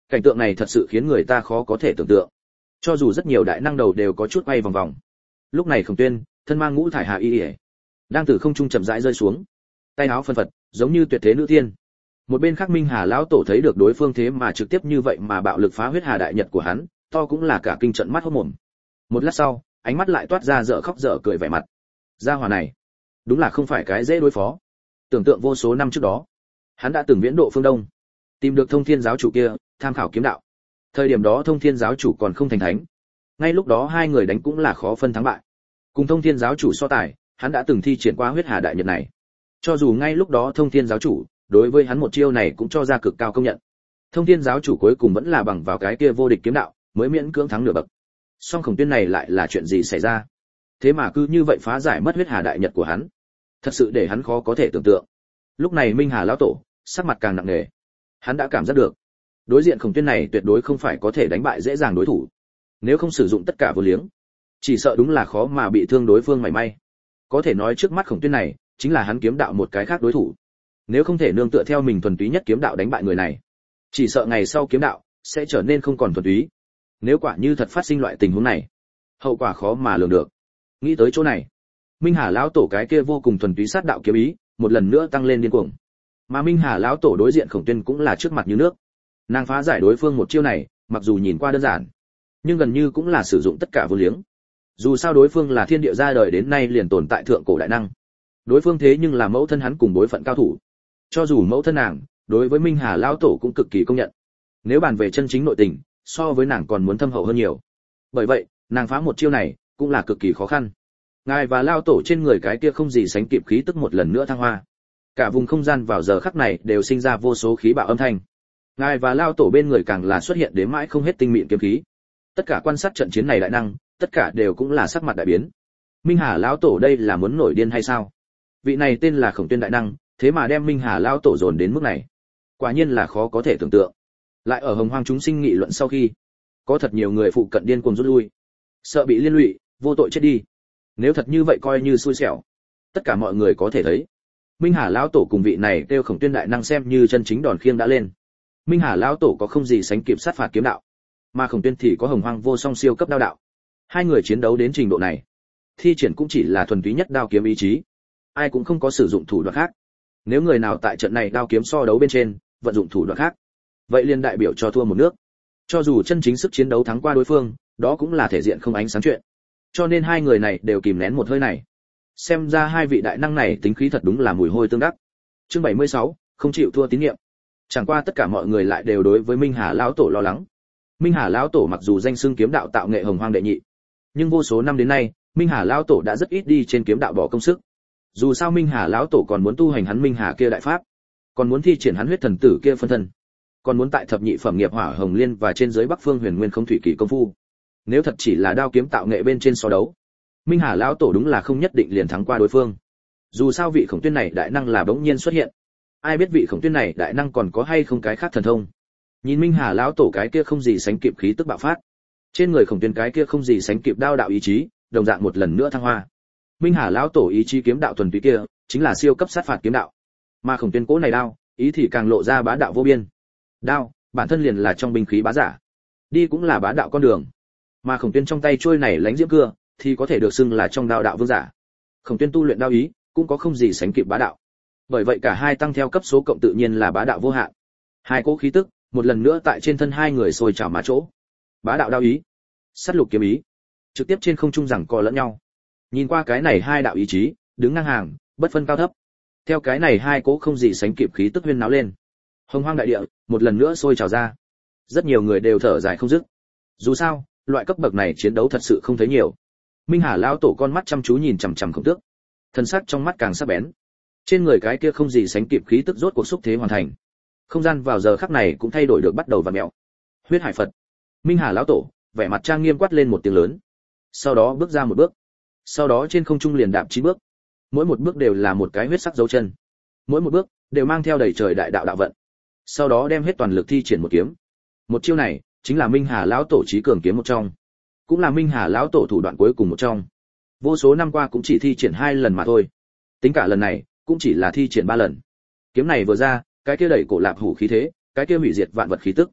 Cảnh tượng này thật sự khiến người ta khó có thể tưởng tượng. Cho dù rất nhiều đại năng đầu đều có chút quay vòng vòng. Lúc này Khổng Tuyên, thân mang ngũ thải hà y, đang từ không trung chậm rãi rơi xuống, tay áo phân phật, giống như tuyệt thế nữ tiên. Một bên khác Minh Hà lão tổ thấy được đối phương thế mà trực tiếp như vậy mà bạo lực phá huyết hà đại nhật của hắn, to cũng là cả kinh trận mắt hốt mồm. Một lát sau, ánh mắt lại toát ra dở khóc dở cười vẻ mặt. Gia hỏa này, đúng là không phải cái dễ đối phó. Tưởng tượng vô số năm trước đó, hắn đã từng viễn độ phương Đông, tìm được Thông Thiên giáo chủ kia, tham khảo kiếm đạo. Thời điểm đó Thông Thiên giáo chủ còn không thành thánh. Ngay lúc đó hai người đánh cũng là khó phân thắng bại. Cùng Thông Thiên giáo chủ so tài, hắn đã từng thi triển qua huyết hà đại nhật này. Cho dù ngay lúc đó Thông Thiên giáo chủ đối với hắn một chiêu này cũng cho ra cực cao công nhận. Thông Thiên giáo chủ cuối cùng vẫn là bằng vào cái kia vô địch kiếm đạo, mới miễn cưỡng thắng nửa bậc. Song Khổng Tuyên này lại là chuyện gì xảy ra? Thế mà cứ như vậy phá giải mất huyết hà đại nhật của hắn, thật sự để hắn khó có thể tưởng tượng. Lúc này Minh Hà lão tổ sắc mặt càng nặng nề. Hắn đã cảm giác được, đối diện Khổng Tuyên này tuyệt đối không phải có thể đánh bại dễ dàng đối thủ. Nếu không sử dụng tất cả vô liếng, chỉ sợ đúng là khó mà bị thương đối phương mảy may. Có thể nói trước mắt Khổng Tuyên này chính là hắn kiếm đạo một cái khác đối thủ. Nếu không thể nương tựa theo mình thuần túy nhất kiếm đạo đánh bại người này, chỉ sợ ngày sau kiếm đạo sẽ trở nên không còn thuần túy. Nếu quả như thật phát sinh loại tình huống này, hậu quả khó mà lường được. Nghĩ tới chỗ này, Minh Hà lão tổ cái kia vô cùng thuần túy sát đạo kiếm ý, một lần nữa tăng lên điên cuồng. Mà Minh Hà lão tổ đối diện Khổng Tuyên cũng là trước mặt như nước. Nàng phá giải đối phương một chiêu này, mặc dù nhìn qua đơn giản, nhưng gần như cũng là sử dụng tất cả vô liếng. Dù sao đối phương là thiên địa ra đời đến nay liền tồn tại thượng cổ đại năng. Đối phương thế nhưng là mẫu thân hắn cùng đối phận cao thủ. Cho dù mẫu thân nàng đối với Minh Hà lão tổ cũng cực kỳ công nhận. Nếu bàn về chân chính nội tình, so với nàng còn muốn thâm hậu hơn nhiều. Bởi vậy, nàng phá một chiêu này cũng là cực kỳ khó khăn. Ngài và lão tổ trên người cái kia không gì sánh kịp khí tức một lần nữa thăng hoa. Cả vùng không gian vào giờ khắc này đều sinh ra vô số khí bạo âm thanh. Ngài và lão tổ bên người càng là xuất hiện đến mãi không hết tinh mịn kiếm khí. Tất cả quan sát trận chiến này đại năng, tất cả đều cũng là sắc mặt đại biến. Minh Hà lão tổ đây là muốn nổi điên hay sao? Vị này tên là Khổng Tuyên đại năng, thế mà đem Minh Hà lão tổ dồn đến mức này, quả nhiên là khó có thể tưởng tượng. Lại ở Hồng Hoang chúng sinh nghị luận sau khi, có thật nhiều người phụ cận điên cuồng rút lui, sợ bị liên lụy, vô tội chết đi. Nếu thật như vậy coi như xui xẻo. Tất cả mọi người có thể thấy, Minh Hà lão tổ cùng vị này kêu Khổng Tuyên đại năng xem như chân chính đòn khiêng đã lên. Minh Hà lão tổ có không gì sánh kịp sát phạt kiếm đạo, mà Khổng Tuyên thì có Hồng Hoang vô song siêu cấp đao đạo. Hai người chiến đấu đến trình độ này, thi triển cũng chỉ là thuần túy nhất đao kiếm ý chí, ai cũng không có sử dụng thủ đoạn khác. Nếu người nào tại trận này đao kiếm so đấu bên trên vận dụng thủ đoạn khác, vậy liền đại biểu cho thua một nước. Cho dù chân chính sức chiến đấu thắng qua đối phương, đó cũng là thể diện không ánh sáng chuyện. Cho nên hai người này đều kìm nén một hơi này. Xem ra hai vị đại năng này tính khí thật đúng là mùi hôi tương đắc. Chương 76, không chịu thua tín nhiệm. Chẳng qua tất cả mọi người lại đều đối với Minh Hà lão tổ lo lắng. Minh Hà lão tổ mặc dù danh xưng kiếm đạo tạo nghệ Hồng Hoang đệ nhị, nhưng vô số năm đến nay, Minh Hà lão tổ đã rất ít đi trên kiếm đạo bỏ công sức. Dù sao Minh Hà lão tổ còn muốn tu hành hắn Minh Hà kia đại pháp, còn muốn thi triển hắn huyết thần tử kia phân thân, còn muốn tại thập nhị phẩm nghiệp hỏa hồng liên và trên dưới Bắc Phương Huyền Nguyên không thủy kỳ công phu. Nếu thật chỉ là đao kiếm tạo nghệ bên trên so đấu, Minh Hà lão tổ đúng là không nhất định liền thắng qua đối phương. Dù sao vị Khổng Tuyên này đại năng là bỗng nhiên xuất hiện, ai biết vị Khổng Tuyên này đại năng còn có hay không cái khác thần thông. Nhìn Minh Hà lão tổ cái kia không gì sánh kịp khí tức bạo phát, trên người Khổng Tuyên cái kia không gì sánh kịp đao đạo ý chí, đồng dạng một lần nữa thăng hoa. Minh Hà lão tổ ý chí kiếm đạo thuần túy kia, chính là siêu cấp sát phạt kiếm đạo. Mà Khổng Tuyên cố này đao, ý thì càng lộ ra bá đạo vô biên. Đao, bản thân liền là trong binh khí bá giả, đi cũng là bá đạo con đường. Mà Khổng Tuyên trong tay trôi này lánh diễm cưa, thì có thể được xưng là trong đao đạo vương giả. Khổng Tuyên tu luyện đao ý, cũng có không gì sánh kịp bá đạo. Bởi vậy cả hai tăng theo cấp số cộng tự nhiên là bá đạo vô hạn. Hai cỗ khí tức, một lần nữa tại trên thân hai người sôi trào mà chỗ. Bá đạo đao ý, sát lục kiếm ý, trực tiếp trên không trung giằng co lẫn nhau. Nhìn qua cái này hai đạo ý chí, đứng ngang hàng, bất phân cao thấp. Theo cái này hai cỗ không gì sánh kịp khí tức huyên náo lên. Hồng Hoang đại địa, một lần nữa sôi trào ra. Rất nhiều người đều thở dài không dứt. Dù sao, loại cấp bậc này chiến đấu thật sự không thấy nhiều. Minh Hà lão tổ con mắt chăm chú nhìn chằm chằm Khổng Tước, thần sắc trong mắt càng sắc bén. Trên người cái kia không gì sánh kịp khí tức rốt cuộc xúc thế hoàn thành. Không gian vào giờ khắc này cũng thay đổi được bắt đầu vặn mèo. Huyết Hải Phật. Minh Hà lão tổ, vẻ mặt trang nghiêm quát lên một tiếng lớn. Sau đó bước ra một bước. Sau đó trên không trung liền đạp 9 bước. Mỗi một bước đều là một cái huyết sắc dấu chân. Mỗi một bước đều mang theo đầy trời đại đạo đạo vận. Sau đó đem hết toàn lực thi triển một kiếm. Một chiêu này chính là Minh Hà lão tổ chí cường kiếm một trong, cũng là Minh Hà lão tổ thủ đoạn cuối cùng một trong. Vô số năm qua cũng chỉ thi triển 2 lần mà thôi. Tính cả lần này, cũng chỉ là thi triển 3 lần. Kiếm này vừa ra, cái kia đẩy cổ lạp hủ khí thế, cái kia hủy diệt vạn vật khí tức,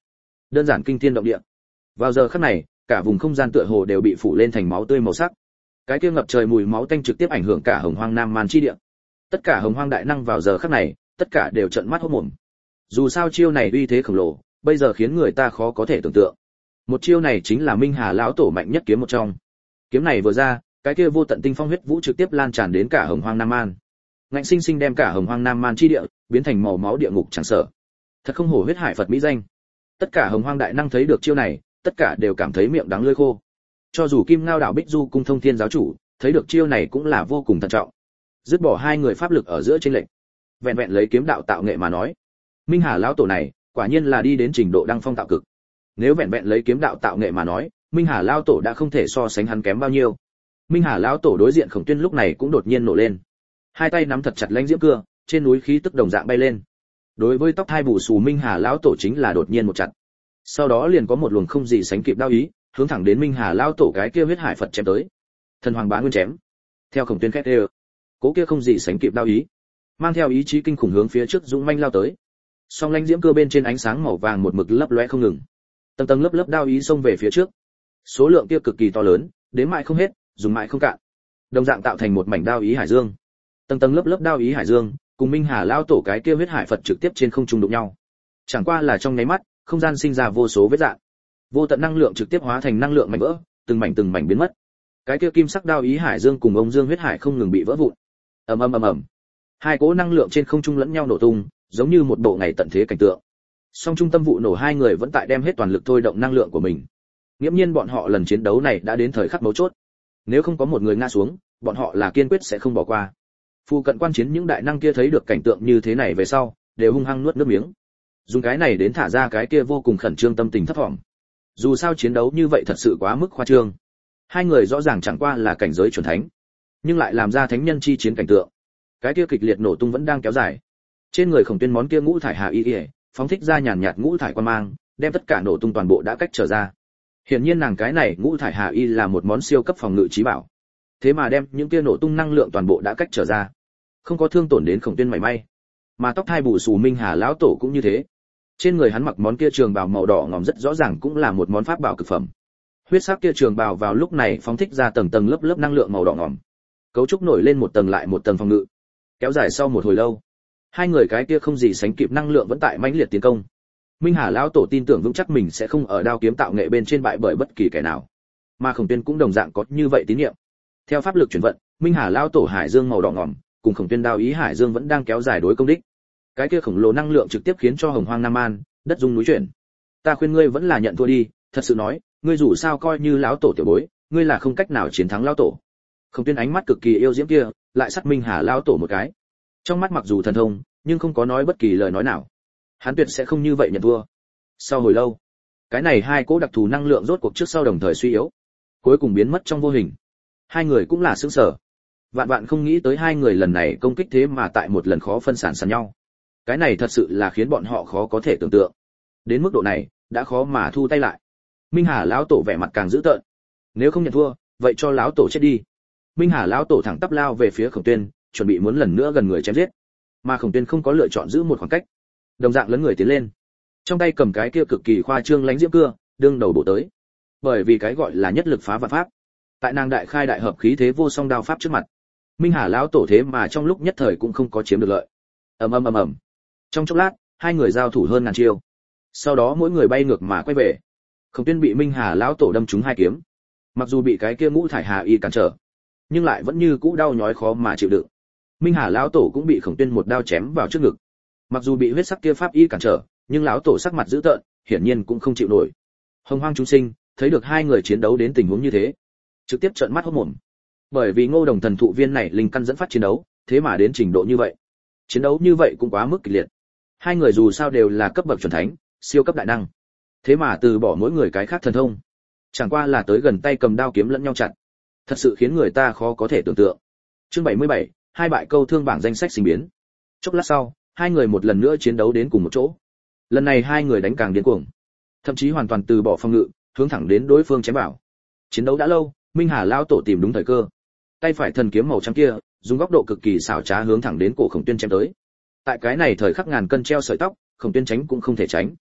đơn giản kinh thiên động địa. Vào giờ khắc này, cả vùng không gian tựa hồ đều bị phủ lên thành máu tươi màu sắc. Cái kia ngập trời mùi máu tanh trực tiếp ảnh hưởng cả Hồng Hoang Nam Man chi địa. Tất cả Hồng Hoang đại năng vào giờ khắc này, tất cả đều trợn mắt hốt mồm. Dù sao chiêu này uy thế khổng lồ, bây giờ khiến người ta khó có thể tưởng tượng. Một chiêu này chính là Minh Hà lão tổ mạnh nhất kiếm một trong. Kiếm này vừa ra, cái kia vô tận tinh phong huyết vũ trực tiếp lan tràn đến cả Hồng Hoang Nam Man. Ngạnh sinh sinh đem cả Hồng Hoang Nam Man chi địa biến thành màu máu địa ngục chẳng sợ. Thật không hổ huyết hải Phật mỹ danh. Tất cả Hồng Hoang đại năng thấy được chiêu này, tất cả đều cảm thấy miệng đắng lưỡi khô. Cho dù Kim Ngao đảo Bích Du cung Thông Thiên giáo chủ, thấy được chiêu này cũng là vô cùng thận trọng. Dứt bỏ hai người pháp lực ở giữa trên lệnh. Vẹn vẹn lấy kiếm đạo tạo nghệ mà nói, Minh Hà lão tổ này, quả nhiên là đi đến trình độ đăng phong tạo cực. Nếu vẹn vẹn lấy kiếm đạo tạo nghệ mà nói, Minh Hà lão tổ đã không thể so sánh hắn kém bao nhiêu. Minh Hà lão tổ đối diện Khổng Tuyên lúc này cũng đột nhiên nổ lên. Hai tay nắm thật chặt lãnh diễm cưa, trên núi khí tức đồng dạng bay lên. Đối với tóc hai bù xù Minh Hà lão tổ chính là đột nhiên một chặt. Sau đó liền có một luồng không gì sánh kịp đao ý, hướng thẳng đến Minh Hà lão tổ cái kia huyết hải Phật chém tới. Thần Hoàng Bá Nguyên chém. Theo Khổng Tuyên khét đều, cố kia không gì sánh kịp đao ý, mang theo ý chí kinh khủng hướng phía trước dũng manh lao tới. Song lãnh diễm cưa bên trên ánh sáng màu vàng một mực lấp lóe không ngừng. Tầng tầng lớp lớp đao ý xông về phía trước. Số lượng kia cực kỳ to lớn, đến mãi không hết, dùng mãi không cạn. Đồng dạng tạo thành một mảnh đao ý hải dương. Tầng tầng lớp lớp đao ý hải dương, cùng Minh Hà lão tổ cái kia huyết hải Phật trực tiếp trên không trung đụng nhau. Chẳng qua là trong nháy mắt, không gian sinh ra vô số vết rạn. Vô tận năng lượng trực tiếp hóa thành năng lượng mảnh vỡ, từng mảnh biến mất. Cái kia kim sắc đao ý hải dương cùng ông dương huyết hải không ngừng bị vỡ vụn. Ầm ầm ầm ầm. Hai cỗ năng lượng trên không trung lẫn nhau nổ tung, giống như một bộ ngày tận thế cảnh tượng. Song trung tâm vụ nổ hai người vẫn tại đem hết toàn lực thôi động năng lượng của mình. Nghiễm nhiên bọn họ lần chiến đấu này đã đến thời khắc mấu chốt. Nếu không có một người ngã xuống, bọn họ là kiên quyết sẽ không bỏ qua. Phu cận quan chiến những đại năng kia thấy được cảnh tượng như thế này về sau, đều hung hăng nuốt nước miếng. Dùng cái này đến thả ra cái kia vô cùng khẩn trương tâm tình thấp vọng. Dù sao chiến đấu như vậy thật sự quá mức khoa trương. Hai người rõ ràng chẳng qua là cảnh giới chuẩn thánh, nhưng lại làm ra thánh nhân chi chiến cảnh tượng. Cái kia kịch liệt nổ tung vẫn đang kéo dài. Trên người Khổng Tuyên món kia ngũ thải hà y, phóng thích ra nhàn nhạt ngũ thải quan mang, đem tất cả nổ tung toàn bộ đã cách trở ra. Hiển nhiên nàng cái này ngũ thải hà y là một món siêu cấp phòng ngự trí bảo. Thế mà đem những kia nổ tung năng lượng toàn bộ đã cách trở ra, không có thương tổn đến Khổng Tuyên mảy may. Mà tóc hai bù xù Minh Hà lão tổ cũng như thế. Trên người hắn mặc món kia trường bào màu đỏ ngòm rất rõ ràng cũng là một món pháp bảo cực phẩm. Huyết sắc kia trường bào vào lúc này phóng thích ra tầng tầng lớp lớp năng lượng màu đỏ ngòm. Cấu trúc nổi lên một tầng lại một tầng phòng ngự. Kéo dài sau một hồi lâu, hai người cái kia không gì sánh kịp năng lượng vẫn tại mãnh liệt tiến công. Minh Hà lão tổ tin tưởng vững chắc mình sẽ không ở đao kiếm tạo nghệ bên trên bại bởi bất kỳ kẻ nào. Mà Khổng Tuyên cũng đồng dạng có như vậy tín niệm. Theo pháp lực chuyển vận, Minh Hà lão tổ hải dương màu đỏ ngòm cùng Khổng Tuyên đao ý hải dương vẫn đang kéo dài đối công đích. Cái kia khổng lồ năng lượng trực tiếp khiến cho Hồng Hoang Nam Man đất rung núi chuyển. Ta khuyên ngươi vẫn là nhận thua đi, thật sự nói, ngươi dù sao coi như lão tổ tiểu bối, ngươi là không cách nào chiến thắng lão tổ. Khổng Tuyên ánh mắt cực kỳ yêu diễm kia, lại sắc Minh Hà lão tổ một cái. Trong mắt mặc dù thần thông, nhưng không có nói bất kỳ lời nói nào. Hắn tuyệt sẽ không như vậy nhận thua. Sau hồi lâu, cái này hai cỗ đặc thù năng lượng rốt cuộc trước sau đồng thời suy yếu, cuối cùng biến mất trong vô hình. Hai người cũng là sửng sở. Vạn vạn không nghĩ tới hai người lần này công kích thế mà tại một lần khó phân sản sàn nhau. Cái này thật sự là khiến bọn họ khó có thể tưởng tượng. Đến mức độ này, đã khó mà thu tay lại. Minh Hà lão tổ vẻ mặt càng dữ tợn. Nếu không nhận thua, vậy cho lão tổ chết đi. Minh Hà lão tổ thẳng tắp lao về phía Khổng Tuyên, chuẩn bị muốn lần nữa gần người chém giết. Mà Khổng Tuyên không có lựa chọn giữ một khoảng cách, đồng dạng lấn người tiến lên. Trong tay cầm cái kia cực kỳ khoa trương lãnh diễm cưa, đương đầu bổ tới. Bởi vì cái gọi là nhất lực phá vạn pháp. Tại nàng đại khai đại hợp khí thế vô song đao pháp trước mặt, Minh Hà lão tổ thế mà trong lúc nhất thời cũng không có chiếm được lợi. Ầm ầm ầm ầm. Trong chốc lát, hai người giao thủ hơn ngàn chiêu. Sau đó mỗi người bay ngược mà quay về. Khổng Tuyên bị Minh Hà lão tổ đâm trúng hai kiếm. Mặc dù bị cái kia ngũ thải hà y cản trở, nhưng lại vẫn như cũ đau nhói khó mà chịu đựng. Minh Hà lão tổ cũng bị Khổng Tuyên một đao chém vào trước ngực. Mặc dù bị huyết sắc kia pháp y cản trở, nhưng lão tổ sắc mặt dữ tợn, hiển nhiên cũng không chịu nổi. Hồng Hoang chúng sinh thấy được hai người chiến đấu đến tình huống như thế, trực tiếp trợn mắt hốt mồm. Bởi vì Ngô Đồng thần thụ viên này linh căn dẫn phát chiến đấu, thế mà đến trình độ như vậy. Chiến đấu như vậy cũng quá mức kịch liệt. Hai người dù sao đều là cấp bậc chuẩn thánh, siêu cấp đại năng. Thế mà từ bỏ mỗi người cái khác thần thông, chẳng qua là tới gần tay cầm đao kiếm lẫn nhau chặt. Thật sự khiến người ta khó có thể tưởng tượng. Chương 77, hai bại câu thương bảng danh sách sinh biến. Chốc lát sau, hai người một lần nữa chiến đấu đến cùng một chỗ. Lần này hai người đánh càng điên cuồng, thậm chí hoàn toàn từ bỏ phòng ngự, hướng thẳng đến đối phương chém vào. Chiến đấu đã lâu, Minh Hà lão tổ tìm đúng thời cơ. Tay phải thần kiếm màu trắng kia, dùng góc độ cực kỳ xảo trá hướng thẳng đến cổ Khổng Tuyên chém tới. Tại cái này thời khắc ngàn cân treo sợi tóc, Khổng Tuyên tránh cũng không thể tránh.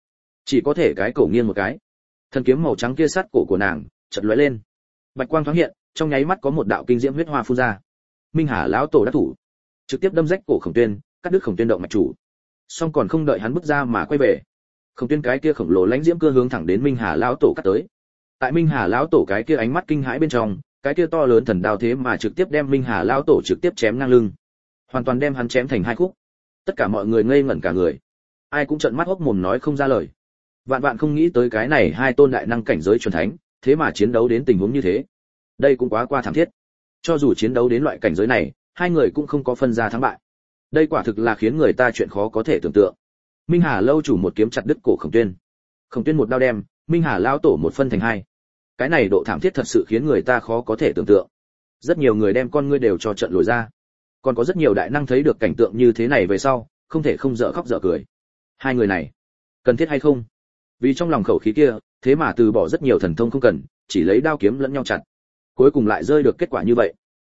chỉ có thể cái cổ nghiêng một cái. Thần kiếm màu trắng kia sát cổ của nàng chợt lóe lên, bạch quang thoáng hiện, trong nháy mắt có một đạo kinh diễm huyết hoa phun ra. Minh Hà lão tổ đắc thủ, trực tiếp đâm rách cổ Khổng Tuyên, cắt đứt Khổng Tuyên động mạch chủ. Song còn không đợi hắn bước ra mà quay về, Khổng Tuyên cái kia khổng lồ lãnh diễm cưa hướng thẳng đến Minh Hà lão tổ cắt tới. Tại Minh Hà lão tổ cái kia ánh mắt kinh hãi bên trong, cái kia to lớn thần đao thế mà trực tiếp đem Minh Hà lão tổ trực tiếp chém ngang lưng, hoàn toàn đem hắn chém thành hai khúc. Tất cả mọi người ngây ngẩn cả người, ai cũng trợn mắt hốc mồm nói không ra lời. Vạn vạn không nghĩ tới cái này hai tôn đại năng cảnh giới chuẩn thánh, thế mà chiến đấu đến tình huống như thế. Đây cũng quá thảm thiết. Cho dù chiến đấu đến loại cảnh giới này, hai người cũng không có phân ra thắng bại. Đây quả thực là khiến người ta chuyện khó có thể tưởng tượng. Minh Hà lâu chủ một kiếm chặt đứt cổ Khổng Tuyên. Khổng Tuyên một đao đem Minh Hà lão tổ một phân thành hai. Cái này độ thảm thiết thật sự khiến người ta khó có thể tưởng tượng. Rất nhiều người đem con ngươi đều cho trận lồi ra. Còn có rất nhiều đại năng thấy được cảnh tượng như thế này về sau, không thể không dở khóc dở cười. Hai người này, cần thiết hay không? Vì trong lòng khẩu khí kia, thế mà từ bỏ rất nhiều thần thông không cần, chỉ lấy đao kiếm lẫn nhau chặt. Cuối cùng lại rơi được kết quả như vậy.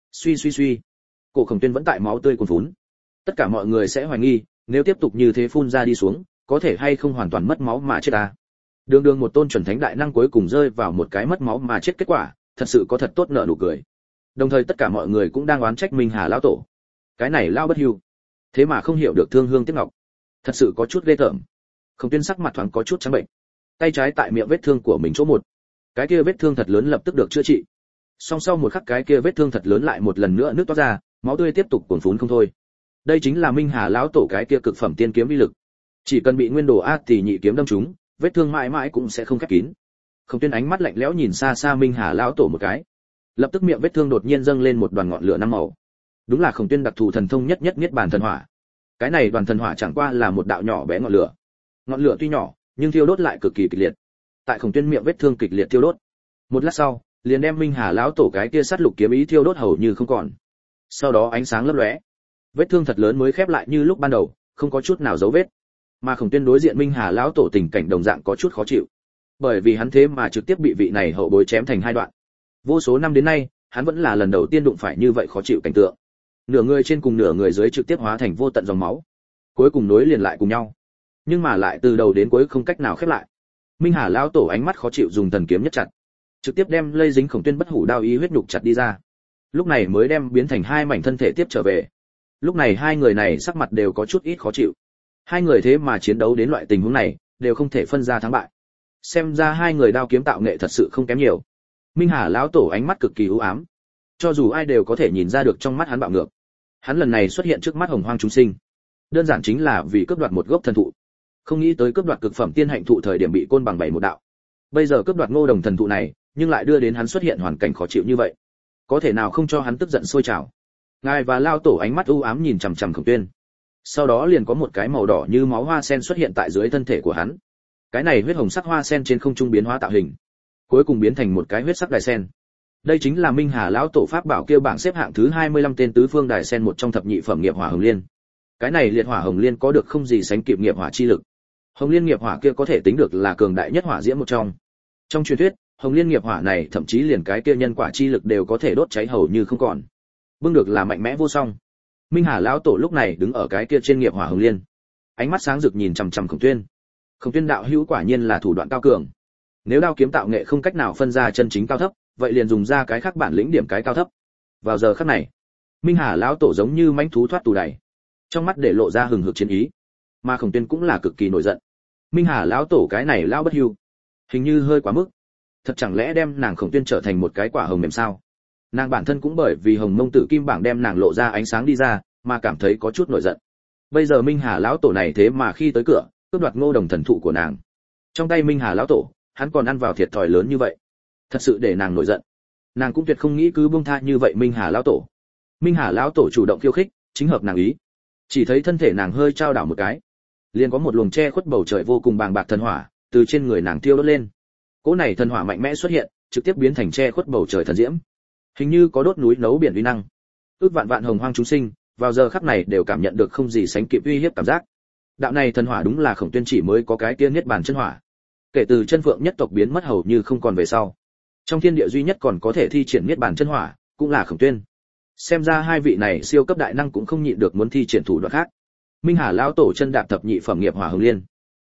Suy, cổ Khổng Tuyên vẫn tại máu tươi cuồn phún. Tất cả mọi người sẽ hoài nghi, nếu tiếp tục như thế phun ra đi xuống, có thể hay không hoàn toàn mất máu mà chết ta. Đường một tôn chuẩn thánh đại năng cuối cùng rơi vào một cái mất máu mà chết kết quả, thật sự có thật tốt nợ nụ cười. Đồng thời tất cả mọi người cũng đang oán trách Minh Hà lão tổ. Cái này lao bất hiu, thế mà không hiểu được thương hương tiếc ngọc, thật sự có chút ghê tởm. Khổng Tuyên sắc mặt thoáng có chút trắng bệnh, tay trái tại miệng vết thương của mình chỗ một, cái kia vết thương thật lớn lập tức được chữa trị. Song sau một khắc cái kia vết thương thật lớn lại một lần nữa nứt toát ra, máu tươi tiếp tục cuồn phún không thôi. Đây chính là Minh Hà lão tổ cái kia cực phẩm tiên kiếm uy lực. Chỉ cần bị nguyên đồ A tỷ nhị kiếm đâm trúng, vết thương mãi mãi cũng sẽ không khép kín. Khổng Tuyên ánh mắt lạnh lẽo nhìn xa xa Minh Hà lão tổ một cái, lập tức miệng vết thương đột nhiên dâng lên một đoàn ngọn lửa năm màu. Đúng là Khổng Tuyên đặc thù thần thông nhất niết bàn thần hỏa. Cái này đoàn thần hỏa chẳng qua là một đạo nhỏ bé ngọn lửa. Ngọn lửa tuy nhỏ, nhưng thiêu đốt lại cực kỳ kịch liệt. Tại Khổng Tuyên miệng vết thương kịch liệt thiêu đốt. Một lát sau, liền đem Minh Hà lão tổ cái kia sát lục kiếm ý thiêu đốt hầu như không còn. Sau đó ánh sáng lấp lóe, vết thương thật lớn mới khép lại như lúc ban đầu, không có chút nào dấu vết. Mà Khổng Tuyên đối diện Minh Hà lão tổ tình cảnh đồng dạng có chút khó chịu, bởi vì hắn thế mà trực tiếp bị vị này hậu bối chém thành hai đoạn. Vô số năm đến nay, hắn vẫn là lần đầu tiên đụng phải như vậy khó chịu cảnh tượng. Nửa người trên cùng nửa người dưới trực tiếp hóa thành vô tận dòng máu, cuối cùng nối liền lại cùng nhau, nhưng mà lại từ đầu đến cuối không cách nào khép lại. Minh Hà lão tổ ánh mắt khó chịu dùng thần kiếm nhất chặt, trực tiếp đem lây dính Khổng Tuyên bất hủ đao ý huyết nhục chặt đi ra. Lúc này mới đem biến thành hai mảnh thân thể tiếp trở về. Lúc này hai người này sắc mặt đều có chút ít khó chịu. Hai người thế mà chiến đấu đến loại tình huống này, đều không thể phân ra thắng bại. Xem ra hai người đao kiếm tạo nghệ thật sự không kém nhiều. Minh Hà lão tổ ánh mắt cực kỳ u ám, cho dù ai đều có thể nhìn ra được trong mắt hắn bạo ngược. Hắn lần này xuất hiện trước mắt hồng hoang chúng sinh, đơn giản chính là vì cướp đoạt một gốc thần thụ. Không nghĩ tới cướp đoạt cực phẩm tiên hạnh thụ thời điểm bị côn bằng bảy một đạo. Bây giờ cướp đoạt Ngô Đồng thần thụ này, nhưng lại đưa đến hắn xuất hiện hoàn cảnh khó chịu như vậy. Có thể nào không cho hắn tức giận sôi trào. Ngài và lao tổ ánh mắt u ám nhìn chằm chằm Khổng Tuyên. Sau đó liền có một cái màu đỏ như máu hoa sen xuất hiện tại dưới thân thể của hắn. Cái này huyết hồng sắc hoa sen trên không trung biến hóa tạo hình, cuối cùng biến thành một cái huyết sắc đài sen. Đây chính là Minh Hà lão tổ pháp bảo kia bảng xếp hạng thứ 25 tên tứ phương đài sen một trong thập nhị phẩm nghiệp hỏa hồng liên. Cái này liệt hỏa hồng liên có được không gì sánh kịp nghiệp hỏa chi lực. Hồng liên nghiệp hỏa kia có thể tính được là cường đại nhất hỏa diễm một trong. Trong truyền thuyết, hồng liên nghiệp hỏa này thậm chí liền cái kia nhân quả chi lực đều có thể đốt cháy hầu như không còn. Bưng được là mạnh mẽ vô song. Minh Hà lão tổ lúc này đứng ở cái kia trên nghiệp hỏa hồng liên, ánh mắt sáng rực nhìn chằm chằm Khổng Tuyên. Khổng Tuyên đạo hữu quả nhiên là thủ đoạn cao cường. Nếu đao kiếm tạo nghệ không cách nào phân ra chân chính cao thấp, vậy liền dùng ra cái khác bản lĩnh điểm cái cao thấp. Vào giờ khắc này, Minh Hà lão tổ giống như mãnh thú thoát tù đày, trong mắt để lộ ra hừng hực chiến ý. Mà Khổng Tuyên cũng là cực kỳ nổi giận. Minh Hà lão tổ cái này lão bất hiu, hình như hơi quá mức. Thật chẳng lẽ đem nàng Khổng Tuyên trở thành một cái quả hồng mềm sao? Nàng bản thân cũng bởi vì Hồng Mông Tử Kim bảng đem nàng lộ ra ánh sáng đi ra, mà cảm thấy có chút nổi giận. Bây giờ Minh Hà lão tổ này thế mà khi tới cửa, cướp đoạt Ngô Đồng thần thụ của nàng. Trong tay Minh Hà lão tổ, hắn còn ăn vào thiệt thòi lớn như vậy, thật sự để nàng nổi giận. Nàng cũng tuyệt không nghĩ cứ buông tha như vậy Minh Hà lão tổ. Minh Hà lão tổ chủ động khiêu khích, chính hợp nàng ý. Chỉ thấy thân thể nàng hơi trao đảo một cái, liền có một luồng che khuất bầu trời vô cùng bàng bạc thần hỏa từ trên người nàng thiêu đốt lên. Cỗ này thần hỏa mạnh mẽ xuất hiện, trực tiếp biến thành che khuất bầu trời thần diễm, hình như có đốt núi nấu biển uy năng. Ước vạn vạn hồng hoang chúng sinh vào giờ khắc này đều cảm nhận được không gì sánh kịp uy hiếp cảm giác. Đạo này thần hỏa đúng là Khổng Tuyên chỉ mới có cái tiên niết bàn chân hỏa. Kể từ chân phượng nhất tộc biến mất hầu như không còn về sau, trong thiên địa duy nhất còn có thể thi triển niết bàn chân hỏa cũng là Khổng Tuyên. Xem ra hai vị này siêu cấp đại năng cũng không nhịn được muốn thi triển thủ đoạn khác. Minh Hà lão tổ chân đạp thập nhị phẩm nghiệp hỏa hồng liên,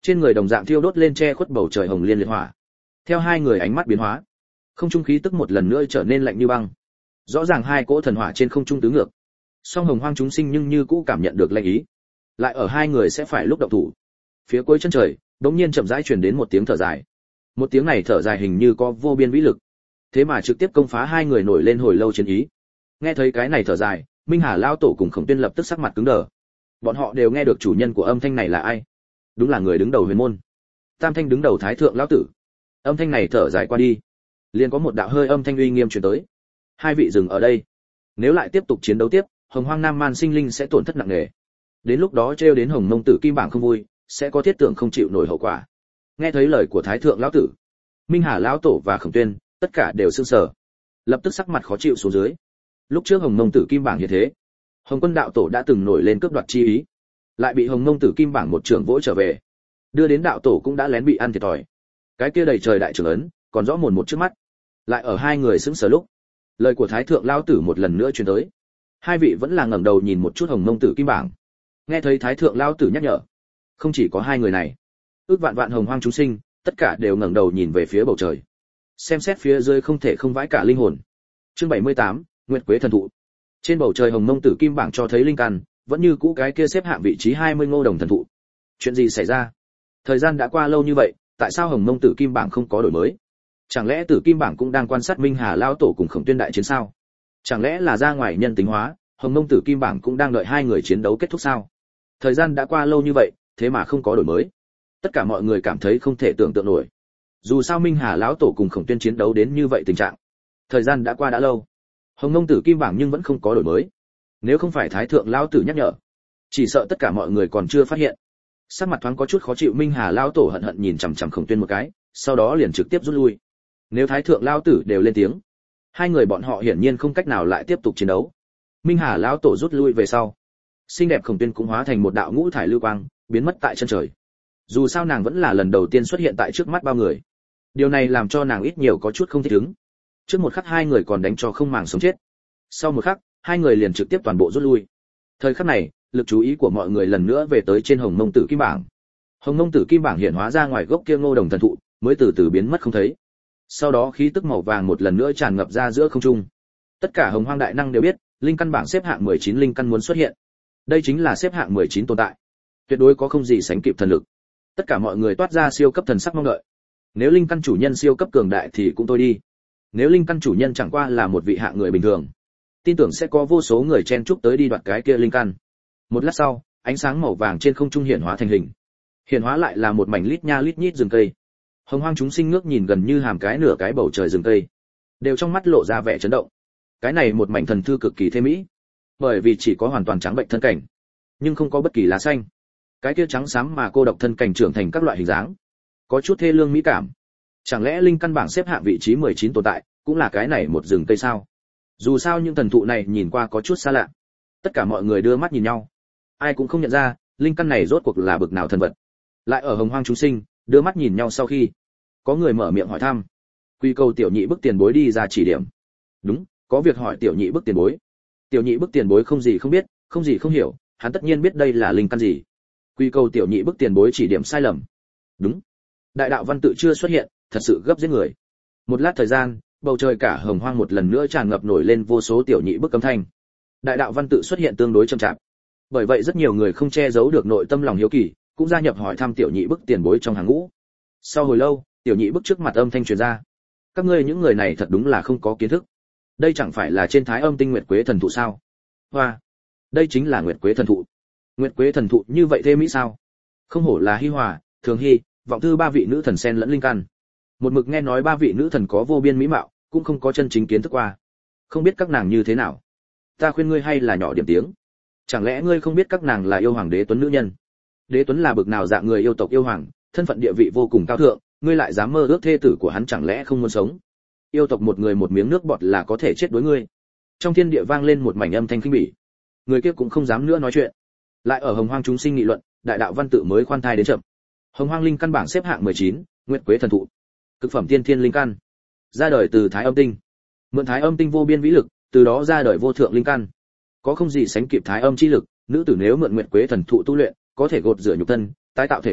Trên người đồng dạng thiêu đốt lên che khuất bầu trời hồng liên liệt hỏa. Theo hai người ánh mắt biến hóa, không trung khí tức một lần nữa trở nên lạnh như băng. Rõ ràng hai cỗ thần hỏa trên không trung tứ ngược. Song Hồng Hoang chúng sinh nhưng như cũ cảm nhận được lệnh ý. Lại ở hai người sẽ phải lúc động thủ. Phía cuối chân trời, đột nhiên chậm rãi truyền đến một tiếng thở dài. Một tiếng này thở dài hình như có vô biên vĩ lực. Thế mà trực tiếp công phá hai người nổi lên hồi lâu chiến ý. Nghe thấy cái này thở dài, Minh Hà lão tổ cùng Khổng Tuyên lập tức sắc mặt cứng đờ. Bọn họ đều nghe được chủ nhân của âm thanh này là ai. Đúng là người đứng đầu huyền môn. Tam Thanh đứng đầu Thái thượng lão tử. Âm thanh này thở dài qua đi, liền có một đạo hơi âm thanh uy nghiêm truyền tới. Hai vị dừng ở đây. Nếu lại tiếp tục chiến đấu tiếp, Hồng Hoang Nam Man sinh linh sẽ tổn thất nặng nề. Đến lúc đó trêu đến Hồng Mông Tử Kim bảng không vui, sẽ có thiết tưởng không chịu nổi hậu quả. Nghe thấy lời của Thái thượng lão tử, Minh Hà lão tổ và Khổng Tuyên, tất cả đều sững sờ, lập tức sắc mặt khó chịu xuống dưới. Lúc trước Hồng Mông Tử Kim bảng như thế, Hồng Quân đạo tổ đã từng nổi lên cướp đoạt chi ý, lại bị Hồng Mông Tử Kim bảng một trưởng vỗ trở về, đưa đến đạo tổ cũng đã lén bị ăn thiệt thòi. Cái kia đầy trời đại trưởng ấn, còn rõ mồn một trước mắt. Lại ở hai người sững sờ lúc, lời của Thái thượng lão tử một lần nữa truyền tới. Hai vị vẫn là ngẩng đầu nhìn một chút Hồng Mông Tử Kim bảng. Nghe thấy Thái thượng lão tử nhắc nhở, không chỉ có hai người này, ước vạn vạn hồng hoang chúng sinh, tất cả đều ngẩng đầu nhìn về phía bầu trời. Xem xét phía dưới không thể không vãi cả linh hồn. Chương 78, Nguyệt Quế thần thụ. Trên bầu trời Hồng Mông Tử Kim bảng cho thấy linh căn, vẫn như cũ cái kia xếp hạng vị trí 20 Ngô Đồng thần thụ. Chuyện gì xảy ra? Thời gian đã qua lâu như vậy, tại sao Hồng Mông Tử Kim bảng không có đổi mới? Chẳng lẽ Tử Kim bảng cũng đang quan sát Minh Hà lão tổ cùng Khổng Tuyên đại chiến sao? Chẳng lẽ là ra ngoài nhân tính hóa, Hồng Mông Tử Kim bảng cũng đang đợi hai người chiến đấu kết thúc sao? Thời gian đã qua lâu như vậy, thế mà không có đổi mới. Tất cả mọi người cảm thấy không thể tưởng tượng nổi. Dù sao Minh Hà lão tổ cùng Khổng Tuyên chiến đấu đến như vậy tình trạng, thời gian đã qua đã lâu, Hồng Mông Tử Kim bảng nhưng vẫn không có đổi mới. Nếu không phải Thái thượng lão tử nhắc nhở, chỉ sợ tất cả mọi người còn chưa phát hiện. Sắc mặt thoáng có chút khó chịu, Minh Hà lão tổ hận hận nhìn chằm chằm Khổng Tuyên một cái, sau đó liền trực tiếp rút lui. Nếu Thái thượng lão tử đều lên tiếng, hai người bọn họ hiển nhiên không cách nào lại tiếp tục chiến đấu. Minh Hà lão tổ rút lui về sau, xinh đẹp Khổng Tuyên cũng hóa thành một đạo ngũ thải lưu quang, biến mất tại chân trời. Dù sao nàng vẫn là lần đầu tiên xuất hiện tại trước mắt bao người, điều này làm cho nàng ít nhiều có chút không thích ứng. Trước một khắc hai người còn đánh cho không màng sống chết, sau một khắc hai người liền trực tiếp toàn bộ rút lui. Thời khắc này, lực chú ý của mọi người lần nữa về tới trên Hồng Mông Tử Kim bảng. Hồng Mông Tử Kim bảng hiện hóa ra ngoài gốc kia Ngô Đồng thần thụ, mới từ từ biến mất không thấy. Sau đó khí tức màu vàng một lần nữa tràn ngập ra giữa không trung. Tất cả Hồng Hoang đại năng đều biết, linh căn bảng xếp hạng 19 linh căn muốn xuất hiện. Đây chính là xếp hạng 19 tồn tại, tuyệt đối có không gì sánh kịp thần lực. Tất cả mọi người toát ra siêu cấp thần sắc mong đợi. Nếu linh căn chủ nhân siêu cấp cường đại thì cũng thôi đi. Nếu linh căn chủ nhân chẳng qua là một vị hạng người bình thường, tin tưởng sẽ có vô số người chen chúc tới đi đoạt cái kia linh căn. Một lát sau, ánh sáng màu vàng trên không trung hiện hóa thành hình. Hiện hóa lại là một mảnh lít nha lít nhít rừng cây. Hồng Hoang chúng sinh ngước nhìn gần như hàm cái nửa cái bầu trời rừng cây, đều trong mắt lộ ra vẻ chấn động. Cái này một mảnh thần thư cực kỳ thê mỹ, bởi vì chỉ có hoàn toàn trắng bệnh thân cảnh, nhưng không có bất kỳ lá xanh. Cái kia trắng xám mà cô độc thân cảnh trưởng thành các loại hình dáng, có chút thê lương mỹ cảm. Chẳng lẽ linh căn bảng xếp hạng vị trí 19 tồn tại, cũng là cái này một rừng cây sao? Dù sao những thần thụ này nhìn qua có chút xa lạ. Tất cả mọi người đưa mắt nhìn nhau, ai cũng không nhận ra linh căn này rốt cuộc là bực nào thần vật. Lại ở Hồng Hoang chúng sinh đưa mắt nhìn nhau sau khi, có người mở miệng hỏi thăm. Quy cầu tiểu nhị bức tiền bối đi ra chỉ điểm. Đúng, có việc hỏi tiểu nhị bức tiền bối. Tiểu nhị bức tiền bối không gì không biết, không gì không hiểu, hắn tất nhiên biết đây là linh căn gì. Quy cầu tiểu nhị bức tiền bối chỉ điểm sai lầm. Đúng, đại đạo văn tự chưa xuất hiện, thật sự gấp giết người. Một lát thời gian, bầu trời cả Hồng Hoang một lần nữa tràn ngập nổi lên vô số tiểu nhị bức âm thanh. Đại đạo văn tự xuất hiện tương đối chậm chạp, bởi vậy rất nhiều người không che giấu được nội tâm lòng hiếu kỳ, cũng gia nhập hỏi thăm tiểu nhị bức tiền bối trong hàng ngũ. Sau hồi lâu, tiểu nhị bức trước mặt âm thanh truyền ra. Các ngươi những người này thật đúng là không có kiến thức. Đây chẳng phải là trên Thái Âm Tinh Nguyệt Quế thần thụ sao? Hoa, đây chính là Nguyệt Quế thần thụ. Nguyệt Quế thần thụ như vậy thê mỹ sao? Không hổ là Hi Hòa, Thường Hy, Vọng Thư ba vị nữ thần sen lẫn linh căn. Một mực nghe nói ba vị nữ thần có vô biên mỹ mạo, cũng không có chân chính kiến thức qua. Không biết các nàng như thế nào. Ta khuyên ngươi hay là nhỏ điểm tiếng. Chẳng lẽ ngươi không biết các nàng là yêu hoàng Đế Tuấn nữ nhân? Đế Tuấn là bực nào dạng người yêu tộc yêu hoàng, thân phận địa vị vô cùng cao thượng, ngươi lại dám mơ ước thê tử của hắn, chẳng lẽ không muốn sống? Yêu tộc một người một miếng nước bọt là có thể chết đối ngươi. Trong thiên địa vang lên một mảnh âm thanh khinh bỉ. Người kia cũng không dám nữa nói chuyện. Lại ở Hồng Hoang chúng sinh nghị luận, đại đạo văn tự mới khoan thai đến chậm. Hồng Hoang linh căn bảng xếp hạng 19, Nguyệt Quế thần thụ. Cực phẩm tiên thiên linh căn. Ra đời từ Thái Âm Tinh. Mượn Thái Âm Tinh vô biên vĩ lực, từ đó ra đời vô thượng linh căn. Có không gì sánh kịp Thái Âm chi lực, nữ tử nếu mượn Nguyệt Quế thần thụ tu luyện, có thể gột rửa nhục thân, tái tạo thể phách,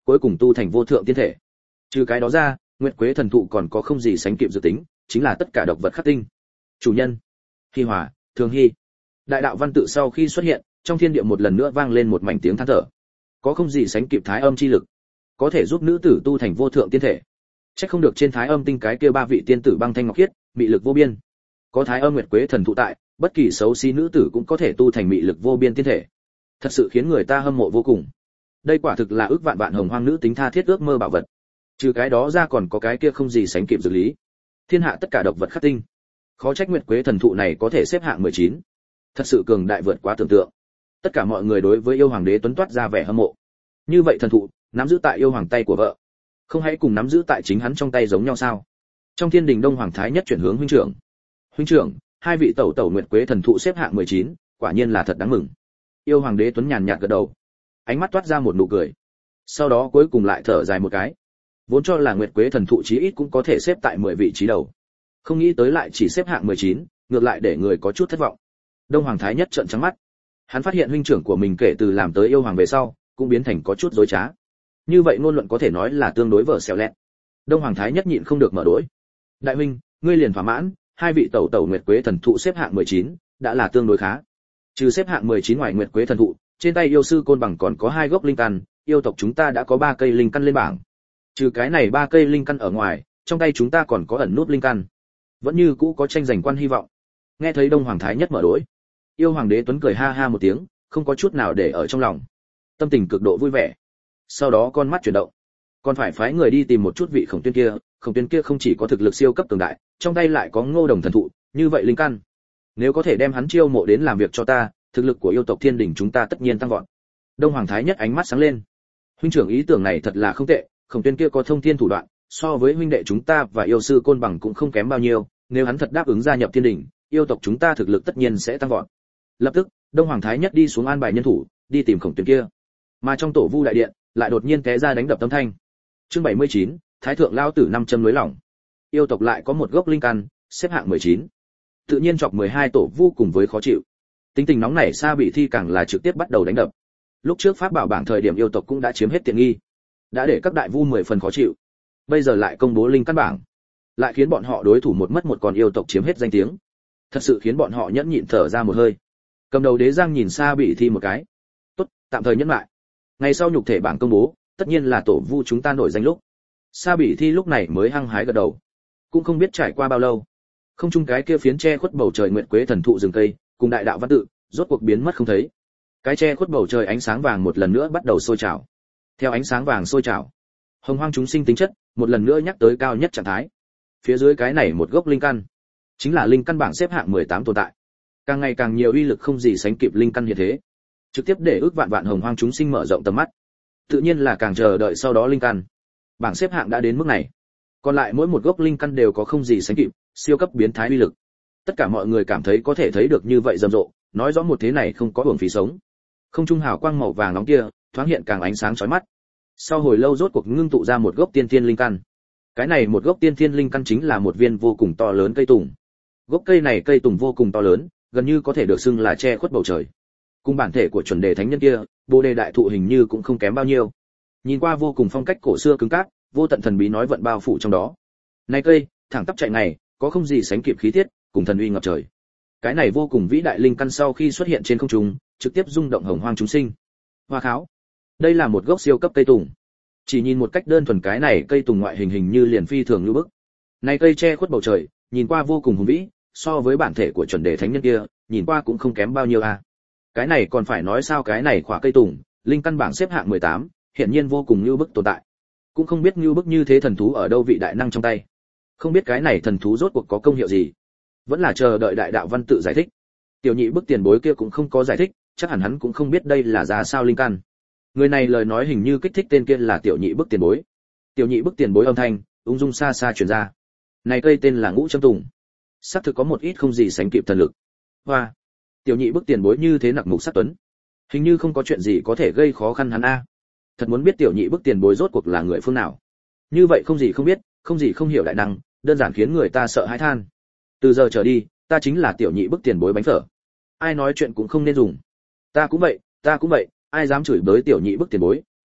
cuối cùng tu thành vô thượng tiên thể. Trừ cái đó ra, Nguyệt Quế thần thụ còn có không gì sánh kịp dự tính, chính là tất cả độc vật khắc tinh. Chủ nhân, Hi Hòa, Thường Hy. Đại đạo văn tự sau khi xuất hiện, trong thiên địa một lần nữa vang lên một mảnh tiếng than thở. Có không gì sánh kịp thái âm chi lực, có thể giúp nữ tử tu thành vô thượng tiên thể. Chắc không được trên thái âm tinh cái kia ba vị tiên tử băng thanh ngọc khiết, mị lực vô biên. Có thái âm Nguyệt Quế thần thụ tại, bất kỳ xấu xí nữ tử cũng có thể tu thành mị lực vô biên tiên thể. Thật sự khiến người ta hâm mộ vô cùng. Đây quả thực là ước vạn vạn hồng hoang nữ tính tha thiết ước mơ bảo vật. Trừ cái đó ra còn có cái kia không gì sánh kịp dược lý. Thiên hạ tất cả độc vật khắc tinh. Khó trách Nguyệt Quế thần thụ này có thể xếp hạng 19. Thật sự cường đại vượt quá tưởng tượng. Tất cả mọi người đối với yêu hoàng đế tuấn toát ra vẻ hâm mộ. Như vậy thần thụ, nắm giữ tại yêu hoàng tay của vợ, không hãy cùng nắm giữ tại chính hắn trong tay giống nhau sao? Trong thiên đình Đông Hoàng thái nhất chuyển hướng huynh trưởng. Huynh trưởng, hai vị tẩu tẩu Nguyệt Quế thần thụ xếp hạng 19, quả nhiên là thật đáng mừng. Yêu hoàng đế tuấn nhàn nhạt gật đầu, ánh mắt toát ra một nụ cười. Sau đó cuối cùng lại thở dài một cái. Vốn cho là Nguyệt Quế thần thụ chí ít cũng có thể xếp tại 10 vị trí đầu. Không nghĩ tới lại chỉ xếp hạng 19, ngược lại để người có chút thất vọng. Đông Hoàng thái nhất trợn trắng mắt. Hắn phát hiện huynh trưởng của mình kể từ làm tới yêu hoàng về sau, cũng biến thành có chút dối trá. Như vậy ngôn luận có thể nói là tương đối vở xẻo lẹt. Đông Hoàng thái nhất nhịn không được mở đối. Đại huynh, ngươi liền thỏa mãn, hai vị tẩu tẩu Nguyệt Quế thần thụ xếp hạng 19, đã là tương đối khá. Trừ xếp hạng 19 ngoài Nguyệt Quế thần thụ, trên tay yêu sư côn bằng còn có 2 gốc linh căn, yêu tộc chúng ta đã có 3 cây linh căn lên bảng. Trừ cái này 3 cây linh căn ở ngoài, trong tay chúng ta còn có ẩn nút linh căn. Vẫn như cũ có tranh giành quan hy vọng. Nghe thấy Đông Hoàng thái nhất mở đối, yêu hoàng đế tuấn cười ha ha một tiếng, không có chút nào để ở trong lòng, tâm tình cực độ vui vẻ. Sau đó con mắt chuyển động, còn phải phái người đi tìm một chút vị Khổng Tuyên kia. Khổng Tuyên kia không chỉ có thực lực siêu cấp cường đại, trong tay lại có Ngô Đồng thần thụ, như vậy linh căn, nếu có thể đem hắn chiêu mộ đến làm việc cho ta, thực lực của yêu tộc thiên đình chúng ta tất nhiên tăng vọt. Đông Hoàng thái nhất ánh mắt sáng lên. Huynh trưởng ý tưởng này thật là không tệ, Khổng Tuyên kia có thông thiên thủ đoạn, so với huynh đệ chúng ta và yêu sư côn bằng cũng không kém bao nhiêu, nếu hắn thật đáp ứng gia nhập thiên đình, yêu tộc chúng ta thực lực tất nhiên sẽ tăng vọt. Lập tức, Đông Hoàng thái nhất đi xuống an bài nhân thủ, đi tìm Khổng Tuyên kia. Mà trong tổ vu đại điện, lại đột nhiên té ra đánh đập tâm thanh. Chương 79, Thái thượng lao tử 5 châm lưới lỏng. Yêu tộc lại có một gốc linh căn, xếp hạng 19. Tự nhiên chọc 12 tổ vu cùng với khó chịu. Tính tình nóng nảy Sa Bị Thi càng là trực tiếp bắt đầu đánh đập. Lúc trước pháp bảo bảng thời điểm yêu tộc cũng đã chiếm hết tiện nghi, đã để các đại vu 10 phần khó chịu. Bây giờ lại công bố linh căn bảng, lại khiến bọn họ đối thủ một mất một còn yêu tộc chiếm hết danh tiếng. Thật sự khiến bọn họ nhẫn nhịn thở ra một hơi. Cầm đầu Đế Giang nhìn Sa Bị Thi một cái. Tốt, tạm thời nhẫn lại. Ngày sau nhục thể bảng công bố, tất nhiên là tổ vu chúng ta nổi danh lúc. Sa Bị Thi lúc này mới hăng hái gật đầu. Cũng không biết trải qua bao lâu, không trung cái kia phiến che khuất bầu trời Nguyệt Quế thần thụ rừng cây, cùng đại đạo văn tự, rốt cuộc biến mất không thấy. Cái che khuất bầu trời ánh sáng vàng một lần nữa bắt đầu sôi trào. Theo ánh sáng vàng sôi trào, hồng hoang chúng sinh tính chất, một lần nữa nhắc tới cao nhất trạng thái. Phía dưới cái này một gốc linh căn, chính là linh căn bảng xếp hạng 18 tồn tại. Càng ngày càng nhiều uy lực không gì sánh kịp linh căn hiện thế, trực tiếp để ước vạn vạn hồng hoang chúng sinh mở rộng tầm mắt. Tự nhiên là càng chờ đợi sau đó linh căn. Bảng xếp hạng đã đến mức này. Còn lại mỗi một gốc linh căn đều có không gì sánh kịp, siêu cấp biến thái uy lực. Tất cả mọi người cảm thấy có thể thấy được như vậy rầm rộ, nói rõ một thế này không có hưởng phí sống. Không trung hào quang màu vàng nóng kia, thoáng hiện càng ánh sáng chói mắt. Sau hồi lâu rốt cuộc ngưng tụ ra một gốc tiên thiên linh căn. Cái này một gốc tiên thiên linh căn chính là một viên vô cùng to lớn cây tùng. Gốc cây này cây tùng vô cùng to lớn, gần như có thể được xưng là che khuất bầu trời. Cùng bản thể của chuẩn đề thánh nhân kia, Bồ đề đại thụ hình như cũng không kém bao nhiêu. Nhìn qua vô cùng phong cách cổ xưa cứng cáp, vô tận thần bí nói vận bao phủ trong đó. Này cây, thẳng tắp chạy này, có không gì sánh kịp khí tiết, cùng thần uy ngập trời. Cái này vô cùng vĩ đại linh căn sau khi xuất hiện trên không trung, trực tiếp rung động hồng hoang chúng sinh. Hoa kháo, đây là một gốc siêu cấp cây tùng. Chỉ nhìn một cách đơn thuần cái này cây tùng ngoại hình như liền phi thường như bức. Này cây che khuất bầu trời, nhìn qua vô cùng hùng vĩ, so với bản thể của chuẩn đề thánh nhân kia, nhìn qua cũng không kém bao nhiêu a. Cái này còn phải nói sao, cái này khỏa cây tùng, linh căn bảng xếp hạng 18, hiện nhiên vô cùng như bức tồn tại. Cũng không biết như bức như thế thần thú ở đâu vị đại năng trong tay. Không biết cái này thần thú rốt cuộc có công hiệu gì, vẫn là chờ đợi đại đạo văn tự giải thích. Tiểu nhị bức tiền bối kia cũng không có giải thích, chắc hẳn hắn cũng không biết đây là ra sao linh căn. Người này lời nói hình như kích thích tên kia là tiểu nhị bức tiền bối. Tiểu nhị bức tiền bối âm thanh ung dung xa xa truyền ra. Này cây tên là Ngũ Châm Tùng, xác thực có một ít không gì sánh kịp thần lực. Hoa, tiểu nhị bức tiền bối như thế nặc mục sắc tuấn, hình như không có chuyện gì có thể gây khó khăn hắn a. Thật muốn biết tiểu nhị bức tiền bối rốt cuộc là người phương nào. Như vậy không gì không biết, không gì không hiểu đại năng, đơn giản khiến người ta sợ hãi than. Từ giờ trở đi, ta chính là tiểu nhị bức tiền bối bánh phở. Ai nói chuyện cũng không nên dùng. Ta cũng vậy, ai dám chửi bới tiểu nhị bức tiền bối,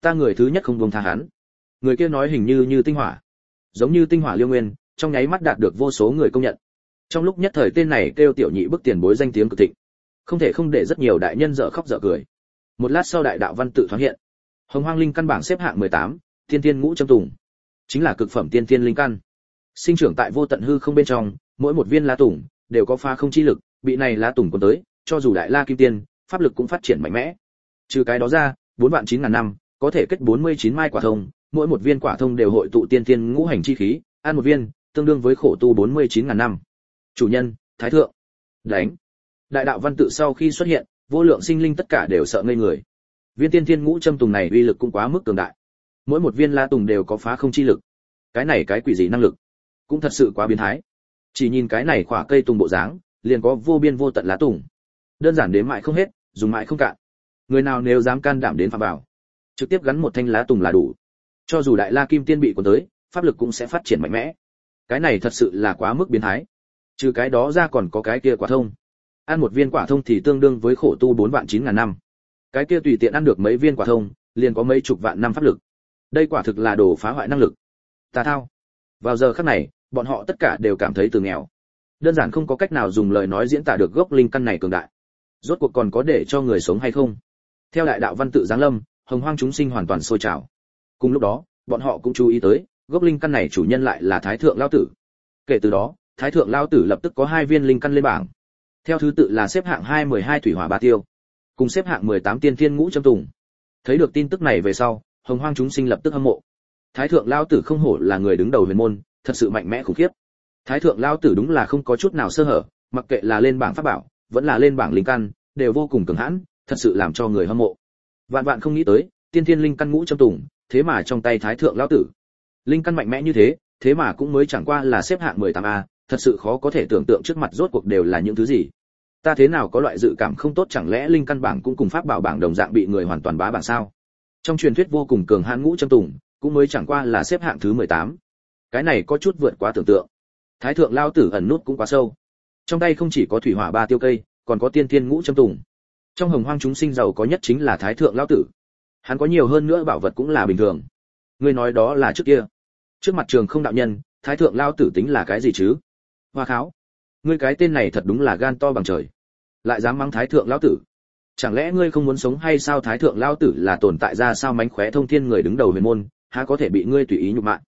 ta người thứ nhất không buông tha hắn. Người kia nói hình như tinh hỏa, giống như tinh hỏa liêu nguyên, trong nháy mắt đạt được vô số người công nhận. Trong lúc nhất thời tên này kêu tiểu nhị bức tiền bối danh tiếng cực thịnh, không thể không để rất nhiều đại nhân dở khóc dở cười. Một lát sau đại đạo văn tự thoáng hiện, hồng hoang linh căn bảng xếp hạng 18, tiên tiên ngũ châm tùng, chính là cực phẩm tiên tiên linh căn, sinh trưởng tại vô tận hư không bên trong, mỗi một viên lá tùng đều có phá không chi lực, bị này lá tùng cuốn tới, cho dù đại la kim tiên, pháp lực cũng phát triển mạnh mẽ. Trừ cái đó ra, 4.9.000 năm, có thể kết 49 mai quả thông, mỗi một viên quả thông đều hội tụ tiên tiên ngũ hành chi khí, ăn một viên, tương đương với khổ tu 49.000 năm. Chủ nhân, thái thượng. Đánh. Đại đạo văn tự sau khi xuất hiện, vô lượng sinh linh tất cả đều sợ ngây người. Viên tiên tiên ngũ châm tùng này uy lực cũng quá mức cường đại. Mỗi một viên lá tùng đều có phá không chi lực. Cái này cái quỷ gì năng lực? Cũng thật sự quá biến thái. Chỉ nhìn cái này quả cây tùng bộ dáng, liền có vô biên vô tận lá tùng. Đơn giản đếm mãi không hết, dùng mãi không cạn. Người nào nếu dám can đảm đến phạm vào, trực tiếp gắn một thanh lá tùng là đủ. Cho dù đại la kim tiên bị cuốn tới, pháp lực cũng sẽ phát triển mạnh mẽ. Cái này thật sự là quá mức biến thái. Trừ cái đó ra còn có cái kia quả thông. Ăn một viên quả thông thì tương đương với khổ tu 4.9.000 năm. Cái kia tùy tiện ăn được mấy viên quả thông, liền có mấy chục vạn năm pháp lực. Đây quả thực là đồ phá hoại năng lực. Ta thao. Vào giờ khắc này, bọn họ tất cả đều cảm thấy từ nghèo. Đơn giản không có cách nào dùng lời nói diễn tả được gốc linh căn này cường đại. Rốt cuộc còn có để cho người sống hay không? Theo đại đạo văn tự giáng lâm, hồng hoang chúng sinh hoàn toàn sôi trào. Cùng lúc đó, bọn họ cũng chú ý tới, gốc linh căn này chủ nhân lại là Thái thượng lão tử. Kể từ đó, Thái thượng lão tử lập tức có 2 viên linh căn lên bảng. Theo thứ tự là xếp hạng 212 thủy hỏa ba tiêu, cùng xếp hạng 18 tiên thiên ngũ châm tùng. Thấy được tin tức này về sau, hồng hoang chúng sinh lập tức hâm mộ. Thái thượng lão tử không hổ là người đứng đầu huyền môn, thật sự mạnh mẽ khủng khiếp. Thái thượng lão tử đúng là không có chút nào sơ hở, mặc kệ là lên bảng pháp bảo, vẫn là lên bảng linh căn, đều vô cùng cường hãn, thật sự làm cho người hâm mộ. Vạn vạn không nghĩ tới, tiên thiên linh căn ngũ châm tùng, thế mà trong tay Thái thượng lão tử. Linh căn mạnh mẽ như thế, thế mà cũng mới chẳng qua là xếp hạng 18A, thật sự khó có thể tưởng tượng trước mặt rốt cuộc đều là những thứ gì. Ta thế nào có loại dự cảm không tốt, chẳng lẽ linh căn bảng cũng cùng pháp bảo bảng đồng dạng bị người hoàn toàn bá bảng sao? Trong truyền thuyết vô cùng cường hãn ngũ châm tùng, cũng mới chẳng qua là xếp hạng thứ 18. Cái này có chút vượt quá tưởng tượng. Thái thượng lão tử ẩn nút cũng quá sâu. Trong tay không chỉ có thủy hỏa ba tiêu cây, còn có tiên thiên ngũ châm tùng. Trong hồng hoang chúng sinh giàu có nhất chính là Thái thượng lão tử. Hắn có nhiều hơn nữa bảo vật cũng là bình thường. Ngươi nói đó là trước kia. Trước mặt trường không đạo nhân, Thái thượng lão tử tính là cái gì chứ? Hoa kháo, ngươi cái tên này thật đúng là gan to bằng trời, lại dám mắng Thái thượng lão tử. Chẳng lẽ ngươi không muốn sống hay sao? Thái thượng lão tử là tồn tại ra sao mánh khóe thông thiên người đứng đầu huyền môn, há có thể bị ngươi tùy ý nhục mạ?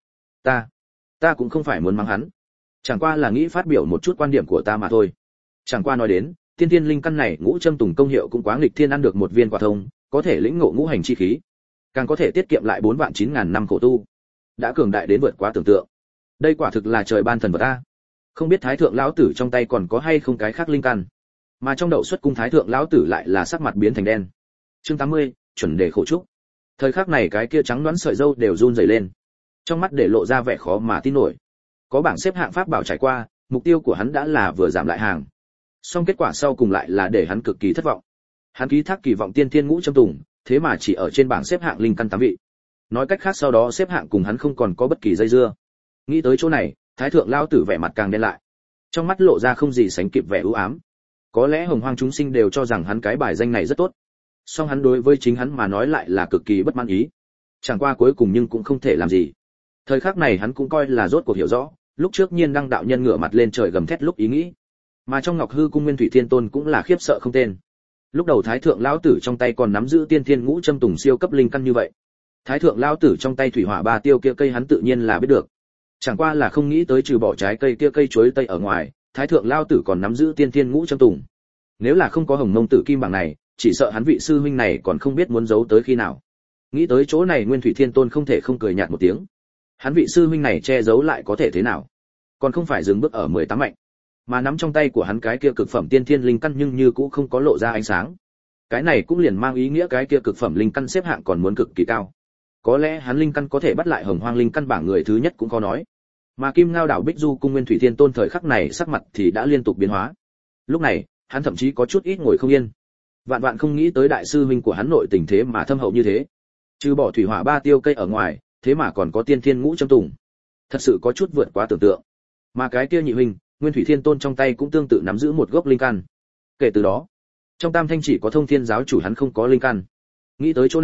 Ta cũng không phải muốn mắng hắn, chẳng qua là nghĩ phát biểu một chút quan điểm của ta mà thôi. Chẳng qua nói đến, tiên thiên linh căn này ngũ châm tùng công hiệu cũng quá nghịch thiên, ăn được một viên quả thông, có thể lĩnh ngộ ngũ hành chi khí, càng có thể tiết kiệm lại 4.9.000 năm khổ tu, đã cường đại đến vượt quá tưởng tượng. Đây quả thực là trời ban thần vật ta. Không biết Thái thượng lão tử trong tay còn có hay không cái khác linh căn. Mà trong đậu xuất cung Thái thượng lão tử lại là sắc mặt biến thành đen. Chương 80, chuẩn đề khổ trúc. Thời khắc này cái kia trắng đoán sợi râu đều run rẩy lên, trong mắt để lộ ra vẻ khó mà tin nổi. Có bảng xếp hạng pháp bảo trải qua, mục tiêu của hắn đã là vừa giảm lại hàng, song kết quả sau cùng lại là để hắn cực kỳ thất vọng. Hắn ký thác kỳ vọng tiên thiên ngũ châm tùng, thế mà chỉ ở trên bảng xếp hạng linh căn 8 vị. Nói cách khác sau đó xếp hạng cùng hắn không còn có bất kỳ dây dưa. Nghĩ tới chỗ này, Thái thượng lão tử vẻ mặt càng đen lại, trong mắt lộ ra không gì sánh kịp vẻ u ám. Có lẽ hồng hoang chúng sinh đều cho rằng hắn cái bài danh này rất tốt, song hắn đối với chính hắn mà nói lại là cực kỳ bất mãn ý. Chẳng qua cuối cùng nhưng cũng không thể làm gì. Thời khắc này hắn cũng coi là rốt cuộc hiểu rõ, lúc trước Nhiên Đăng đạo nhân ngửa mặt lên trời gầm thét lúc ý nghĩ, mà trong Ngọc Hư cung Nguyên Thủy Thiên Tôn cũng là khiếp sợ không tên. Lúc đầu Thái thượng lão tử trong tay còn nắm giữ tiên thiên ngũ châm tùng siêu cấp linh căn như vậy, Thái thượng lão tử trong tay thủy hỏa ba tiêu kia cây hắn tự nhiên là biết được. Chẳng qua là không nghĩ tới trừ bỏ trái cây kia cây chuối tây ở ngoài, Thái thượng lão tử còn nắm giữ tiên thiên ngũ châm tùng. Nếu là không có Hồng Mông Tử Kim bảng này, chỉ sợ hắn vị sư huynh này còn không biết muốn giấu tới khi nào. Nghĩ tới chỗ này Nguyên Thủy Thiên Tôn không thể không cười nhạt một tiếng. Hắn vị sư huynh này che giấu lại có thể thế nào? Còn không phải dừng bước ở 18 mạnh, mà nắm trong tay của hắn cái kia cực phẩm tiên thiên linh căn nhưng như cũng không có lộ ra ánh sáng. Cái này cũng liền mang ý nghĩa cái kia cực phẩm linh căn xếp hạng còn muốn cực kỳ cao. Có lẽ hắn linh căn có thể bắt lại Hồng Hoang linh căn bảng người thứ nhất cũng có nói. Mà Kim Ngao đảo Bích Du cung Nguyên Thủy Thiên Tôn thời khắc này sắc mặt thì đã liên tục biến hóa. Lúc này, hắn thậm chí có chút ít ngồi không yên. Vạn vạn không nghĩ tới đại sư huynh của hắn nội tình thế mà thâm hậu như thế. Trừ bỏ thủy hỏa ba tiêu cây ở ngoài, thế mà còn có tiên thiên ngũ châm tùng. Thật sự có chút vượt quá tưởng tượng. Mà cái kia nhị huynh, Nguyên Thủy Thiên Tôn trong tay cũng tương tự nắm giữ một gốc linh căn. Kể từ đó, trong Tam Thanh chỉ có Thông Thiên giáo chủ hắn không có linh căn. Nghĩ tới chỗ này,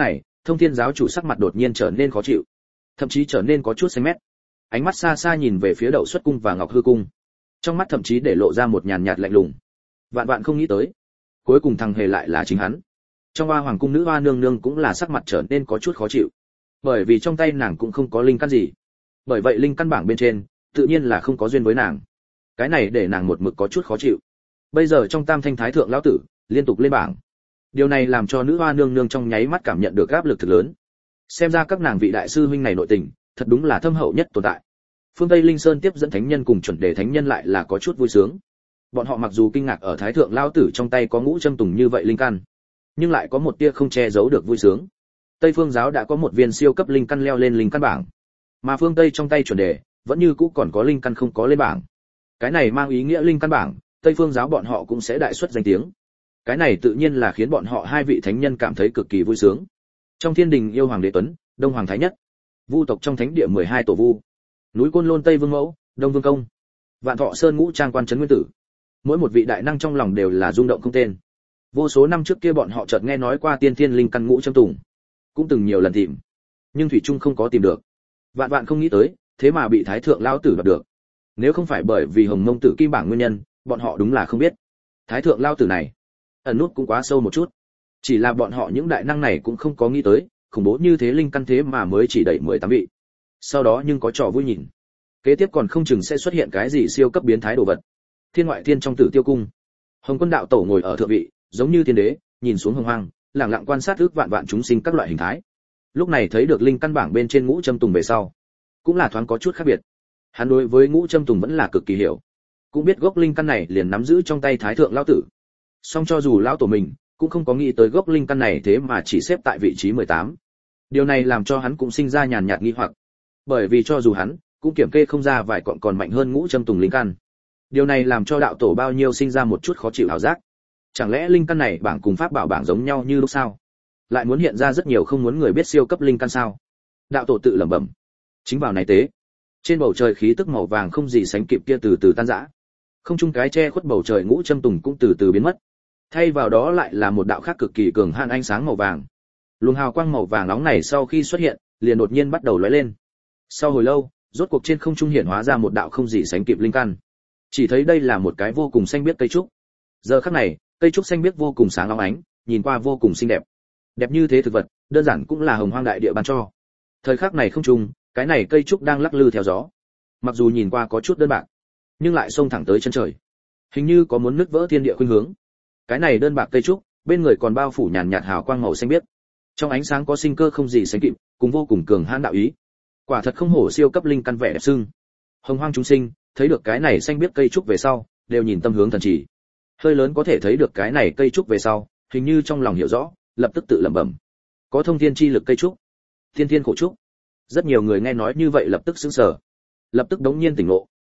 Thông Thiên giáo chủ sắc mặt đột nhiên trở nên khó chịu, thậm chí trở nên có chút xanh mét. Ánh mắt xa xa nhìn về phía Đậu Xuất cung và Ngọc Hư cung, trong mắt thậm chí để lộ ra một nhàn nhạt lạnh lùng. Vạn vạn không nghĩ tới, cuối cùng thằng hề lại là chính hắn. Trong Hoa Hoàng cung nữ hoa nương nương cũng là sắc mặt trở nên có chút khó chịu, bởi vì trong tay nàng cũng không có linh căn gì. Bởi vậy linh căn bảng bên trên tự nhiên là không có duyên với nàng. Cái này để nàng một mực có chút khó chịu. Bây giờ trong Tam Thanh Thái thượng lão tử liên tục lên bảng, điều này làm cho nữ hoa nương nương trong nháy mắt cảm nhận được áp lực thực lớn. Xem ra các nàng vị đại sư huynh này nội tình thật đúng là thâm hậu nhất tồn tại. Phương Tây Linh Sơn tiếp dẫn thánh nhân cùng chuẩn đề thánh nhân lại là có chút vui sướng. Bọn họ mặc dù kinh ngạc ở Thái thượng lão tử trong tay có ngũ châm tùng như vậy linh căn, nhưng lại có một tia không che giấu được vui sướng. Tây Phương giáo đã có một viên siêu cấp linh căn leo lên linh căn bảng, mà phương Tây trong tay chuẩn đề vẫn như cũ còn có linh căn không có lên bảng. Cái này mang ý nghĩa linh căn bảng, Tây Phương giáo bọn họ cũng sẽ đại xuất danh tiếng. Cái này tự nhiên là khiến bọn họ hai vị thánh nhân cảm thấy cực kỳ vui sướng. Trong thiên đình yêu hoàng đế tuấn, đông hoàng thái nhất, vu tộc trong thánh địa 12 tổ vu, núi Côn Lôn Tây Vương Mẫu, Đông Vương Công, Vạn Thọ Sơn ngũ trang quan trấn nguyên tử, mỗi một vị đại năng trong lòng đều là rung động không tên. Vô số năm trước kia bọn họ chợt nghe nói qua tiên thiên linh căn ngũ châm tùng, cũng từng nhiều lần tìm, nhưng thủy chung không có tìm được. Vạn vạn không nghĩ tới, thế mà bị Thái thượng lão tử đoạt được. Nếu không phải bởi vì Hồng Mông Tử Kim bảng nguyên nhân, bọn họ đúng là không biết. Thái thượng lão tử này, ẩn nút cũng quá sâu một chút. Chỉ là bọn họ những đại năng này cũng không có nghĩ tới, khủng bố như thế linh căn thế mà mới chỉ đẩy 18 vị. Sau đó nhưng có trò vui nhìn. Kế tiếp còn không chừng sẽ xuất hiện cái gì siêu cấp biến thái đồ vật. Thiên ngoại thiên trong Tử Tiêu cung, Hồng Quân đạo tổ ngồi ở thượng vị, giống như tiên đế, nhìn xuống hồng hoang, lặng lặng quan sát ước vạn vạn chúng sinh các loại hình thái. Lúc này thấy được linh căn bảng bên trên ngũ châm tùng về sau, cũng là thoáng có chút khác biệt. Hắn đối với ngũ châm tùng vẫn là cực kỳ hiểu, cũng biết gốc linh căn này liền nắm giữ trong tay Thái thượng lão tử. Song cho dù lão tổ mình cũng không có nghĩ tới gốc linh căn này thế mà chỉ xếp tại vị trí 18. Điều này làm cho hắn cũng sinh ra nhàn nhạt nghi hoặc, bởi vì cho dù hắn cũng kiểm kê không ra vài còn mạnh hơn ngũ châm tùng linh căn. Điều này làm cho đạo tổ bao nhiêu sinh ra một chút khó chịu ảo giác. Chẳng lẽ linh căn này bảng cùng pháp bảo bảng giống nhau như lúc sao? Lại muốn hiện ra rất nhiều không muốn người biết siêu cấp linh căn sao? Đạo tổ tự lẩm bẩm. Chính vào này tế, trên bầu trời khí tức màu vàng không gì sánh kịp kia từ từ tan rã. Không trung cái che khuất bầu trời ngũ châm tùng cũng từ từ biến mất. Thay vào đó lại là một đạo khác cực kỳ cường hàn ánh sáng màu vàng. Luồng hào quang màu vàng nóng này sau khi xuất hiện, liền đột nhiên bắt đầu lóe lên. Sau hồi lâu, rốt cuộc trên không trung hiện hóa ra một đạo không gì sánh kịp linh căn. Chỉ thấy đây là một cái vô cùng xanh biếc cây trúc. Giờ khắc này, cây trúc xanh biếc vô cùng sáng óng ánh, nhìn qua vô cùng xinh đẹp. Đẹp như thế thực vật, đơn giản cũng là hồng hoang đại địa ban cho. Thời khắc này không trung, cái này cây trúc đang lắc lư theo gió. Mặc dù nhìn qua có chút đơn bạc, nhưng lại xông thẳng tới chân trời. Hình như có muốn nứt vỡ thiên địa khuynh hướng. Cái này đơn bạc cây trúc, bên người còn bao phủ nhàn nhạt hào quang màu xanh biếc. Trong ánh sáng có sinh cơ không gì sánh kịp, cùng vô cùng cường hãn đạo ý. Quả thật không hổ siêu cấp linh căn vẻ đẹp sưng. Hồng hoang chúng sinh, thấy được cái này xanh biếc cây trúc về sau, đều nhìn tâm hướng thần chỉ. Hơi lớn có thể thấy được cái này cây trúc về sau, hình như trong lòng hiểu rõ, lập tức tự lẩm bẩm. Có thông thiên chi lực cây trúc, thiên thiên khổ trúc. Rất nhiều người nghe nói như vậy lập tức sững sờ, lập tức đống nhiên tỉnh ngộ.